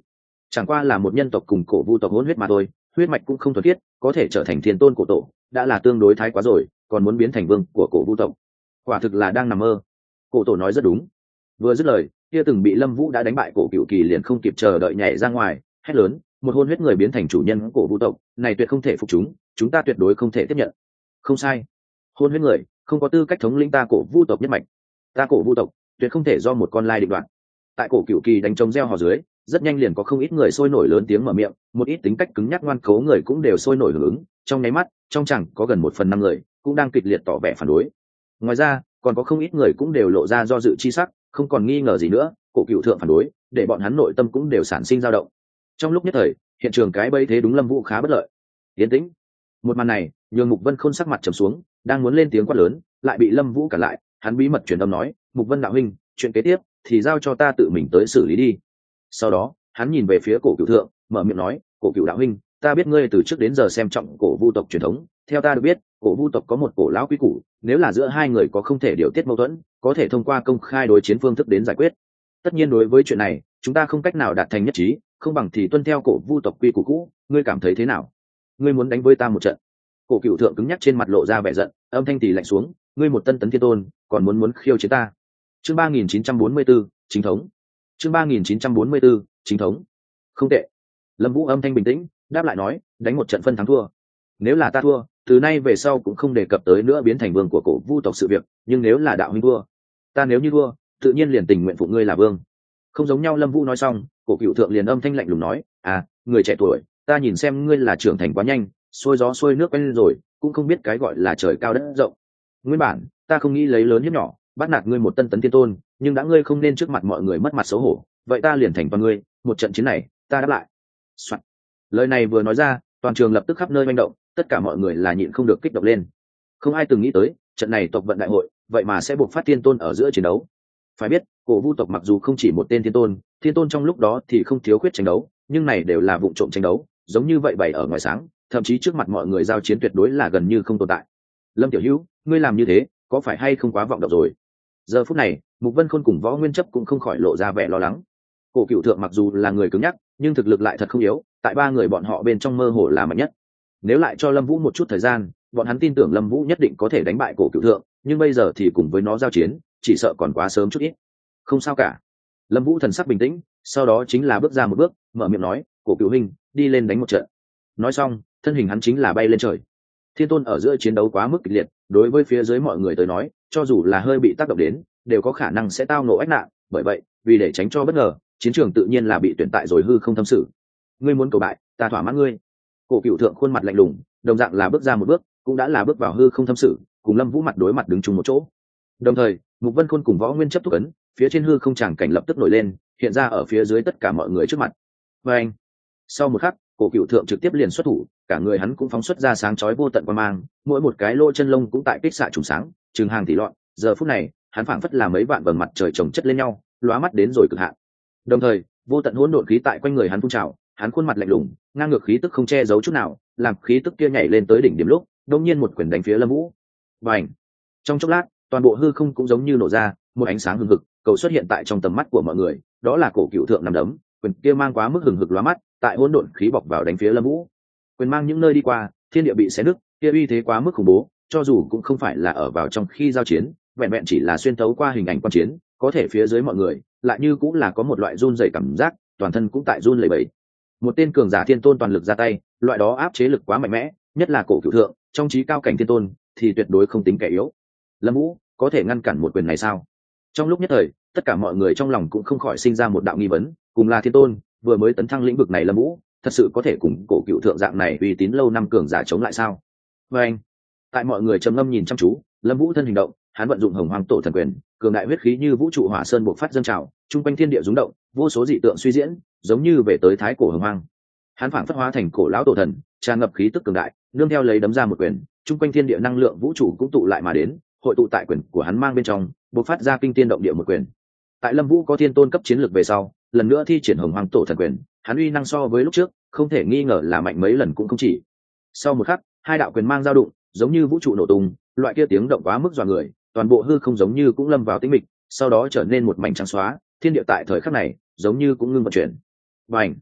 chẳng qua là một nhân tộc cùng cổ vu tộc hỗn huyết mà thôi, huyết mạch cũng không thuần khiết, có thể trở thành thiên tôn cổ tổ đã là tương đối thái quá rồi, còn muốn biến thành vương của cổ vu tộc, quả thực là đang nằm mơ. Cổ tổ nói rất đúng. Vừa dứt lời, kia từng bị Lâm Vũ đã đánh bại cổ cựu kỳ liền không kịp chờ đợi nhảy ra ngoài, hét lớn, một hôn huyết người biến thành chủ nhân cổ vu tộc, này tuyệt không thể phục chúng, chúng ta tuyệt đối không thể tiếp nhận. Không sai, hôn huyết người không có tư cách thống lĩnh ta cổ vu tộc nhất mạch, ta cổ vu tộc tuyệt không thể do một con lai định đoạt. Tại cổ cựu kỳ đánh trống reo hò dưới, rất nhanh liền có không ít người sôi nổi lớn tiếng mở miệng, một ít tính cách cứng nhắc ngoan cố người cũng đều sôi nổi hưởng ứng, trong nháy mắt, trong chẳng có gần một phần năm người cũng đang kịch liệt tỏ vẻ phản đối. Ngoài ra, còn có không ít người cũng đều lộ ra do dự chi sắc, không còn nghi ngờ gì nữa, cổ cựu thượng phản đối, để bọn hắn nội tâm cũng đều sản sinh dao động. Trong lúc nhất thời, hiện trường cái bẫy thế đúng Lâm Vũ khá bất lợi. Yên tĩnh. Một màn này, nhường Mục Vân Khôn sắc mặt trầm xuống, đang muốn lên tiếng quát lớn, lại bị Lâm Vũ cản lại, hắn bí mật truyền âm nói, "Mục Vân đạo huynh, chuyện kế tiếp thì giao cho ta tự mình tới xử lý đi." Sau đó, hắn nhìn về phía cổ cựu thượng, mở miệng nói, "Cổ cựu đạo huynh, ta biết ngươi từ trước đến giờ xem trọng cổ vu tộc truyền thống, theo ta được biết, cổ vu tộc có một cổ lão quý củ, nếu là giữa hai người có không thể điều tiết mâu thuẫn, có thể thông qua công khai đối chiến phương thức đến giải quyết. Tất nhiên đối với chuyện này, chúng ta không cách nào đạt thành nhất trí, không bằng thì tuân theo cổ vu tộc quy củ cũ, ngươi cảm thấy thế nào? Ngươi muốn đánh với ta một trận?" Cổ cựu thượng cứng nhắc trên mặt lộ ra vẻ giận, âm thanh tỳ lạnh xuống, "Ngươi một tân tấn thiên tôn, còn muốn muốn khiêu chiến ta?" Chương ba nghìn chín trăm bốn mươi 4, chính thống. Chương ba nghìn chín trăm bốn mươi 4, chính thống. Không tệ. Lâm Vũ âm thanh bình tĩnh, đáp lại nói, "Đánh một trận phân thắng thua. Nếu là ta thua, từ nay về sau cũng không đề cập tới nữa biến thành vương của cổ vu tộc sự việc, nhưng nếu là đạo huynh thua, ta nếu như thua, tự nhiên liền tình nguyện phụ ngươi là vương." Không giống nhau. Lâm Vũ nói xong, cổ cựu thượng liền âm thanh lạnh lùng nói, "À, người trẻ tuổi, ta nhìn xem ngươi là trưởng thành quá nhanh, xuôi gió xuôi nước quen rồi, cũng không biết cái gọi là trời cao đất rộng. Nguyên bản, ta không nghĩ lấy lớn hiếp nhỏ, bắt nạt ngươi một tân tấn thiên tôn, nhưng đã ngươi không nên trước mặt mọi người mất mặt xấu hổ, vậy ta liền thành toàn ngươi, một trận chiến này, ta đáp lại." Soạn. Lời này vừa nói ra, toàn trường lập tức khắp nơi manh động, tất cả mọi người là nhịn không được kích động lên. Không ai từng nghĩ tới, trận này tộc vận đại hội, vậy mà sẽ buộc phát thiên tôn ở giữa chiến đấu. Phải biết, cổ vu tộc mặc dù không chỉ một tên thiên tôn, thiên tôn trong lúc đó thì không thiếu khuyết tranh đấu, nhưng này đều là vụ trộm tranh đấu, giống như vậy bày ở ngoài sáng, thậm chí trước mặt mọi người giao chiến tuyệt đối là gần như không tồn tại. Lâm Tiểu Hữu, ngươi làm như thế, có phải hay không quá vọng động rồi? Giờ phút này, Mục Vân Khôn cùng Võ Nguyên Chấp cũng không khỏi lộ ra vẻ lo lắng. Cổ cựu thượng mặc dù là người cứng nhắc, nhưng thực lực lại thật không yếu, tại ba người bọn họ bên trong mơ hồ là mạnh nhất. Nếu lại cho Lâm Vũ một chút thời gian, bọn hắn tin tưởng Lâm Vũ nhất định có thể đánh bại cổ cựu thượng, nhưng bây giờ thì cùng với nó giao chiến, chỉ sợ còn quá sớm chút ít. Không sao cả. Lâm Vũ thần sắc bình tĩnh, sau đó chính là bước ra một bước, mở miệng nói, "Cổ cựu huynh, đi lên đánh một trận." Nói xong, thân hình hắn chính là bay lên trời. Thiên tôn ở giữa chiến đấu quá mức kịch liệt, đối với phía dưới mọi người tới nói, cho dù là hơi bị tác động đến, đều có khả năng sẽ tao ngộ ách nạn, bởi vậy, vì để tránh cho bất ngờ, chiến trường tự nhiên là bị tuyển tại rồi hư không thâm sự. "Ngươi muốn cầu bại, ta thỏa mãn ngươi." Cổ cựu thượng khuôn mặt lạnh lùng, đồng dạng là bước ra một bước, cũng đã là bước vào hư không thâm sự, cùng Lâm Vũ mặt đối mặt đứng chung một chỗ. Đồng thời, Mục Vân Khôn cùng Võ Nguyên Chấp thúc ấn, phía trên hư không tràng cảnh lập tức nổi lên, hiện ra ở phía dưới tất cả mọi người trước mặt. Và anh, sau một khắc, cổ cựu thượng trực tiếp liền xuất thủ, cả người hắn cũng phóng xuất ra sáng chói vô tận quang mang, mỗi một cái lỗ chân lông cũng tại kích xạ trùng sáng, trường hàng tỷ loạn. Giờ phút này, hắn phảng phất là mấy vạn vầng mặt trời chồng chất lên nhau, lóa mắt đến rồi cực hạn. Đồng thời, vô tận hỗn độn khí tại quanh người hắn phun trào, hắn khuôn mặt lạnh lùng, ngang ngược khí tức không che giấu chút nào, làm khí tức kia nhảy lên tới đỉnh điểm lúc, đột nhiên một quyền đánh phía Lâm Vũ. Bành! Trong chốc lát, toàn bộ hư không cũng giống như nổ ra, một ánh sáng hừng hực, cầu xuất hiện tại trong tầm mắt của mọi người, đó là cổ cựu thượng nằm đấm, quyền kia mang quá mức hừng hực lóa mắt, tại hỗn độn khí bọc vào đánh phía Lâm Vũ. Quyền mang những nơi đi qua, thiên địa bị xé nứt, kia uy thế quá mức khủng bố, cho dù cũng không phải là ở vào trong khi giao chiến, vẹn vẹn chỉ là xuyên thấu qua hình ảnh quan chiến, có thể phía dưới mọi người lại như cũng là có một loại run rẩy cảm giác, toàn thân cũng tại run lẩy bẩy. Một tên cường giả thiên tôn toàn lực ra tay, loại đó áp chế lực quá mạnh mẽ, nhất là cổ cựu thượng, trong trí cao cảnh thiên tôn thì tuyệt đối không tính kẻ yếu. Lâm Vũ có thể ngăn cản một quyền này sao? Trong lúc nhất thời, tất cả mọi người trong lòng cũng không khỏi sinh ra một đạo nghi vấn, cùng là thiên tôn, vừa mới tấn thăng lĩnh vực này Lâm Vũ, thật sự có thể cùng cổ cựu thượng dạng này uy tín lâu năm cường giả chống lại sao? Và anh, tại mọi người trầm ngâm nhìn chăm chú, Lâm Vũ thân hình động, hắn vận dụng Hồng Hoang Tổ Thần Quyền, cường đại huyết khí như vũ trụ hỏa sơn bộc phát dâng trào, trung quanh thiên địa rung động, vô số dị tượng suy diễn, giống như về tới thái cổ Hồng Hoang. Hắn phảng phất hóa thành cổ lão tổ thần, tràn ngập khí tức cường đại, nương theo lấy đấm ra một quyền, trung quanh thiên địa năng lượng vũ trụ cũng tụ lại mà đến, hội tụ tại quyền của hắn mang bên trong, bộc phát ra kinh tiên động địa một quyền. Tại Lâm Vũ có thiên tôn cấp chiến lược về sau, lần nữa thi triển Hồng Hoang Tổ Thần Quyền, hắn uy năng so với lúc trước, không thể nghi ngờ là mạnh mấy lần cũng không chỉ. Sau một khắc, hai đạo quyền mang giao đụng, giống như vũ trụ nổ tung, loại kia tiếng động quá mức dọa người, toàn bộ hư không giống như cũng lâm vào tĩnh mịch, sau đó trở nên một mảnh trắng xóa, thiên địa tại thời khắc này giống như cũng ngưng vận chuyển. Bành!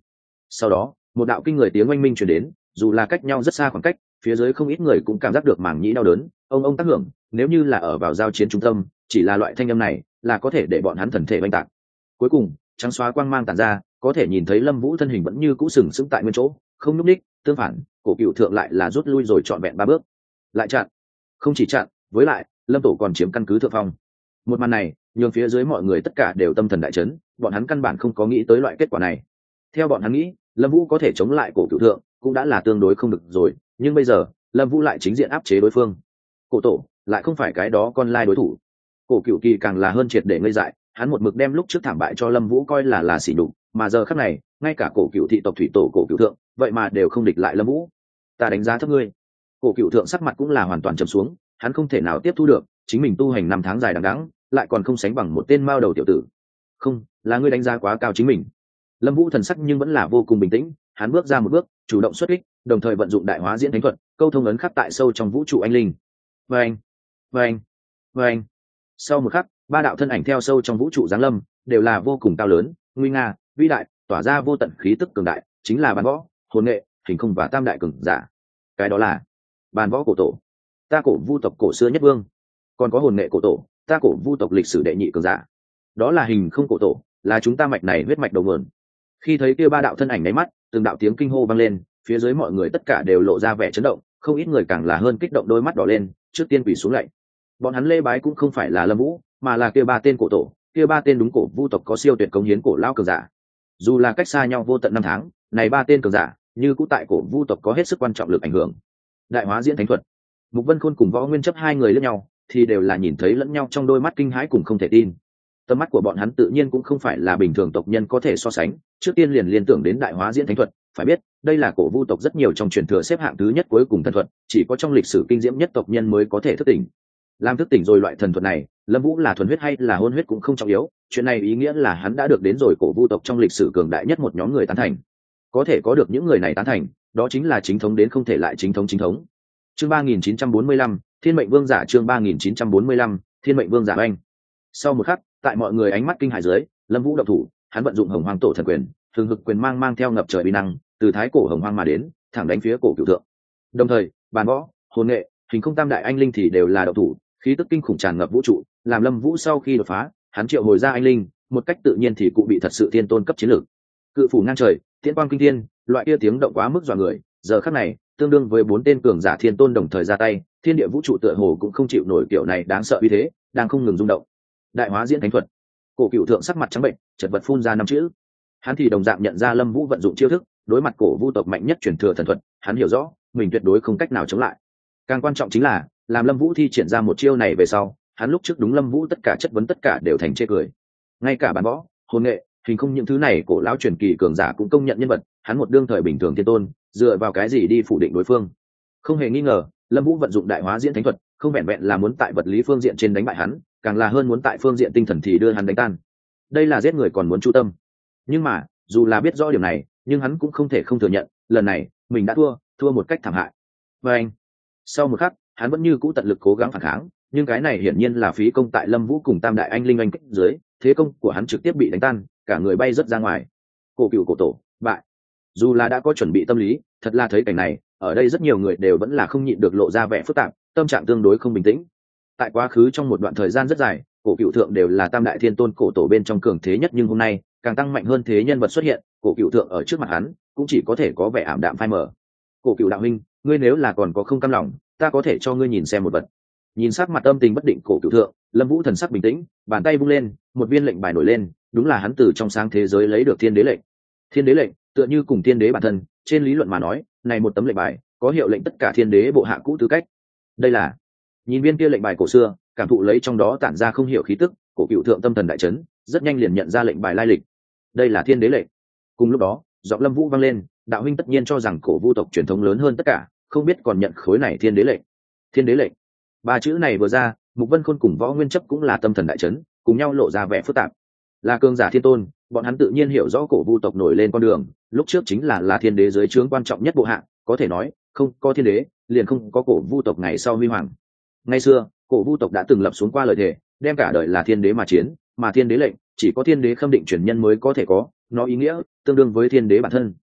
Sau đó một đạo kinh người tiếng oanh minh truyền đến, dù là cách nhau rất xa khoảng cách, phía dưới không ít người cũng cảm giác được mảng nhĩ đau đớn, ông ông tác hưởng. Nếu như là ở vào giao chiến trung tâm, chỉ là loại thanh âm này là có thể để bọn hắn thần thể oanh tạc. Cuối cùng trắng xóa quang mang tản ra, có thể nhìn thấy Lâm Vũ thân hình vẫn như cũ sừng sững tại nguyên chỗ, không nhúc nhích. Tương phản, cổ cựu thượng lại là rút lui rồi trọn vẹn ba bước, lại chặn. Không chỉ chặn, với lại Lâm tổ còn chiếm căn cứ thượng phong. Một màn này nhường phía dưới mọi người tất cả đều tâm thần đại chấn, bọn hắn căn bản không có nghĩ tới loại kết quả này. Theo bọn hắn nghĩ, Lâm Vũ có thể chống lại cổ cựu thượng cũng đã là tương đối không được rồi, nhưng bây giờ Lâm Vũ lại chính diện áp chế đối phương. Cổ tổ lại không phải cái đó con lai đối thủ. Cổ cựu kỳ càng là hơn triệt để ngây dại, hắn một mực đem lúc trước thảm bại cho Lâm Vũ coi là là sỉ nhục, mà giờ khắc này ngay cả cổ cựu thị tộc thủy tổ cổ cựu thượng vậy mà đều không địch lại Lâm Vũ. Ta đánh giá thấp ngươi. Cổ cựu thượng sắc mặt cũng là hoàn toàn trầm xuống, hắn không thể nào tiếp thu được chính mình tu hành năm tháng dài đằng đẵng lại còn không sánh bằng một tên mao đầu tiểu tử. Không, là ngươi đánh giá quá cao chính mình. Lâm Vũ thần sắc nhưng vẫn là vô cùng bình tĩnh, hắn bước ra một bước, chủ động xuất kích, đồng thời vận dụng đại hóa diễn thánh thuật, câu thông ấn khắc tại sâu trong vũ trụ anh linh. Vâng, vâng, vâng. Sau một khắc, ba đạo thân ảnh theo sâu trong vũ trụ giáng lâm, đều là vô cùng cao lớn, nguy nga, vĩ đại, tỏa ra vô tận khí tức cường đại, chính là bàn võ, hồn nghệ, hình không và tam đại cường giả. Cái đó là bàn võ cổ tổ, ta cổ vu tộc cổ xưa nhất vương, còn có hồn nghệ cổ tổ, ta cổ vu tộc lịch sử đệ nhị cường giả. Đó là hình không cổ tổ, là chúng ta mạch này huyết mạch đầu nguồn. Khi thấy kia ba đạo thân ảnh nháy mắt, từng đạo tiếng kinh hô vang lên, phía dưới mọi người tất cả đều lộ ra vẻ chấn động, không ít người càng là hơn kích động đôi mắt đỏ lên, trước tiên quỳ xuống lạy. Bọn hắn lễ bái cũng không phải là Lâm Vũ, mà là kia ba tên cổ tổ, kia ba tên đúng cổ vu tộc có siêu tuyệt cống hiến cổ lao cường giả. Dù là cách xa nhau vô tận năm tháng, này ba tên cường giả, như cũ tại cổ vu tộc có hết sức quan trọng lực ảnh hưởng. Đại hóa diễn thánh thuật. Mục Vân Khôn cùng Võ Nguyên Chấp hai người lẫn nhau, thì đều là nhìn thấy lẫn nhau trong đôi mắt kinh hãi cùng không thể tin. Tầm mắt của bọn hắn tự nhiên cũng không phải là bình thường tộc nhân có thể so sánh, trước tiên liền liên tưởng đến đại hóa diễn thánh thuật, phải biết, đây là cổ vu tộc rất nhiều trong truyền thừa xếp hạng thứ nhất cuối cùng thần thuật, chỉ có trong lịch sử kinh diễm nhất tộc nhân mới có thể thức tỉnh. Làm thức tỉnh rồi loại thần thuật này, Lâm Vũ là thuần huyết hay là hôn huyết cũng không trọng yếu, chuyện này ý nghĩa là hắn đã được đến rồi cổ vu tộc trong lịch sử cường đại nhất một nhóm người tán thành. Có thể có được những người này tán thành, đó chính là chính thống đến không thể lại chính thống chính thống. Chương ba nghìn chín trăm bốn mươi lăm, Thiên mệnh vương giả. Chương ba nghìn chín trăm bốn mươi lăm, Thiên mệnh vương giả anh. Sau một khắc, tại mọi người ánh mắt kinh hãi dưới, Lâm Vũ động thủ, hắn vận dụng Hồng Hoang Tổ Thần Quyền, thường hực quyền mang mang theo ngập trời uy năng, từ thái cổ Hồng Hoang mà đến, thẳng đánh phía cổ cửu thượng. Đồng thời, bàn võ, hồn nghệ, hình không tam đại anh linh thì đều là động thủ, khí tức kinh khủng tràn ngập vũ trụ, làm Lâm Vũ sau khi đột phá, hắn triệu hồi ra anh linh, một cách tự nhiên thì cụ bị thật sự thiên tôn cấp chiến lược. Cự phủ ngang trời, tiễn quang kinh thiên, loại kia tiếng động quá mức dọa người, giờ khắc này, tương đương với bốn tên cường giả thiên tôn đồng thời ra tay, thiên địa vũ trụ tựa hồ cũng không chịu nổi kiểu này đáng sợ uy thế, đang không ngừng rung động. Đại hóa diễn thánh thuật. Cổ cửu thượng sắc mặt trắng bệnh, chợt vật phun ra năm chữ. Hắn thì đồng dạng nhận ra Lâm Vũ vận dụng chiêu thức, đối mặt cổ vu tộc mạnh nhất truyền thừa thần thuật, hắn hiểu rõ, mình tuyệt đối không cách nào chống lại. Càng quan trọng chính là, làm Lâm Vũ thi triển ra một chiêu này về sau, hắn lúc trước đúng Lâm Vũ tất cả chất vấn tất cả đều thành chê cười. Ngay cả bản võ, hồn nghệ, hình không những thứ này cổ lão truyền kỳ cường giả cũng công nhận nhân vật, hắn một đương thời bình thường thiên tôn, dựa vào cái gì đi phủ định đối phương? Không hề nghi ngờ, Lâm Vũ vận dụng đại hóa diễn thánh thuật, không vẹn vẹn là muốn tại vật lý phương diện trên đánh bại hắn, càng là hơn muốn tại phương diện tinh thần thì đưa hắn đánh tan. Đây là giết người còn muốn chu tâm. Nhưng mà, dù là biết rõ điểm này, nhưng hắn cũng không thể không thừa nhận, lần này, mình đã thua, thua một cách thảm hại. Và anh, sau một khắc, hắn vẫn như cũ tận lực cố gắng phản kháng, nhưng cái này hiển nhiên là phí công tại Lâm Vũ cùng Tam đại anh linh anh kích dưới, thế công của hắn trực tiếp bị đánh tan, cả người bay rất ra ngoài. Cổ cửu cổ tổ, bại. Dù là đã có chuẩn bị tâm lý, thật là thấy cảnh này, ở đây rất nhiều người đều vẫn là không nhịn được lộ ra vẻ phức tạp, tâm trạng tương đối không bình tĩnh. Tại quá khứ trong một đoạn thời gian rất dài, cổ cửu thượng đều là Tam đại thiên tôn cổ tổ bên trong cường thế nhất, nhưng hôm nay càng tăng mạnh hơn thế nhân vật xuất hiện, cổ cửu thượng ở trước mặt hắn cũng chỉ có thể có vẻ ảm đạm phai mờ. Cổ cửu đạo huynh, ngươi nếu là còn có không cam lòng, ta có thể cho ngươi nhìn xem một vật. Nhìn sắc mặt âm tình bất định cổ cửu thượng, Lâm Vũ thần sắc bình tĩnh, bàn tay vung lên, một viên lệnh bài nổi lên, đúng là hắn từ trong sáng thế giới lấy được thiên đế lệnh. Thiên đế lệnh tựa như cùng thiên đế bản thân, trên lý luận mà nói, này một tấm lệnh bài có hiệu lệnh tất cả thiên đế bộ hạ cũ tư cách. Đây là nhìn viên kia lệnh bài cổ xưa, cảm thụ lấy trong đó tản ra không hiểu khí tức, cổ cửu thượng tâm thần đại chấn, rất nhanh liền nhận ra lệnh bài lai lịch. Đây là thiên đế lệnh. Cùng lúc đó, giọng Lâm Vũ vang lên, đạo huynh tất nhiên cho rằng cổ vu tộc truyền thống lớn hơn tất cả, không biết còn nhận khối này thiên đế lệnh. Thiên đế lệnh. Ba chữ này vừa ra, Mục Vân Khôn cùng Võ Nguyên Chấp cũng là tâm thần đại chấn, cùng nhau lộ ra vẻ phức tạp. Là cường giả thiên tôn, bọn hắn tự nhiên hiểu rõ cổ vu tộc nổi lên con đường, lúc trước chính là là thiên đế dưới trướng quan trọng nhất bộ hạ, có thể nói, không có thiên đế, liền không có cổ vu tộc ngày sau huy hoàng. Ngày xưa, cổ vu tộc đã từng lập xuống qua lời thề, đem cả đời là thiên đế mà chiến, mà thiên đế lệnh chỉ có thiên đế khâm định truyền nhân mới có thể có, nó ý nghĩa tương đương với thiên đế bản thân.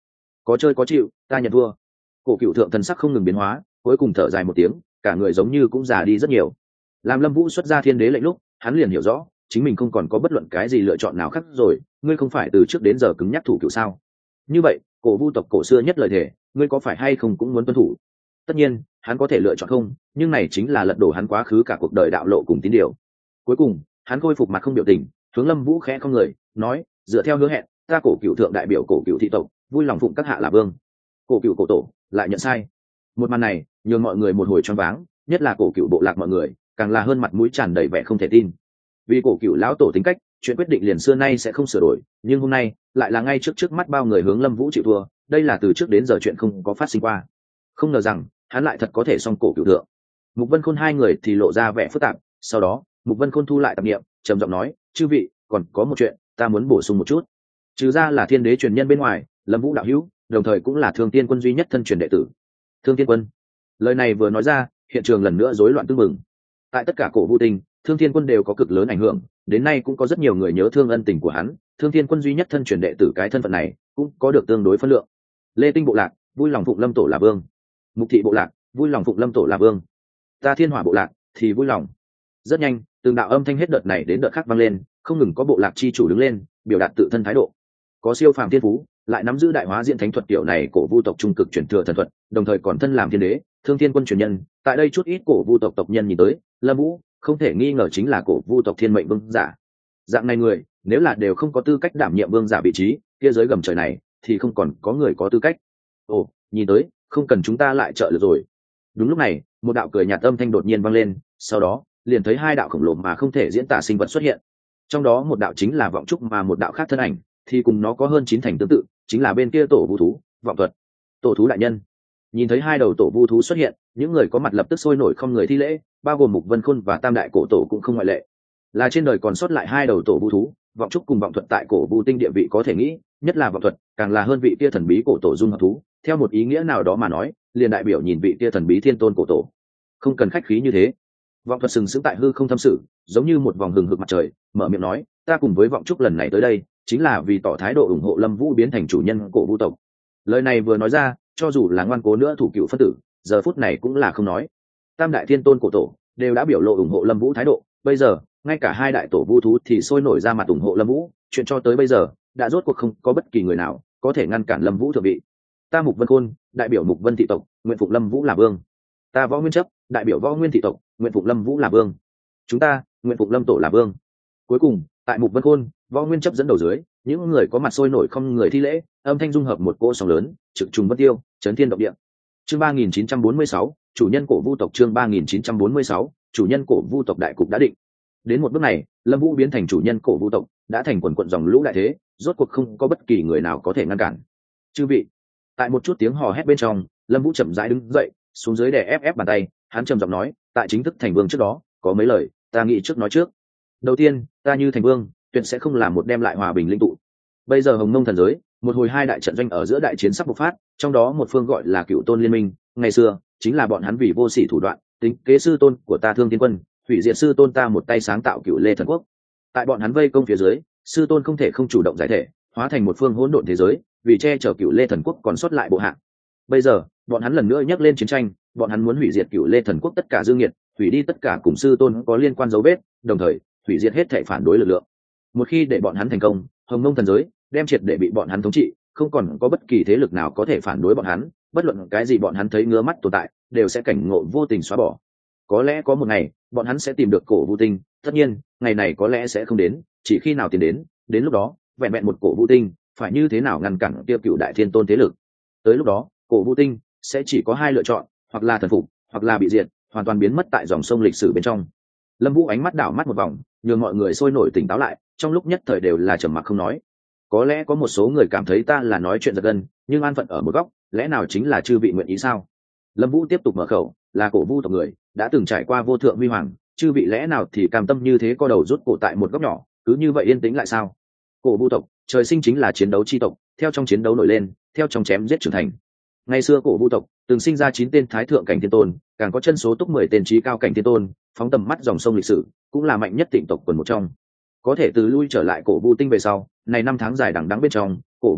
có chơi có chịu, ta nhận thua. Cổ cựu thượng thần sắc không ngừng biến hóa, cuối cùng thở dài một tiếng, cả người giống như cũng già đi rất nhiều. Làm Lâm Vũ xuất ra thiên đế lệnh lúc, hắn liền hiểu rõ chính mình không còn có bất luận cái gì lựa chọn nào khác rồi. Ngươi không phải từ trước đến giờ cứng nhắc thủ cựu sao? Như vậy cổ vu tộc cổ xưa nhất lời thề, ngươi có phải hay không cũng muốn tuân thủ? Tất nhiên hắn có thể lựa chọn không, nhưng này chính là lật đổ hắn quá khứ cả cuộc đời đạo lộ cùng tín điều. Cuối cùng hắn khôi phục mặt không biểu tình, hướng Lâm Vũ khẽ không người nói, dựa theo hứa hẹn, ta cổ cựu thượng đại biểu cổ cựu thị tộc vui lòng phụng các hạ là vương. Cổ cựu cổ tổ lại nhận sai. Một màn này nhường mọi người một hồi choáng váng, nhất là cổ cựu bộ lạc mọi người càng là hơn mặt mũi tràn đầy vẻ không thể tin. Vì cổ cựu lão tổ tính cách, chuyện quyết định liền xưa nay sẽ không sửa đổi, nhưng hôm nay lại là ngay trước trước mắt bao người hướng Lâm Vũ chịu thua, đây là từ trước đến giờ chuyện không có phát sinh qua. Không ngờ rằng hắn lại thật có thể xong cổ cựu thượng. Mục Vân Khôn hai người thì lộ ra vẻ phức tạp, sau đó Mục Vân Khôn thu lại tạp niệm, trầm giọng nói, chư vị, còn có một chuyện ta muốn bổ sung một chút. Trừ ra là thiên đế truyền nhân bên ngoài, Lâm Vũ đạo hữu đồng thời cũng là Thương Tiên Quân duy nhất thân truyền đệ tử. Thương Tiên Quân. Lời này vừa nói ra, hiện trường lần nữa rối loạn tương mừng. Tại tất cả cổ Vu Tinh, Thương Thiên Quân đều có cực lớn ảnh hưởng, đến nay cũng có rất nhiều người nhớ thương ân tình của hắn. Thương Thiên Quân duy nhất thân truyền đệ tử cái thân phận này cũng có được tương đối phân lượng. Lê Tinh bộ lạc vui lòng phụng Lâm tổ là vương. Mục Thị bộ lạc vui lòng phụng Lâm tổ là vương. Ta Thiên Hỏa bộ lạc thì vui lòng. Rất nhanh, từng đạo âm thanh hết đợt này đến đợt khác vang lên, không ngừng có bộ lạc chi chủ đứng lên, biểu đạt tự thân thái độ. Có siêu phàm thiên phú, lại nắm giữ đại hóa diễn thánh thuật tiểu này cổ vu tộc trung cực truyền thừa thần thuật, đồng thời còn thân làm thiên đế, Thương Thiên Quân truyền nhân. Tại đây chút ít cổ vu tộc tộc nhân nhìn tới, Lâm Vũ không thể nghi ngờ chính là cổ vu tộc thiên mệnh vương giả. Dạng này người, nếu là đều không có tư cách đảm nhiệm vương giả vị trí, kia dưới gầm trời này thì không còn có người có tư cách. Ồ, nhìn tới không cần chúng ta lại trợ lực rồi. Đúng lúc này, một đạo cười nhạt âm thanh đột nhiên vang lên, sau đó liền thấy hai đạo khổng lồ mà không thể diễn tả sinh vật xuất hiện. Trong đó một đạo chính là vọng trúc, mà một đạo khác thân ảnh thì cùng nó có hơn chín thành tương tự, chính là bên kia tổ vu thú, vọng thuật. Tổ thú đại nhân. Nhìn thấy hai đầu tổ vu thú xuất hiện, những người có mặt lập tức sôi nổi không người thi lễ, bao gồm Mục Vân Khôn và Tam đại cổ tổ cũng không ngoại lệ. Là trên đời còn sót lại hai đầu tổ vu thú, vọng trúc cùng vọng thuật tại cổ vu tinh địa vị có thể nghĩ, nhất là vọng thuật càng là hơn vị kia thần bí cổ tổ dung hợp thú, theo một ý nghĩa nào đó mà nói, liền đại biểu nhìn vị kia thần bí thiên tôn cổ tổ. Không cần khách khí như thế. Vọng thuật sừng sững tại hư không thâm sự, giống như một vòng hừng hực mặt trời, mở miệng nói, ta cùng với vọng trúc lần này tới đây chính là vì tỏ thái độ ủng hộ Lâm Vũ biến thành chủ nhân cổ vu tộc. Lời này vừa nói ra, cho dù là ngoan cố nữa thủ cựu phân tử, giờ phút này cũng là không nói. Tam đại thiên tôn cổ tổ đều đã biểu lộ ủng hộ Lâm Vũ thái độ, bây giờ ngay cả hai đại tổ vu thú thì sôi nổi ra mặt ủng hộ Lâm Vũ, chuyện cho tới bây giờ đã rốt cuộc không có bất kỳ người nào có thể ngăn cản Lâm Vũ thượng vị. Ta Mục Vân Khôn đại biểu Mục Vân thị tộc, nguyện phụng Lâm Vũ là vương. Ta Võ Nguyên Chấp đại biểu Võ Nguyên thị tộc, nguyện phụng Lâm Vũ là vương. Chúng ta nguyện phụng Lâm tổ là vương. Cuối cùng, tại Mục Vân Khôn, Võ Nguyên Chấp dẫn đầu dưới, những người có mặt sôi nổi không người thi lễ, âm thanh dung hợp một cỗ sóng lớn, trực trùng vân tiêu, chấn thiên động địa. Chương ba nghìn chín trăm bốn mươi sáu, chủ nhân cổ vu tộc. Chương ba nghìn chín trăm bốn mươi sáu, chủ nhân cổ vu tộc đại cục đã định. Đến một bước này, Lâm Vũ biến thành chủ nhân cổ vu tộc, đã thành quần quần dòng lũ đại thế, rốt cuộc không có bất kỳ người nào có thể ngăn cản. Chư vị, tại một chút tiếng hò hét bên trong, Lâm Vũ chậm rãi đứng dậy, xuống dưới đè ép ép bàn tay, hắn trầm giọng nói, tại chính thức thành vương trước đó, có mấy lời ta nghĩ trước nói trước. Đầu tiên, ta như thành vương, tuyệt sẽ không làm một đem lại hòa bình linh tụ. Bây giờ Hồng Mông thần giới, một hồi hai đại trận doanh ở giữa đại chiến sắp bộc phát, trong đó một phương gọi là Cựu Tôn Liên Minh, ngày xưa chính là bọn hắn vì vô sỉ thủ đoạn, tính kế sư tôn của ta Thương Thiên Quân, hủy diệt sư tôn ta một tay sáng tạo Cựu Lê Thần Quốc. Tại bọn hắn vây công phía dưới, sư tôn không thể không chủ động giải thể, hóa thành một phương hỗn độn thế giới, vì che chở Cựu Lê Thần Quốc còn sót lại bộ hạ. Bây giờ, bọn hắn lần nữa nhắc lên chiến tranh, bọn hắn muốn hủy diệt Cựu Lê Thần Quốc tất cả dương nghiệt, hủy đi tất cả cùng sư tôn có liên quan dấu vết, đồng thời hủy diệt hết thảy phản đối lực lượng. Một khi để bọn hắn thành công, Hồng Mông thần giới đem triệt để bị bọn hắn thống trị, không còn có bất kỳ thế lực nào có thể phản đối bọn hắn, bất luận cái gì bọn hắn thấy ngứa mắt tồn tại, đều sẽ cảnh ngộ vô tình xóa bỏ. Có lẽ có một ngày, bọn hắn sẽ tìm được cổ vu tinh, tất nhiên, ngày này có lẽ sẽ không đến, chỉ khi nào tiến đến, đến lúc đó, vẹn vẹn một cổ vu tinh, phải như thế nào ngăn cản tiêu Cựu đại thiên tôn thế lực. Tới lúc đó, cổ vu tinh sẽ chỉ có hai lựa chọn, hoặc là thần phục, hoặc là bị diệt, hoàn toàn biến mất tại dòng sông lịch sử bên trong. Lâm Vũ ánh mắt đảo mắt một vòng, nhường mọi người sôi nổi tỉnh táo lại, trong lúc nhất thời đều là trầm mặc không nói. Có lẽ có một số người cảm thấy ta là nói chuyện giật gân, nhưng an phận ở một góc, lẽ nào chính là chư vị nguyện ý sao? Lâm Vũ tiếp tục mở khẩu, là cổ vu tộc người, đã từng trải qua vô thượng huy hoàng, chư vị lẽ nào thì cam tâm như thế co đầu rút cổ tại một góc nhỏ, cứ như vậy yên tĩnh lại sao? Cổ vu tộc, trời sinh chính là chiến đấu chi tộc, theo trong chiến đấu nổi lên, theo trong chém giết trưởng thành. Ngày xưa cổ vu tộc từng sinh ra chín tên thái thượng cảnh thiên tôn, càng có chân số túc mười tên trí cao cảnh thiên tôn, phóng tầm mắt dòng sông lịch sử, cũng là mạnh nhất tịnh tộc quần một trong. Có thể từ lui trở lại cổ vu tinh về sau, này năm tháng dài đằng đẵng bên trong, cổ vu tộc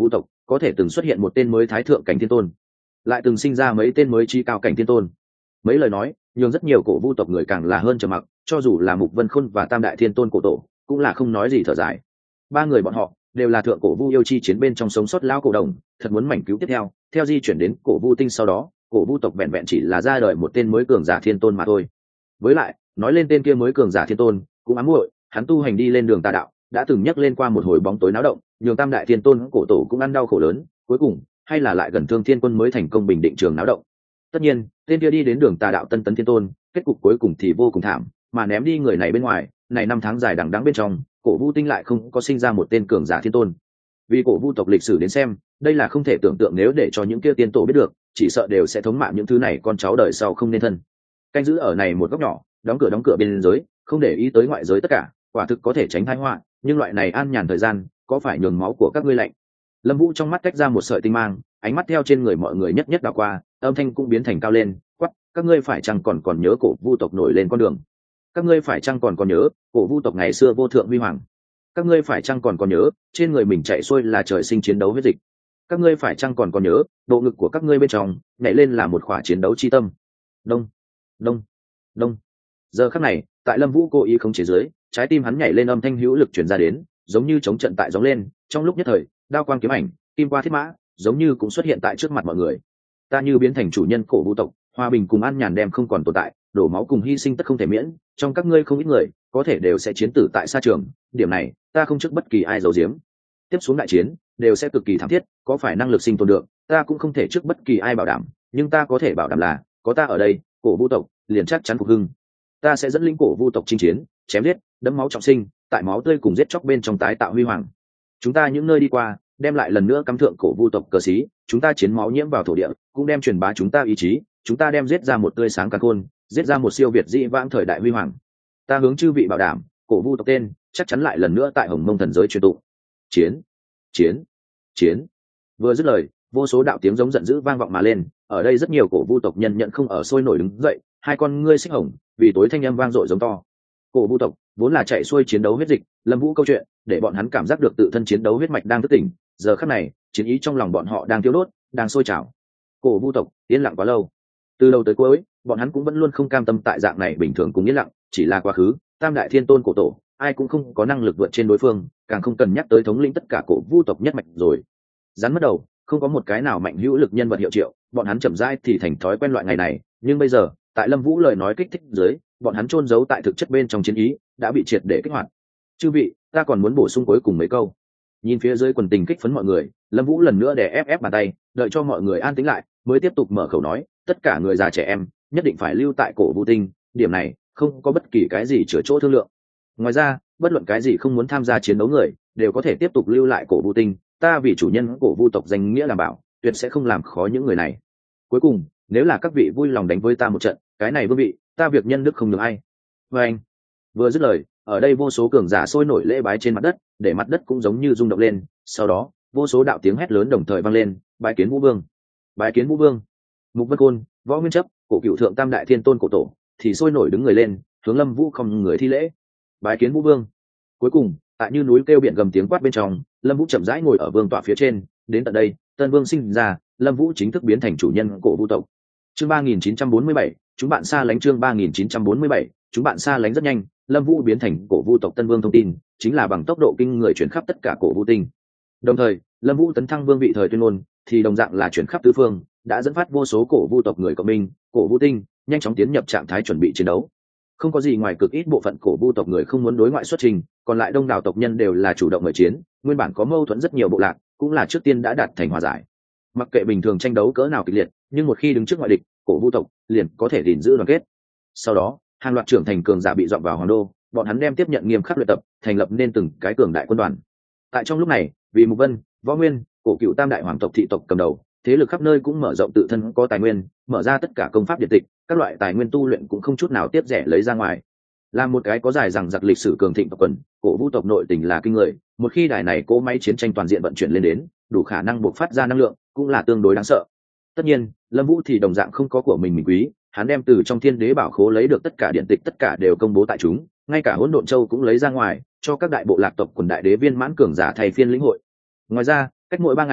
có thể từng xuất hiện một tên mới thái thượng cảnh thiên tôn, lại từng sinh ra mấy tên mới trí cao cảnh thiên tôn. Mấy lời nói nhường rất nhiều cổ vu tộc người càng là hơn trầm mặc, cho dù là Mục Vân Khôn và Tam Đại Thiên Tôn cổ tổ cũng là không nói gì, thở dài. Ba người bọn họ đều là thượng cổ vu yêu chi chiến bên trong sống sót lão cổ đồng, thật muốn mảnh cứu tiếp theo. Theo di chuyển đến cổ vu tinh sau đó, cổ vu tộc vẹn vẹn chỉ là ra đời một tên mới cường giả thiên tôn mà thôi. Với lại nói lên tên kia mới cường giả thiên tôn cũng ám muội, hắn tu hành đi lên đường tà đạo, đã từng nhắc lên qua một hồi bóng tối náo động, nhường Tam Đại Thiên Tôn cổ tổ cũng ăn đau khổ lớn, cuối cùng hay là lại gần Thương Thiên Quân mới thành công bình định trường náo động. Tất nhiên tên kia đi đến đường tà đạo Tân Tấn Thiên Tôn, kết cục cuối cùng thì vô cùng thảm, mà ném đi người này bên ngoài, này năm tháng dài đằng đẵng bên trong, cổ vu tinh lại không có sinh ra một tên cường giả thiên tôn. Vì cổ vu tộc lịch sử đến xem, đây là không thể tưởng tượng, nếu để cho những kia tiên tổ biết được, chỉ sợ đều sẽ thống mạ những thứ này con cháu đời sau không nên thân. Canh giữ ở này một góc nhỏ, đóng cửa đóng cửa bên giới, không để ý tới ngoại giới tất cả, quả thực có thể tránh tai họa, nhưng loại này an nhàn thời gian, có phải nhường máu của các ngươi lạnh? Lâm Vũ trong mắt cách ra một sợi tinh mang, ánh mắt theo trên người mọi người nhất nhất đảo qua, âm thanh cũng biến thành cao lên, quắc, các ngươi phải chăng còn còn nhớ cổ vu tộc nổi lên con đường? Các ngươi phải chăng còn còn nhớ cổ vu tộc ngày xưa vô thượng huy hoàng? Các ngươi phải chăng còn còn nhớ trên người mình chạy xuôi là trời sinh chiến đấu huyết dịch? Các ngươi phải chăng còn còn nhớ bộ ngực của các ngươi bên trong nhảy lên là một khỏa chiến đấu chi tâm? Đông, đông, đông. Giờ khắc này, tại Lâm Vũ cố ý không chế dưới, trái tim hắn nhảy lên, âm thanh hữu lực truyền ra đến, giống như chống trận tại gióng lên, trong lúc nhất thời, đao quang kiếm ảnh, kim qua thiết mã, giống như cũng xuất hiện tại trước mặt mọi người. Ta như biến thành chủ nhân cổ vu tộc, hòa bình cùng an nhàn đem không còn tồn tại, đổ máu cùng hy sinh tất không thể miễn, trong các ngươi không ít người có thể đều sẽ chiến tử tại sa trường, điểm này ta không trước bất kỳ ai giấu giếm. Tiếp xuống đại chiến đều sẽ cực kỳ thảm thiết, có phải năng lực sinh tồn được, ta cũng không thể trước bất kỳ ai bảo đảm, nhưng ta có thể bảo đảm là có ta ở đây, cổ vu tộc liền chắc chắn phục hưng. Ta sẽ dẫn linh cổ vu tộc chinh chiến, chém giết, đẫm máu trọng sinh, tại máu tươi cùng giết chóc bên trong tái tạo huy hoàng. Chúng ta những nơi đi qua, đem lại lần nữa cắm thượng cổ vu tộc cờ xí, chúng ta chiến máu nhiễm vào thổ địa, cũng đem truyền bá chúng ta ý chí, chúng ta đem giết ra một tươi sáng càn khôn, giết ra một siêu việt dĩ vãng thời đại huy hoàng. Ta hướng chư vị bảo đảm, cổ vu tộc tên chắc chắn lại lần nữa tại Hồng Mông thần giới truyền tụng. Chiến, chiến, chiến. Vừa dứt lời, vô số đạo tiếng giống giận dữ vang vọng mà lên, ở đây rất nhiều cổ vu tộc nhân nhận không ở sôi nổi đứng dậy, hai con ngươi xích hồng, vì tối thanh âm vang dội giống to. Cổ vu tộc vốn là chạy xuôi chiến đấu huyết dịch, Lâm Vũ câu chuyện để bọn hắn cảm giác được tự thân chiến đấu huyết mạch đang thức tỉnh, giờ khắc này, chiến ý trong lòng bọn họ đang thiêu đốt, đang sôi trào. Cổ vu tộc yên lặng quá lâu, từ đầu tới cuối, bọn hắn cũng vẫn luôn không cam tâm tại dạng này bình thường cùng yên lặng, chỉ là quá khứ, Tam Đại Thiên Tôn cổ tổ, ai cũng không có năng lực vượt trên đối phương, càng không cần nhắc tới thống lĩnh tất cả cổ vu tộc nhất mạch rồi. Rắn mất đầu, không có một cái nào mạnh hữu lực nhân vật hiệu triệu, bọn hắn chậm rãi thì thành thói quen loại ngày này, nhưng bây giờ, tại Lâm Vũ lời nói kích thích dưới, bọn hắn chôn giấu tại thực chất bên trong chiến ý, đã bị triệt để kích hoạt. Chư vị, ta còn muốn bổ sung cuối cùng mấy câu. Nhìn phía dưới quần tình kích phấn mọi người, Lâm Vũ lần nữa đè ép ép bàn tay, đợi cho mọi người an tĩnh lại, mới tiếp tục mở khẩu nói, tất cả người già trẻ em, nhất định phải lưu tại cổ vu tinh, điểm này không có bất kỳ cái gì chữa chỗ thương lượng. Ngoài ra, bất luận cái gì không muốn tham gia chiến đấu người, đều có thể tiếp tục lưu lại cổ vu tinh, ta vì chủ nhân cổ vu tộc danh nghĩa làm bảo, tuyệt sẽ không làm khó những người này. Cuối cùng, nếu là các vị vui lòng đánh với ta một trận, cái này vương vị, ta việc nhân đức không được ai. Và anh vừa dứt lời, ở đây vô số cường giả sôi nổi lễ bái trên mặt đất, để mặt đất cũng giống như rung động lên, sau đó, vô số đạo tiếng hét lớn đồng thời vang lên, bái kiến Vũ Vương, bái kiến Vũ Vương. Mục Vân Khôn, Võ Nguyên Chấp, cổ cựu thượng Tam Đại Thiên Tôn cổ tổ, thì sôi nổi đứng người lên, hướng Lâm Vũ không người thi lễ, bái kiến Vũ Vương. Cuối cùng, tại như núi kêu biển gầm tiếng quát bên trong, Lâm Vũ chậm rãi ngồi ở vương tọa phía trên, đến tận đây, Tân Vương sinh ra, Lâm Vũ chính thức biến thành chủ nhân cổ vu tộc. Chương ba nghìn chín trăm bốn mươi bảy, chúng bạn xa lánh. Chương ba nghìn chín trăm bốn mươi bảy, chúng bạn xa lánh. Rất nhanh, Lâm Vũ biến thành cổ vu tộc Tân Vương thông tin, chính là bằng tốc độ kinh người chuyển khắp tất cả cổ vu tinh. Đồng thời, Lâm Vũ tấn thăng vương vị thời tuyên ngôn, thì đồng dạng là chuyển khắp tứ phương, đã dẫn phát vô số cổ vu tộc người cộng minh, cổ vu tinh nhanh chóng tiến nhập trạng thái chuẩn bị chiến đấu. Không có gì ngoài cực ít bộ phận cổ vu tộc người không muốn đối ngoại xuất trình, còn lại đông đảo tộc nhân đều là chủ động mời chiến, nguyên bản có mâu thuẫn rất nhiều bộ lạc, cũng là trước tiên đã đạt thành hòa giải. Mặc kệ bình thường tranh đấu cỡ nào kịch liệt, nhưng một khi đứng trước ngoại địch, cổ vu tộc liền có thể gìn giữ đoàn kết. Sau đó, hàng loạt trưởng thành cường giả bị dọn vào hoàng đô, bọn hắn đem tiếp nhận nghiêm khắc luyện tập, thành lập nên từng cái cường đại quân đoàn. Tại trong lúc này, vì Mục Vân, Võ Nguyên, cổ cựu Tam Đại hoàng tộc thị tộc cầm đầu, thế lực khắp nơi cũng mở rộng tự thân có tài nguyên, mở ra tất cả công pháp điện tịch, các loại tài nguyên tu luyện cũng không chút nào tiếp rẻ lấy ra ngoài. Là một cái có dài rằng giặc lịch sử cường thịnh tộc quần, cổ vu tộc nội tình là kinh người, một khi đài này cỗ máy chiến tranh toàn diện vận chuyển lên đến, đủ khả năng buộc phát ra năng lượng, cũng là tương đối đáng sợ. Tất nhiên, Lâm Vũ thì đồng dạng không có của mình mình quý, hắn đem từ trong Thiên Đế bảo khố lấy được tất cả điện tịch, tất cả đều công bố tại chúng, ngay cả Hỗn Độn Châu cũng lấy ra ngoài, cho các đại bộ lạc tộc quần đại đế viên mãn cường giả thay phiên lĩnh hội. Ngoài ra, cách mỗi ba ngày,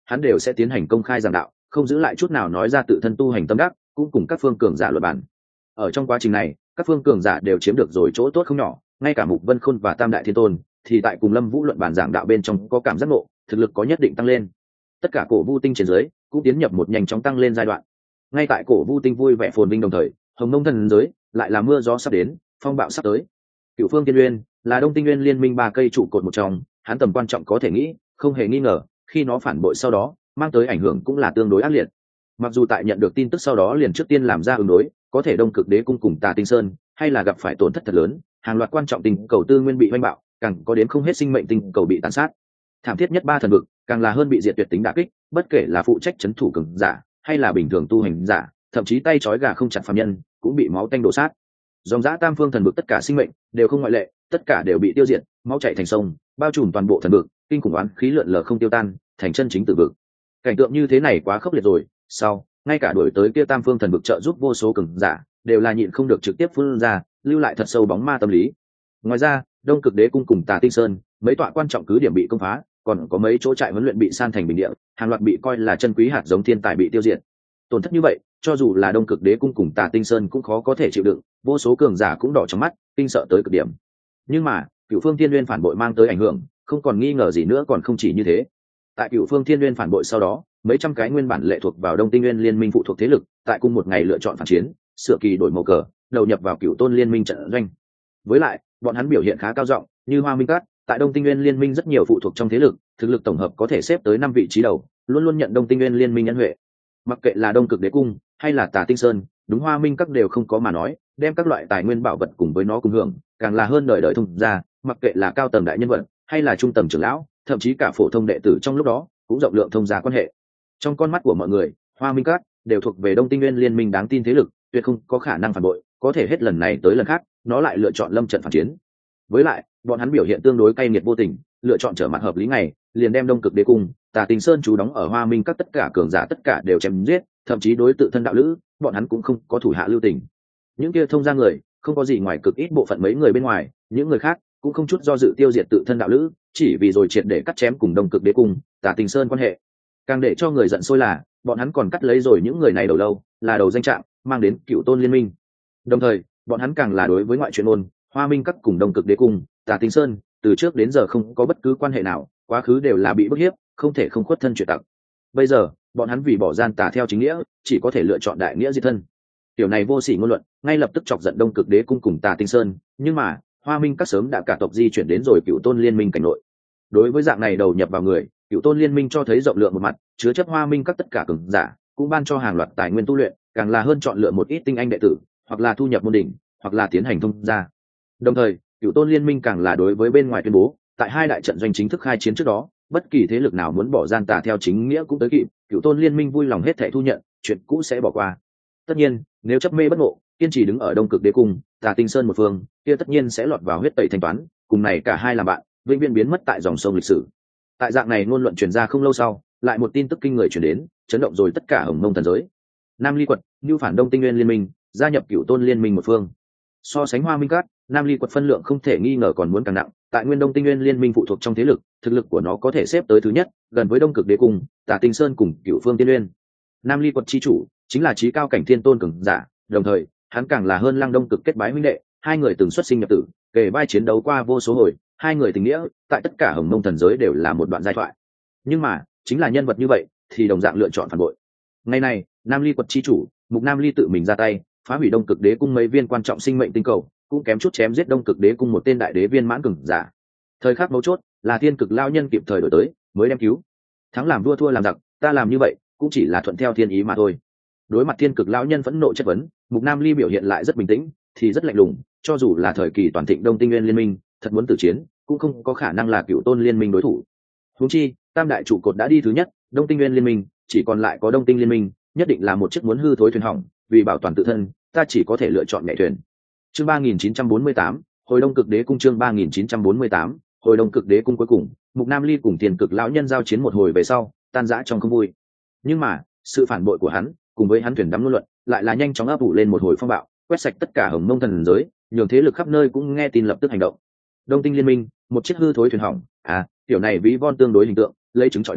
hắn đều sẽ tiến hành công khai giảng đạo, không giữ lại chút nào nói ra tự thân tu hành tâm đắc, cũng cùng các phương cường giả luận bàn. Ở trong quá trình này, các phương cường giả đều chiếm được rồi chỗ tốt không nhỏ, ngay cả Mục Vân Khôn và Tam Đại Thiên Tôn thì tại cùng Lâm Vũ luận bàn giảng đạo bên trong có cảm giác ngộ, thực lực có nhất định tăng lên. Tất cả cổ Vu tinh trên dưới cũng tiến nhập một nhanh chóng tăng lên giai đoạn. Ngay tại cổ Vu tinh vui vẻ phồn vinh đồng thời, Hồng Mông thần giới lại là mưa gió sắp đến, phong bạo sắp tới. Cửu Phương Tiên Uyên là Đông Tinh Nguyên liên minh ba cây trụ cột một trong, hắn tầm quan trọng có thể nghĩ, không hề nghi ngờ, khi nó phản bội sau đó, mang tới ảnh hưởng cũng là tương đối ác liệt. Mặc dù tại nhận được tin tức sau đó liền trước tiên làm ra ứng đối, có thể Đông Cực Đế cung cùng Tà Tinh Sơn hay là gặp phải tổn thất thật lớn, hàng loạt quan trọng tình cầu tư nguyên bị hoanh bạo, càng có đến không hết sinh mệnh tinh cầu bị tàn sát. Thảm thiết nhất ba thần vực, càng là hơn bị diệt tuyệt tính đả kích, bất kể là phụ trách trấn thủ cường giả, hay là bình thường tu hành giả, thậm chí tay trói gà không chặt phàm nhân, cũng bị máu tanh đổ sát. Dòng dã tam phương thần vực tất cả sinh mệnh đều không ngoại lệ, tất cả đều bị tiêu diệt, máu chảy thành sông, bao trùm toàn bộ thần vực, kinh khủng oán khí lượn lờ không tiêu tan, thành chân chính tử vực. Cảnh tượng như thế này quá khốc liệt rồi, sau, ngay cả đuổi tới kia tam phương thần vực trợ giúp vô số cường giả, đều là nhịn không được trực tiếp phun ra, lưu lại thật sâu bóng ma tâm lý. Ngoài ra, Đông Cực Đế cung cùng Tà Tinh Sơn, mấy tọa quan trọng cứ điểm bị công phá, còn có mấy chỗ trại huấn luyện bị san thành bình địa, hàng loạt bị coi là chân quý hạt giống thiên tài bị tiêu diệt. Tổn thất như vậy, cho dù là Đông Cực Đế cung cùng Tà Tinh Sơn cũng khó có thể chịu đựng, vô số cường giả cũng đỏ trong mắt, kinh sợ tới cực điểm. Nhưng mà, Cửu Phương Thiên Nguyên phản bội mang tới ảnh hưởng, không còn nghi ngờ gì nữa, còn không chỉ như thế. Tại Cửu Phương Thiên Nguyên phản bội sau đó, mấy trăm cái nguyên bản lệ thuộc vào Đông Tinh Nguyên liên minh phụ thuộc thế lực, tại cùng một ngày lựa chọn phản chiến, sửa kỳ đổi màu cờ, đầu nhập vào Cửu Tôn liên minh trận doanh. Với lại, bọn hắn biểu hiện khá cao rộng, như Hoa Minh Cát, tại Đông Tinh Nguyên liên minh rất nhiều phụ thuộc trong thế lực, thực lực tổng hợp có thể xếp tới năm vị trí đầu, luôn luôn nhận Đông Tinh Nguyên liên minh nhân huệ. Mặc kệ là Đông Cực Đế cung hay là Tà Tinh Sơn, đúng Hoa Minh Các đều không có mà nói, đem các loại tài nguyên bảo vật cùng với nó cùng hưởng, càng là hơn đời đời thông ra, mặc kệ là cao tầng đại nhân vật hay là trung tầng trưởng lão, thậm chí cả phổ thông đệ tử trong lúc đó, cũng rộng lượng thông gia quan hệ. Trong con mắt của mọi người, Hoa Minh Các đều thuộc về Đông Tinh Nguyên liên minh đáng tin thế lực, tuyệt không có khả năng phản bội, có thể hết lần này tới lần khác, nó lại lựa chọn lâm trận phản chiến. Với lại, bọn hắn biểu hiện tương đối cay nghiệt vô tình, lựa chọn trở mặt hợp lý ngày, liền đem Đông Cực Đế cung, Tà Tinh Sơn chú đóng ở Hoa Minh Các tất cả cường giả tất cả đều chém giết, thậm chí đối tự thân đạo lữ, bọn hắn cũng không có thủ hạ lưu tình. Những kia thông gia người, không có gì ngoài cực ít bộ phận mấy người bên ngoài, những người khác cũng không chút do dự tiêu diệt tự thân đạo lữ, chỉ vì rồi triệt để cắt chém cùng Đông Cực Đế cung, Tà Tinh Sơn quan hệ. Càng để cho người giận sôi là, bọn hắn còn cắt lấy rồi những người này đầu lâu, là đầu danh trạng, mang đến Cửu Tôn liên minh. Đồng thời, bọn hắn càng là đối với ngoại chuyện ôn, Hoa Minh Các cùng Đông Cực Đế cung, Tà Tinh Sơn, từ trước đến giờ không có bất cứ quan hệ nào, quá khứ đều là bị bức hiếp, không thể không khuất thân chuyện tặc. Bây giờ, bọn hắn vì bỏ gian tà theo chính nghĩa, chỉ có thể lựa chọn đại nghĩa diệt thân. Tiểu này vô sỉ ngôn luận, ngay lập tức chọc giận Đông Cực Đế cung cùng Tà Tinh Sơn, nhưng mà, Hoa Minh Các sớm đã cả tộc di chuyển đến rồi Cửu Tôn liên minh cảnh nội. Đối với dạng này đầu nhập vào người, Cửu Tôn liên minh cho thấy rộng lượng một mặt, chứa chấp Hoa Minh Các tất cả cường giả, cũng ban cho hàng loạt tài nguyên tu luyện, càng là hơn chọn lựa một ít tinh anh đệ tử, hoặc là thu nhập môn đỉnh, hoặc là tiến hành thông gia. Đồng thời, Cửu Tôn liên minh càng là đối với bên ngoài tuyên bố, tại hai đại trận doanh chính thức khai chiến trước đó, bất kỳ thế lực nào muốn bỏ gian tà theo chính nghĩa cũng tới kịp, Cửu Tôn liên minh vui lòng hết thảy thu nhận, chuyện cũ sẽ bỏ qua. Tất nhiên, nếu chấp mê bất ngộ, kiên trì đứng ở Đông Cực Đế cung, Tà Tinh Sơn một phương, kia tất nhiên sẽ lọt vào huyết tẩy thanh toán, cùng này cả hai làm bạn, vĩnh viễn biến mất tại dòng sông lịch sử. Tại dạng này ngôn luận truyền ra không lâu sau, lại một tin tức kinh người truyền đến, chấn động rồi tất cả Hồng Mông thần giới. Nam Ly Quật, như phản Đông Tinh Nguyên liên minh, gia nhập Cửu Tôn liên minh một phương. So sánh Hoa Minh Các, Nam Ly Quật phân lượng không thể nghi ngờ còn muốn càng nặng, tại Nguyên Đông Tinh Nguyên liên minh phụ thuộc trong thế lực, thực lực của nó có thể xếp tới thứ nhất, gần với Đông Cực Đế cung, Tà Tinh Sơn cùng Cửu Phương Tiên Nguyên. Nam Ly Quật chi chủ chính là chí cao cảnh thiên tôn cường giả, đồng thời, hắn càng là hơn Lăng Đông Cực kết bái huynh đệ, hai người từng xuất sinh nhập tử, kề vai chiến đấu qua vô số hồi, hai người tình nghĩa, tại tất cả Hồng Mông thần giới đều là một đoạn giai thoại. Nhưng mà, chính là nhân vật như vậy, thì đồng dạng lựa chọn phản bội. Ngày này, Nam Ly Quật chi chủ, Mục Nam Ly tự mình ra tay, phá hủy Đông Cực Đế cung mấy viên quan trọng sinh mệnh tinh cầu, cũng kém chút chém giết Đông Cực Đế cung một tên đại đế viên mãn cường giả. Thời khắc mấu chốt, là Thiên Cực lão nhân kịp thời đổi tới, mới đem cứu. Thắng làm vua thua làm giặc, ta làm như vậy, cũng chỉ là thuận theo thiên ý mà thôi. Đối mặt Thiên Cực lão nhân phẫn nộ chất vấn, Mục Nam Ly biểu hiện lại rất bình tĩnh, thì rất lạnh lùng, cho dù là thời kỳ toàn thịnh Đông Tinh Nguyên liên minh, thật muốn tử chiến, cũng không có khả năng là Cửu Tôn liên minh đối thủ. Huống chi, tam đại trụ cột đã đi thứ nhất, Đông Tinh Nguyên liên minh, chỉ còn lại có Đông Tinh liên minh, nhất định là một chiếc muốn hư thối thuyền hỏng, vì bảo toàn tự thân, ta chỉ có thể lựa chọn nhảy thuyền. Chương ba nghìn chín trăm bốn mươi tám, hồi Đông Cực Đế cung. Chương ba nghìn chín trăm bốn mươi tám, hồi Đông Cực Đế cung. Cuối cùng, Mục Nam Ly cùng Thiên Cực lão nhân giao chiến một hồi về sau, tan rã trong không vui. Nhưng mà, sự phản bội của hắn, cùng với hắn thuyền đắm luận, lại là nhanh chóng ấp ủ lên một hồi phong bạo, quét sạch tất cả Hồng Mông thần giới, nhường thế lực khắp nơi cũng nghe tin lập tức hành động. Đông Tinh liên minh, một chiếc hư thối thuyền hỏng, à, tiểu này ví von tương đối hình tượng, lấy trứng trọi đá,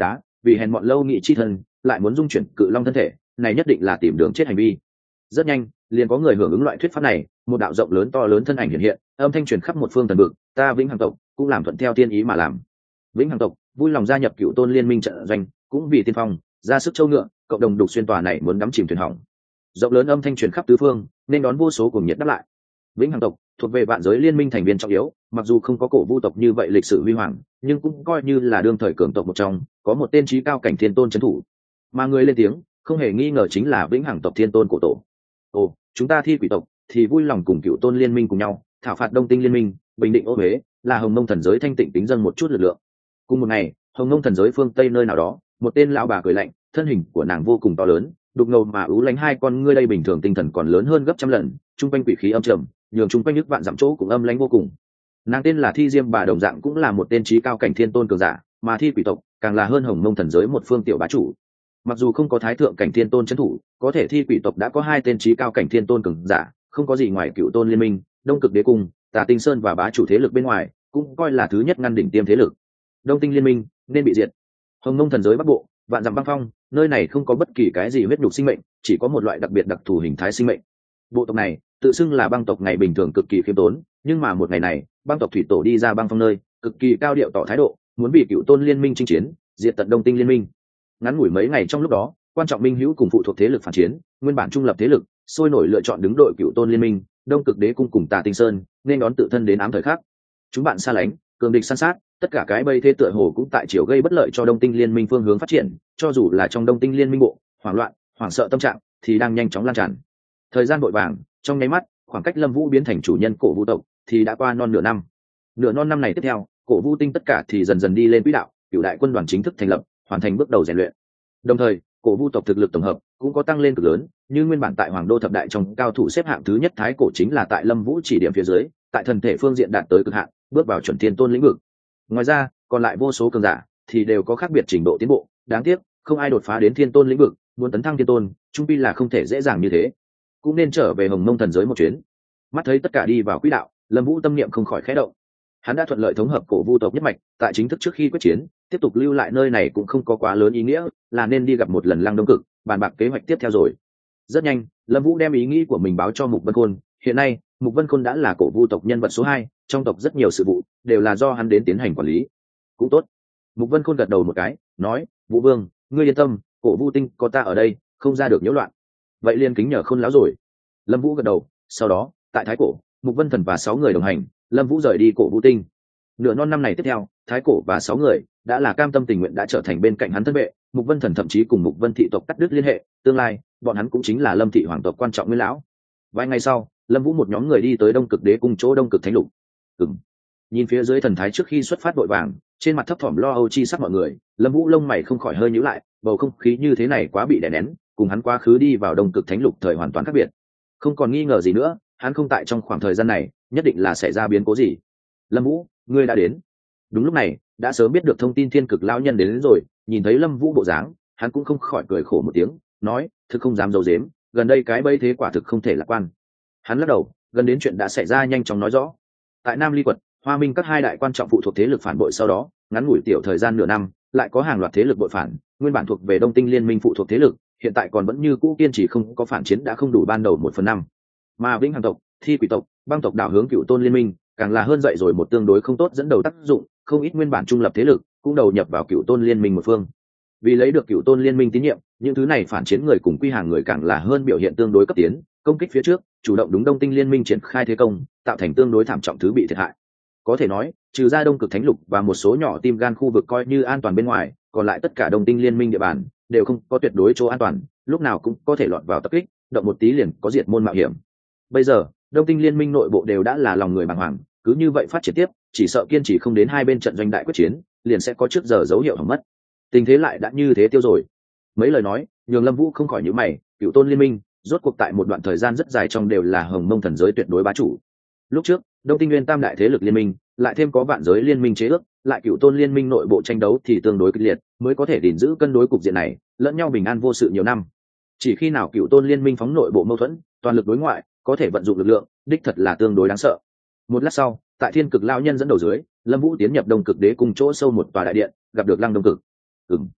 vì hèn mọn lâu nghị chi thân lại muốn dung chuyển cự long thân thể, này nhất định là tìm đường chết hành vi. Rất nhanh liền có người hưởng ứng loại thuyết pháp này, một đạo rộng lớn to lớn thân ảnh hiện hiện, âm thanh truyền khắp một phương thần vực, ta Vĩnh Hằng tộc cũng làm thuận theo tiên ý mà làm. Vĩnh Hằng tộc vui lòng gia nhập Cựu Tôn liên minh trận doanh, cũng vì tiên phong ra sức châu ngựa, cộng đồng đục xuyên tòa này muốn đắm chìm thuyền hỏng. Rộng lớn âm thanh truyền khắp tứ phương, nên đón vô số cuồng nhiệt đáp lại. Vĩnh Hằng tộc thuộc về vạn giới liên minh thành viên trọng yếu, mặc dù không có cổ vu tộc như vậy lịch sử huy hoàng, nhưng cũng coi như là đương thời cường tộc một trong, có một tên trí cao cảnh thiên tôn trấn thủ. Mà người lên tiếng không hề nghi ngờ chính là Vĩnh Hằng tộc thiên tôn cổ tổ. Ồ, chúng ta Thi Quỷ tộc thì vui lòng cùng Cựu Tôn liên minh cùng nhau thảo phạt Đông Tinh liên minh, bình định ô huế, là Hồng Mông thần giới thanh tịnh tính dâng một chút lực lượng. Cùng một ngày, Hồng Mông thần giới phương tây nơi nào đó, một tên lão bà cười lạnh, thân hình của nàng vô cùng to lớn, đục ngầu mà ú lánh hai con ngươi đây bình thường tinh thần còn lớn hơn gấp trăm lần, trung quanh quỷ khí âm trầm, nhường trung quanh nước vạn dặm chỗ cũng âm lãnh vô cùng. Nàng tên là Thi Diêm bà, đồng dạng cũng là một tên trí cao cảnh thiên tôn cường giả, mà Thi Quỷ tộc càng là hơn Hồng Mông thần giới một phương tiểu bá chủ. Mặc dù không có thái thượng cảnh thiên tôn trấn thủ, có thể Thi Quỷ tộc đã có hai tên trí cao cảnh thiên tôn cường giả, không có gì ngoài Cựu Tôn liên minh, Đông Cực đế cung, Tà Tinh Sơn và bá chủ thế lực bên ngoài, cũng coi là thứ nhất ngăn đỉnh tiêm thế lực. Đông Tinh liên minh nên bị diệt. Hồng Mông thần giới bắc bộ, vạn dặm băng phong, nơi này không có bất kỳ cái gì huyết nhục sinh mệnh, chỉ có một loại đặc biệt đặc thù hình thái sinh mệnh. Bộ tộc này tự xưng là băng tộc, ngày bình thường cực kỳ khiêm tốn, nhưng mà một ngày này, băng tộc thủy tổ đi ra băng phong nơi, cực kỳ cao điệu tỏ thái độ, muốn vì Cựu Tôn liên minh chinh chiến, diệt tận Đông Tinh liên minh. Ngắn ngủi mấy ngày trong lúc đó, quan trọng minh hữu cùng phụ thuộc thế lực phản chiến, nguyên bản trung lập thế lực sôi nổi lựa chọn đứng đội Cựu Tôn liên minh, Đông Cực đế cung cùng Tà Tinh Sơn, nên đón tự thân đến ám thời khắc. Chúng bạn xa lánh, cường địch san sát, tất cả cái bây thế tựa hồ cũng tại chiều gây bất lợi cho Đông Tinh liên minh phương hướng phát triển, cho dù là trong Đông Tinh liên minh bộ, hoảng loạn, hoảng sợ tâm trạng thì đang nhanh chóng lan tràn. Thời gian vội vàng, trong nháy mắt, khoảng cách Lâm Vũ biến thành chủ nhân cổ Vu tộc thì đã qua non nửa năm. Nửa non năm này tiếp theo, cổ Vu tinh tất cả thì dần dần đi lên quỹ đạo, Cựu đại quân đoàn chính thức thành lập, hoàn thành bước đầu rèn luyện. Đồng thời, cổ Vu tộc thực lực tổng hợp cũng có tăng lên cực lớn, như nguyên bản tại Hoàng Đô thập đại trong cao thủ xếp hạng thứ nhất Thái cổ chính là tại Lâm Vũ chỉ điểm phía dưới, tại thần thể phương diện đạt tới cực hạn, bước vào chuẩn thiên tôn lĩnh vực. Ngoài ra, còn lại vô số cường giả thì đều có khác biệt trình độ tiến bộ, đáng tiếc không ai đột phá đến thiên tôn lĩnh vực, muốn tấn thăng thiên tôn, trung pi là không thể dễ dàng như thế. Cũng nên trở về Hồng Mông thần giới một chuyến. Mắt thấy tất cả đi vào quỹ đạo, Lâm Vũ tâm niệm không khỏi khẽ động. Hắn đã thuận lợi thống hợp cổ Vu tộc nhất mạch, tại chính thức trước khi quyết chiến, tiếp tục lưu lại nơi này cũng không có quá lớn ý nghĩa, là nên đi gặp một lần Lăng Đông Cực, bàn bạc kế hoạch tiếp theo rồi. Rất nhanh, Lâm Vũ đem ý nghĩ của mình báo cho Mục Vân Khôn, hiện nay, Mục Vân Khôn đã là cổ Vu tộc nhân vật số hai, trong tộc rất nhiều sự vụ đều là do hắn đến tiến hành quản lý. Cũng tốt. Mục Vân Khôn gật đầu một cái, nói, Vũ Vương, ngươi yên tâm, cổ Vu tinh có ta ở đây, không ra được nhiễu loạn. Vậy liền kính nhờ Khôn lão rồi. Lâm Vũ gật đầu, sau đó, tại Thái cổ, Mục Vân Thần và sáu người đồng hành, Lâm Vũ rời đi cổ Vu tinh. Nửa non năm này tiếp theo, Thái cổ và sáu người đã là cam tâm tình nguyện đã trở thành bên cạnh hắn thân vệ, Mục Vân Thần thậm chí cùng Mục Vân thị tộc cắt đứt liên hệ, tương lai, bọn hắn cũng chính là Lâm thị hoàng tộc quan trọng nguyên lão. Vài ngày sau, Lâm Vũ một nhóm người đi tới Đông Cực đế cung chỗ Đông Cực thánh lục. Ừm. Nhìn phía dưới thần thái trước khi xuất phát vội vàng, trên mặt thấp thỏm lo âu chi sắc mọi người, Lâm Vũ lông mày không khỏi hơi nhíu lại, bầu không khí như thế này quá bị đè nén, cùng hắn quá khứ đi vào Đông Cực thánh lục thời hoàn toàn khác biệt. Không còn nghi ngờ gì nữa, hắn không tại trong khoảng thời gian này, nhất định là xảy ra biến cố gì. Lâm Vũ, ngươi đã đến. Đúng lúc này, đã sớm biết được thông tin Thiên Cực lão nhân đến, đến rồi, nhìn thấy Lâm Vũ bộ dáng, hắn cũng không khỏi cười khổ một tiếng, nói, thực không dám giấu giếm, gần đây cái bẫy thế quả thực không thể lạc quan. Hắn lắc đầu, gần đến chuyện đã xảy ra nhanh chóng nói rõ. Tại Nam Ly Quật, Hoa Minh các hai đại quan trọng phụ thuộc thế lực phản bội, sau đó, ngắn ngủi tiểu thời gian nửa năm, lại có hàng loạt thế lực bội phản, nguyên bản thuộc về Đông Tinh liên minh phụ thuộc thế lực, hiện tại còn vẫn như cũ kiên trì không có phản chiến đã không đủ ban đầu một phần năm. Mà Vĩnh Hằng tộc, Thi Quỷ tộc, băng tộc đảo hướng Cựu Tôn liên minh, càng là hơn dậy rồi một tương đối không tốt dẫn đầu tác dụng, không ít nguyên bản trung lập thế lực cũng đầu nhập vào Cựu Tôn liên minh một phương. Vì lấy được Cựu Tôn liên minh tín nhiệm, những thứ này phản chiến người cùng quy hàng người càng là hơn biểu hiện tương đối cấp tiến, công kích phía trước, chủ động đúng Đông Tinh liên minh triển khai thế công, tạo thành tương đối thảm trọng thứ bị thiệt hại. Có thể nói, trừ ra Đông Cực thánh lục và một số nhỏ tim gan khu vực coi như an toàn bên ngoài, còn lại tất cả Đông Tinh liên minh địa bàn đều không có tuyệt đối chỗ an toàn, lúc nào cũng có thể lọt vào tập kích, động một tí liền có diệt môn mạo hiểm. Bây giờ, Đông Tinh liên minh nội bộ đều đã là lòng người bàng hoàng, cứ như vậy phát triển tiếp, chỉ sợ kiên trì không đến hai bên trận doanh đại quyết chiến, liền sẽ có trước giờ dấu hiệu hỏng mất. Tình thế lại đã như thế tiêu rồi. Mấy lời nói, nhường Lâm Vũ không khỏi nhíu mày, Cựu Tôn liên minh, rốt cuộc tại một đoạn thời gian rất dài trong đều là Hồng Mông thần giới tuyệt đối bá chủ. Lúc trước, Đông Tinh Nguyên tam đại thế lực liên minh, lại thêm có vạn giới liên minh chế ước, lại Cựu Tôn liên minh nội bộ tranh đấu thì tương đối kịch liệt, mới có thể gìn giữ cân đối cục diện này, lẫn nhau bình an vô sự nhiều năm. Chỉ khi nào Cựu Tôn liên minh phóng nội bộ mâu thuẫn, toàn lực đối ngoại, có thể vận dụng lực lượng, đích thật là tương đối đáng sợ. Một lát sau, tại Thiên Cực lão nhân dẫn đầu dưới, Lâm Vũ tiến nhập Đông Cực đế cung chỗ sâu một tòa đại điện, gặp được Lăng Đông Cực. Ừm.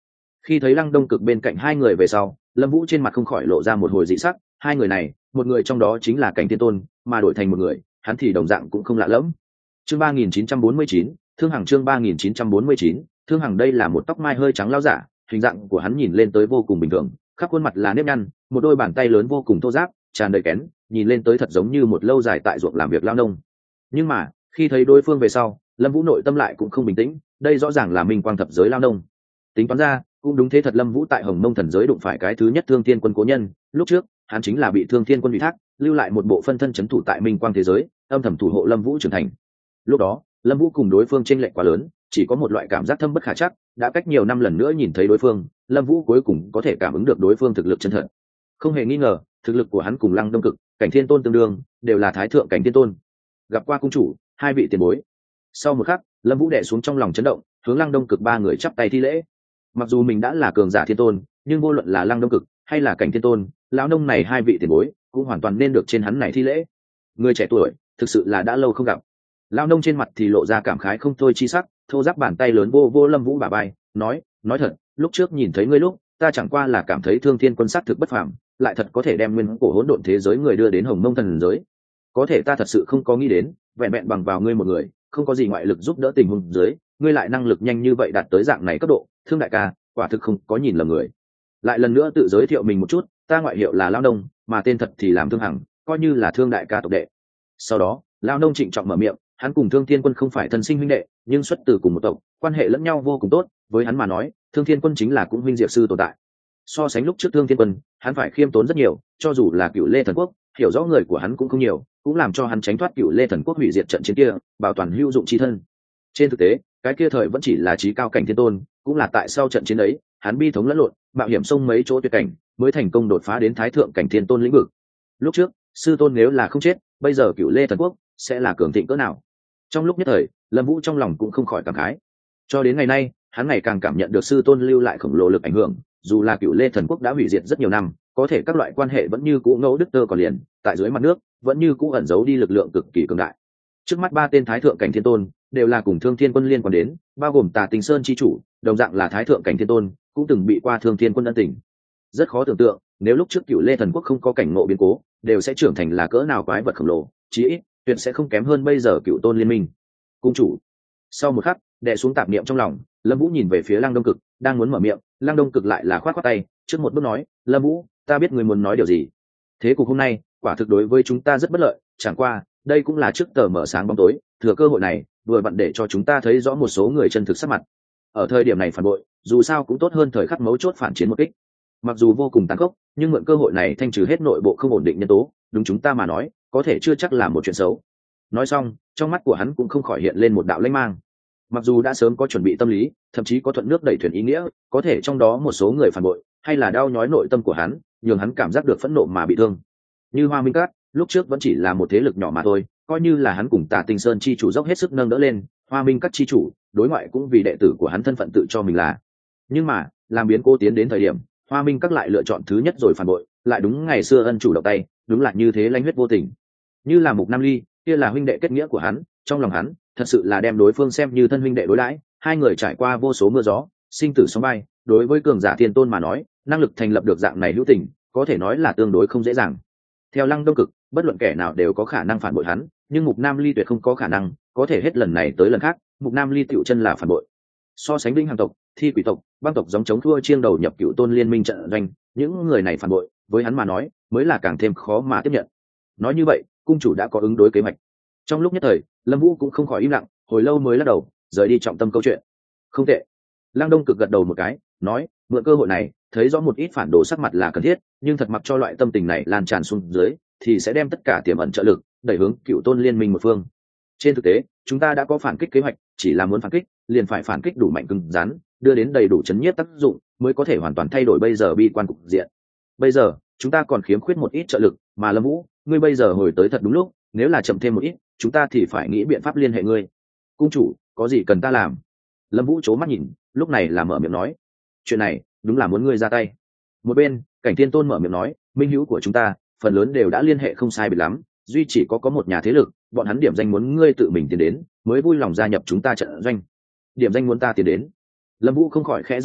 Khi thấy Lăng Đông Cực bên cạnh hai người về sau, Lâm Vũ trên mặt không khỏi lộ ra một hồi dị sắc. Hai người này, một người trong đó chính là Cảnh Thiên Tôn, mà đổi thành một người, hắn thì đồng dạng cũng không lạ lẫm. Chương ba nghìn chín trăm bốn mươi chín, Thương Hằng chương ba nghìn chín trăm bốn mươi chín, Thương Hằng đây là một tóc mai hơi trắng lão giả, hình dạng của hắn nhìn lên tới vô cùng bình thường, khắp khuôn mặt là nếp nhăn, một đôi bàn tay lớn vô cùng thô ráp, tràn đầy kén, nhìn lên tới thật giống như một lâu dài tại ruộng làm việc lao nông. Nhưng mà, khi thấy đối phương về sau, Lâm Vũ nội tâm lại cũng không bình tĩnh, đây rõ ràng là minh quang thập giới lao nông. Tính toán ra, cũng đúng thế thật, Lâm Vũ tại Hồng Mông thần giới đụng phải cái thứ nhất Thương Thiên Quân cố nhân, lúc trước, hắn chính là bị Thương Thiên Quân ủy thác, lưu lại một bộ phân thân trấn thủ tại minh quang thế giới, âm thầm thủ hộ Lâm Vũ trưởng thành. Lúc đó, Lâm Vũ cùng đối phương chênh lệch quá lớn, chỉ có một loại cảm giác thâm bất khả trắc, đã cách nhiều năm lần nữa nhìn thấy đối phương, Lâm Vũ cuối cùng có thể cảm ứng được đối phương thực lực chân thật. Không hề nghi ngờ, thực lực của hắn cùng Lăng Đông Cực, Cảnh Thiên Tôn tương đương, đều là thái thượng cảnh thiên tôn. Gặp qua cung chủ, hai vị tiền bối. Sau một khắc, Lâm Vũ đè xuống trong lòng chấn động, hướng Lăng Đông Cực ba người chắp tay thi lễ. Mặc dù mình đã là cường giả thiên tôn, nhưng vô luận là Lăng Đông Cực hay là Cảnh Thiên Tôn, lão nông này hai vị tiền bối cũng hoàn toàn nên được trên hắn này thi lễ. Người trẻ tuổi, thực sự là đã lâu không gặp. Lão nông trên mặt thì lộ ra cảm khái không thôi chi sắc, thô giáp bàn tay lớn vô vô Lâm Vũ bả vai, nói, nói thật, lúc trước nhìn thấy ngươi lúc, ta chẳng qua là cảm thấy Thương Thiên Quân sát thực bất phàm, lại thật có thể đem nguyên cổ hỗn độn thế giới người đưa đến Hồng Mông thần giới. Có thể ta thật sự không có nghĩ đến, vẹn vẹn bằng vào ngươi một người, không có gì ngoại lực giúp đỡ tình huống dưới, ngươi lại năng lực nhanh như vậy đạt tới dạng này cấp độ, Thương đại ca, quả thực không có nhìn lầm người. Lại lần nữa tự giới thiệu mình một chút, ta ngoại hiệu là Lão Nông, mà tên thật thì làm Thương Hằng, coi như là Thương đại ca tộc đệ. Sau đó, Lão Nông trịnh trọng mở miệng, hắn cùng Thương Thiên Quân không phải thân sinh huynh đệ, nhưng xuất từ cùng một tộc, quan hệ lẫn nhau vô cùng tốt, với hắn mà nói, Thương Thiên Quân chính là cũng huynh diệt sư tồn tại. So sánh lúc trước Thương Thiên Quân, hắn phải khiêm tốn rất nhiều, cho dù là Cựu Lê Thần Quốc, hiểu rõ người của hắn cũng không nhiều, cũng làm cho hắn tránh thoát Cựu Lê Thần Quốc hủy diệt trận chiến kia, bảo toàn hữu dụng chi thân. Trên thực tế, cái kia thời vẫn chỉ là chí cao cảnh thiên tôn, cũng là tại sau trận chiến ấy, hắn bi thống lẫn lộn, mạo hiểm sông mấy chỗ tuyệt cảnh, mới thành công đột phá đến thái thượng cảnh thiên tôn lĩnh vực. Lúc trước, sư tôn nếu là không chết, bây giờ Cựu Lê Thần Quốc sẽ là cường thịnh cỡ nào? Trong lúc nhất thời, Lâm Vũ trong lòng cũng không khỏi cảm khái. Cho đến ngày nay, hắn ngày càng cảm nhận được sư tôn lưu lại khổng lồ lực ảnh hưởng, dù là Cựu Lê Thần Quốc đã hủy diệt rất nhiều năm, có thể các loại quan hệ vẫn như cũ ngẫu đức tơ còn liền, tại dưới mặt nước, vẫn như cũ ẩn giấu đi lực lượng cực kỳ cường đại. Trước mắt ba tên thái thượng cảnh thiên tôn đều là cùng Thương Thiên Quân liên quan đến, bao gồm Tà Tình Sơn chi chủ, đồng dạng là thái thượng cảnh thiên tôn, cũng từng bị qua Thương Thiên Quân ân tình. Rất khó tưởng tượng, nếu lúc trước Cựu Lê Thần Quốc không có cảnh ngộ biến cố, đều sẽ trưởng thành là cỡ nào quái vật khổng lồ, chí ít, tuyệt sẽ không kém hơn bây giờ Cựu Tôn liên minh. Cung chủ. Sau một khắc, đè xuống tạp niệm trong lòng, Lâm Vũ nhìn về phía Lăng Đông Cực, đang muốn mở miệng, Lăng Đông Cực lại là khoát khoát tay, trước một bước nói, Lâm Vũ, ta biết người muốn nói điều gì. Thế cục hôm nay, quả thực đối với chúng ta rất bất lợi, chẳng qua, đây cũng là trước tờ mở sáng bóng tối, thừa cơ hội này, vừa vặn để cho chúng ta thấy rõ một số người chân thực sắc mặt. Ở thời điểm này phản bội, dù sao cũng tốt hơn thời khắc mấu chốt phản chiến một kích. Mặc dù vô cùng tàn khốc, nhưng mượn cơ hội này thanh trừ hết nội bộ không ổn định nhân tố, đúng chúng ta mà nói, có thể chưa chắc là một chuyện xấu. Nói xong, trong mắt của hắn cũng không khỏi hiện lên một đạo lãnh mang. Mặc dù đã sớm có chuẩn bị tâm lý, thậm chí có thuận nước đẩy thuyền ý nghĩa, có thể trong đó một số người phản bội, hay là đau nhói nội tâm của hắn, nhường hắn cảm giác được phẫn nộ mà bị thương. Như Hoa Minh Cát, lúc trước vẫn chỉ là một thế lực nhỏ mà thôi, coi như là hắn cùng Tà Tình Sơn chi chủ dốc hết sức nâng đỡ lên, Hoa Minh Cát chi chủ, đối ngoại cũng vì đệ tử của hắn thân phận tự cho mình là. Nhưng mà, làm biến cố tiến đến thời điểm, Hoa Minh Cát lại lựa chọn thứ nhất rồi phản bội, lại đúng ngày xưa ân chủ động tay, đúng là như thế lanh huyết vô tình. Như là Mục Nam Ly, kia là huynh đệ kết nghĩa của hắn, trong lòng hắn, thật sự là đem đối phương xem như thân huynh đệ đối đãi, hai người trải qua vô số mưa gió, sinh tử sóng bay, đối với cường giả thiên tôn mà nói, năng lực thành lập được dạng này hữu tình, có thể nói là tương đối không dễ dàng. Theo Lăng Đông Cực, bất luận kẻ nào đều có khả năng phản bội hắn, nhưng Mục Nam Ly tuyệt không có khả năng, có thể hết lần này tới lần khác, Mục Nam Ly tựu chân là phản bội. So sánh Vĩnh Hằng tộc, Thi Quỷ tộc, băng tộc giống chống thua chiêng đầu nhập Cựu Tôn liên minh trận doanh, những người này phản bội, với hắn mà nói, mới là càng thêm khó mà tiếp nhận. Nói như vậy, cung chủ đã có ứng đối kế hoạch. Trong lúc nhất thời, Lâm Vũ cũng không khỏi im lặng, hồi lâu mới lắc đầu, rời đi trọng tâm câu chuyện. Không tệ. Lăng Đông Cực gật đầu một cái, nói, mượn cơ hội này, thấy rõ một ít phản đồ sắc mặt là cần thiết, nhưng thật mặc cho loại tâm tình này lan tràn xuống dưới, thì sẽ đem tất cả tiềm ẩn trợ lực đẩy hướng Cựu Tôn liên minh một phương. Trên thực tế, chúng ta đã có phản kích kế hoạch, chỉ là muốn phản kích, liền phải phản kích đủ mạnh cứng rắn, đưa đến đầy đủ chấn nhiếp tác dụng, mới có thể hoàn toàn thay đổi bây giờ bi quan cục diện. Bây giờ, chúng ta còn khiếm khuyết một ít trợ lực, mà Lâm Vũ, ngươi bây giờ hồi tới thật đúng lúc, nếu là chậm thêm một ít, chúng ta thì phải nghĩ biện pháp liên hệ ngươi. Cung chủ, có gì cần ta làm? Lâm Vũ chố mắt nhìn, lúc này là mở miệng nói, chuyện này đúng là muốn ngươi ra tay. Một bên, Cảnh Thiên Tôn mở miệng nói, minh hữu của chúng ta phần lớn đều đã liên hệ không sai biệt lắm, duy chỉ có có một nhà thế lực, bọn hắn điểm danh muốn ngươi tự mình tiến đến, mới vui lòng gia nhập chúng ta trận doanh. Điểm danh muốn ta tiến đến? Lâm Vũ không khỏi khẽ giật mình,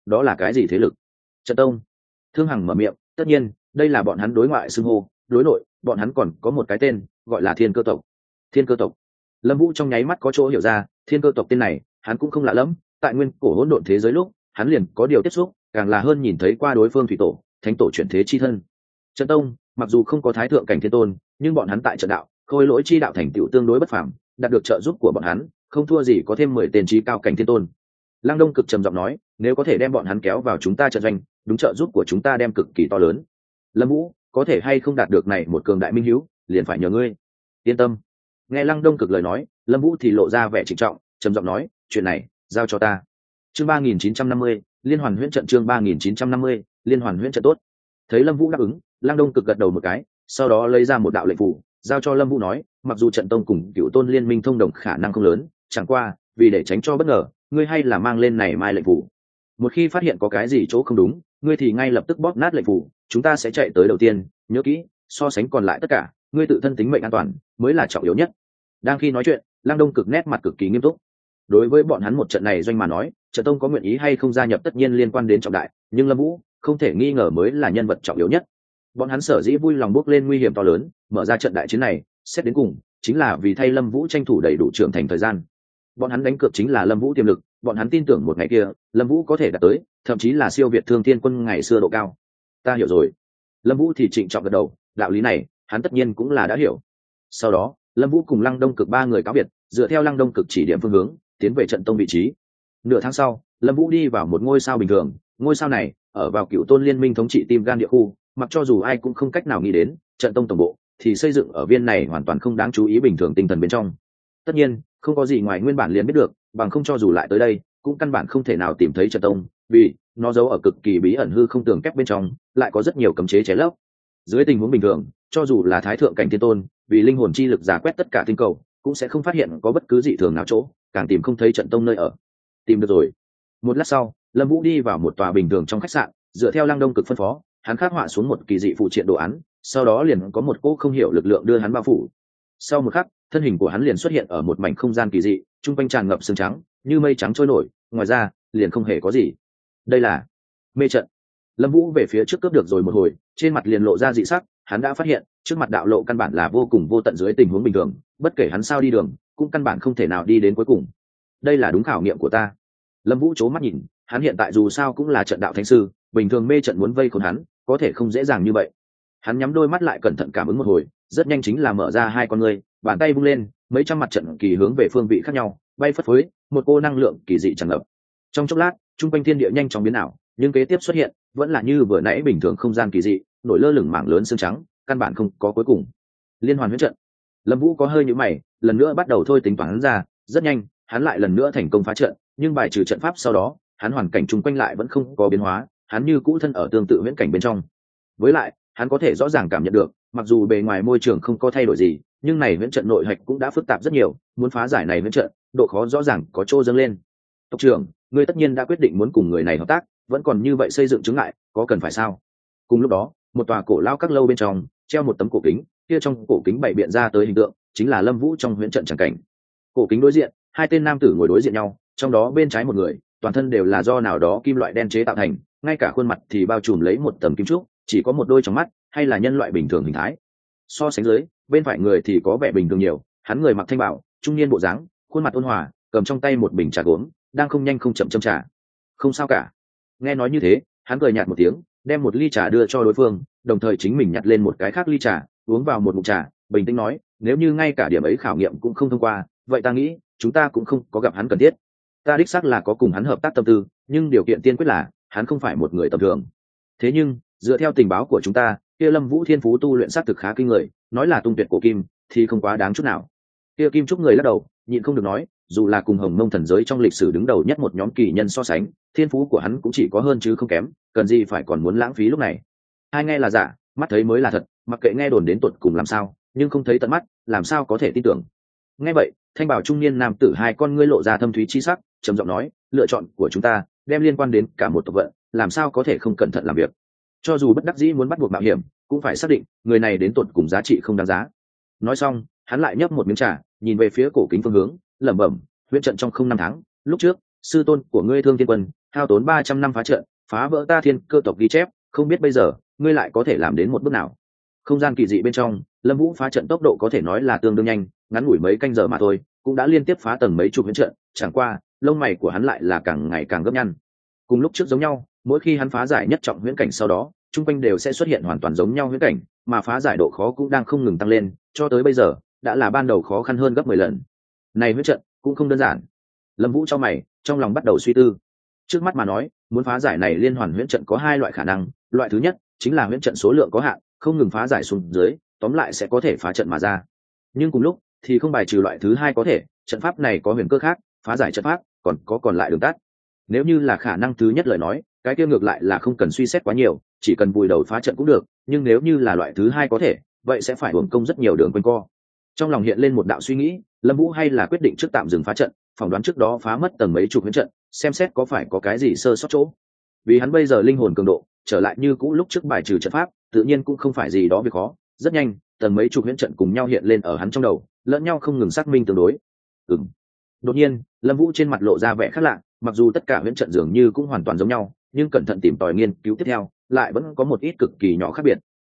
đó là cái gì thế lực? Trận Tông. Thương Hằng mở miệng, tất nhiên đây là bọn hắn đối ngoại xưng hô, đối nội bọn hắn còn có một cái tên gọi là Thiên Cơ tộc. Thiên Cơ tộc. Lâm Vũ trong nháy mắt có chỗ hiểu ra, Thiên Cơ tộc tên này hắn cũng không lạ lẫm, tại nguyên cổ hỗn độn thế giới lúc hắn liền có điều tiếp xúc, càng là hơn nhìn thấy qua đối phương thủy tổ thánh tổ chuyển thế chi thân. Trận Tông mặc dù không có thái thượng cảnh thiên tôn, nhưng bọn hắn tại trận đạo khôi lỗi chi đạo thành tựu tương đối bất phàm, đạt được trợ giúp của bọn hắn không thua gì có thêm mười tên trí cao cảnh thiên tôn. Lăng Đông Cực trầm giọng nói, nếu có thể đem bọn hắn kéo vào chúng ta trận doanh, đúng trợ giúp của chúng ta đem cực kỳ to lớn. Lâm Vũ, có thể hay không đạt được này một cường đại minh hữu, liền phải nhờ ngươi. Yên tâm. Nghe Lăng Đông Cực lời nói, Lâm Vũ thì lộ ra vẻ trịnh trọng, trầm giọng nói, chuyện này giao cho ta. Chương ba nghìn chín trăm năm mươi, Liên Hoàn Huyễn Trận. Chương ba nghìn chín trăm năm mươi, Liên Hoàn Huyễn Trận. Tốt. Thấy Lâm Vũ đáp ứng, Lăng Đông Cực gật đầu một cái, sau đó lấy ra một đạo lệnh phù, giao cho Lâm Vũ nói, mặc dù Trận Tông cùng Cựu Tôn liên minh thông đồng khả năng không lớn, chẳng qua vì để tránh cho bất ngờ, ngươi hay là mang lên này mai lệnh phù. Một khi phát hiện có cái gì chỗ không đúng, ngươi thì ngay lập tức bóp nát lệnh phù, chúng ta sẽ chạy tới đầu tiên, nhớ kỹ, so sánh còn lại tất cả, ngươi tự thân tính mệnh an toàn mới là trọng yếu nhất. Đang khi nói chuyện, Lăng Đông Cực nét mặt cực kỳ nghiêm túc. Đối với bọn hắn một trận này doanh mà nói, Trận Tông có nguyện ý hay không gia nhập tất nhiên liên quan đến trọng đại, nhưng Lâm Vũ không thể nghi ngờ mới là nhân vật trọng yếu nhất. Bọn hắn sở dĩ vui lòng bước lên nguy hiểm to lớn, mở ra trận đại chiến này, xét đến cùng chính là vì thay Lâm Vũ tranh thủ đầy đủ trưởng thành thời gian. Bọn hắn đánh cược chính là Lâm Vũ tiềm lực, bọn hắn tin tưởng một ngày kia, Lâm Vũ có thể đạt tới, thậm chí là siêu việt Thương Thiên Quân ngày xưa độ cao. Ta hiểu rồi. Lâm Vũ thì trịnh trọng gật đầu, đạo lý này, hắn tất nhiên cũng là đã hiểu. Sau đó, Lâm Vũ cùng Lăng Đông Cực ba người cáo biệt, dựa theo Lăng Đông Cực chỉ điểm phương hướng, tiến về Trận Tông vị trí. Nửa tháng sau, Lâm Vũ đi vào một ngôi sao bình thường, ngôi sao này ở vào Cựu Tôn liên minh thống trị Tim Gan địa khu, mặc cho dù ai cũng không cách nào nghĩ đến, Trận Tông tổng bộ thì xây dựng ở viên này hoàn toàn không đáng chú ý bình thường tinh thần bên trong. Tất nhiên, không có gì ngoài nguyên bản liền biết được, bằng không cho dù lại tới đây, cũng căn bản không thể nào tìm thấy Trận Tông, vì nó giấu ở cực kỳ bí ẩn hư không tường kép bên trong, lại có rất nhiều cấm chế chế lấp. Dưới tình huống bình thường, cho dù là thái thượng cảnh thiên tôn, vì linh hồn chi lực giả quét tất cả tinh cầu, cũng sẽ không phát hiện có bất cứ dị thường nào chỗ, càng tìm không thấy Trận Tông nơi ở. Tìm được rồi. Một lát sau, Lâm Vũ đi vào một tòa bình thường trong khách sạn, dựa theo Lăng Đông Cực phân phó, hắn khắc họa xuống một kỳ dị phụ triện đồ án, sau đó liền có một cỗ không hiểu lực lượng đưa hắn bao phủ. Sau một khắc, thân hình của hắn liền xuất hiện ở một mảnh không gian kỳ dị, trung quanh tràn ngập sương trắng, như mây trắng trôi nổi, ngoài ra, liền không hề có gì. Đây là mê trận. Lâm Vũ về phía trước cướp được rồi một hồi, trên mặt liền lộ ra dị sắc, hắn đã phát hiện, trước mặt đạo lộ căn bản là vô cùng vô tận dưới tình huống bình thường, bất kể hắn sao đi đường, cũng căn bản không thể nào đi đến cuối cùng. Đây là đúng khảo nghiệm của ta. Lâm Vũ chố mắt nhìn, hắn hiện tại dù sao cũng là trận đạo thánh sư, bình thường mê trận muốn vây khốn hắn, có thể không dễ dàng như vậy. Hắn nhắm đôi mắt lại cẩn thận cảm ứng một hồi, rất nhanh chính là mở ra hai con ngươi, bàn tay vung lên, mấy trăm mặt trận kỳ hướng về phương vị khác nhau, bay phất phới, một cô năng lượng kỳ dị tràn ngập. Trong chốc lát, trung quanh thiên địa nhanh chóng biến ảo, nhưng kế tiếp xuất hiện, vẫn là như vừa nãy bình thường không gian kỳ dị, nổi lơ lửng mảng lớn xương trắng, căn bản không có cuối cùng. Liên hoàn huyễn trận. Lâm Vũ có hơi nhíu mày, lần nữa bắt đầu thôi tính toán ra, rất nhanh, hắn lại lần nữa thành công phá trận, nhưng bài trừ trận pháp sau đó, hắn hoàn cảnh chung quanh lại vẫn không có biến hóa, hắn như cũ thân ở tương tự huyễn cảnh bên trong. Với lại, hắn có thể rõ ràng cảm nhận được, mặc dù bề ngoài môi trường không có thay đổi gì, nhưng này huyễn trận nội hạch cũng đã phức tạp rất nhiều, muốn phá giải này huyễn trận, độ khó rõ ràng có chỗ dâng lên. Tộc trưởng, ngươi tất nhiên đã quyết định muốn cùng người này hợp tác, vẫn còn như vậy xây dựng chứng ngại, có cần phải sao? Cùng lúc đó, một tòa cổ lao các lâu bên trong, treo một tấm cổ kính, kia trong cổ kính bày biện ra tới hình tượng, chính là Lâm Vũ trong huyễn trận chẳng cảnh. Cổ kính đối diện, hai tên nam tử ngồi đối diện nhau, trong đó bên trái một người, toàn thân đều là do nào đó kim loại đen chế tạo thành, ngay cả khuôn mặt thì bao trùm lấy một tầng kim trúc, chỉ có một đôi tròng mắt, hay là nhân loại bình thường hình thái. So sánh dưới, bên phải người thì có vẻ bình thường nhiều, hắn người mặc thanh bào, trung niên bộ dáng, khuôn mặt ôn hòa, cầm trong tay một bình trà gốm, đang không nhanh không chậm châm trà. Không sao cả. Nghe nói như thế, hắn cười nhạt một tiếng, đem một ly trà đưa cho đối phương, đồng thời chính mình nhặt lên một cái khác ly trà, uống vào một ngụm trà, bình tĩnh nói, nếu như ngay cả điểm ấy khảo nghiệm cũng không thông qua, vậy ta nghĩ, chúng ta cũng không có gặp hắn cần thiết. Ta đích xác là có cùng hắn hợp tác tâm tư, nhưng điều kiện tiên quyết là hắn không phải một người tầm thường. Thế nhưng, dựa theo tình báo của chúng ta, kia Lâm Vũ thiên phú tu luyện xác thực khá kinh người, nói là tung tuyệt cổ kim, thì không quá đáng chút nào. Kia Kim Trúc người lắc đầu, nhịn không được nói, dù là cùng Hồng Mông thần giới trong lịch sử đứng đầu nhất một nhóm kỳ nhân so sánh, thiên phú của hắn cũng chỉ có hơn chứ không kém, cần gì phải còn muốn lãng phí lúc này. Hai nghe là giả, mắt thấy mới là thật, mặc kệ nghe đồn đến tuột cùng làm sao, nhưng không thấy tận mắt, làm sao có thể tin tưởng. Nghe vậy, thanh bảo trung niên nam tử hai con ngươi lộ ra thâm thúy chi sắc, trầm giọng nói, lựa chọn của chúng ta đem liên quan đến cả một tộc vận, làm sao có thể không cẩn thận làm việc. Cho dù bất đắc dĩ muốn bắt buộc mạo hiểm, cũng phải xác định người này đến tuột cùng giá trị không đáng giá. Nói xong, hắn lại nhấp một miếng trà, nhìn về phía cổ kính phương hướng, lẩm bẩm, huyễn trận trong không năm tháng, lúc trước sư tôn của ngươi Thương Thiên Quân hao tốn ba trăm năm phá trận, phá vỡ ta thiên cơ tộc ghi chép, không biết bây giờ ngươi lại có thể làm đến một bước nào. Không gian kỳ dị bên trong, Lâm Vũ phá trận tốc độ có thể nói là tương đương nhanh, ngắn ngủi mấy canh giờ mà thôi cũng đã liên tiếp phá tầng mấy chục huyễn trận, chẳng qua lông mày của hắn lại là càng ngày càng gấp nhăn. Cùng lúc trước giống nhau, mỗi khi hắn phá giải nhất trọng huyễn cảnh sau đó, trung quanh đều sẽ xuất hiện hoàn toàn giống nhau huyễn cảnh, mà phá giải độ khó cũng đang không ngừng tăng lên, cho tới bây giờ đã là ban đầu khó khăn hơn gấp mười lần. Này huyễn trận cũng không đơn giản. Lâm Vũ cho mày, trong lòng bắt đầu suy tư. Trước mắt mà nói, muốn phá giải này liên hoàn huyễn trận có hai loại khả năng, loại thứ nhất chính là huyễn trận số lượng có hạn, không ngừng phá giải xuống dưới, tóm lại sẽ có thể phá trận mà ra. Nhưng cùng lúc thì không bài trừ loại thứ hai có thể, trận pháp này có huyền cơ khác, phá giải trận pháp còn có còn lại đường tắt. Nếu như là khả năng thứ nhất lời nói, cái kia ngược lại là không cần suy xét quá nhiều, chỉ cần vùi đầu phá trận cũng được, nhưng nếu như là loại thứ hai có thể, vậy sẽ phải uổng công rất nhiều đường quanh co. Trong lòng hiện lên một đạo suy nghĩ, Lâm Vũ hay là quyết định trước tạm dừng phá trận, phỏng đoán trước đó phá mất tầng mấy chục huyễn trận, xem xét có phải có cái gì sơ sót chỗ. Vì hắn bây giờ linh hồn cường độ trở lại như cũ lúc trước bài trừ trận pháp, tự nhiên cũng không phải gì đó việc khó, rất nhanh, tầng mấy chục huyễn trận cùng nhau hiện lên ở hắn trong đầu, lẫn nhau không ngừng xác minh tương đối. Ừm. Đột nhiên, Lâm Vũ trên mặt lộ ra vẻ khác lạ, mặc dù tất cả huyễn trận dường như cũng hoàn toàn giống nhau, nhưng cẩn thận tìm tòi nghiên cứu tiếp theo, lại vẫn có một ít cực kỳ nhỏ khác biệt,